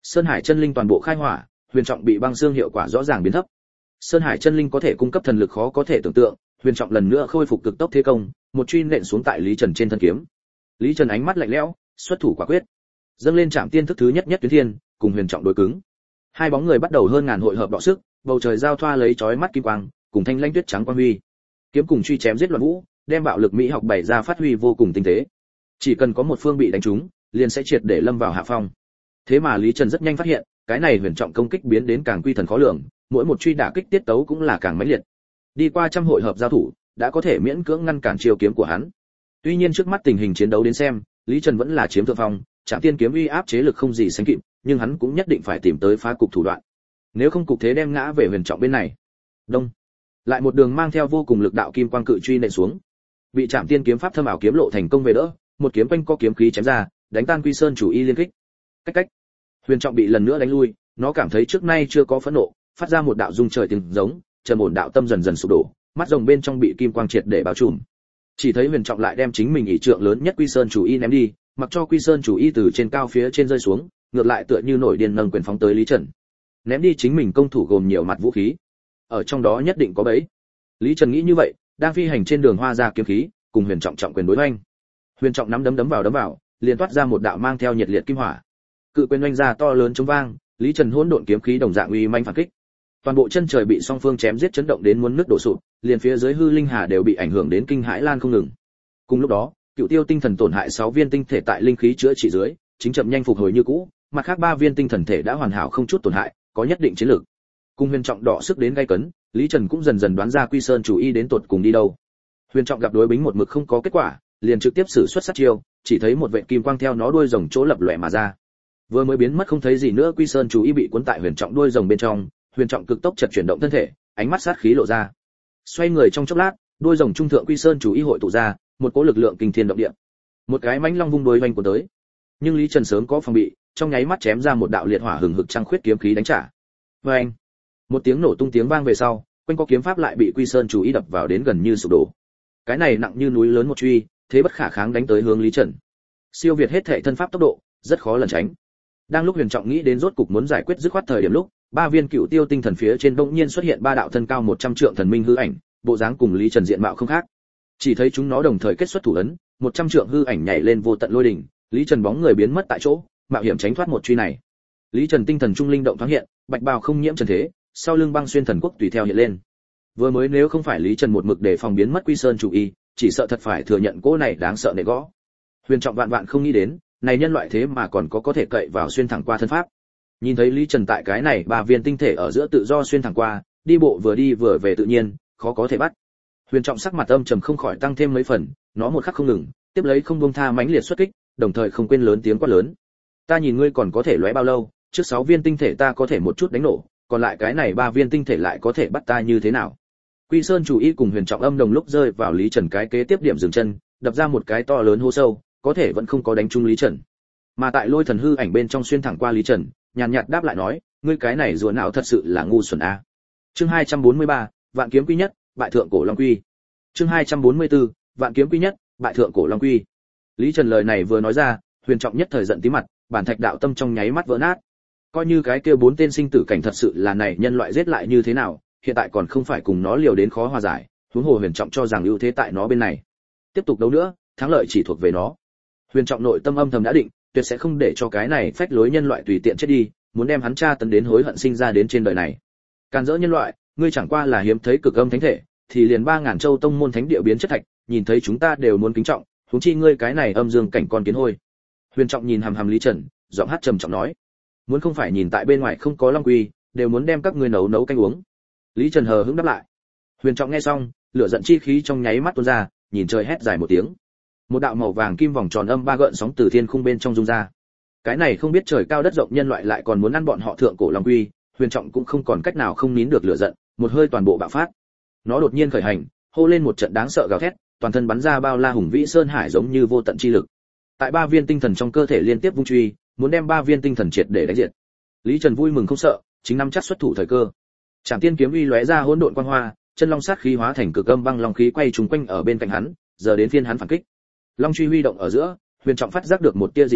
Sơn Hải chân linh toàn bộ khai hỏa, Huyền Trọng bị băng xương hiệu quả rõ ràng biến thấp. Sơn Hải chân linh có thể cung cấp thần lực khó có thể tưởng tượng, Huyền Trọng lần nữa khôi phục cực tốc thế công, một truy nện xuống tại Lý Trần trên thân kiếm. Lý Trần ánh mắt lạnh lẽo, xuất thủ quả quyết, dâng lên trảm tiên thức thứ nhất nhất tuyến thiên, cùng Huyền Trọng đối cứng. Hai bóng người bắt đầu hơn ngàn hội hợp đọ sức, bầu trời giao thoa lấy chói mắt kim quang, cùng thanh lãnh tuyết trắng quang huy. Kiếm cùng truy chém giết loạn vũ, đem bạo lực mỹ học bày ra phát huy vô cùng tinh tế. Chỉ cần có một phương bị đánh trúng, liền sẽ triệt để lâm vào hạ phong. Thế mà Lý Trần rất nhanh phát hiện, cái này Huyền Trọng công kích biến đến càng quy thần khó lường, mỗi một truy đả kích tiết tấu cũng là càng mãnh liệt. Đi qua trăm hội hợp giao thủ, đã có thể miễn cưỡng ngăn cản chiêu kiếm của hắn. Tuy nhiên trước mắt tình hình chiến đấu đến xem, Lý Trần vẫn là chiếm thượng phong, Trảm Tiên kiếm uy áp chế lực không gì sánh kịp, nhưng hắn cũng nhất định phải tìm tới phá cục thủ đoạn. Nếu không cục thế đem ngã về Huyền Trọng bên này. Đông. Lại một đường mang theo vô cùng lực đạo kim quang cự truy nện xuống. Bị Trảm Tiên kiếm pháp thâm ảo kiếm lộ thành công về đỡ, một kiếm quanh co kiếm khí chém ra, đánh tan Quy Sơn chủ y liên kích. Cách cách. Huyền Trọng bị lần nữa đánh lui, nó cảm thấy trước nay chưa có phẫn nộ, phát ra một đạo rung trời tiếng giống, trầm ổn đạo tâm dần dần sụp đổ, mắt rồng bên trong bị kim quang triệt để bao trùm. Chỉ thấy Huyền Trọng lại đem chính mình ỷ trượng lớn nhất Quy Sơn chủ y ném đi, mặc cho Quy Sơn chủ y từ trên cao phía trên rơi xuống, ngược lại tựa như nổi điên nâng quyền phóng tới Lý Trần. Ném đi chính mình công thủ gồm nhiều mặt vũ khí, ở trong đó nhất định có bẫy. Lý Trần nghĩ như vậy, đang phi hành trên đường hoa ra kiếm khí, cùng Huyền Trọng trọng quyền đối hoành. Huyền Trọng nắm đấm đấm vào đấm vào, liền toát ra một đạo mang theo nhiệt liệt kim hỏa. Cự quyền oanh ra to lớn chống vang, Lý Trần hỗn độn kiếm khí đồng dạng uy manh phản kích. Toàn bộ chân trời bị song phương chém giết chấn động đến muốn nứt đổ sụp, liền phía dưới hư linh hà đều bị ảnh hưởng đến kinh hãi lan không ngừng. Cùng lúc đó, Cựu Tiêu tinh thần tổn hại sáu viên tinh thể tại linh khí chữa trị dưới, chính chậm nhanh phục hồi như cũ, mặt khác ba viên tinh thần thể đã hoàn hảo không chút tổn hại, có nhất định chiến lược. Cùng Huyền Trọng đọ sức đến gay cấn, Lý Trần cũng dần dần đoán ra Quy Sơn chủ y đến tột cùng đi đâu. Huyền Trọng gặp đối bính một mực không có kết quả, liền trực tiếp sử xuất sát chiêu, chỉ thấy một vệt kim quang theo nó đuôi rồng chỗ lập lòe mà ra. Vừa mới biến mất không thấy gì nữa, Quy Sơn chủ y bị cuốn tại Huyền Trọng đuôi rồng bên trong, Huyền Trọng cực tốc chợt chuyển động thân thể, ánh mắt sát khí lộ ra. Xoay người trong chốc lát, đuôi rồng trung thượng Quy Sơn chủ y hội tụ ra, một cỗ lực lượng kinh thiên động địa. Một cái mãnh long vung đuôi vành của tới. Nhưng Lý Trần sớm có phòng bị, trong nháy mắt chém ra một đạo liệt hỏa hừng hực trăng khuyết kiếm khí đánh trả. Oeng! Một tiếng nổ tung tiếng vang về sau, quanh co kiếm pháp lại bị Quy Sơn chủ y đập vào đến gần như sụp đổ. Cái này nặng như núi lớn một truy, thế bất khả kháng đánh tới hướng Lý Trần. Siêu việt hết thể thân pháp tốc độ, rất khó lẩn tránh. Đang lúc Huyền Trọng nghĩ đến rốt cục muốn giải quyết dứt khoát thời điểm lúc, ba viên Cựu Tiêu tinh thần phía trên bỗng nhiên xuất hiện ba đạo thân cao một trăm trượng thần minh hư ảnh, bộ dáng cùng Lý Trần diện mạo không khác. Chỉ thấy chúng nó đồng thời kết xuất thủ ấn, một trăm trượng hư ảnh nhảy lên vô tận lôi đỉnh, Lý Trần bóng người biến mất tại chỗ, mạo hiểm tránh thoát một truy này. Lý Trần tinh thần trung linh động thoáng hiện, bạch bào không nhiễm trần thế, sau lưng băng xuyên thần quốc tùy theo hiện lên. Vừa mới nếu không phải Lý Trần một mực để phòng biến mất Quy Sơn chủ y, chỉ sợ thật phải thừa nhận cỗ này đáng sợ nệ gõ. Huyền Trọng vạn vạn không nghĩ đến, này nhân loại thế mà còn có có thể cậy vào xuyên thẳng qua thân pháp. Nhìn thấy Lý Trần tại cái này ba viên tinh thể ở giữa tự do xuyên thẳng qua, đi bộ vừa đi vừa về tự nhiên, khó có thể bắt. Huyền Trọng sắc mặt âm trầm không khỏi tăng thêm mấy phần, nó một khắc không ngừng, tiếp lấy không buông tha mãnh liệt xuất kích, đồng thời không quên lớn tiếng quát lớn. Ta nhìn ngươi còn có thể lóe bao lâu, trước sáu viên tinh thể ta có thể một chút đánh nổ, còn lại cái này ba viên tinh thể lại có thể bắt ta như thế nào? Quy Sơn chủ y cùng Huyền Trọng âm đồng lúc rơi vào Lý Trần cái kế tiếp điểm dừng chân, đập ra một cái to lớn hố sâu, có thể vẫn không có đánh trúng Lý Trần. Mà tại lôi thần hư ảnh bên trong xuyên thẳng qua Lý Trần, nhàn nhạt đáp lại nói, ngươi cái này rùa não thật sự là ngu xuẩn a. Chương hai trăm bốn mươi ba, Vạn kiếm quy nhất, bại thượng cổ long quy. Chương hai trăm bốn mươi tư, Vạn kiếm quy nhất, bại thượng cổ long quy. Lý Trần lời này vừa nói ra, Huyền Trọng nhất thời giận tí mặt, bản thạch đạo tâm trong nháy mắt vỡ nát. Coi như cái kia bốn tên sinh tử cảnh thật sự là này nhân loại giết lại như thế nào, hiện tại còn không phải cùng nó liều đến khó hòa giải, huống hồ Huyền Trọng cho rằng ưu thế tại nó bên này. Tiếp tục đấu nữa, thắng lợi chỉ thuộc về nó. Huyền Trọng nội tâm âm thầm đã định, tuyệt sẽ không để cho cái này phách lối nhân loại tùy tiện chết đi, muốn đem hắn tra tấn đến hối hận sinh ra đến trên đời này. Càn dỡ nhân loại, ngươi chẳng qua là hiếm thấy cực âm thánh thể, thì liền ba ngàn châu tông môn thánh địa biến chất thạch, nhìn thấy chúng ta đều muốn kính trọng, huống chi ngươi cái này âm dương cảnh con kiến hôi. Huyền Trọng nhìn hằm hằm Lý Trần, giọng hát trầm trọng nói, muốn không phải nhìn tại bên ngoài không có long quy, đều muốn đem các ngươi nấu nấu canh uống. Lý Trần hờ hững đáp lại. Huyền Trọng nghe xong, lửa giận chi khí trong nháy mắt tuôn ra, nhìn trời hét dài một tiếng. Một đạo màu vàng kim vòng tròn âm ba gợn sóng từ thiên khung bên trong dung ra. Cái này không biết trời cao đất rộng nhân loại lại còn muốn ăn bọn họ thượng cổ long quy, Huyền Trọng cũng không còn cách nào không nín được lửa giận, một hơi toàn bộ bạo phát. Nó đột nhiên khởi hành, hô lên một trận đáng sợ gào thét, toàn thân bắn ra bao la hùng vĩ sơn hải giống như vô tận chi lực. Tại ba viên tinh thần trong cơ thể liên tiếp vung truy, muốn đem ba viên tinh thần triệt để đánh diệt. Lý Trần vui mừng không sợ, chính nắm chắc xuất thủ thời cơ. Trảm Tiên kiếm uy lóe ra hỗn độn quang hoa, chân long sát khí hóa thành cực âm băng long khí quay trùng quanh ở bên cạnh hắn, giờ đến phiên hắn phản kích. Long truy huy động ở giữa, Huyền Trọng phát giác được một tia dị dạng,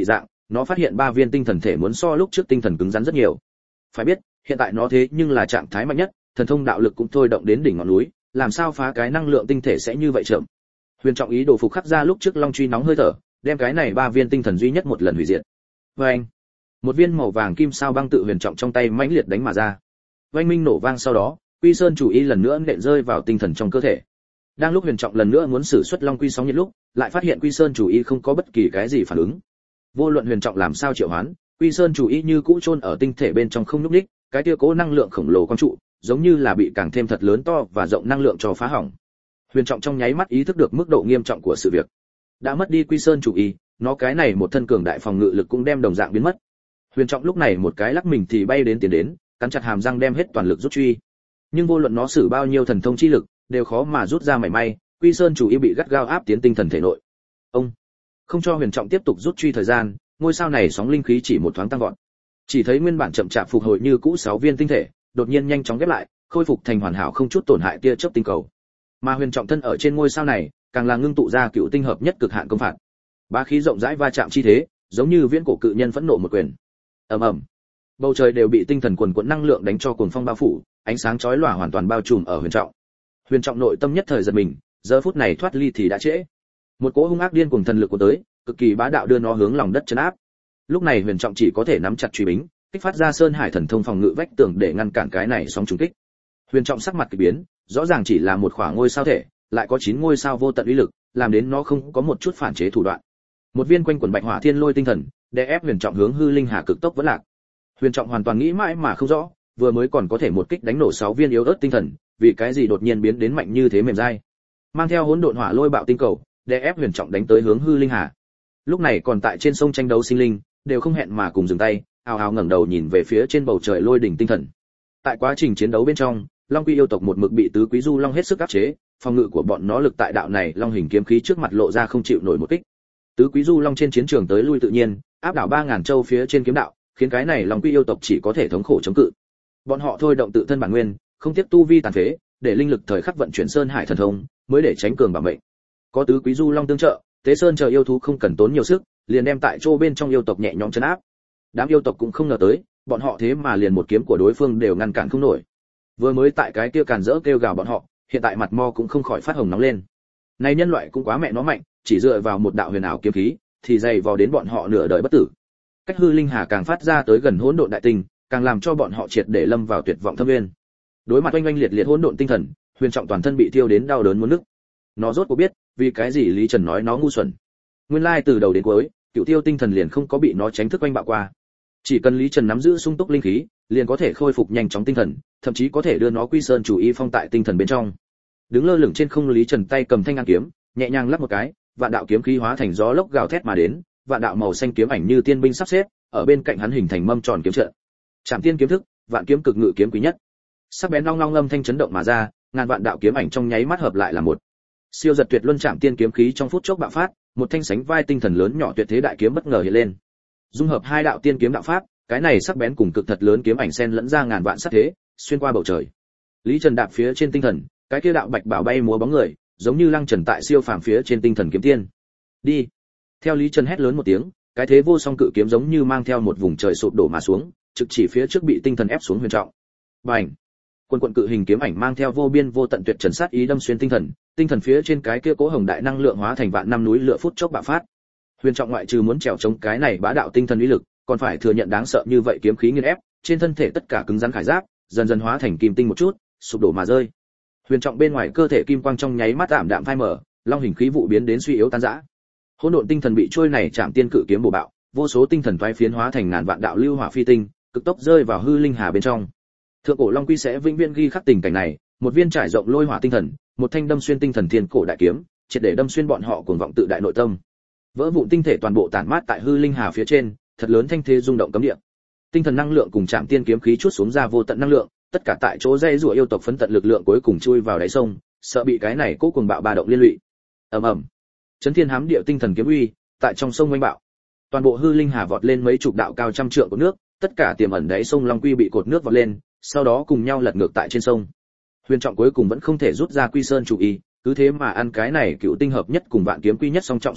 nó phát hiện ba viên tinh thần thể muốn so lúc trước tinh thần cứng rắn rất nhiều. Phải biết, hiện tại nó thế nhưng là trạng thái mạnh nhất, thần thông đạo lực cũng thôi động đến đỉnh ngọn núi, làm sao phá cái năng lượng tinh thể sẽ như vậy chậm. Huyền Trọng ý đồ phục khắc ra lúc trước long truy nóng hơi thở, đem cái này ba viên tinh thần duy nhất một lần hủy diệt. Oeng! Một viên màu vàng kim sao băng tự Huyền Trọng trong tay mãnh liệt đánh mà ra. Oanh minh nổ vang sau đó, Quy Sơn chủ y lần nữa nện rơi vào tinh thần trong cơ thể. Đang lúc Huyền Trọng lần nữa muốn sử xuất long quy sóng nhiệt lúc, lại phát hiện Quy Sơn chủ y không có bất kỳ cái gì phản ứng. Vô luận Huyền Trọng làm sao triệu hoán, Quy Sơn chủ y như cũ chôn ở tinh thể bên trong không nhúc nhích, cái tia cố năng lượng khổng lồ quang trụ, giống như là bị càng thêm thật lớn to và rộng năng lượng cho phá hỏng. Huyền Trọng trong nháy mắt ý thức được mức độ nghiêm trọng của sự việc. Đã mất đi Quy Sơn chủ y, nó cái này một thân cường đại phòng ngự lực cũng đem đồng dạng biến mất. Huyền Trọng lúc này một cái lắc mình thì bay đến tiến đến, cắn chặt hàm răng đem hết toàn lực rút truy. Nhưng vô luận nó sử bao nhiêu thần thông chi lực, đều khó mà rút ra mảy may, Quy Sơn chủ y bị gắt gao áp tiến tinh thần thể nội. Ông không cho Huyền Trọng tiếp tục rút truy thời gian, ngôi sao này sóng linh khí chỉ một thoáng tăng vọt. Chỉ thấy nguyên bản chậm chạp phục hồi như cũ sáu viên tinh thể, đột nhiên nhanh chóng ghép lại, khôi phục thành hoàn hảo không chút tổn hại tia chớp tinh cầu. Mà Huyền Trọng thân ở trên ngôi sao này, càng là ngưng tụ ra cựu tinh hợp nhất cực hạn công phạt. Bá khí rộng rãi va chạm chi thế, giống như viễn cổ cự nhân phẫn nộ một quyền. Ầm ầm. Bầu trời đều bị tinh thần quần quần năng lượng đánh cho cuồng phong bao phủ, ánh sáng chói lòa hoàn toàn bao trùm ở Huyền Trọng. Huyền Trọng nội tâm nhất thời giật mình, giờ phút này thoát ly thì đã trễ. Một cỗ hung ác điên cuồng thần lực của tới, cực kỳ bá đạo đưa nó hướng lòng đất trấn áp. Lúc này Huyền Trọng chỉ có thể nắm chặt truy bính, kích phát ra Sơn Hải thần thông phòng ngự vách tường để ngăn cản cái này sóng trùng kích. Huyền Trọng sắc mặt kỳ biến, rõ ràng chỉ là một khoảng ngôi sao thể, lại có chín ngôi sao vô tận uy lực, làm đến nó không có một chút phản chế thủ đoạn. Một viên quanh quần bạch hỏa thiên lôi tinh thần, đè ép Huyền Trọng hướng hư linh hà cực tốc vẫn lạc. Huyền Trọng hoàn toàn nghĩ mãi mà không rõ, vừa mới còn có thể một kích đánh nổ sáu viên yếu ớt tinh thần, vì cái gì đột nhiên biến đến mạnh như thế mềm dai. Mang theo hỗn độn hỏa lôi bạo tinh cầu, đè ép Huyền Trọng đánh tới hướng hư linh hà. Lúc này còn tại trên sông tranh đấu sinh linh, đều không hẹn mà cùng dừng tay, ào ào ngẩng đầu nhìn về phía trên bầu trời lôi đỉnh tinh thần. Tại quá trình chiến đấu bên trong, Long Quy yêu tộc một mực bị tứ quý du long hết sức áp chế, phòng ngự của bọn nó lực tại đạo này long hình kiếm khí trước mặt lộ ra không chịu nổi một kích. Tứ quý du long trên chiến trường tới lui tự nhiên, áp đảo ba ngàn châu phía trên kiếm đạo, khiến cái này Long Quy yêu tộc chỉ có thể thống khổ chống cự. Bọn họ thôi động tự thân bản nguyên, không tiếp tu vi tàn phế, để linh lực thời khắc vận chuyển Sơn Hải thần thông, mới để tránh cường bảo mệnh. Có tứ quý du long tương trợ, Tế Sơn chờ yêu thú không cần tốn nhiều sức, liền đem tại chỗ bên trong yêu tộc nhẹ nhõm trấn áp. Đám yêu tộc cũng không ngờ tới, bọn họ thế mà liền một kiếm của đối phương đều ngăn cản không nổi. Vừa mới tại cái kia càn rỡ kêu gào bọn họ, hiện tại mặt mo cũng không khỏi phát hồng nóng lên. Này nhân loại cũng quá mẹ nó mạnh, chỉ dựa vào một đạo huyền ảo kiếm khí, thì dày vò đến bọn họ nửa đời bất tử. Cách hư linh hà càng phát ra tới gần hỗn độn đại tinh, càng làm cho bọn họ triệt để lâm vào tuyệt vọng thâm nguyên. Đối mặt oanh oanh liệt liệt hỗn độn tinh thần, Huyền Trọng toàn thân bị thiêu đến đau đớn muốn nức. Nó rốt cuộc biết, vì cái gì Lý Trần nói nó ngu xuẩn. Nguyên lai từ đầu đến cuối, cựu tiêu tinh thần liền không có bị nó tránh thức oanh bạo qua. Chỉ cần Lý Trần nắm giữ sung túc linh khí, liền có thể khôi phục nhanh chóng tinh thần, thậm chí có thể đưa nó Quy Sơn chủ y phong tại tinh thần bên trong. Đứng lơ lửng trên không Lý Trần tay cầm thanh ngang kiếm, nhẹ nhàng lắp một cái, vạn đạo kiếm khí hóa thành gió lốc gào thét mà đến, vạn đạo màu xanh kiếm ảnh như tiên binh sắp xếp, ở bên cạnh hắn hình thành mâm tròn kiếm trận. Trảm tiên kiếm thức, vạn kiếm cực ngự kiếm quý nhất. Sắc bén long long âm thanh chấn động mà ra, ngàn vạn đạo kiếm ảnh trong nháy mắt hợp lại là một. Siêu giật tuyệt luân trảm tiên kiếm khí trong phút chốc bạo phát, một thanh sánh vai tinh thần lớn nhỏ tuyệt thế đại kiếm bất ngờ hiện lên. Dung hợp hai đạo tiên kiếm đạo pháp, cái này sắc bén cùng cực thật lớn kiếm ảnh xen lẫn ra ngàn vạn sát thế, xuyên qua bầu trời. Lý Trần đạp phía trên tinh thần, cái kia đạo bạch bảo bay múa bóng người, giống như lăng trần tại siêu phàm phía trên tinh thần kiếm tiên. Đi. Theo Lý Trần hét lớn một tiếng, cái thế vô song cự kiếm giống như mang theo một vùng trời sụp đổ mà xuống, trực chỉ phía trước bị tinh thần ép xuống Huyền Trọng. Bành. Quân quận cự hình kiếm ảnh mang theo vô biên vô tận tuyệt trần sát ý đâm xuyên tinh thần, tinh thần phía trên cái kia cố hồng đại năng lượng hóa thành vạn năm núi lửa phút chốc bạo phát. Huyền Trọng ngoại trừ muốn trèo chống cái này bá đạo tinh thần uy lực, còn phải thừa nhận đáng sợ như vậy kiếm khí nghiền ép, trên thân thể tất cả cứng rắn khải giáp, dần dần hóa thành kim tinh một chút, sụp đổ mà rơi. Huyền Trọng bên ngoài cơ thể kim quang trong nháy mắt ảm đạm phai mở, long hình khí vụ biến đến suy yếu tan rã. Hỗn độn tinh thần bị trôi này chạm tiên cự kiếm bổ bạo, vô số tinh thần toái phiến hóa thành ngàn vạn đạo lưu hỏa phi tinh, cực tốc rơi vào hư linh hà bên trong. Thượng cổ Long Quy sẽ vĩnh viễn ghi khắc tình cảnh này, một viên trải rộng lôi hỏa tinh thần, một thanh đâm xuyên tinh thần thiên cổ đại kiếm, triệt để đâm xuyên bọn họ cuồng vọng tự đại nội tâm. Vỡ vụn tinh thể toàn bộ tản mát tại hư linh hà phía trên, thật lớn thanh thế rung động cấm địa. Tinh thần năng lượng cùng chạm tiên kiếm khí chuốt xuống ra vô tận năng lượng, tất cả tại chỗ dây rủa yêu tộc phấn tận lực lượng cuối cùng chui vào đáy sông, sợ bị cái này cố cuồng bạo ba động liên lụy. Ầm ầm. Chấn thiên hám địa tinh thần kiếm uy, tại trong sông oanh bạo. Toàn bộ hư linh hà vọt lên mấy chục đạo cao trăm trượng của nước, tất cả tiềm ẩn đáy sông Long Quy bị cột nước vọt lên, sau đó cùng nhau lật ngược tại trên sông. Huyền Trọng cuối cùng vẫn không thể rút ra Quy Sơn chủ ý, cứ thế mà ăn cái này cựu tinh hợp nhất cùng vạn kiếm quy nhất song trọng sát phạt,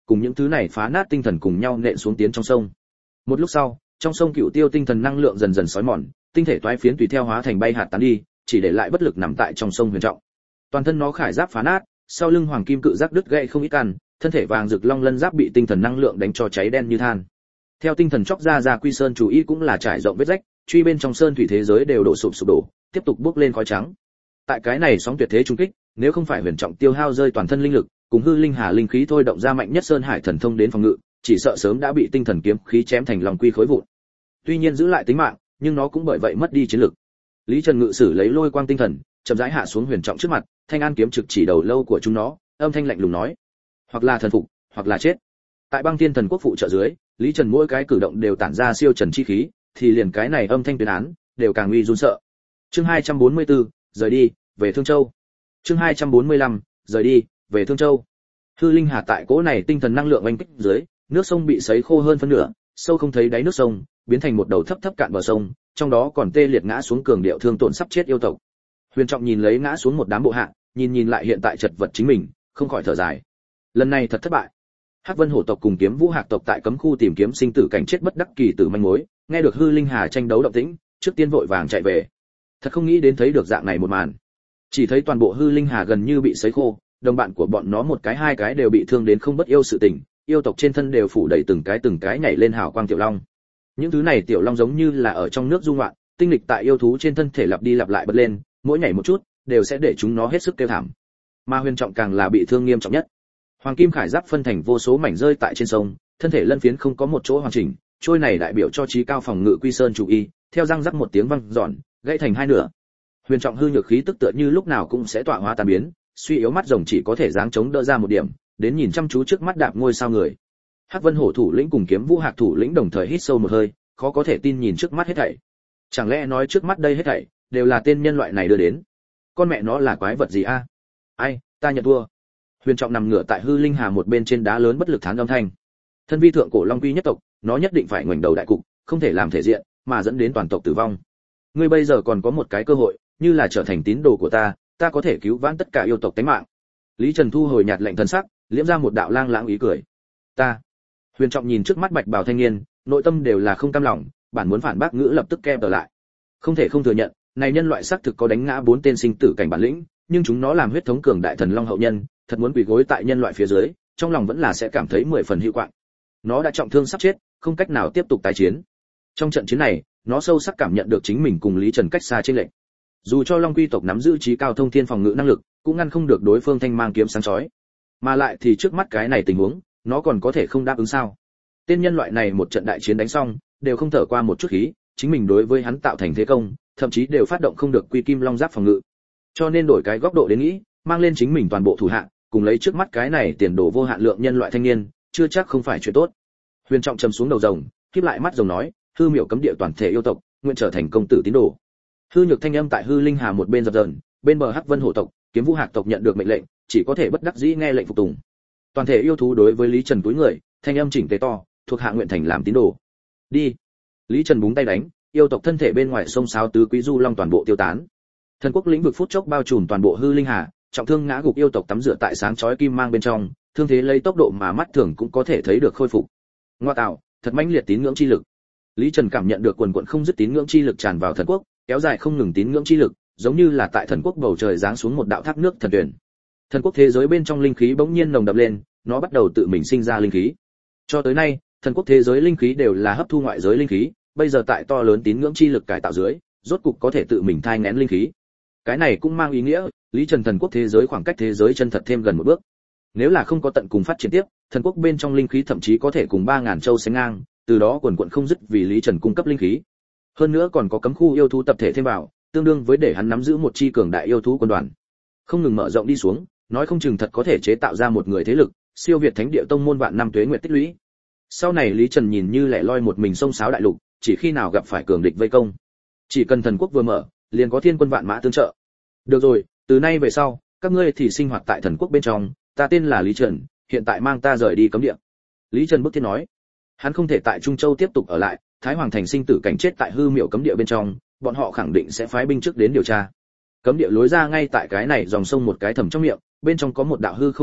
cùng những thứ này phá nát tinh thần cùng nhau nện xuống tiến trong sông. Một lúc sau, trong sông cựu tiêu tinh thần năng lượng dần dần xói mòn, tinh thể toái phiến tùy theo hóa thành bay hạt tán đi, chỉ để lại bất lực nằm tại trong sông Huyền Trọng. Toàn thân nó khải giáp phá nát, sau lưng hoàng kim cự giác đứt gãy không ít căn, thân thể vàng rực long lân giáp bị tinh thần năng lượng đánh cho cháy đen như than. Theo tinh thần chóc ra ra quy sơn chủ ý cũng là trải rộng vết rách, truy bên trong sơn thủy thế giới đều đổ sụp sụp đổ, tiếp tục bốc lên khói trắng. Tại cái này sóng tuyệt thế trung kích, nếu không phải Huyền Trọng tiêu hao rơi toàn thân linh lực, cùng hư linh hà linh khí thôi động ra mạnh nhất sơn hải thần thông đến phòng ngự, chỉ sợ sớm đã bị tinh thần kiếm khí chém thành lòng quy khối vụn. Tuy nhiên giữ lại tính mạng, nhưng nó cũng bởi vậy mất đi chiến lực. Lý Trần ngự sử lấy lôi quang tinh thần, chậm rãi hạ xuống Huyền Trọng trước mặt, thanh an kiếm trực chỉ đầu lâu của chúng nó, âm thanh lạnh lùng nói: hoặc là thần phục, hoặc là chết. Tại Băng Thiên Thần Quốc phụ trợ dưới, Lý Trần mỗi cái cử động đều tản ra siêu trần chi khí, thì liền cái này âm thanh tuyên án đều càng uy run sợ. Chương hai trăm bốn mươi tư, rời đi, về Thương Châu. Chương hai trăm bốn mươi lăm, rời đi, về Thương Châu. Hư linh hà tại cỗ này tinh thần năng lượng oanh kích dưới, nước sông bị sấy khô hơn phân nửa, sâu không thấy đáy nước sông, biến thành một đầu thấp thấp cạn bờ sông, trong đó còn tê liệt ngã xuống cường điệu thương tổn sắp chết yêu tộc. Huyền Trọng nhìn lấy ngã xuống một đám bộ hạ, nhìn nhìn lại hiện tại chật vật chính mình, không khỏi thở dài. Lần này thật thất bại. Hắc Vân Hổ tộc cùng Kiếm Vũ Hạc tộc tại cấm khu tìm kiếm sinh tử cảnh chết bất đắc kỳ tử manh mối, nghe được hư linh hà tranh đấu động tĩnh, trước tiên vội vàng chạy về. Thật không nghĩ đến thấy được dạng này một màn. Chỉ thấy toàn bộ hư linh hà gần như bị sấy khô, đồng bạn của bọn nó một cái hai cái đều bị thương đến không bất yêu sự tình, yêu tộc trên thân đều phủ đầy từng cái từng cái nhảy lên hào quang tiểu long. Những thứ này tiểu long giống như là ở trong nước du ngoạn, tinh lịch tại yêu thú trên thân thể lặp đi lặp lại bật lên, mỗi nhảy một chút, đều sẽ để chúng nó hết sức kêu thảm. Mà Huyền Trọng càng là bị thương nghiêm trọng nhất. Hoàng kim khải giáp phân thành vô số mảnh rơi tại trên sông, thân thể lân phiến không có một chỗ hoàn chỉnh, trôi này đại biểu cho trí cao phòng ngự quy sơn chủ y, theo răng rắc một tiếng vang dọn, gãy thành hai nửa. Huyền Trọng hư nhược khí tức tựa như lúc nào cũng sẽ tọa hóa tan biến, suy yếu mắt rồng chỉ có thể dáng chống đỡ ra một điểm, đến nhìn chăm chú trước mắt đạp ngôi sao người. Hắc Vân Hổ thủ lĩnh cùng Kiếm Vũ Hạc thủ lĩnh đồng thời hít sâu một hơi, khó có thể tin nhìn trước mắt hết thảy. Chẳng lẽ nói trước mắt đây hết thảy đều là tên nhân loại này đưa đến? Con mẹ nó là quái vật gì a? Ai, ta nhận thua. Huyền Trọng nằm ngửa tại hư linh hà một bên trên đá lớn bất lực thán âm thanh. Thân vi thượng cổ long quy nhất tộc, nó nhất định phải ngoảnh đầu đại cục, không thể làm thể diện, mà dẫn đến toàn tộc tử vong. Ngươi bây giờ còn có một cái cơ hội, như là trở thành tín đồ của ta, ta có thể cứu vãn tất cả yêu tộc tánh mạng. Lý Trần thu hồi nhạt lạnh thần sắc, liễm ra một đạo lang lãng ý cười. Ta. Huyền Trọng nhìn trước mắt bạch bào thanh niên, nội tâm đều là không cam lòng, bản muốn phản bác ngữ lập tức kẹp trở lại. Không thể không thừa nhận, này nhân loại xác thực có đánh ngã bốn tên sinh tử cảnh bản lĩnh, nhưng chúng nó làm huyết thống cường đại thần long hậu nhân, thật muốn quỳ gối tại nhân loại phía dưới, trong lòng vẫn là sẽ cảm thấy mười phần hữu quạng. Nó đã trọng thương sắp chết, không cách nào tiếp tục tái chiến. Trong trận chiến này, nó sâu sắc cảm nhận được chính mình cùng Lý Trần cách xa chênh lệch. Dù cho Long Quy tộc nắm giữ trí cao thông thiên phòng ngự năng lực, cũng ngăn không được đối phương thanh mang kiếm sáng chói. Mà lại thì trước mắt cái này tình huống, nó còn có thể không đáp ứng sao? Tên nhân loại này một trận đại chiến đánh xong, đều không thở qua một chút khí, chính mình đối với hắn tạo thành thế công, thậm chí đều phát động không được quy kim long giáp phòng ngự. Cho nên đổi cái góc độ đến nghĩ, mang lên chính mình toàn bộ thủ hạ, cùng lấy trước mắt cái này tiền đồ vô hạn lượng nhân loại thanh niên, chưa chắc không phải chuyện tốt. Huyền Trọng trầm xuống đầu rồng, khép lại mắt rồng nói, hư miểu cấm địa toàn thể yêu tộc, nguyện trở thành công tử tín đồ. Hư nhược thanh âm tại hư linh hà một bên dập dờn, bên bờ Hắc Vân Hổ tộc, Kiếm Vũ Hạc tộc nhận được mệnh lệnh, chỉ có thể bất đắc dĩ nghe lệnh phục tùng. Toàn thể yêu thú đối với Lý Trần túi người, thanh âm chỉnh tề to, thuộc hạ nguyện thành làm tín đồ. Đi. Lý Trần búng tay đánh, yêu tộc thân thể bên ngoài sông sáo tứ quý du long toàn bộ tiêu tán. Thần quốc lĩnh vực phút chốc bao trùm toàn bộ hư linh hà, trọng thương ngã gục yêu tộc tắm rửa tại sáng chói kim mang bên trong, thương thế lấy tốc độ mà mắt thường cũng có thể thấy được khôi phục. Ngoa tạo, thật mãnh liệt tín ngưỡng chi lực. Lý Trần cảm nhận được quần quần không dứt tín ngưỡng chi lực tràn vào thần quốc, kéo dài không ngừng tín ngưỡng chi lực, giống như là tại thần quốc bầu trời giáng xuống một đạo thác nước thần tuyển. Thần quốc thế giới bên trong linh khí bỗng nhiên nồng đậm lên, nó bắt đầu tự mình sinh ra linh khí. Cho tới nay, thần quốc thế giới linh khí đều là hấp thu ngoại giới linh khí, bây giờ tại to lớn tín ngưỡng chi lực cải tạo dưới, rốt cục có thể tự mình thai nghén linh khí. Cái này cũng mang ý nghĩa, Lý Trần thần quốc thế giới khoảng cách thế giới chân thật thêm gần một bước. Nếu là không có tận cùng phát triển tiếp, thần quốc bên trong linh khí thậm chí có thể cùng ba ngàn châu sánh ngang, từ đó quần quần không dứt vì Lý Trần cung cấp linh khí. Hơn nữa còn có cấm khu yêu thú tập thể thêm vào, tương đương với để hắn nắm giữ một chi cường đại yêu thú quân đoàn. Không ngừng mở rộng đi xuống, nói không chừng thật có thể chế tạo ra một người thế lực, siêu việt thánh địa tông môn vạn năm tuế nguyệt tích lũy. Sau này Lý Trần nhìn như lẻ loi một mình sông sáo đại lục, chỉ khi nào gặp phải cường địch vây công, chỉ cần thần quốc vừa mở, liền có thiên quân vạn mã tương trợ. Được rồi, từ nay về sau, các ngươi thì sinh hoạt tại thần quốc bên trong, ta tên là Lý Trần, hiện tại mang ta rời đi cấm địa. Lý Trần bức thiết nói, hắn không thể tại Trung Châu tiếp tục ở lại, Thái Hoàng thành sinh tử cảnh chết tại hư miểu cấm địa bên trong, bọn họ khẳng định sẽ phái binh trước đến điều tra. Cấm địa lối ra ngay tại cái này dòng sông một cái thầm trong miệng, bên trong có một đạo hư không vết rách,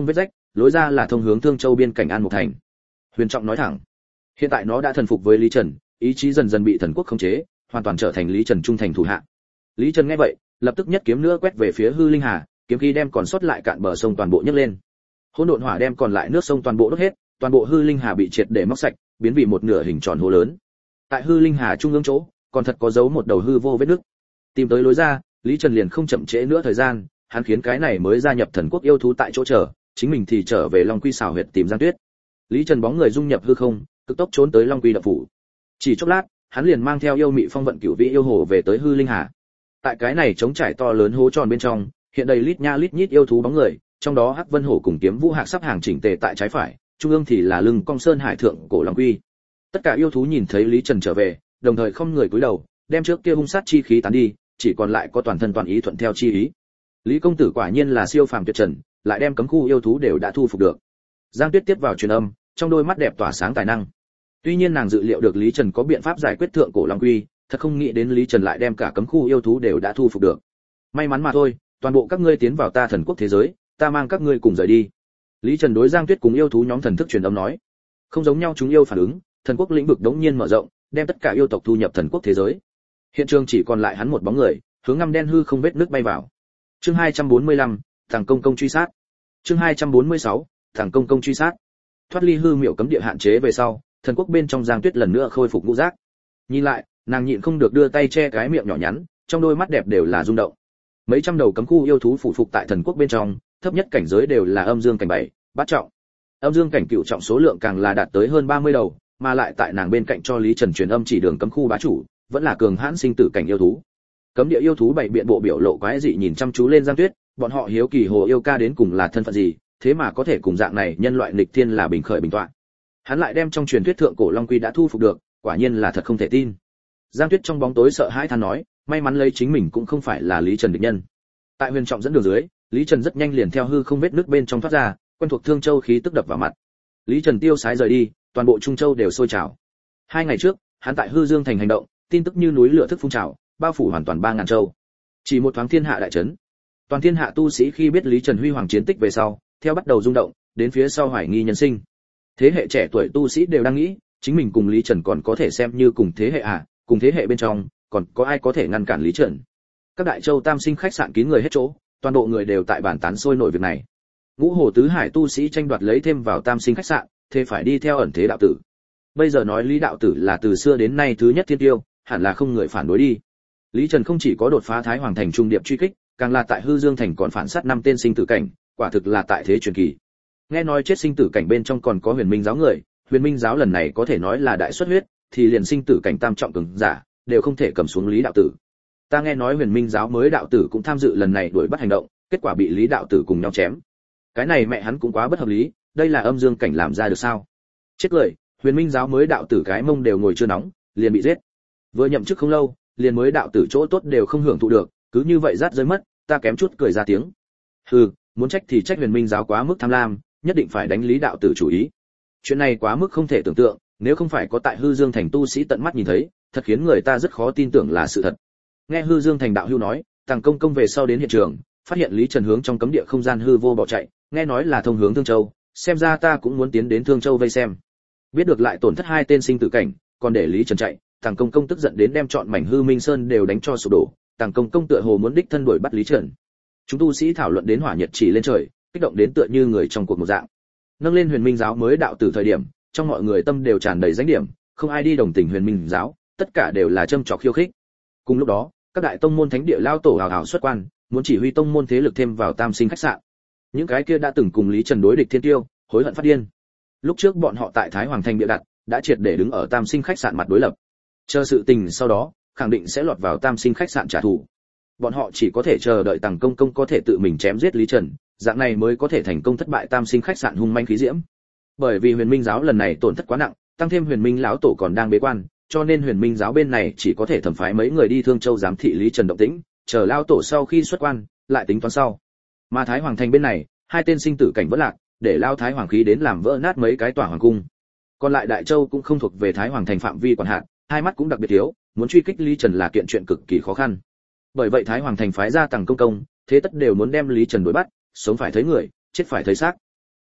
lối ra là thông hướng Thương Châu biên cảnh An Mục thành. Huyền Trọng nói thẳng, hiện tại nó đã thần phục với Lý Trần, ý chí dần dần bị thần quốc khống chế, hoàn toàn trở thành Lý Trần trung thành thủ hạ. Lý Trần nghe vậy, lập tức nhất kiếm nữa quét về phía Hư Linh Hà, kiếm khí đem còn sót lại cạn bờ sông toàn bộ nhấc lên. Hỗn độn hỏa đem còn lại nước sông toàn bộ đốt hết, toàn bộ Hư Linh Hà bị triệt để móc sạch, biến vì một nửa hình tròn hố lớn. Tại Hư Linh Hà trung ương chỗ, còn thật có dấu một đầu hư vô vết nước. Tìm tới lối ra, Lý Trần liền không chậm trễ nữa thời gian, hắn khiến cái này mới gia nhập thần quốc yêu thú tại chỗ chờ, chính mình thì trở về Long Quy xào huyệt tìm Giang Tuyết. Lý Trần bóng người dung nhập hư không, cực tốc trốn tới Long Quy đập phủ. Chỉ chốc lát, hắn liền mang theo yêu mị phong vận cửu vị yêu hồ về tới Hư Linh Hà. Tại cái này trống trải to lớn hố tròn bên trong, hiện đầy lít nha lít nhít yêu thú bóng người, trong đó Hắc Vân Hổ cùng Kiếm Vũ Hạc sắp hàng chỉnh tề tại trái phải, trung ương thì là lưng cong sơn hải thượng cổ Long Quy. Tất cả yêu thú nhìn thấy Lý Trần trở về, đồng thời không người cúi đầu, đem trước kia hung sát chi khí tán đi, chỉ còn lại có toàn thân toàn ý thuận theo chi ý. Lý công tử quả nhiên là siêu phàm tuyệt trần, lại đem cấm khu yêu thú đều đã thu phục được. Giang Tuyết tiếp vào truyền âm, trong đôi mắt đẹp tỏa sáng tài năng. Tuy nhiên nàng dự liệu được Lý Trần có biện pháp giải quyết thượng cổ Long Quy, thật không nghĩ đến Lý Trần lại đem cả cấm khu yêu thú đều đã thu phục được. May mắn mà thôi, toàn bộ các ngươi tiến vào ta thần quốc thế giới, ta mang các ngươi cùng rời đi. Lý Trần đối Giang Tuyết cùng yêu thú nhóm thần thức truyền âm nói. Không giống nhau chúng yêu phản ứng, thần quốc lĩnh vực đống nhiên mở rộng, đem tất cả yêu tộc thu nhập thần quốc thế giới. Hiện trường chỉ còn lại hắn một bóng người, hướng ngăm đen hư không vết nước bay vào. Chương hai trăm bốn mươi lăm, Thằng công công truy sát. Chương hai trăm bốn mươi sáu, Thằng công công truy sát. Thoát ly hư miểu cấm địa hạn chế về sau, thần quốc bên trong Giang Tuyết lần nữa khôi phục ngũ giác. Nhìn lại, nàng nhịn không được đưa tay che cái miệng nhỏ nhắn, trong đôi mắt đẹp đều là rung động. Mấy trăm đầu cấm khu yêu thú phụ phục tại thần quốc bên trong, thấp nhất cảnh giới đều là âm dương cảnh bảy, bát trọng. Âm dương cảnh cửu trọng số lượng càng là đạt tới hơn ba mươi đầu, mà lại tại nàng bên cạnh cho Lý Trần truyền âm chỉ đường cấm khu bá chủ, vẫn là cường hãn sinh tử cảnh yêu thú. Cấm địa yêu thú bảy biện bộ biểu lộ quái dị nhìn chăm chú lên Giang Tuyết, bọn họ hiếu kỳ hồ yêu ca đến cùng là thân phận gì, thế mà có thể cùng dạng này nhân loại nghịch thiên là bình khởi bình tọa. Hắn lại đem trong truyền thuyết thượng cổ Long Quy đã thu phục được, quả nhiên là thật không thể tin. Giang Tuyết trong bóng tối sợ hãi than nói, may mắn lấy chính mình cũng không phải là Lý Trần địch nhân. Tại Huyền Trọng dẫn đường dưới, Lý Trần rất nhanh liền theo hư không vết nước bên trong thoát ra, quen thuộc Thương Châu khí tức đập vào mặt. Lý Trần tiêu sái rời đi, toàn bộ Trung Châu đều sôi trào. Hai ngày trước, hắn tại Hư Dương thành hành động, tin tức như núi lửa thức phun trào, bao phủ hoàn toàn ba ngàn châu. Chỉ một thoáng thiên hạ đại chấn. Toàn thiên hạ tu sĩ khi biết Lý Trần huy hoàng chiến tích về sau, theo bắt đầu rung động, đến phía sau hoài nghi nhân sinh. Thế hệ trẻ tuổi tu sĩ đều đang nghĩ, chính mình cùng Lý Trần còn có thể xem như cùng thế hệ à, cùng thế hệ bên trong, còn có ai có thể ngăn cản Lý Trần. Các đại châu tam sinh khách sạn kín người hết chỗ, toàn bộ người đều tại bàn tán sôi nổi việc này. Ngũ hồ tứ hải tu sĩ tranh đoạt lấy thêm vào tam sinh khách sạn, thế phải đi theo ẩn thế đạo tử. Bây giờ nói Lý đạo tử là từ xưa đến nay thứ nhất thiên tiêu, hẳn là không người phản đối đi. Lý Trần không chỉ có đột phá Thái Hoàng thành trung điệp truy kích, càng là tại Hư Dương thành còn phản sát năm tên sinh tử cảnh, quả thực là tại thế truyền kỳ. Nghe nói chết sinh tử cảnh bên trong còn có Huyền Minh giáo người, Huyền Minh giáo lần này có thể nói là đại xuất huyết, thì liền sinh tử cảnh tam trọng cường giả đều không thể cầm xuống Lý đạo tử. Ta nghe nói Huyền Minh giáo mới đạo tử cũng tham dự lần này đuổi bắt hành động, kết quả bị Lý đạo tử cùng nhau chém. Cái này mẹ hắn cũng quá bất hợp lý, đây là âm dương cảnh làm ra được sao? Chết lời, Huyền Minh giáo mới đạo tử cái mông đều ngồi chưa nóng, liền bị giết. Vừa nhậm chức không lâu, liền mới đạo tử chỗ tốt đều không hưởng thụ được, cứ như vậy rát rơi mất, ta kém chút cười ra tiếng. Hừ, muốn trách thì trách Huyền Minh giáo quá mức tham lam, nhất định phải đánh Lý đạo tử chủ ý. Chuyện này quá mức không thể tưởng tượng, nếu không phải có tại Hư Dương thành tu sĩ tận mắt nhìn thấy, thật khiến người ta rất khó tin tưởng là sự thật. Nghe Hư Dương thành đạo hưu nói, Tàng công công về sau đến hiện trường, phát hiện Lý Trần hướng trong cấm địa không gian hư vô bỏ chạy, nghe nói là thông hướng Thương Châu, xem ra ta cũng muốn tiến đến Thương Châu vây xem. Biết được lại tổn thất hai tên sinh tử cảnh, còn để Lý Trần chạy, Tàng công công tức giận đến đem trọn mảnh Hư Minh Sơn đều đánh cho sụp đổ, Tàng công công tựa hồ muốn đích thân đuổi bắt Lý Trần. Chúng tu sĩ thảo luận đến hỏa nhiệt chỉ lên trời, kích động đến tựa như người trong cuộc một dạng. Nâng lên Huyền Minh giáo mới đạo tử thời điểm, trong mọi người tâm đều tràn đầy danh điểm, không ai đi đồng tình Huyền Minh giáo, tất cả đều là châm chọc khiêu khích. Cùng lúc đó, các đại tông môn thánh địa lao tổ hào hào xuất quan, muốn chỉ huy tông môn thế lực thêm vào tam sinh khách sạn. Những cái kia đã từng cùng Lý Trần đối địch thiên tiêu, hối hận phát điên. Lúc trước bọn họ tại Thái Hoàng thành địa đặt, đã triệt để đứng ở tam sinh khách sạn mặt đối lập. Chờ sự tình sau đó, khẳng định sẽ lọt vào tam sinh khách sạn trả thù. Bọn họ chỉ có thể chờ đợi Tằng công công có thể tự mình chém giết Lý Trần, dạng này mới có thể thành công thất bại tam sinh khách sạn hung manh khí diễm. Bởi vì Huyền Minh giáo lần này tổn thất quá nặng, tăng thêm Huyền Minh lão tổ còn đang bế quan, cho nên Huyền Minh giáo bên này chỉ có thể thẩm phái mấy người đi Thương Châu giám thị Lý Trần động tĩnh, chờ lão tổ sau khi xuất quan, lại tính toán sau. Mà Thái Hoàng thành bên này, hai tên sinh tử cảnh vỡ lạc, để lao Thái Hoàng khí đến làm vỡ nát mấy cái tòa hoàng cung. Còn lại Đại Châu cũng không thuộc về Thái Hoàng thành phạm vi quản hạt, hai mắt cũng đặc biệt thiếu, muốn truy kích Lý Trần là kiện chuyện cực kỳ khó khăn. Bởi vậy Thái Hoàng thành phái ra Tằng công công, thế tất đều muốn đem Lý Trần đuổi bắt, sống phải thấy người, chết phải thấy xác.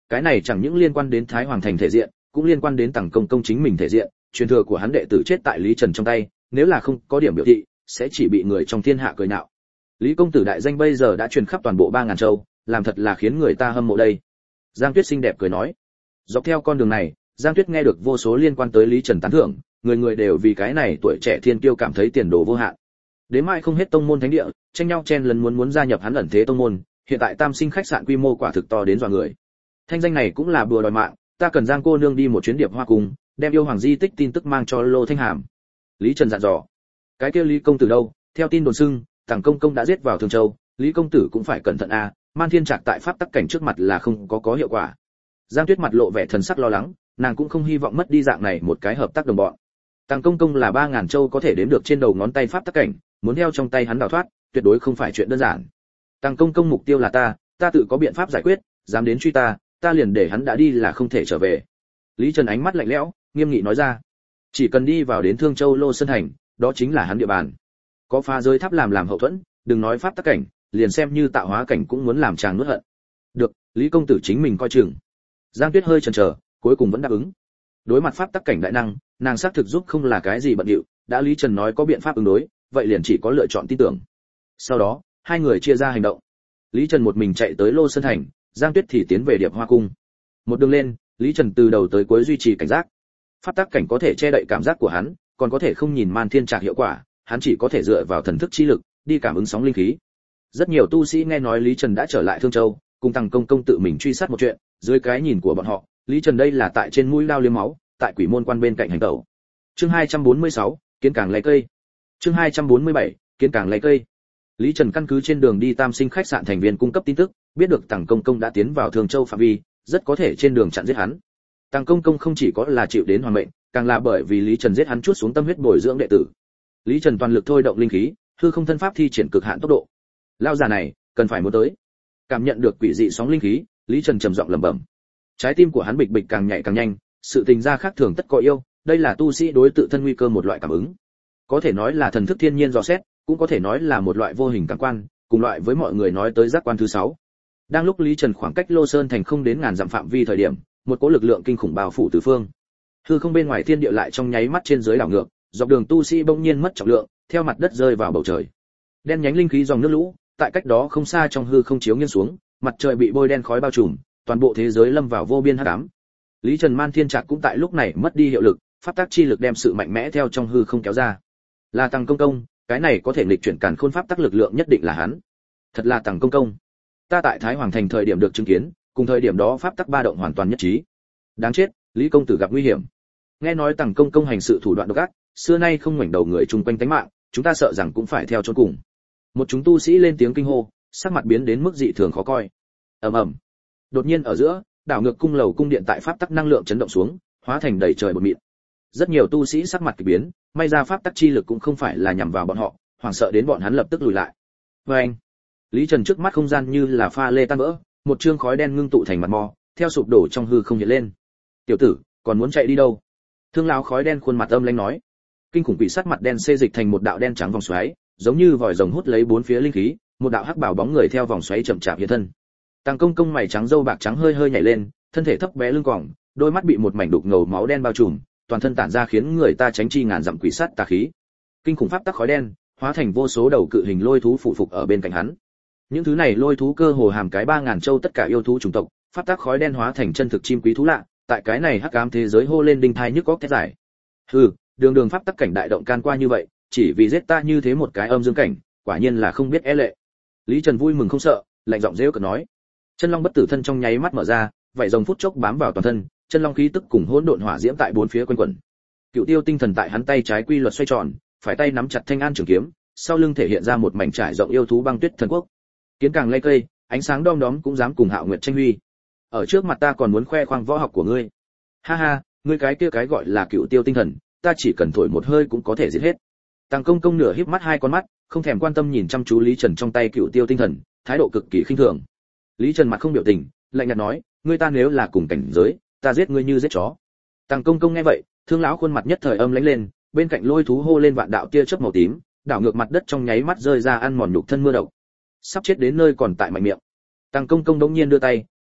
Cái này chẳng những liên quan đến Thái Hoàng thành thể diện, cũng liên quan đến Tằng Công Công chính mình thể diện, truyền thừa của hắn đệ tử chết tại Lý Trần trong tay, nếu là không có điểm biểu thị, sẽ chỉ bị người trong thiên hạ cười nhạo. Lý công tử đại danh bây giờ đã truyền khắp toàn bộ ba ngàn châu, làm thật là khiến người ta hâm mộ đây. Giang Tuyết xinh đẹp cười nói. Dọc theo con đường này, Giang Tuyết nghe được vô số liên quan tới Lý Trần tán thưởng, người người đều vì cái này tuổi trẻ thiên kiêu cảm thấy tiền đồ vô hạn. Đến mai không hết tông môn thánh địa, tranh nhau chen lấn muốn muốn gia nhập hắn ẩn thế tông môn, hiện tại Tam Sinh khách sạn quy mô quả thực to đến dọa người. Thanh danh này cũng là bùa đòi mạng, ta cần Giang cô nương đi một chuyến Điệp Hoa Cung, đem yêu hoàng di tích tin tức mang cho Lô Thanh Hàm. Lý Trần dặn dò. Cái kia Lý công tử đâu? Theo tin đồn xưng, Tằng Công Công đã giết vào Thương Châu, Lý công tử cũng phải cẩn thận a, à, Man Thiên Trạc tại pháp tắc cảnh trước mặt là không có có hiệu quả. Giang Tuyết mặt lộ vẻ thần sắc lo lắng, nàng cũng không hy vọng mất đi dạng này một cái hợp tác đồng bọn. Tằng Công Công là ba ngàn châu có thể đếm được trên đầu ngón tay pháp tắc cảnh, muốn theo trong tay hắn đào thoát, tuyệt đối không phải chuyện đơn giản. Tằng Công Công mục tiêu là ta, ta tự có biện pháp giải quyết, dám đến truy ta, ta liền để hắn đã đi là không thể trở về. Lý Trần ánh mắt lạnh lẽo, nghiêm nghị nói ra. Chỉ cần đi vào đến Thương Châu Lô Sơn thành, đó chính là hắn địa bàn. Có phá giới tháp làm làm hậu thuẫn, đừng nói pháp tắc cảnh, liền xem như tạo hóa cảnh cũng muốn làm chàng nuốt hận. Được, Lý công tử chính mình coi chừng. Giang Tuyết hơi chần chờ, cuối cùng vẫn đáp ứng. Đối mặt pháp tắc cảnh đại năng, nàng xác thực giúp không là cái gì bận điệu, đã Lý Trần nói có biện pháp ứng đối, vậy liền chỉ có lựa chọn tin tưởng. Sau đó, hai người chia ra hành động. Lý Trần một mình chạy tới Lô Sơn thành, Giang Tuyết thì tiến về Điệp Hoa cung. Một đường lên, Lý Trần từ đầu tới cuối duy trì cảnh giác. Pháp tắc cảnh có thể che đậy cảm giác của hắn, còn có thể không nhìn Man Thiên Trạc hiệu quả, hắn chỉ có thể dựa vào thần thức chi lực, đi cảm ứng sóng linh khí. Rất nhiều tu sĩ nghe nói Lý Trần đã trở lại Thương Châu, cùng Tằng Công Công tự mình truy sát một chuyện, dưới cái nhìn của bọn họ, Lý Trần đây là tại trên mũi lao liếm máu, tại Quỷ Môn quan bên cạnh hành tẩu. Chương hai trăm bốn mươi sáu, kiến càng lấy cây. Chương hai trăm bốn mươi bảy, kiến càng lấy cây. Lý Trần căn cứ trên đường đi Tam Sinh khách sạn thành viên cung cấp tin tức, biết được Tằng Công Công đã tiến vào Thương Châu phạm vi, rất có thể trên đường chặn giết hắn. Tằng Công Công không chỉ có là chịu đến hoàn mệnh, càng là bởi vì Lý Trần giết hắn chuốt xuống tâm huyết bồi dưỡng đệ tử. Lý Trần toàn lực thôi động linh khí, hư không thân pháp thi triển cực hạn tốc độ. Lao già này, cần phải muốn tới. Cảm nhận được quỷ dị sóng linh khí, Lý Trần trầm giọng lẩm bẩm. Trái tim của hắn bịch bịch càng nhảy càng nhanh, sự tình ra khác thường tất có yêu, đây là tu sĩ đối tự thân nguy cơ một loại cảm ứng. Có thể nói là thần thức thiên nhiên dò xét, cũng có thể nói là một loại vô hình cảm quan, cùng loại với mọi người nói tới giác quan thứ sáu. Đang lúc Lý Trần khoảng cách Lô Sơn thành không đến ngàn dặm phạm vi thời điểm, một cỗ lực lượng kinh khủng bao phủ tứ phương. Hư không bên ngoài thiên địa lại trong nháy mắt trên dưới đảo ngược, dọc đường tu sĩ bỗng nhiên mất trọng lượng, theo mặt đất rơi vào bầu trời. Đen nhánh linh khí dòng nước lũ, tại cách đó không xa trong hư không chiếu nghiêng xuống, mặt trời bị bôi đen khói bao trùm, toàn bộ thế giới lâm vào vô biên hắc ám. Lý Trần Man Thiên Trạc cũng tại lúc này mất đi hiệu lực, pháp tắc chi lực đem sự mạnh mẽ theo trong hư không kéo ra. Là Tằng Công Công, cái này có thể nghịch chuyển càn khôn pháp tắc lực lượng nhất định là hắn. Thật là Tằng Công Công. Ta tại Thái Hoàng thành thời điểm được chứng kiến, cùng thời điểm đó pháp tắc ba động hoàn toàn nhất trí. Đáng chết, Lý công tử gặp nguy hiểm. Nghe nói Tằng Công Công hành sự thủ đoạn độc ác, xưa nay không ngoảnh đầu người chung quanh tánh mạng, chúng ta sợ rằng cũng phải theo chôn cùng. Một chúng tu sĩ lên tiếng kinh hô, sắc mặt biến đến mức dị thường khó coi. Ầm ầm. Đột nhiên ở giữa, đảo ngược cung lầu cung điện tại pháp tắc năng lượng chấn động xuống, hóa thành đầy trời bột mịn. Rất nhiều tu sĩ sắc mặt kỳ biến, may ra pháp tắc chi lực cũng không phải là nhằm vào bọn họ, hoảng sợ đến bọn hắn lập tức lùi lại. Oeng. Lý Trần trước mắt không gian như là pha lê tan vỡ, một chương khói đen ngưng tụ thành mặt mò, theo sụp đổ trong hư không hiện lên. Tiểu tử, còn muốn chạy đi đâu? Thương lão khói đen khuôn mặt âm lãnh nói. Kinh khủng quỷ sát mặt đen xê dịch thành một đạo đen trắng vòng xoáy, giống như vòi rồng hút lấy bốn phía linh khí, một đạo hắc bảo bóng người theo vòng xoáy chậm chạp hiện thân. Tằng Công Công mày trắng râu bạc trắng hơi hơi nhảy lên, thân thể thấp bé lưng còng, đôi mắt bị một mảnh đục ngầu máu đen bao trùm, toàn thân tản ra khiến người ta tránh chi ngàn dặm quỷ sát tà khí. Kinh khủng pháp tắc khói đen, hóa thành vô số đầu cự hình lôi thú phụ phục ở bên cạnh hắn. Những thứ này lôi thú cơ hồ hàm cái ba ngàn châu tất cả yêu thú chủng tộc, pháp tắc khói đen hóa thành chân thực chim quý thú lạ, tại cái này hắc ám thế giới hô lên đinh thai nhức óc thét giải. Hừ, đường đường pháp tắc cảnh đại động can qua như vậy, chỉ vì giết ta như thế một cái âm dương cảnh, quả nhiên là không biết é lệ. Lý Trần vui mừng không sợ, lạnh giọng rêu cợt nói. Chân long bất tử thân trong nháy mắt mở ra, vảy rồng phút chốc bám vào toàn thân, chân long khí tức cùng hỗn độn hỏa diễm tại bốn phía quanh quẩn. Cựu tiêu tinh thần tại hắn tay trái quy luật xoay tròn, phải tay nắm chặt thanh an trường kiếm, sau lưng thể hiện ra một mảnh trải rộng yêu thú băng tuyết thần quốc. Kiến càng lay cây, ánh sáng đom đóm cũng dám cùng Hạo Nguyệt tranh huy. Ở trước mặt ta còn muốn khoe khoang võ học của ngươi. Ha ha, ngươi cái kia cái gọi là cựu tiêu tinh thần, ta chỉ cần thổi một hơi cũng có thể giết hết. Tằng Công Công nửa híp mắt hai con mắt, không thèm quan tâm nhìn chăm chú Lý Trần trong tay cựu tiêu tinh thần, thái độ cực kỳ khinh thường. Lý Trần mặt không biểu tình, lạnh nhạt nói, ngươi ta nếu là cùng cảnh giới, ta giết ngươi như giết chó. Tằng Công Công nghe vậy, thương lão khuôn mặt nhất thời âm lãnh lên, bên cạnh lôi thú hô lên vạn đạo tia chớp màu tím, đảo ngược mặt đất trong nháy mắt rơi ra ăn mòn nhục thân mưa độc. Sắp chết đến nơi còn tại mạnh miệng. Tằng Công Công đống nhiên đưa tay,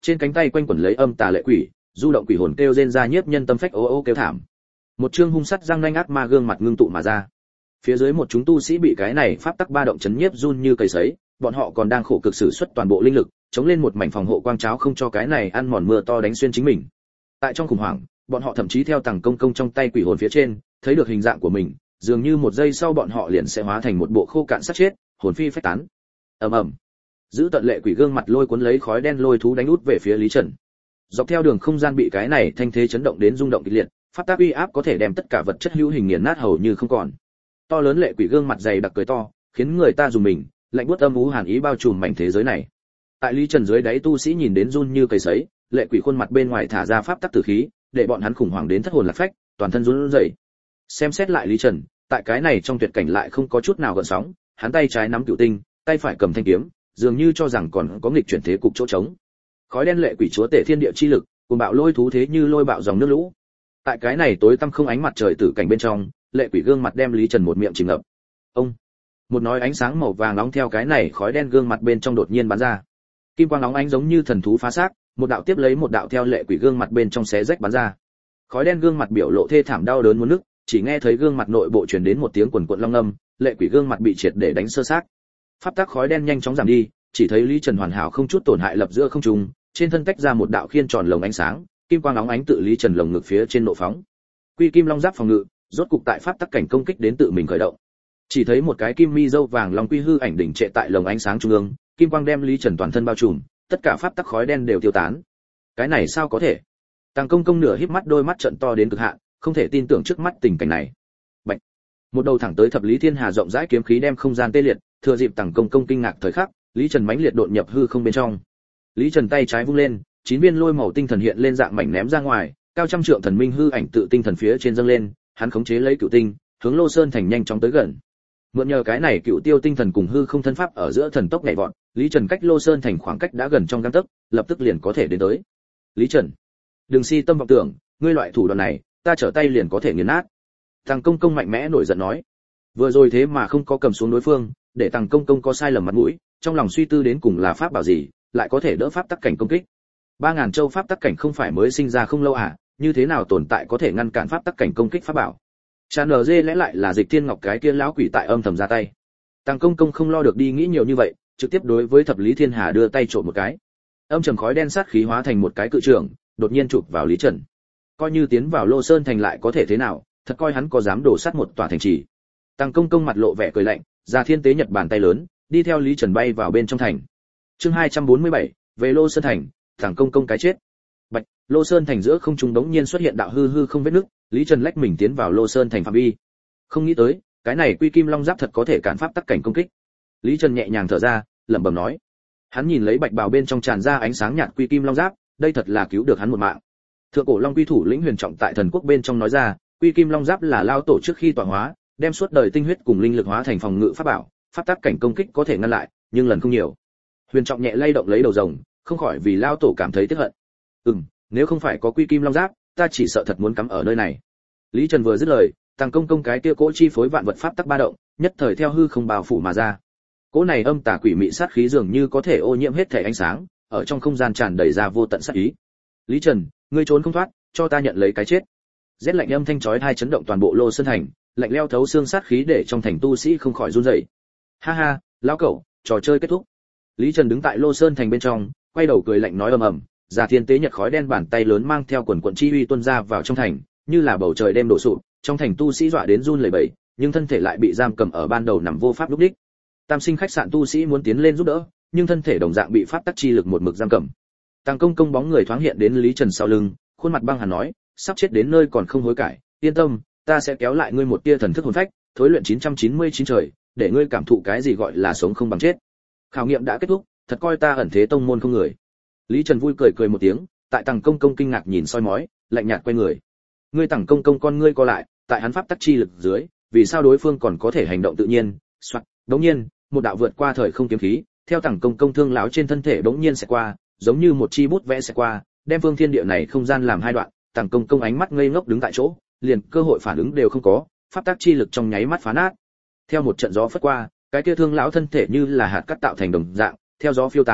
trên cánh tay quanh quẩn lấy âm tà lệ quỷ, du động quỷ hồn kêu rên ra nhiếp nhân tâm phách ố ô kêu thảm. Một chương hung sắt răng nanh ác ma gương mặt ngưng tụ mà ra. Phía dưới một chúng tu sĩ bị cái này pháp tắc ba động chấn nhiếp run như cầy sấy, bọn họ còn đang khổ cực sử xuất toàn bộ linh lực, chống lên một mảnh phòng hộ quang cháo không cho cái này ăn mòn mưa to đánh xuyên chính mình. Tại trong khủng hoảng, bọn họ thậm chí theo tầng công công trong tay quỷ hồn phía trên, thấy được hình dạng của mình, dường như một giây sau bọn họ liền sẽ hóa thành một bộ khô cạn xác chết, hồn phi phách tán. Ầm ầm. Giữ tận lệ quỷ gương mặt lôi cuốn lấy khói đen lôi thú đánh út về phía Lý Trần. Dọc theo đường không gian bị cái này thanh thế chấn động đến rung động kịch liệt, pháp tắc uy áp có thể đem tất cả vật chất hữu hình nghiền nát hầu như không còn. To lớn lệ quỷ gương mặt dày đặc cười to, khiến người ta dùng mình, lạnh buốt âm u hàn ý bao trùm mảnh thế giới này. Tại Lý Trần dưới đáy tu sĩ nhìn đến run như cầy sấy, lệ quỷ khuôn mặt bên ngoài thả ra pháp tắc tử khí, để bọn hắn khủng hoảng đến thất hồn lạc phách, toàn thân run rẩy. Xem xét lại Lý Trần, tại cái này trong tuyệt cảnh lại không có chút nào gợn sóng, hắn tay trái nắm cửu tinh, tay phải cầm thanh kiếm, dường như cho rằng còn có nghịch chuyển thế cục chỗ trống. Khói đen lệ quỷ chúa tể thiên địa chi lực, cùng bạo lôi thú thế như lôi bạo dòng nước lũ. Tại cái này tối tăm không ánh mặt trời tử cảnh bên trong, lệ quỷ gương mặt đem Lý Trần một miệng chìm ngập. Ông, một nói ánh sáng màu vàng nóng theo cái này khói đen gương mặt bên trong đột nhiên bắn ra. Kim quang nóng ánh giống như thần thú phá xác, một đạo tiếp lấy một đạo theo lệ quỷ gương mặt bên trong xé rách bắn ra. Khói đen gương mặt biểu lộ thê thảm đau đớn muốn nức, chỉ nghe thấy gương mặt nội bộ truyền đến một tiếng quần quật long âm, lệ quỷ gương mặt bị triệt để đánh sơ xác. Pháp tắc khói đen nhanh chóng giảm đi, chỉ thấy Lý Trần hoàn hảo không chút tổn hại lập giữa không trung, trên thân tách ra một đạo khiên tròn lồng ánh sáng, kim quang óng ánh tự Lý Trần lồng ngực phía trên nộ phóng. Quy Kim Long Giáp phòng ngự, rốt cục tại pháp tắc cảnh công kích đến tự mình khởi động. Chỉ thấy một cái kim mi dâu vàng long quy hư ảnh đỉnh trệ tại lồng ánh sáng trung ương, kim quang đem Lý Trần toàn thân bao trùm, tất cả pháp tắc khói đen đều tiêu tán. Cái này sao có thể? Tàng Công Công nửa híp mắt đôi mắt trợn to đến cực hạn, không thể tin tưởng trước mắt tình cảnh này. Bạch. Một đầu thẳng tới thập lý thiên hà rộng rãi kiếm khí đem không gian tê liệt, thừa dịp Tàng Công Công kinh ngạc thời khắc, Lý Trần mãnh liệt đột nhập hư không bên trong. Lý Trần tay trái vung lên, chín viên lôi màu tinh thần hiện lên dạng mảnh ném ra ngoài, cao trăm trượng thần minh hư ảnh tự tinh thần phía trên dâng lên, hắn khống chế lấy cựu tinh, hướng Lô Sơn thành nhanh chóng tới gần. Mượn nhờ cái này cựu tiêu tinh thần cùng hư không thân pháp ở giữa thần tốc nhảy vọt, Lý Trần cách Lô Sơn thành khoảng cách đã gần trong gang tấc, lập tức liền có thể đến tới. Lý Trần, đừng si tâm vọng tưởng, ngươi loại thủ đoạn này, ta trở tay liền có thể nghiền nát. Tàng Công Công mạnh mẽ nổi giận nói. Vừa rồi thế mà không có cầm xuống đối phương, để Tàng Công Công có sai lầm mặt mũi, trong lòng suy tư đến cùng là pháp bảo gì, lại có thể đỡ pháp tắc cảnh công kích. Ba ngàn châu pháp tắc cảnh không phải mới sinh ra không lâu à, như thế nào tồn tại có thể ngăn cản pháp tắc cảnh công kích pháp bảo? Chán ở dê lẽ lại là Dịch Thiên Ngọc cái kia lão quỷ tại âm thầm ra tay. Tàng Công Công không lo được đi nghĩ nhiều như vậy, trực tiếp đối với Thập Lý Thiên Hà đưa tay trộn một cái. Âm trầm khói đen sát khí hóa thành một cái cự trường, đột nhiên chụp vào Lý Trần. Coi như tiến vào Lô Sơn thành lại có thể thế nào, thật coi hắn có dám đổ sát một tòa thành trì. Tàng Công Công mặt lộ vẻ cười lạnh, ra thiên tế nhật bàn tay lớn, đi theo Lý Trần bay vào bên trong thành. Chương hai trăm bốn mươi bảy, về Lô Sơn thành, Tàng Công Công cái chết. Bạch, Lô Sơn thành giữa không trung đống nhiên xuất hiện đạo hư hư không vết nứt, Lý Trần lách mình tiến vào Lô Sơn thành phạm vi. Không nghĩ tới, cái này Quy Kim Long Giáp thật có thể cản pháp tắc cảnh công kích. Lý Trần nhẹ nhàng thở ra, lẩm bẩm nói. Hắn nhìn lấy bạch bào bên trong tràn ra ánh sáng nhạt Quy Kim Long Giáp, đây thật là cứu được hắn một mạng. Thượng cổ Long Quy thủ lĩnh Huyền Trọng tại thần quốc bên trong nói ra, Quy Kim Long Giáp là lao tổ trước khi tọa hóa, đem suốt đời tinh huyết cùng linh lực hóa thành phòng ngự pháp bảo, pháp tắc cảnh công kích có thể ngăn lại, nhưng lần không nhiều. Huyền Trọng nhẹ lay động lấy đầu rồng, không khỏi vì lao tổ cảm thấy tiếc hận. Ừm, nếu không phải có Quy Kim Long Giáp, ta chỉ sợ thật muốn cắm ở nơi này. Lý Trần vừa dứt lời, Tàng Công Công cái kia cỗ chi phối vạn vật pháp tắc ba động, nhất thời theo hư không bao phủ mà ra. Cỗ này âm tà quỷ mị sát khí dường như có thể ô nhiễm hết thể ánh sáng, ở trong không gian tràn đầy ra vô tận sát ý. Lý Trần, ngươi trốn không thoát, cho ta nhận lấy cái chết. Rét lạnh âm thanh chói tai chấn động toàn bộ Lô Sơn thành, lạnh lẽo thấu xương sát khí để trong thành tu sĩ không khỏi run rẩy. Ha ha, lão cẩu, trò chơi kết thúc. Lý Trần đứng tại Lô Sơn thành bên trong, quay đầu cười lạnh nói ầm ầm, Già Thiên Tế Nhật khói đen bàn tay lớn mang theo quần quần chi uy tuôn ra vào trong thành, như là bầu trời đêm đổ sụp, trong thành tu sĩ dọa đến run lẩy bẩy, nhưng thân thể lại bị giam cầm ở ban đầu nằm vô pháp lúc đích. Tam Sinh khách sạn tu sĩ muốn tiến lên giúp đỡ, nhưng thân thể đồng dạng bị pháp tắc chi lực một mực giam cầm. Tàng Công Công bóng người thoáng hiện đến Lý Trần sau lưng, khuôn mặt băng hàn nói, sắp chết đến nơi còn không hối cải, yên tâm, ta sẽ kéo lại ngươi một tia thần thức hồn phách, thối luyện chín trăm chín mươi chín trời, để ngươi cảm thụ cái gì gọi là sống không bằng chết. Khảo nghiệm đã kết thúc, thật coi ta ẩn thế tông môn không người. Lý Trần vui cười cười một tiếng, tại Tàng Công Công kinh ngạc nhìn soi mói, lạnh nhạt quay người. Ngươi Tàng Công Công con ngươi co lại, tại hắn pháp tắc chi lực dưới, vì sao đối phương còn có thể hành động tự nhiên? Soạt, đống nhiên, một đạo vượt qua thời không kiếm khí, theo Tàng Công Công thương lão trên thân thể đống nhiên sẽ qua, giống như một chi bút vẽ sẽ qua, đem phương thiên địa này không gian làm hai đoạn. Tàng Công Công ánh mắt ngây ngốc đứng tại chỗ, liền cơ hội phản ứng đều không có, pháp tắc chi lực trong nháy mắt phá nát. Theo một trận gió phất qua, cái kia thương lão thân thể như là hạt cát tạo thành đồng dạng, theo gió phiêu tán,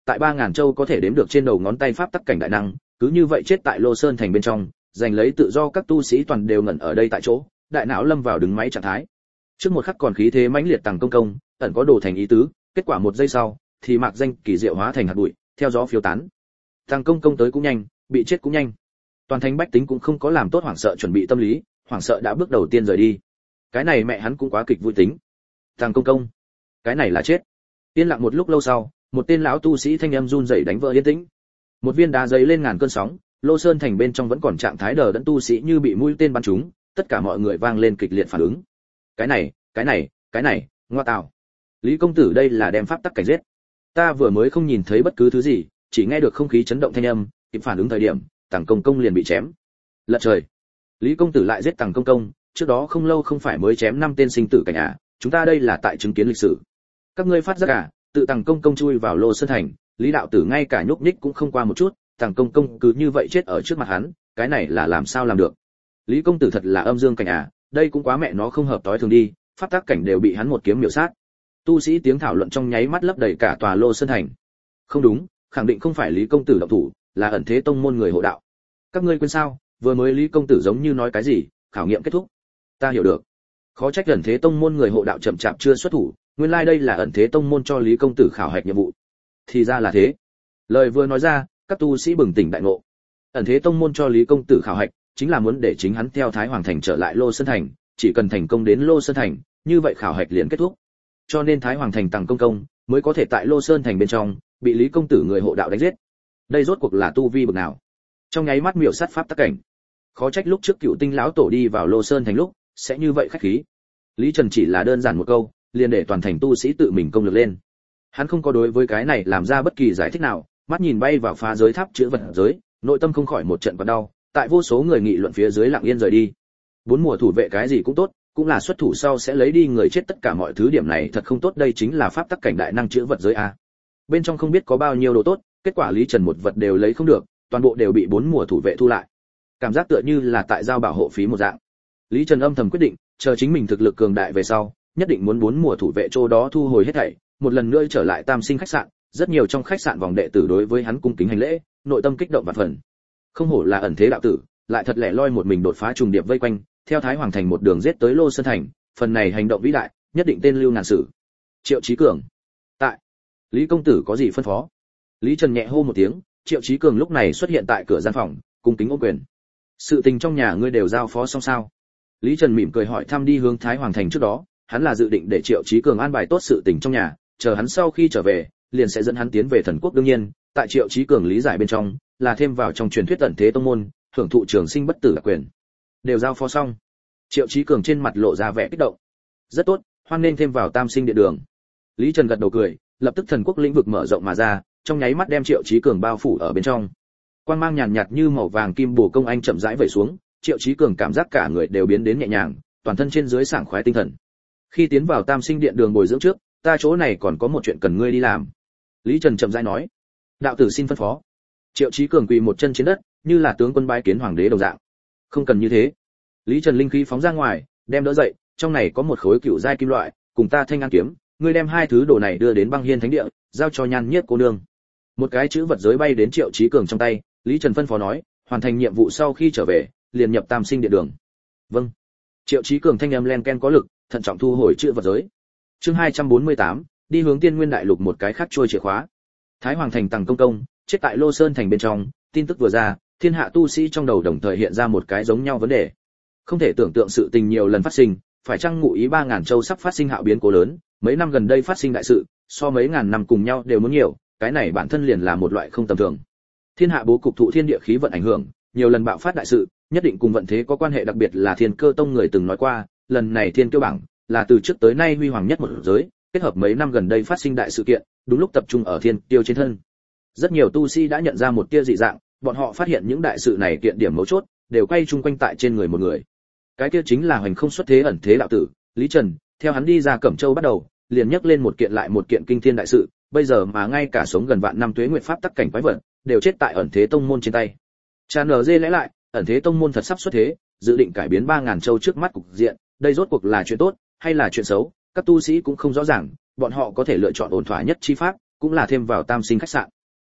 tại ba ngàn châu có thể đếm được trên đầu ngón tay pháp tắc cảnh đại năng, cứ như vậy chết tại Lô Sơn thành bên trong, giành lấy tự do các tu sĩ toàn đều ngẩn ở đây tại chỗ, đại não lâm vào đứng máy trạng thái. Trước một khắc còn khí thế mãnh liệt Tằng Công Công, ẩn có đồ thành ý tứ, kết quả một giây sau, thì mạc danh kỳ diệu hóa thành hạt bụi, theo gió phiêu tán. Tằng Công Công tới cũng nhanh, bị chết cũng nhanh. Toàn thành bách tính cũng không có làm tốt hoảng sợ chuẩn bị tâm lý, hoảng sợ đã bước đầu tiên rời đi. Cái này mẹ hắn cũng quá kịch vui tính. Tằng Công Công, cái này là chết. Yên lặng một lúc lâu sau, một tên lão tu sĩ thanh âm run rẩy đánh vỡ yên tĩnh. Một viên đá giấy lên ngàn cơn sóng, Lô Sơn thành bên trong vẫn còn trạng thái đờ đẫn tu sĩ như bị mũi tên bắn trúng, tất cả mọi người vang lên kịch liệt phản ứng. Cái này, cái này, cái này, ngoa tào. Lý công tử đây là đem pháp tắc cảnh giết. Ta vừa mới không nhìn thấy bất cứ thứ gì, chỉ nghe được không khí chấn động thanh âm, kịp phản ứng thời điểm, Tằng Công Công liền bị chém. Lật trời. Lý công tử lại giết Tằng Công Công, trước đó không lâu không phải mới chém năm tên sinh tử cảnh à, chúng ta đây là tại chứng kiến lịch sử. Các ngươi phát giác à, tự Tằng Công Công chui vào Lô Sơn thành, Lý đạo tử ngay cả nhúc nhích cũng không qua một chút, Tằng Công Công cứ như vậy chết ở trước mặt hắn, cái này là làm sao làm được? Lý công tử thật là âm dương cảnh à, đây cũng quá mẹ nó không hợp tối thường đi, pháp tắc cảnh đều bị hắn một kiếm miểu sát. Tu sĩ tiếng thảo luận trong nháy mắt lấp đầy cả tòa Lô Sơn thành. Không đúng, khẳng định không phải Lý công tử động thủ, là ẩn thế tông môn người hộ đạo. Các ngươi quên sao, vừa mới Lý công tử giống như nói cái gì, khảo nghiệm kết thúc. Ta hiểu được. Khó trách ẩn thế tông môn người hộ đạo chậm chạp chưa xuất thủ, nguyên lai like đây là ẩn thế tông môn cho Lý công tử khảo hạch nhiệm vụ. Thì ra là thế. Lời vừa nói ra, các tu sĩ bừng tỉnh đại ngộ. Ẩn thế tông môn cho Lý công tử khảo hạch, chính là muốn để chính hắn theo Thái Hoàng thành trở lại Lô Sơn thành, chỉ cần thành công đến Lô Sơn thành, như vậy khảo hạch liền kết thúc. Cho nên Thái Hoàng thành Tằng Công Công mới có thể tại Lô Sơn thành bên trong bị Lý công tử người hộ đạo đánh giết. Đây rốt cuộc là tu vi bậc nào? Trong nháy mắt miểu sát pháp tắc cảnh. Khó trách lúc trước Cựu Tinh lão tổ đi vào Lô Sơn thành lúc sẽ như vậy khách khí. Lý Trần chỉ là đơn giản một câu, liền để toàn thành tu sĩ tự mình công lực lên. Hắn không có đối với cái này làm ra bất kỳ giải thích nào, mắt nhìn bay vào phá giới tháp chữ vật giới, nội tâm không khỏi một trận quặn đau, tại vô số người nghị luận phía dưới lặng yên rời đi. Bốn mùa thủ vệ cái gì cũng tốt, cũng là xuất thủ sau sẽ lấy đi người chết tất cả mọi thứ, điểm này thật không tốt, đây chính là pháp tắc cảnh đại năng chữ vật giới a. Bên trong không biết có bao nhiêu đồ tốt, kết quả Lý Trần một vật đều lấy không được, toàn bộ đều bị bốn mùa thủ vệ thu lại. Cảm giác tựa như là tại giao bảo hộ phí một dạng. Lý Trần âm thầm quyết định, chờ chính mình thực lực cường đại về sau, nhất định muốn bốn mùa thủ vệ chỗ đó thu hồi hết thảy, một lần nữa trở lại Tam Sinh khách sạn. Rất nhiều trong khách sạn vòng đệ tử đối với hắn cung kính hành lễ, nội tâm kích động vạn phần. Không hổ là ẩn thế đạo tử, lại thật lẻ loi một mình đột phá trùng điệp vây quanh, theo Thái Hoàng thành một đường giết tới Lô Sơn thành, phần này hành động vĩ đại, nhất định tên lưu ngàn sử. Triệu Chí Cường, tại. Lý công tử có gì phân phó? Lý Trần nhẹ hô một tiếng, Triệu Chí Cường lúc này xuất hiện tại cửa gian phòng, cung kính ôm quyền. Sự tình trong nhà ngươi đều giao phó xong sao? Lý Trần mỉm cười hỏi thăm. Đi hướng Thái Hoàng thành trước đó, hắn là dự định để Triệu Chí Cường an bài tốt sự tình trong nhà, chờ hắn sau khi trở về, liền sẽ dẫn hắn tiến về thần quốc. Đương nhiên, tại Triệu Chí Cường lý giải bên trong, là thêm vào trong truyền thuyết ẩn thế tông môn, hưởng thụ trường sinh bất tử đặc quyền. Đều giao phó xong. Triệu Chí Cường trên mặt lộ ra vẻ kích động. Rất tốt, hoan nên thêm vào Tam Sinh Điện đường. Lý Trần gật đầu cười, lập tức thần quốc lĩnh vực mở rộng mà ra, trong nháy mắt đem Triệu Chí Cường bao phủ ở bên trong. Quang mang nhàn nhạt như màu vàng kim bổ công anh chậm rãi vẩy xuống, Triệu Chí Cường cảm giác cả người đều biến đến nhẹ nhàng, toàn thân trên dưới sảng khoái tinh thần. Khi tiến vào Tam Sinh Điện đường bồi dưỡng trước, ta chỗ này còn có một chuyện cần ngươi đi làm. Lý Trần chậm rãi nói. Đạo tử xin phân phó. Triệu Chí Cường quỳ một chân trên đất, như là tướng quân bái kiến hoàng đế đồng dạng. Không cần như thế. Lý Trần linh khí phóng ra ngoài, đem đỡ dậy, trong này có một khối cựu giai kim loại, cùng ta thanh an kiếm, ngươi đem hai thứ đồ này đưa đến Băng Hiên Thánh Địa, giao cho Nhan Nhiếp cô nương. Một cái chữ vật giới bay đến Triệu Chí Cường trong tay, Lý Trần phân phó nói, hoàn thành nhiệm vụ sau khi trở về, liền nhập Tam Sinh Điện đường. Vâng. Triệu Chí Cường thanh âm len ken có lực, thận trọng thu hồi chữ vật giới. Chương hai trăm bốn mươi tám, đi hướng Tiên Nguyên Đại Lục, một cái khác trôi chìa khóa. Thái Hoàng thành Tằng Công Công chết tại Lô Sơn thành bên trong, tin tức vừa ra, thiên hạ tu sĩ trong đầu đồng thời hiện ra một cái giống nhau vấn đề. Không thể tưởng tượng sự tình nhiều lần phát sinh, phải chăng ngụ ý ba ngàn châu sắp phát sinh hạo biến cố lớn, mấy năm gần đây phát sinh đại sự, so mấy ngàn năm cùng nhau đều muốn nhiều, cái này bản thân liền là một loại không tầm thường. Thiên hạ bố cục thụ thiên địa khí vận ảnh hưởng, nhiều lần bạo phát đại sự, nhất định cùng vận thế có quan hệ, đặc biệt là Thiên Cơ Tông người từng nói qua, lần này Thiên Kiêu bảng là từ trước tới nay huy hoàng nhất một giới, kết hợp mấy năm gần đây phát sinh đại sự kiện, đúng lúc tập trung ở Thiên Kiêu trên thân. Rất nhiều tu sĩ đã nhận ra một tia dị dạng, bọn họ phát hiện những đại sự này kiện điểm mấu chốt đều quay chung quanh tại trên người một người. Cái kia chính là hoành không xuất thế ẩn thế đạo tử, Lý Trần. Theo hắn đi ra Cẩm Châu bắt đầu, liền nhắc lên một kiện lại một kiện kinh thiên đại sự, bây giờ mà ngay cả sống gần vạn năm tuế nguyệt pháp tắc cảnh quái vật đều chết tại ẩn thế tông môn trên tay. Cha nở dê lẽ lại, ẩn thế tông môn thật sắp xuất thế, dự định cải biến ba ngàn châu trước mắt cục diện, đây rốt cuộc là chuyện tốt hay là chuyện xấu, các tu sĩ cũng không rõ ràng, bọn họ có thể lựa chọn ổn thỏa nhất chi pháp, cũng là thêm vào Tam Sinh khách sạn.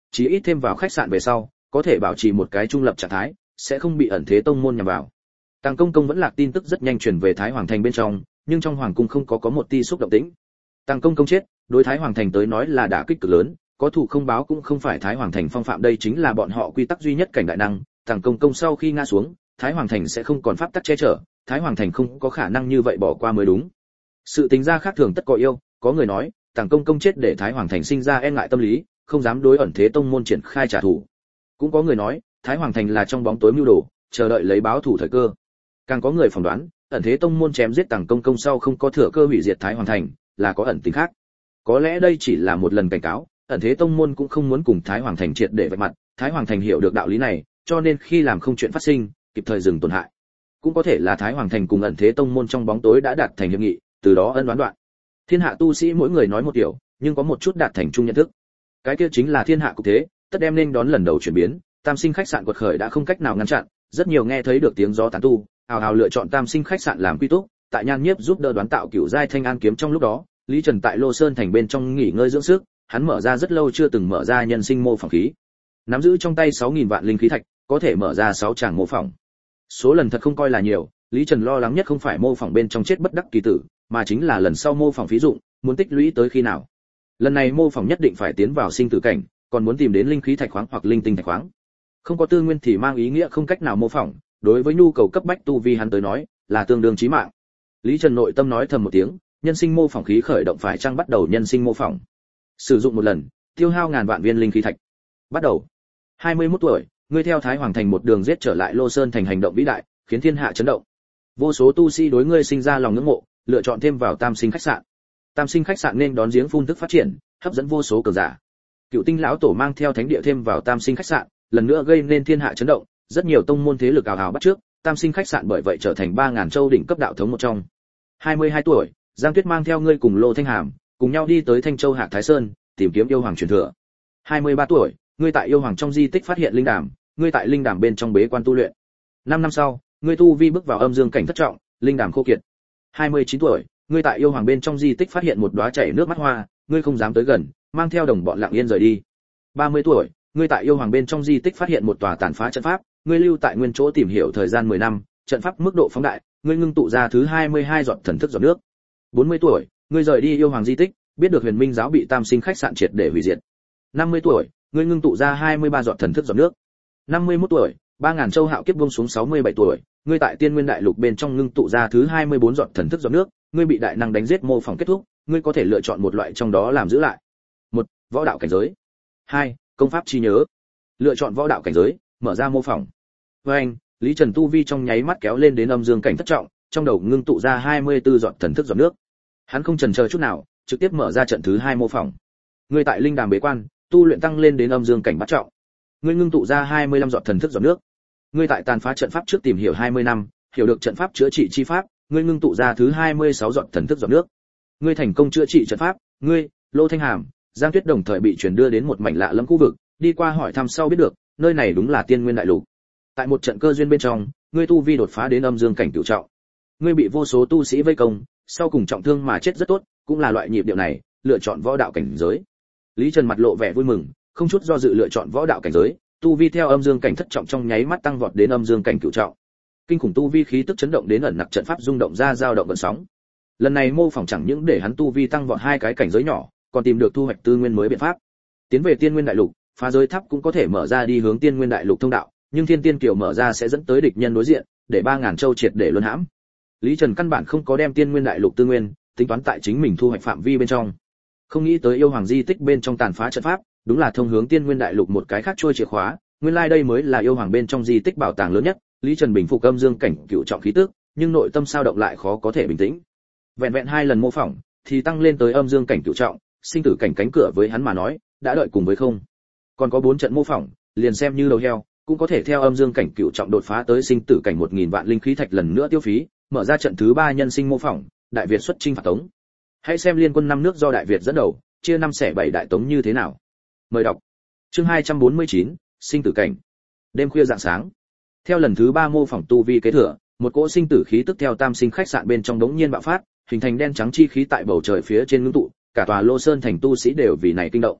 Chỉ ít thêm vào khách sạn về sau, có thể bảo trì một cái trung lập trạng thái, sẽ không bị ẩn thế tông môn nhằm vào. Tàng Công Công vẫn lạc tin tức rất nhanh truyền về Thái Hoàng thành bên trong, nhưng trong hoàng cung không có có một tia xúc động tĩnh. Tàng Công Công chết, đối Thái Hoàng thành tới nói là đả kích cực lớn, có thù không báo cũng không phải Thái Hoàng thành phong phạm, đây chính là bọn họ quy tắc duy nhất cảnh đại năng. Tàng Công Công sau khi ngã xuống, Thái Hoàng thành sẽ không còn pháp tắc che chở, Thái Hoàng thành không có khả năng như vậy bỏ qua mới đúng. Sự tính ra khác thường tất có yêu, có người nói, Tàng Công Công chết để Thái Hoàng thành sinh ra e ngại tâm lý, không dám đối ẩn thế tông môn triển khai trả thù. Cũng có người nói, Thái Hoàng thành là trong bóng tối mưu đồ, chờ đợi lấy báo thù thời cơ. Càng có người phỏng đoán, ẩn thế tông môn chém giết Tàng Công Công sau không có thừa cơ hủy diệt Thái Hoàng thành, là có ẩn tình khác. Có lẽ đây chỉ là một lần cảnh cáo, ẩn thế tông môn cũng không muốn cùng Thái Hoàng thành triệt để vạch mặt, Thái Hoàng thành hiểu được đạo lý này, cho nên khi làm không chuyện phát sinh, kịp thời dừng tổn hại. Cũng có thể là Thái Hoàng thành cùng ẩn thế tông môn trong bóng tối đã đạt thành hiệp nghị, từ đó ân oán đoạn. Thiên hạ tu sĩ mỗi người nói một điều, nhưng có một chút đạt thành chung nhận thức. Cái kia chính là thiên hạ cục thế, tất đem nên đón lần đầu chuyển biến, Tam Sinh khách sạn quật khởi đã không cách nào ngăn chặn, rất nhiều nghe thấy được tiếng gió tán tu, hào hào lựa chọn Tam Sinh khách sạn làm quy túc, tại Nhan Nhiếp giúp đỡ đoán tạo cửu giai thanh an kiếm trong lúc đó, Lý Trần tại Lô Sơn thành bên trong nghỉ ngơi dưỡng sức, hắn mở ra rất lâu chưa từng mở ra nhân sinh mô phỏng khí. Nắm giữ trong tay sáu nghìn vạn linh khí thạch, có thể mở ra sáu tràng mô phỏng. Số lần thật không coi là nhiều, Lý Trần lo lắng nhất không phải mô phỏng bên trong chết bất đắc kỳ tử, mà chính là lần sau mô phỏng phí dụng, muốn tích lũy tới khi nào. Lần này mô phỏng nhất định phải tiến vào sinh tử cảnh, còn muốn tìm đến linh khí thạch khoáng hoặc linh tinh thạch khoáng. Không có tư nguyên thì mang ý nghĩa không cách nào mô phỏng, đối với nhu cầu cấp bách tu vi hắn tới nói, là tương đương chí mạng. Lý Trần nội tâm nói thầm một tiếng, nhân sinh mô phỏng khí khởi động phải chăng bắt đầu nhân sinh mô phỏng. Sử dụng một lần, tiêu hao ngàn vạn viên linh khí thạch. Bắt đầu. hai mươi mốt tuổi, ngươi theo Thái Hoàng thành một đường giết trở lại Lô Sơn thành hành động vĩ đại, khiến thiên hạ chấn động. Vô số tu sĩ đối ngươi sinh ra lòng ngưỡng mộ, lựa chọn thêm vào Tam Sinh khách sạn. Tam Sinh khách sạn nên đón giếng phun thức phát triển, hấp dẫn vô số cường giả. Cựu Tinh lão tổ mang theo thánh địa thêm vào Tam Sinh khách sạn, lần nữa gây nên thiên hạ chấn động, rất nhiều tông môn thế lực ào ào bắt trước, Tam Sinh khách sạn bởi vậy trở thành ba ngàn châu đỉnh cấp đạo thống một trong. hai mươi hai tuổi, Giang Tuyết mang theo ngươi cùng Lô Thanh Hàm, cùng nhau đi tới Thanh Châu Hạc Thái Sơn, tìm kiếm yêu hoàng truyền thừa. hai mươi ba tuổi, ngươi tại yêu hoàng trong di tích phát hiện linh đàm, ngươi tại linh đàm bên trong bế quan tu luyện. năm năm sau, ngươi tu vi bước vào âm dương cảnh thất trọng, linh đàm khô kiệt. hai mươi chín tuổi, ngươi tại yêu hoàng bên trong di tích phát hiện một đóa chảy nước mắt hoa, ngươi không dám tới gần, mang theo đồng bọn lặng yên rời đi. ba mươi tuổi, ngươi tại yêu hoàng bên trong di tích phát hiện một tòa tàn phá trận pháp, ngươi lưu tại nguyên chỗ tìm hiểu thời gian mười năm, trận pháp mức độ phóng đại, ngươi ngưng tụ ra thứ hai mươi hai giọt thần thức giọt nước. bốn mươi tuổi, ngươi rời đi yêu hoàng di tích, biết được Huyền Minh giáo bị Tam Sinh khách sạn triệt để hủy diệt. năm mươi tuổi, ngươi ngưng tụ ra hai mươi ba giọt thần thức giọt nước. năm mươi mốt tuổi, ba ngàn châu hạo kiếp buông xuống. sáu mươi bảy tuổi, ngươi tại Tiên Nguyên đại lục bên trong ngưng tụ ra thứ hai mươi bốn giọt thần thức giọt nước, ngươi bị đại năng đánh giết mô phỏng kết thúc, ngươi có thể lựa chọn một loại trong đó làm giữ lại. một Võ đạo cảnh giới. hai Công pháp chi nhớ. Lựa chọn võ đạo cảnh giới, mở ra mô phỏng. Với anh, Lý Trần tu vi trong nháy mắt kéo lên đến âm dương cảnh thất trọng, trong đầu ngưng tụ ra hai mươi tư giọt thần thức giọt nước. Hắn không chần chờ chút nào, trực tiếp mở ra trận thứ hai mô phỏng. Ngươi tại linh đàm bế quan, tu luyện tăng lên đến âm dương cảnh bát trọng. Ngươi ngưng tụ ra hai mươi lăm giọt thần thức giọt nước. Ngươi tại tàn phá trận pháp trước tìm hiểu hai mươi năm, hiểu được trận pháp chữa trị chi pháp, ngươi ngưng tụ ra thứ hai mươi sáu giọt thần thức giọt nước. Ngươi thành công chữa trị trận pháp, ngươi, Lô Thanh Hàm, Giang Tuyết đồng thời bị chuyển đưa đến một mảnh lạ lẫm khu vực, đi qua hỏi thăm sau biết được, nơi này đúng là Tiên Nguyên đại lục. Tại một trận cơ duyên bên trong, ngươi tu vi đột phá đến âm dương cảnh cửu trọng. Ngươi bị vô số tu sĩ vây công, sau cùng trọng thương mà chết rất tốt, cũng là loại nhịp điệu này, lựa chọn võ đạo cảnh giới. Lý Trần mặt lộ vẻ vui mừng, không chút do dự lựa chọn võ đạo cảnh giới, tu vi theo âm dương cảnh thất trọng trong nháy mắt tăng vọt đến âm dương cảnh cửu trọng. Kinh khủng tu vi khí tức chấn động đến ẩn nặc trận pháp rung động ra dao động gợn sóng. Lần này mô phỏng chẳng những để hắn tu vi tăng vọt hai cái cảnh giới nhỏ, còn tìm được thu hoạch tư nguyên mới biện pháp. Tiến về Tiên Nguyên đại lục, phá giới tháp cũng có thể mở ra đi hướng Tiên Nguyên đại lục thông đạo, nhưng Thiên Tiên Kiều mở ra sẽ dẫn tới địch nhân đối diện, để ba ngàn châu triệt để luân hãm. Lý Trần căn bản không có đem Tiên Nguyên đại lục tư nguyên tính toán tại chính mình thu hoạch phạm vi bên trong. Không nghĩ tới yêu hoàng di tích bên trong tàn phá trận pháp, đúng là thông hướng Tiên Nguyên đại lục một cái khác trôi chìa khóa, nguyên lai like đây mới là yêu hoàng bên trong di tích bảo tàng lớn nhất. Lý Trần bình phục âm dương cảnh cửu trọng khí tức, nhưng nội tâm sao động lại khó có thể bình tĩnh. Vẹn vẹn hai lần mô phỏng, thì tăng lên tới âm dương cảnh cửu trọng, sinh tử cảnh cánh cửa với hắn mà nói, đã đợi cùng với không. Còn có bốn trận mô phỏng, liền xem như đầu heo, cũng có thể theo âm dương cảnh cửu trọng đột phá tới sinh tử cảnh một nghìn vạn linh khí thạch lần nữa tiêu phí, mở ra trận thứ ba nhân sinh mô phỏng, Đại Việt xuất chinh phạt Tống. Hãy xem liên quân năm nước do Đại Việt dẫn đầu, chia năm xẻ bảy đại Tống như thế nào. Mời đọc. Chương hai trăm bốn mươi chín, sinh tử cảnh. Đêm khuya rạng sáng. Theo lần thứ ba mô phỏng tu vi kế thừa, một cỗ sinh tử khí tức theo Tam Sinh khách sạn bên trong đống nhiên bạo phát, hình thành đen trắng chi khí tại bầu trời phía trên ngưng tụ, cả tòa Lô Sơn thành tu sĩ đều vì này kinh động.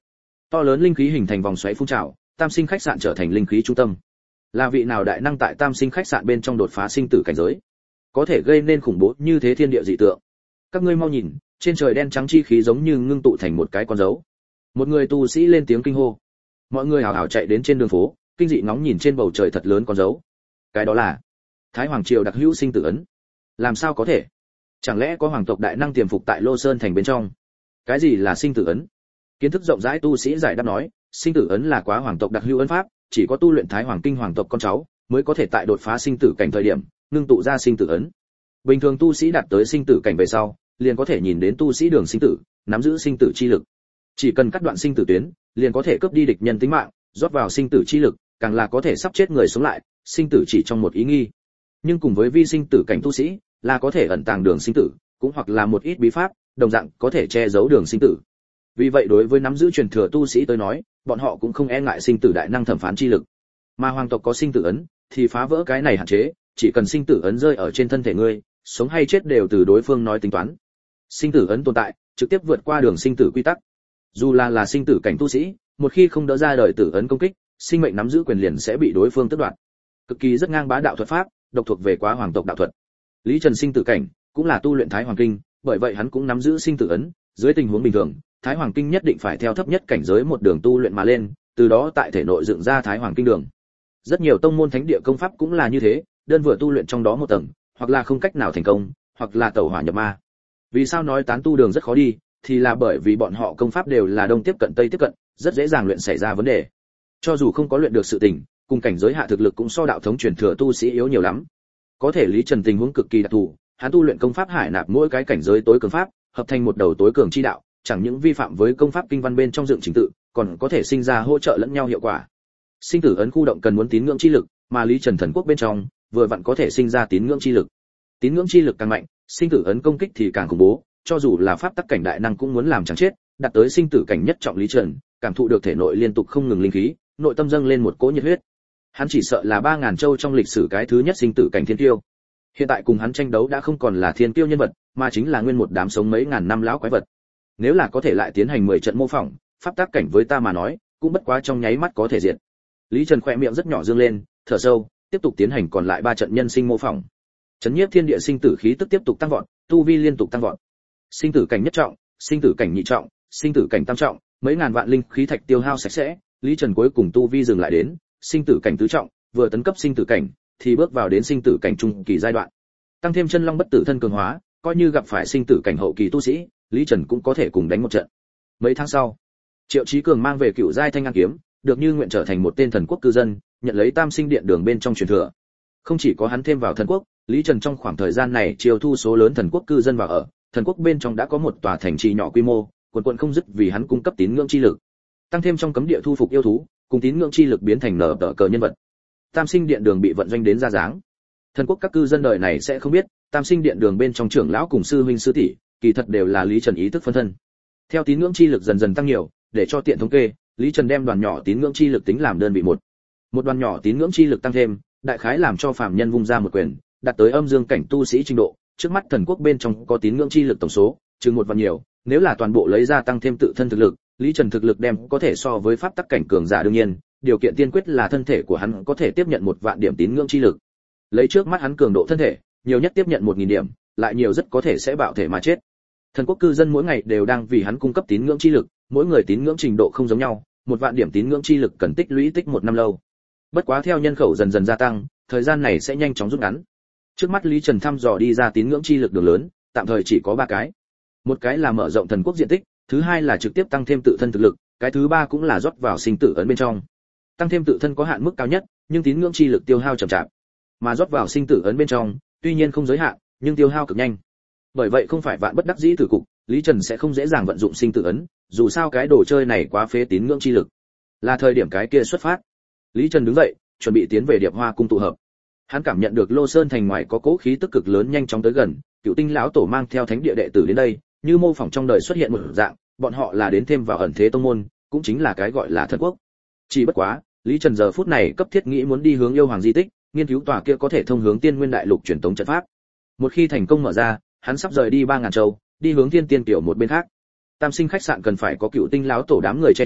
To lớn linh khí hình thành vòng xoáy phun trào, Tam Sinh khách sạn trở thành linh khí trung tâm. Là vị nào đại năng tại Tam Sinh khách sạn bên trong đột phá sinh tử cảnh giới, có thể gây nên khủng bố như thế thiên địa dị tượng. Các ngươi mau nhìn, trên trời đen trắng chi khí giống như ngưng tụ thành một cái con dấu. Một người tu sĩ lên tiếng kinh hô. Mọi người hào hào chạy đến trên đường phố, kinh dị ngóng nhìn trên bầu trời thật lớn con dấu. Cái đó là Thái Hoàng triều đặc hữu sinh tử ấn. Làm sao có thể? Chẳng lẽ có hoàng tộc đại năng tiềm phục tại Lô Sơn thành bên trong? Cái gì là sinh tử ấn? Kiến thức rộng rãi tu sĩ giải đáp nói, sinh tử ấn là quá hoàng tộc đặc hữu ấn pháp, chỉ có tu luyện Thái Hoàng kinh hoàng tộc con cháu mới có thể tại đột phá sinh tử cảnh thời điểm ngưng tụ ra sinh tử ấn. Bình thường tu sĩ đạt tới sinh tử cảnh về sau, liền có thể nhìn đến tu sĩ đường sinh tử, nắm giữ sinh tử chi lực. Chỉ cần cắt đoạn sinh tử tuyến, liền có thể cướp đi địch nhân tính mạng, rót vào sinh tử chi lực, càng là có thể sắp chết người sống lại, sinh tử chỉ trong một ý nghi. Nhưng cùng với vi sinh tử cảnh tu sĩ, là có thể ẩn tàng đường sinh tử, cũng hoặc là một ít bí pháp, đồng dạng có thể che giấu đường sinh tử. Vì vậy đối với nắm giữ truyền thừa tu sĩ tới nói, bọn họ cũng không e ngại sinh tử đại năng thẩm phán chi lực. Mà hoàng tộc có sinh tử ấn, thì phá vỡ cái này hạn chế, chỉ cần sinh tử ấn rơi ở trên thân thể ngươi, sống hay chết đều từ đối phương nói tính toán. Sinh tử ấn tồn tại, trực tiếp vượt qua đường sinh tử quy tắc. Dù là là sinh tử cảnh tu sĩ, một khi không đỡ ra đời tử ấn công kích, sinh mệnh nắm giữ quyền liền sẽ bị đối phương tước đoạt. Cực kỳ rất ngang bá đạo thuật pháp, độc thuộc về quá hoàng tộc đạo thuật. Lý Trần sinh tử cảnh, cũng là tu luyện Thái Hoàng kinh, bởi vậy hắn cũng nắm giữ sinh tử ấn, dưới tình huống bình thường, Thái Hoàng kinh nhất định phải theo thấp nhất cảnh giới một đường tu luyện mà lên, từ đó tại thể nội dựng ra Thái Hoàng kinh đường. Rất nhiều tông môn thánh địa công pháp cũng là như thế, đơn vừa tu luyện trong đó một tầng, hoặc là không cách nào thành công, hoặc là tẩu hỏa nhập ma. Vì sao nói tán tu đường rất khó đi, thì là bởi vì bọn họ công pháp đều là đông tiếp cận tây tiếp cận, rất dễ dàng luyện xảy ra vấn đề. Cho dù không có luyện được sự tình, cùng cảnh giới hạ thực lực cũng so đạo thống truyền thừa tu sĩ yếu nhiều lắm. Có thể Lý Trần tình huống cực kỳ đặc thù, hắn tu luyện công pháp hải nạp mỗi cái cảnh giới tối cường pháp, hợp thành một đầu tối cường chi đạo, chẳng những vi phạm với công pháp kinh văn bên trong dựng trình tự, còn có thể sinh ra hỗ trợ lẫn nhau hiệu quả. Sinh tử ấn khu động cần muốn tín ngưỡng chi lực, mà Lý Trần thần quốc bên trong vừa vặn có thể sinh ra tín ngưỡng chi lực. Tín ngưỡng chi lực càng mạnh, sinh tử ấn công kích thì càng khủng bố, cho dù là pháp tắc cảnh đại năng cũng muốn làm chẳng chết, đạt tới sinh tử cảnh nhất trọng Lý Trần, cảm thụ được thể nội liên tục không ngừng linh khí, nội tâm dâng lên một cỗ nhiệt huyết. Hắn chỉ sợ là ba ngàn châu trong lịch sử cái thứ nhất sinh tử cảnh thiên tiêu. Hiện tại cùng hắn tranh đấu đã không còn là thiên tiêu nhân vật, mà chính là nguyên một đám sống mấy ngàn năm lão quái vật. Nếu là có thể lại tiến hành mười trận mô phỏng, pháp tắc cảnh với ta mà nói, cũng bất quá trong nháy mắt có thể diệt. Lý Trần khẽ miệng rất nhỏ dương lên, thở sâu, tiếp tục tiến hành còn lại ba trận nhân sinh mô phỏng. Chấn nhiếp thiên địa sinh tử khí tức tiếp tục tăng vọt, tu vi liên tục tăng vọt. Sinh tử cảnh nhất trọng, sinh tử cảnh nhị trọng, sinh tử cảnh tam trọng, mấy ngàn vạn linh khí thạch tiêu hao sạch sẽ, Lý Trần cuối cùng tu vi dừng lại đến sinh tử cảnh tứ trọng, vừa tấn cấp sinh tử cảnh thì bước vào đến sinh tử cảnh trung kỳ giai đoạn. Tăng thêm chân long bất tử thân cường hóa, coi như gặp phải sinh tử cảnh hậu kỳ tu sĩ, Lý Trần cũng có thể cùng đánh một trận. Mấy tháng sau, Triệu Chí Cường mang về cựu giai thanh ngang kiếm, được như nguyện trở thành một tên thần quốc cư dân, nhận lấy Tam Sinh điện đường bên trong truyền thừa. Không chỉ có hắn thêm vào thần quốc, Lý Trần trong khoảng thời gian này chiêu thu số lớn thần quốc cư dân vào ở, thần quốc bên trong đã có một tòa thành trì nhỏ quy mô, quần quần không dứt vì hắn cung cấp tín ngưỡng chi lực. Tăng thêm trong cấm địa thu phục yêu thú, cùng tín ngưỡng chi lực biến thành nở tở cờ nhân vật. Tam Sinh điện đường bị vận doanh đến ra dáng. Thần quốc các cư dân đời này sẽ không biết, Tam Sinh điện đường bên trong trưởng lão cùng sư huynh sư tỷ, kỳ thật đều là Lý Trần ý thức phân thân. Theo tín ngưỡng chi lực dần dần tăng nhiều, để cho tiện thống kê, Lý Trần đem đoàn nhỏ tín ngưỡng chi lực tính làm đơn vị một. Một đoàn nhỏ tín ngưỡng chi lực tăng thêm, đại khái làm cho phàm nhân vung ra một quyền, đạt tới âm dương cảnh tu sĩ trình độ, trước mắt thần quốc bên trong có tín ngưỡng chi lực tổng số, chừng một vạn nhiều, nếu là toàn bộ lấy ra tăng thêm tự thân thực lực, Lý Trần thực lực đem có thể so với pháp tắc cảnh cường giả đương nhiên, điều kiện tiên quyết là thân thể của hắn có thể tiếp nhận một vạn điểm tín ngưỡng chi lực. Lấy trước mắt hắn cường độ thân thể, nhiều nhất tiếp nhận một nghìn điểm, lại nhiều rất có thể sẽ bạo thể mà chết. Thần quốc cư dân mỗi ngày đều đang vì hắn cung cấp tín ngưỡng chi lực, mỗi người tín ngưỡng trình độ không giống nhau, một vạn điểm tín ngưỡng chi lực cần tích lũy tích một năm lâu. Bất quá theo nhân khẩu dần dần gia tăng, thời gian này sẽ nhanh chóng rút ngắn. Trước mắt Lý Trần thăm dò đi ra tín ngưỡng chi lực đường lớn, tạm thời chỉ có ba cái. Một cái là mở rộng thần quốc diện tích, thứ hai là trực tiếp tăng thêm tự thân thực lực, cái thứ ba cũng là rót vào sinh tử ấn bên trong. Tăng thêm tự thân có hạn mức cao nhất, nhưng tín ngưỡng chi lực tiêu hao chậm chạp. Mà rót vào sinh tử ấn bên trong, tuy nhiên không giới hạn, nhưng tiêu hao cực nhanh. Bởi vậy không phải vạn bất đắc dĩ tử cục, Lý Trần sẽ không dễ dàng vận dụng sinh tử ấn, dù sao cái đồ chơi này quá phế tín ngưỡng chi lực. Là thời điểm cái kia xuất phát. Lý Trần đứng dậy, chuẩn bị tiến về Điệp Hoa cung tụ hợp. Hắn cảm nhận được Lô Sơn thành ngoài có cỗ khí tức cực lớn nhanh chóng tới gần, Cựu Tinh lão tổ mang theo thánh địa đệ tử đến đây, như mô phỏng trong đời xuất hiện một dạng, bọn họ là đến thêm vào ẩn thế tông môn, cũng chính là cái gọi là thần quốc. Chỉ bất quá, Lý Trần giờ phút này cấp thiết nghĩ muốn đi hướng yêu hoàng di tích, nghiên cứu tòa kia có thể thông hướng Tiên Nguyên đại lục truyền tống trận pháp. Một khi thành công mở ra, hắn sắp rời đi ba ngàn châu, đi hướng Thiên Tiên tiểu một bên khác. Tam Sinh khách sạn cần phải có Cựu Tinh lão tổ đám người che chở,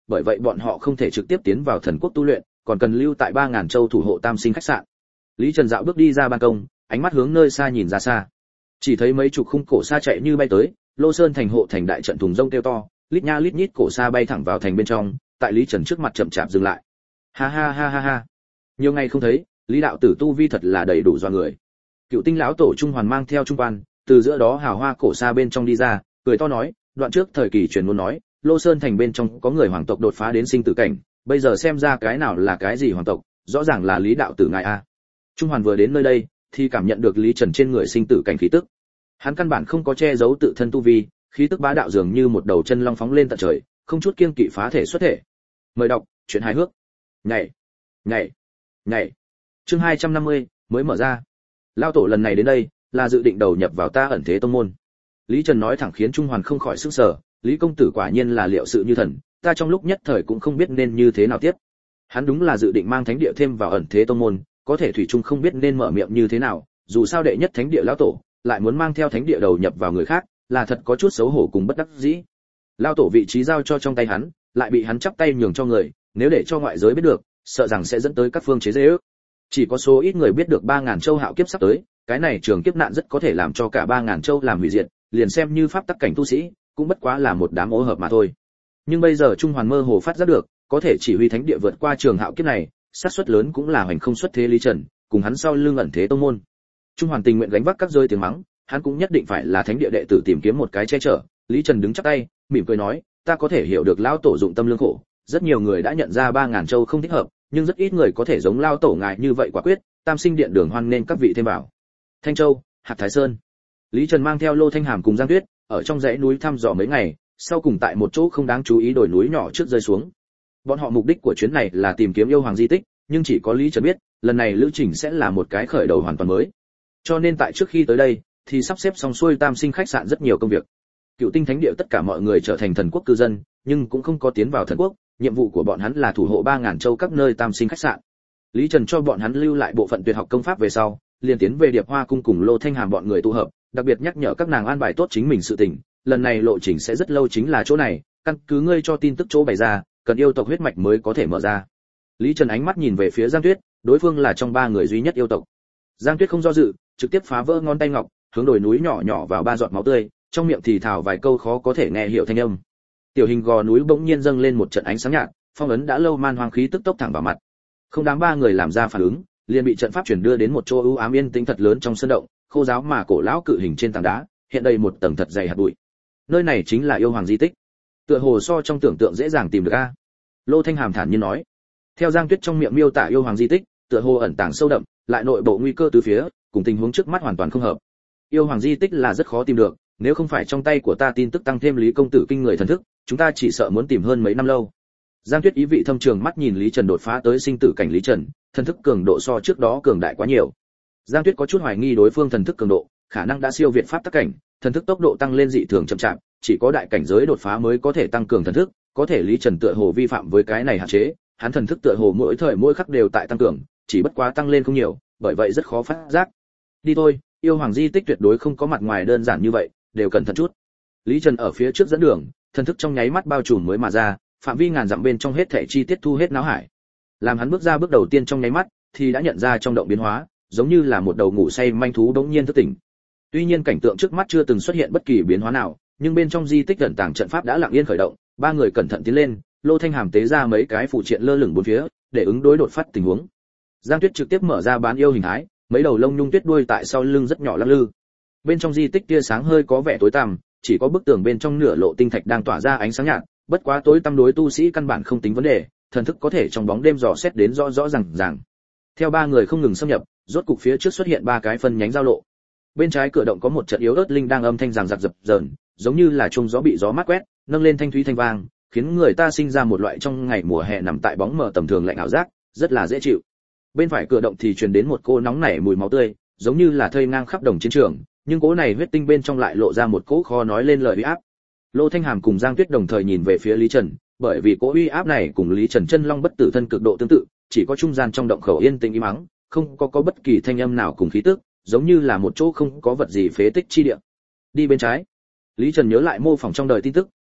bởi vậy bọn họ không thể trực tiếp tiến vào thần quốc tu luyện, còn cần lưu tại ba ngàn châu thủ hộ Tam Sinh khách sạn. Lý Trần dạo bước đi ra ban công, ánh mắt hướng nơi xa nhìn ra xa. Chỉ thấy mấy chục khung cổ xa chạy như bay tới, Lô Sơn thành hộ thành đại trận thùng rông kêu to, lít nha lít nhít cổ xa bay thẳng vào thành bên trong, tại Lý Trần trước mặt chậm chạp dừng lại. Ha ha ha ha ha. Nhiều ngày không thấy, Lý đạo tử tu vi thật là đầy đủ do người. Cựu Tinh lão tổ Trung Hoàn mang theo trung quan, từ giữa đó hào hoa cổ xa bên trong đi ra, cười to nói, đoạn trước thời kỳ truyền ngôn nói, Lô Sơn thành bên trong có người hoàng tộc đột phá đến sinh tử cảnh, bây giờ xem ra cái nào là cái gì hoàng tộc, rõ ràng là Lý đạo tử ngài a. Trung Hoàn vừa đến nơi đây, thì cảm nhận được Lý Trần trên người sinh tử cảnh khí tức. Hắn căn bản không có che giấu tự thân tu vi, khí tức bá đạo dường như một đầu chân long phóng lên tận trời, không chút kiêng kỵ phá thể xuất thể. Mời đọc, chuyện hài hước. Nhảy, nhảy, nhảy. Chương hai trăm năm mươi mới mở ra. Lao tổ lần này đến đây, là dự định đầu nhập vào ta ẩn thế tông môn. Lý Trần nói thẳng khiến Trung Hoàn không khỏi sửng sở, Lý công tử quả nhiên là liệu sự như thần, ta trong lúc nhất thời cũng không biết nên như thế nào tiếp. Hắn đúng là dự định mang thánh địa thêm vào ẩn thế tông môn, có thể thủy chung không biết nên mở miệng như thế nào, dù sao đệ nhất thánh địa lão tổ lại muốn mang theo thánh địa đầu nhập vào người khác, là thật có chút xấu hổ cùng bất đắc dĩ. Lão tổ vị trí giao cho trong tay hắn, lại bị hắn chắp tay nhường cho người, nếu để cho ngoại giới biết được, sợ rằng sẽ dẫn tới các phương chế giễu. Chỉ có số ít người biết được ba ngàn châu hạo kiếp sắp tới, cái này trường kiếp nạn rất có thể làm cho cả ba ngàn châu làm hủy diệt, liền xem như pháp tắc cảnh tu sĩ, cũng bất quá là một đám ô hợp mà thôi. Nhưng bây giờ Trung Hoàn mơ hồ phát giác được, có thể chỉ huy thánh địa vượt qua trường hạo kiếp này, xác suất lớn cũng là hoành không xuất thế Lý Trần, cùng hắn sau lưng ẩn thế tông môn. Trung Hoàn tình nguyện gánh vác các rơi tiếng mắng, hắn cũng nhất định phải là thánh địa đệ tử tìm kiếm một cái che chở. Lý Trần đứng chắp tay, mỉm cười nói, ta có thể hiểu được lão tổ dụng tâm lương khổ, rất nhiều người đã nhận ra ba ngàn châu không thích hợp, nhưng rất ít người có thể giống lão tổ ngài như vậy quả quyết, Tam Sinh điện đường hoan nên các vị thêm vào. Thanh Châu, Hạt Thái Sơn. Lý Trần mang theo Lô Thanh Hàm cùng Giang Tuyết, ở trong dãy núi thăm dò mấy ngày, sau cùng tại một chỗ không đáng chú ý đồi núi nhỏ trước rơi xuống. Bọn họ mục đích của chuyến này là tìm kiếm yêu hoàng di tích, nhưng chỉ có Lý Trần biết, lần này lữ trình sẽ là một cái khởi đầu hoàn toàn mới. Cho nên tại trước khi tới đây, thì sắp xếp xong xuôi Tam Sinh khách sạn rất nhiều công việc. Cựu Tinh thánh địa tất cả mọi người trở thành thần quốc cư dân, nhưng cũng không có tiến vào thần quốc, nhiệm vụ của bọn hắn là thủ hộ ba ngàn châu các nơi Tam Sinh khách sạn. Lý Trần cho bọn hắn lưu lại bộ phận tuyệt học công pháp về sau, liền tiến về Điệp Hoa cung cùng Lô Thanh Hàm bọn người tụ hợp, đặc biệt nhắc nhở các nàng an bài tốt chính mình sự tình, lần này lộ trình sẽ rất lâu chính là chỗ này, căn cứ ngươi cho tin tức chỗ bày ra, cần yêu tộc huyết mạch mới có thể mở ra. Lý Trần ánh mắt nhìn về phía Giang Tuyết, đối phương là trong ba người duy nhất yêu tộc. Giang Tuyết không do dự, trực tiếp phá vỡ ngón tay ngọc, hướng đồi núi nhỏ nhỏ vào ba giọt máu tươi, trong miệng thì thào vài câu khó có thể nghe hiểu thanh âm. Tiểu hình gò núi bỗng nhiên dâng lên một trận ánh sáng nhạt, phong ấn đã lâu man hoang khí tức tốc thẳng vào mặt. Không đáng ba người làm ra phản ứng, liền bị trận pháp chuyển đưa đến một chỗ u ám yên tĩnh thật lớn trong sân động, khô giáo mà cổ lão cự hình trên tảng đá, hiện đầy một tầng thật dày hạt bụi. Nơi này chính là yêu hoàng di tích. Tựa hồ so trong tưởng tượng dễ dàng tìm được a. Lô Thanh Hàm thản nhiên nói. Theo Giang Tuyết trong miệng miêu tả yêu hoàng di tích, tựa hồ ẩn tàng sâu đậm, lại nội bộ nguy cơ từ phía, cùng tình huống trước mắt hoàn toàn không hợp. Yêu hoàng di tích là rất khó tìm được, nếu không phải trong tay của ta tin tức tăng thêm Lý công tử kinh người thần thức, chúng ta chỉ sợ muốn tìm hơn mấy năm lâu. Giang Tuyết ý vị thâm trường mắt nhìn Lý Trần đột phá tới sinh tử cảnh Lý Trần, thần thức cường độ so trước đó cường đại quá nhiều. Giang Tuyết có chút hoài nghi đối phương thần thức cường độ, khả năng đã siêu việt pháp tắc cảnh, thần thức tốc độ tăng lên dị thường chậm chạp, chỉ có đại cảnh giới đột phá mới có thể tăng cường thần thức, có thể Lý Trần tựa hồ vi phạm với cái này hạn chế, hắn thần thức tựa hồ mỗi thời mỗi khắc đều tại tăng cường, chỉ bất quá tăng lên không nhiều, bởi vậy rất khó phát giác. Đi thôi, yêu hoàng di tích tuyệt đối không có mặt ngoài đơn giản như vậy, đều cẩn thận chút. Lý Trần ở phía trước dẫn đường, thần thức trong nháy mắt bao trùm mới mà ra, phạm vi ngàn dặm bên trong hết thảy chi tiết thu hết náo hải. Làm hắn bước ra bước đầu tiên trong nháy mắt, thì đã nhận ra trong động biến hóa, giống như là một đầu ngủ say manh thú đống nhiên thức tỉnh. Tuy nhiên cảnh tượng trước mắt chưa từng xuất hiện bất kỳ biến hóa nào, nhưng bên trong di tích ẩn tàng trận pháp đã lặng yên khởi động, ba người cẩn thận tiến lên, Lô Thanh Hàm tế ra mấy cái phụ triện lơ lửng bốn phía, để ứng đối đột phát tình huống. Giang Tuyết trực tiếp mở ra bán yêu hình thái, mấy đầu lông nhung tuyết đuôi tại sau lưng rất nhỏ lắc lư. Bên trong di tích tia sáng hơi có vẻ tối tăm, chỉ có bức tường bên trong nửa lộ tinh thạch đang tỏa ra ánh sáng nhạt, bất quá tối tăm đối tu sĩ căn bản không tính vấn đề, thần thức có thể trong bóng đêm dò xét đến rõ rõ ràng ràng. Theo ba người không ngừng xâm nhập, rốt cục phía trước xuất hiện ba cái phân nhánh giao lộ. Bên trái cửa động có một trận yếu ớt linh đang âm thanh ràng rạc dập dờn, giống như là chuông gió bị gió mát quét, nâng lên thanh thúy thanh vang, khiến người ta sinh ra một loại trong ngày mùa hè nằm tại bóng mờ tầm thường lạnh ảo giác, rất là dễ chịu. Bên phải cửa động thì truyền đến một cô nóng nảy mùi máu tươi, giống như là thây ngang khắp đồng chiến trường, nhưng cỗ này huyết tinh bên trong lại lộ ra một cỗ khó nói lên lời uy áp. Lô Thanh Hàm cùng Giang Tuyết đồng thời nhìn về phía Lý Trần, bởi vì cỗ uy áp này cùng Lý Trần chân long bất tử thân cực độ tương tự, chỉ có trung gian trong động khẩu yên tĩnh im mắng, không có có bất kỳ thanh âm nào cùng khí tức, giống như là một chỗ không có vật gì phế tích chi địa. Đi bên trái. Lý Trần nhớ lại mô phỏng trong đời tin tức,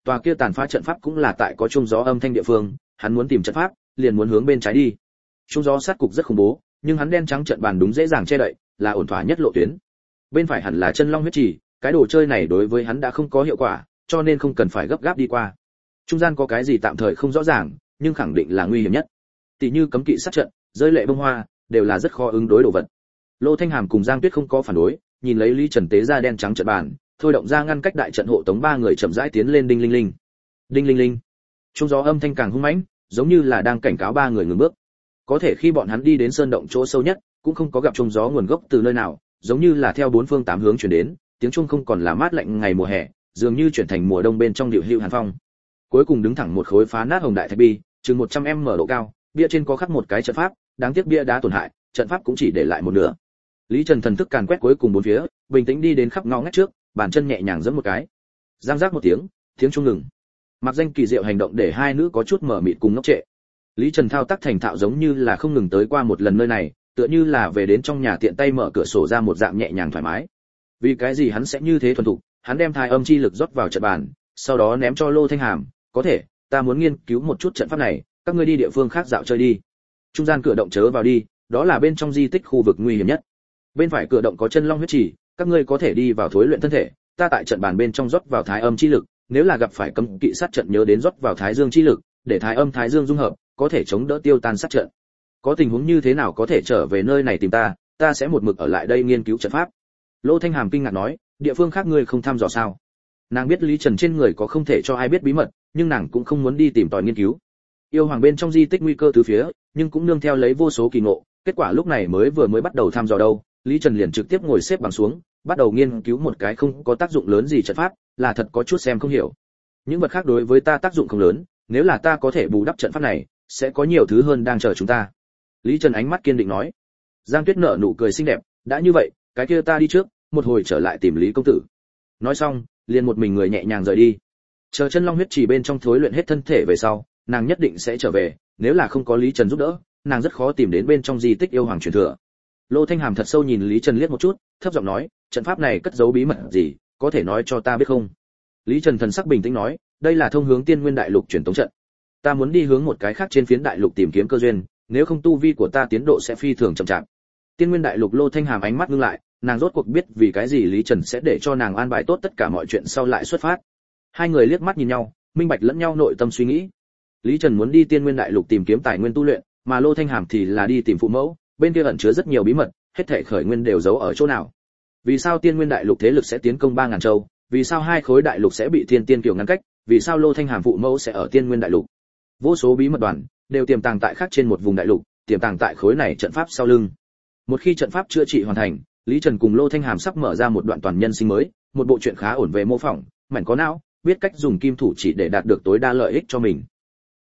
tòa kia tàn phá trận pháp cũng là tại có trung gió âm thanh địa phương, hắn muốn tìm trận pháp, liền muốn hướng bên trái đi. Trung gió sát cục rất khủng bố, nhưng hắn đen trắng trận bàn đúng dễ dàng che đậy, là ổn thỏa nhất lộ tuyến. Bên phải hẳn là chân long huyết trì, cái đồ chơi này đối với hắn đã không có hiệu quả, cho nên không cần phải gấp gáp đi qua. Trung gian có cái gì tạm thời không rõ ràng, nhưng khẳng định là nguy hiểm nhất. Tỷ như cấm kỵ sát trận, rơi lệ bông hoa, đều là rất khó ứng đối đồ vật. Lô Thanh Hàm cùng Giang Tuyết không có phản đối, nhìn lấy Lý Trần tế ra đen trắng trận bàn, thôi động ra ngăn cách đại trận hộ tống ba người chậm rãi tiến lên đinh linh linh. Đinh linh linh. Trung gió âm thanh càng hung mãnh, giống như là đang cảnh cáo ba người ngừng bước. Có thể khi bọn hắn đi đến sơn động chỗ sâu nhất, cũng không có gặp trung gió nguồn gốc từ nơi nào, giống như là theo bốn phương tám hướng truyền đến, tiếng chuông không còn là mát lạnh ngày mùa hè, dường như chuyển thành mùa đông bên trong điệu hữu hàn phong. Cuối cùng đứng thẳng một khối phá nát hồng đại thạch bi, chừng một trăm mét độ cao, bia trên có khắc một cái trận pháp, đáng tiếc bia đá tổn hại, trận pháp cũng chỉ để lại một nửa. Lý Trần thần thức càn quét cuối cùng bốn phía, bình tĩnh đi đến khắp ngõ ngách trước, bàn chân nhẹ nhàng giẫm một cái. Giang giác một tiếng, tiếng chuông ngừng. Mặc danh kỳ diệu hành động để hai nữ có chút mở mịt cùng ngốc trệ. Lý Trần thao tác thành thạo giống như là không ngừng tới qua một lần nơi này, tựa như là về đến trong nhà tiện tay mở cửa sổ ra một dạng nhẹ nhàng thoải mái. Vì cái gì hắn sẽ như thế thuần thục? Hắn đem thai âm chi lực rót vào trận bàn, sau đó ném cho Lô Thanh Hàm, "Có thể, ta muốn nghiên cứu một chút trận pháp này, các ngươi đi địa phương khác dạo chơi đi." Trung gian cửa động chớ vào đi, đó là bên trong di tích khu vực nguy hiểm nhất. Bên phải cửa động có chân long huyết trì, các ngươi có thể đi vào thối luyện thân thể, ta tại trận bàn bên trong rót vào thái âm chi lực, nếu là gặp phải cấm kỵ sát trận nhớ đến rót vào thái dương chi lực, để thái âm thái dương dung hợp, có thể chống đỡ tiêu tan sát trận. Có tình huống như thế nào có thể trở về nơi này tìm ta, ta sẽ một mực ở lại đây nghiên cứu trận pháp. Lô Thanh Hàm kinh ngạc nói, địa phương khác ngươi không thăm dò sao? Nàng biết Lý Trần trên người có không thể cho ai biết bí mật, nhưng nàng cũng không muốn đi tìm tòi nghiên cứu. Yêu hoàng bên trong di tích nguy cơ tứ phía, nhưng cũng nương theo lấy vô số kỳ ngộ, kết quả lúc này mới vừa mới bắt đầu thăm dò đâu, Lý Trần liền trực tiếp ngồi xếp bằng xuống, bắt đầu nghiên cứu một cái không có tác dụng lớn gì trận pháp, là thật có chút xem không hiểu. Những vật khác đối với ta tác dụng không lớn, nếu là ta có thể bù đắp trận pháp này, sẽ có nhiều thứ hơn đang chờ chúng ta. Lý Trần ánh mắt kiên định nói. Giang Tuyết nở nụ cười xinh đẹp, đã như vậy, cái kia ta đi trước, một hồi trở lại tìm Lý công tử. Nói xong, liền một mình người nhẹ nhàng rời đi. Chờ chân long huyết trì bên trong thối luyện hết thân thể về sau, nàng nhất định sẽ trở về, nếu là không có Lý Trần giúp đỡ, nàng rất khó tìm đến bên trong di tích yêu hoàng truyền thừa. Lô Thanh Hàm thật sâu nhìn Lý Trần liếc một chút, thấp giọng nói, trận pháp này cất giấu bí mật gì, có thể nói cho ta biết không? Lý Trần thần sắc bình tĩnh nói, đây là thông hướng Tiên Nguyên Đại Lục truyền tống trận. Ta muốn đi hướng một cái khác trên phiến đại lục tìm kiếm cơ duyên, nếu không tu vi của ta tiến độ sẽ phi thường chậm chạp. Tiên Nguyên Đại Lục. Lô Thanh Hàm ánh mắt ngưng lại, nàng rốt cuộc biết vì cái gì Lý Trần sẽ để cho nàng an bài tốt tất cả mọi chuyện sau lại xuất phát. Hai người liếc mắt nhìn nhau, minh bạch lẫn nhau nội tâm suy nghĩ. Lý Trần muốn đi Tiên Nguyên Đại Lục tìm kiếm tài nguyên tu luyện, mà Lô Thanh Hàm thì là đi tìm phụ mẫu, bên kia ẩn chứa rất nhiều bí mật, hết thảy khởi nguyên đều giấu ở chỗ nào. Vì sao Tiên Nguyên Đại Lục thế lực sẽ tiến công ba ngàn châu, vì sao hai khối đại lục sẽ bị Thiên Tiên Kiều ngăn cách, vì sao Lô Thanh Hàm phụ mẫu sẽ ở Tiên Nguyên Đại Lục. Vô số bí mật đoàn đều tiềm tàng tại khác trên một vùng đại lục, tiềm tàng tại khối này trận pháp sau lưng. Một khi trận pháp chữa trị hoàn thành, Lý Trần cùng Lô Thanh Hàm sắp mở ra một đoạn toàn nhân sinh mới, một bộ truyện khá ổn về mô phỏng, mảnh có não, biết cách dùng kim thủ chỉ để đạt được tối đa lợi ích cho mình.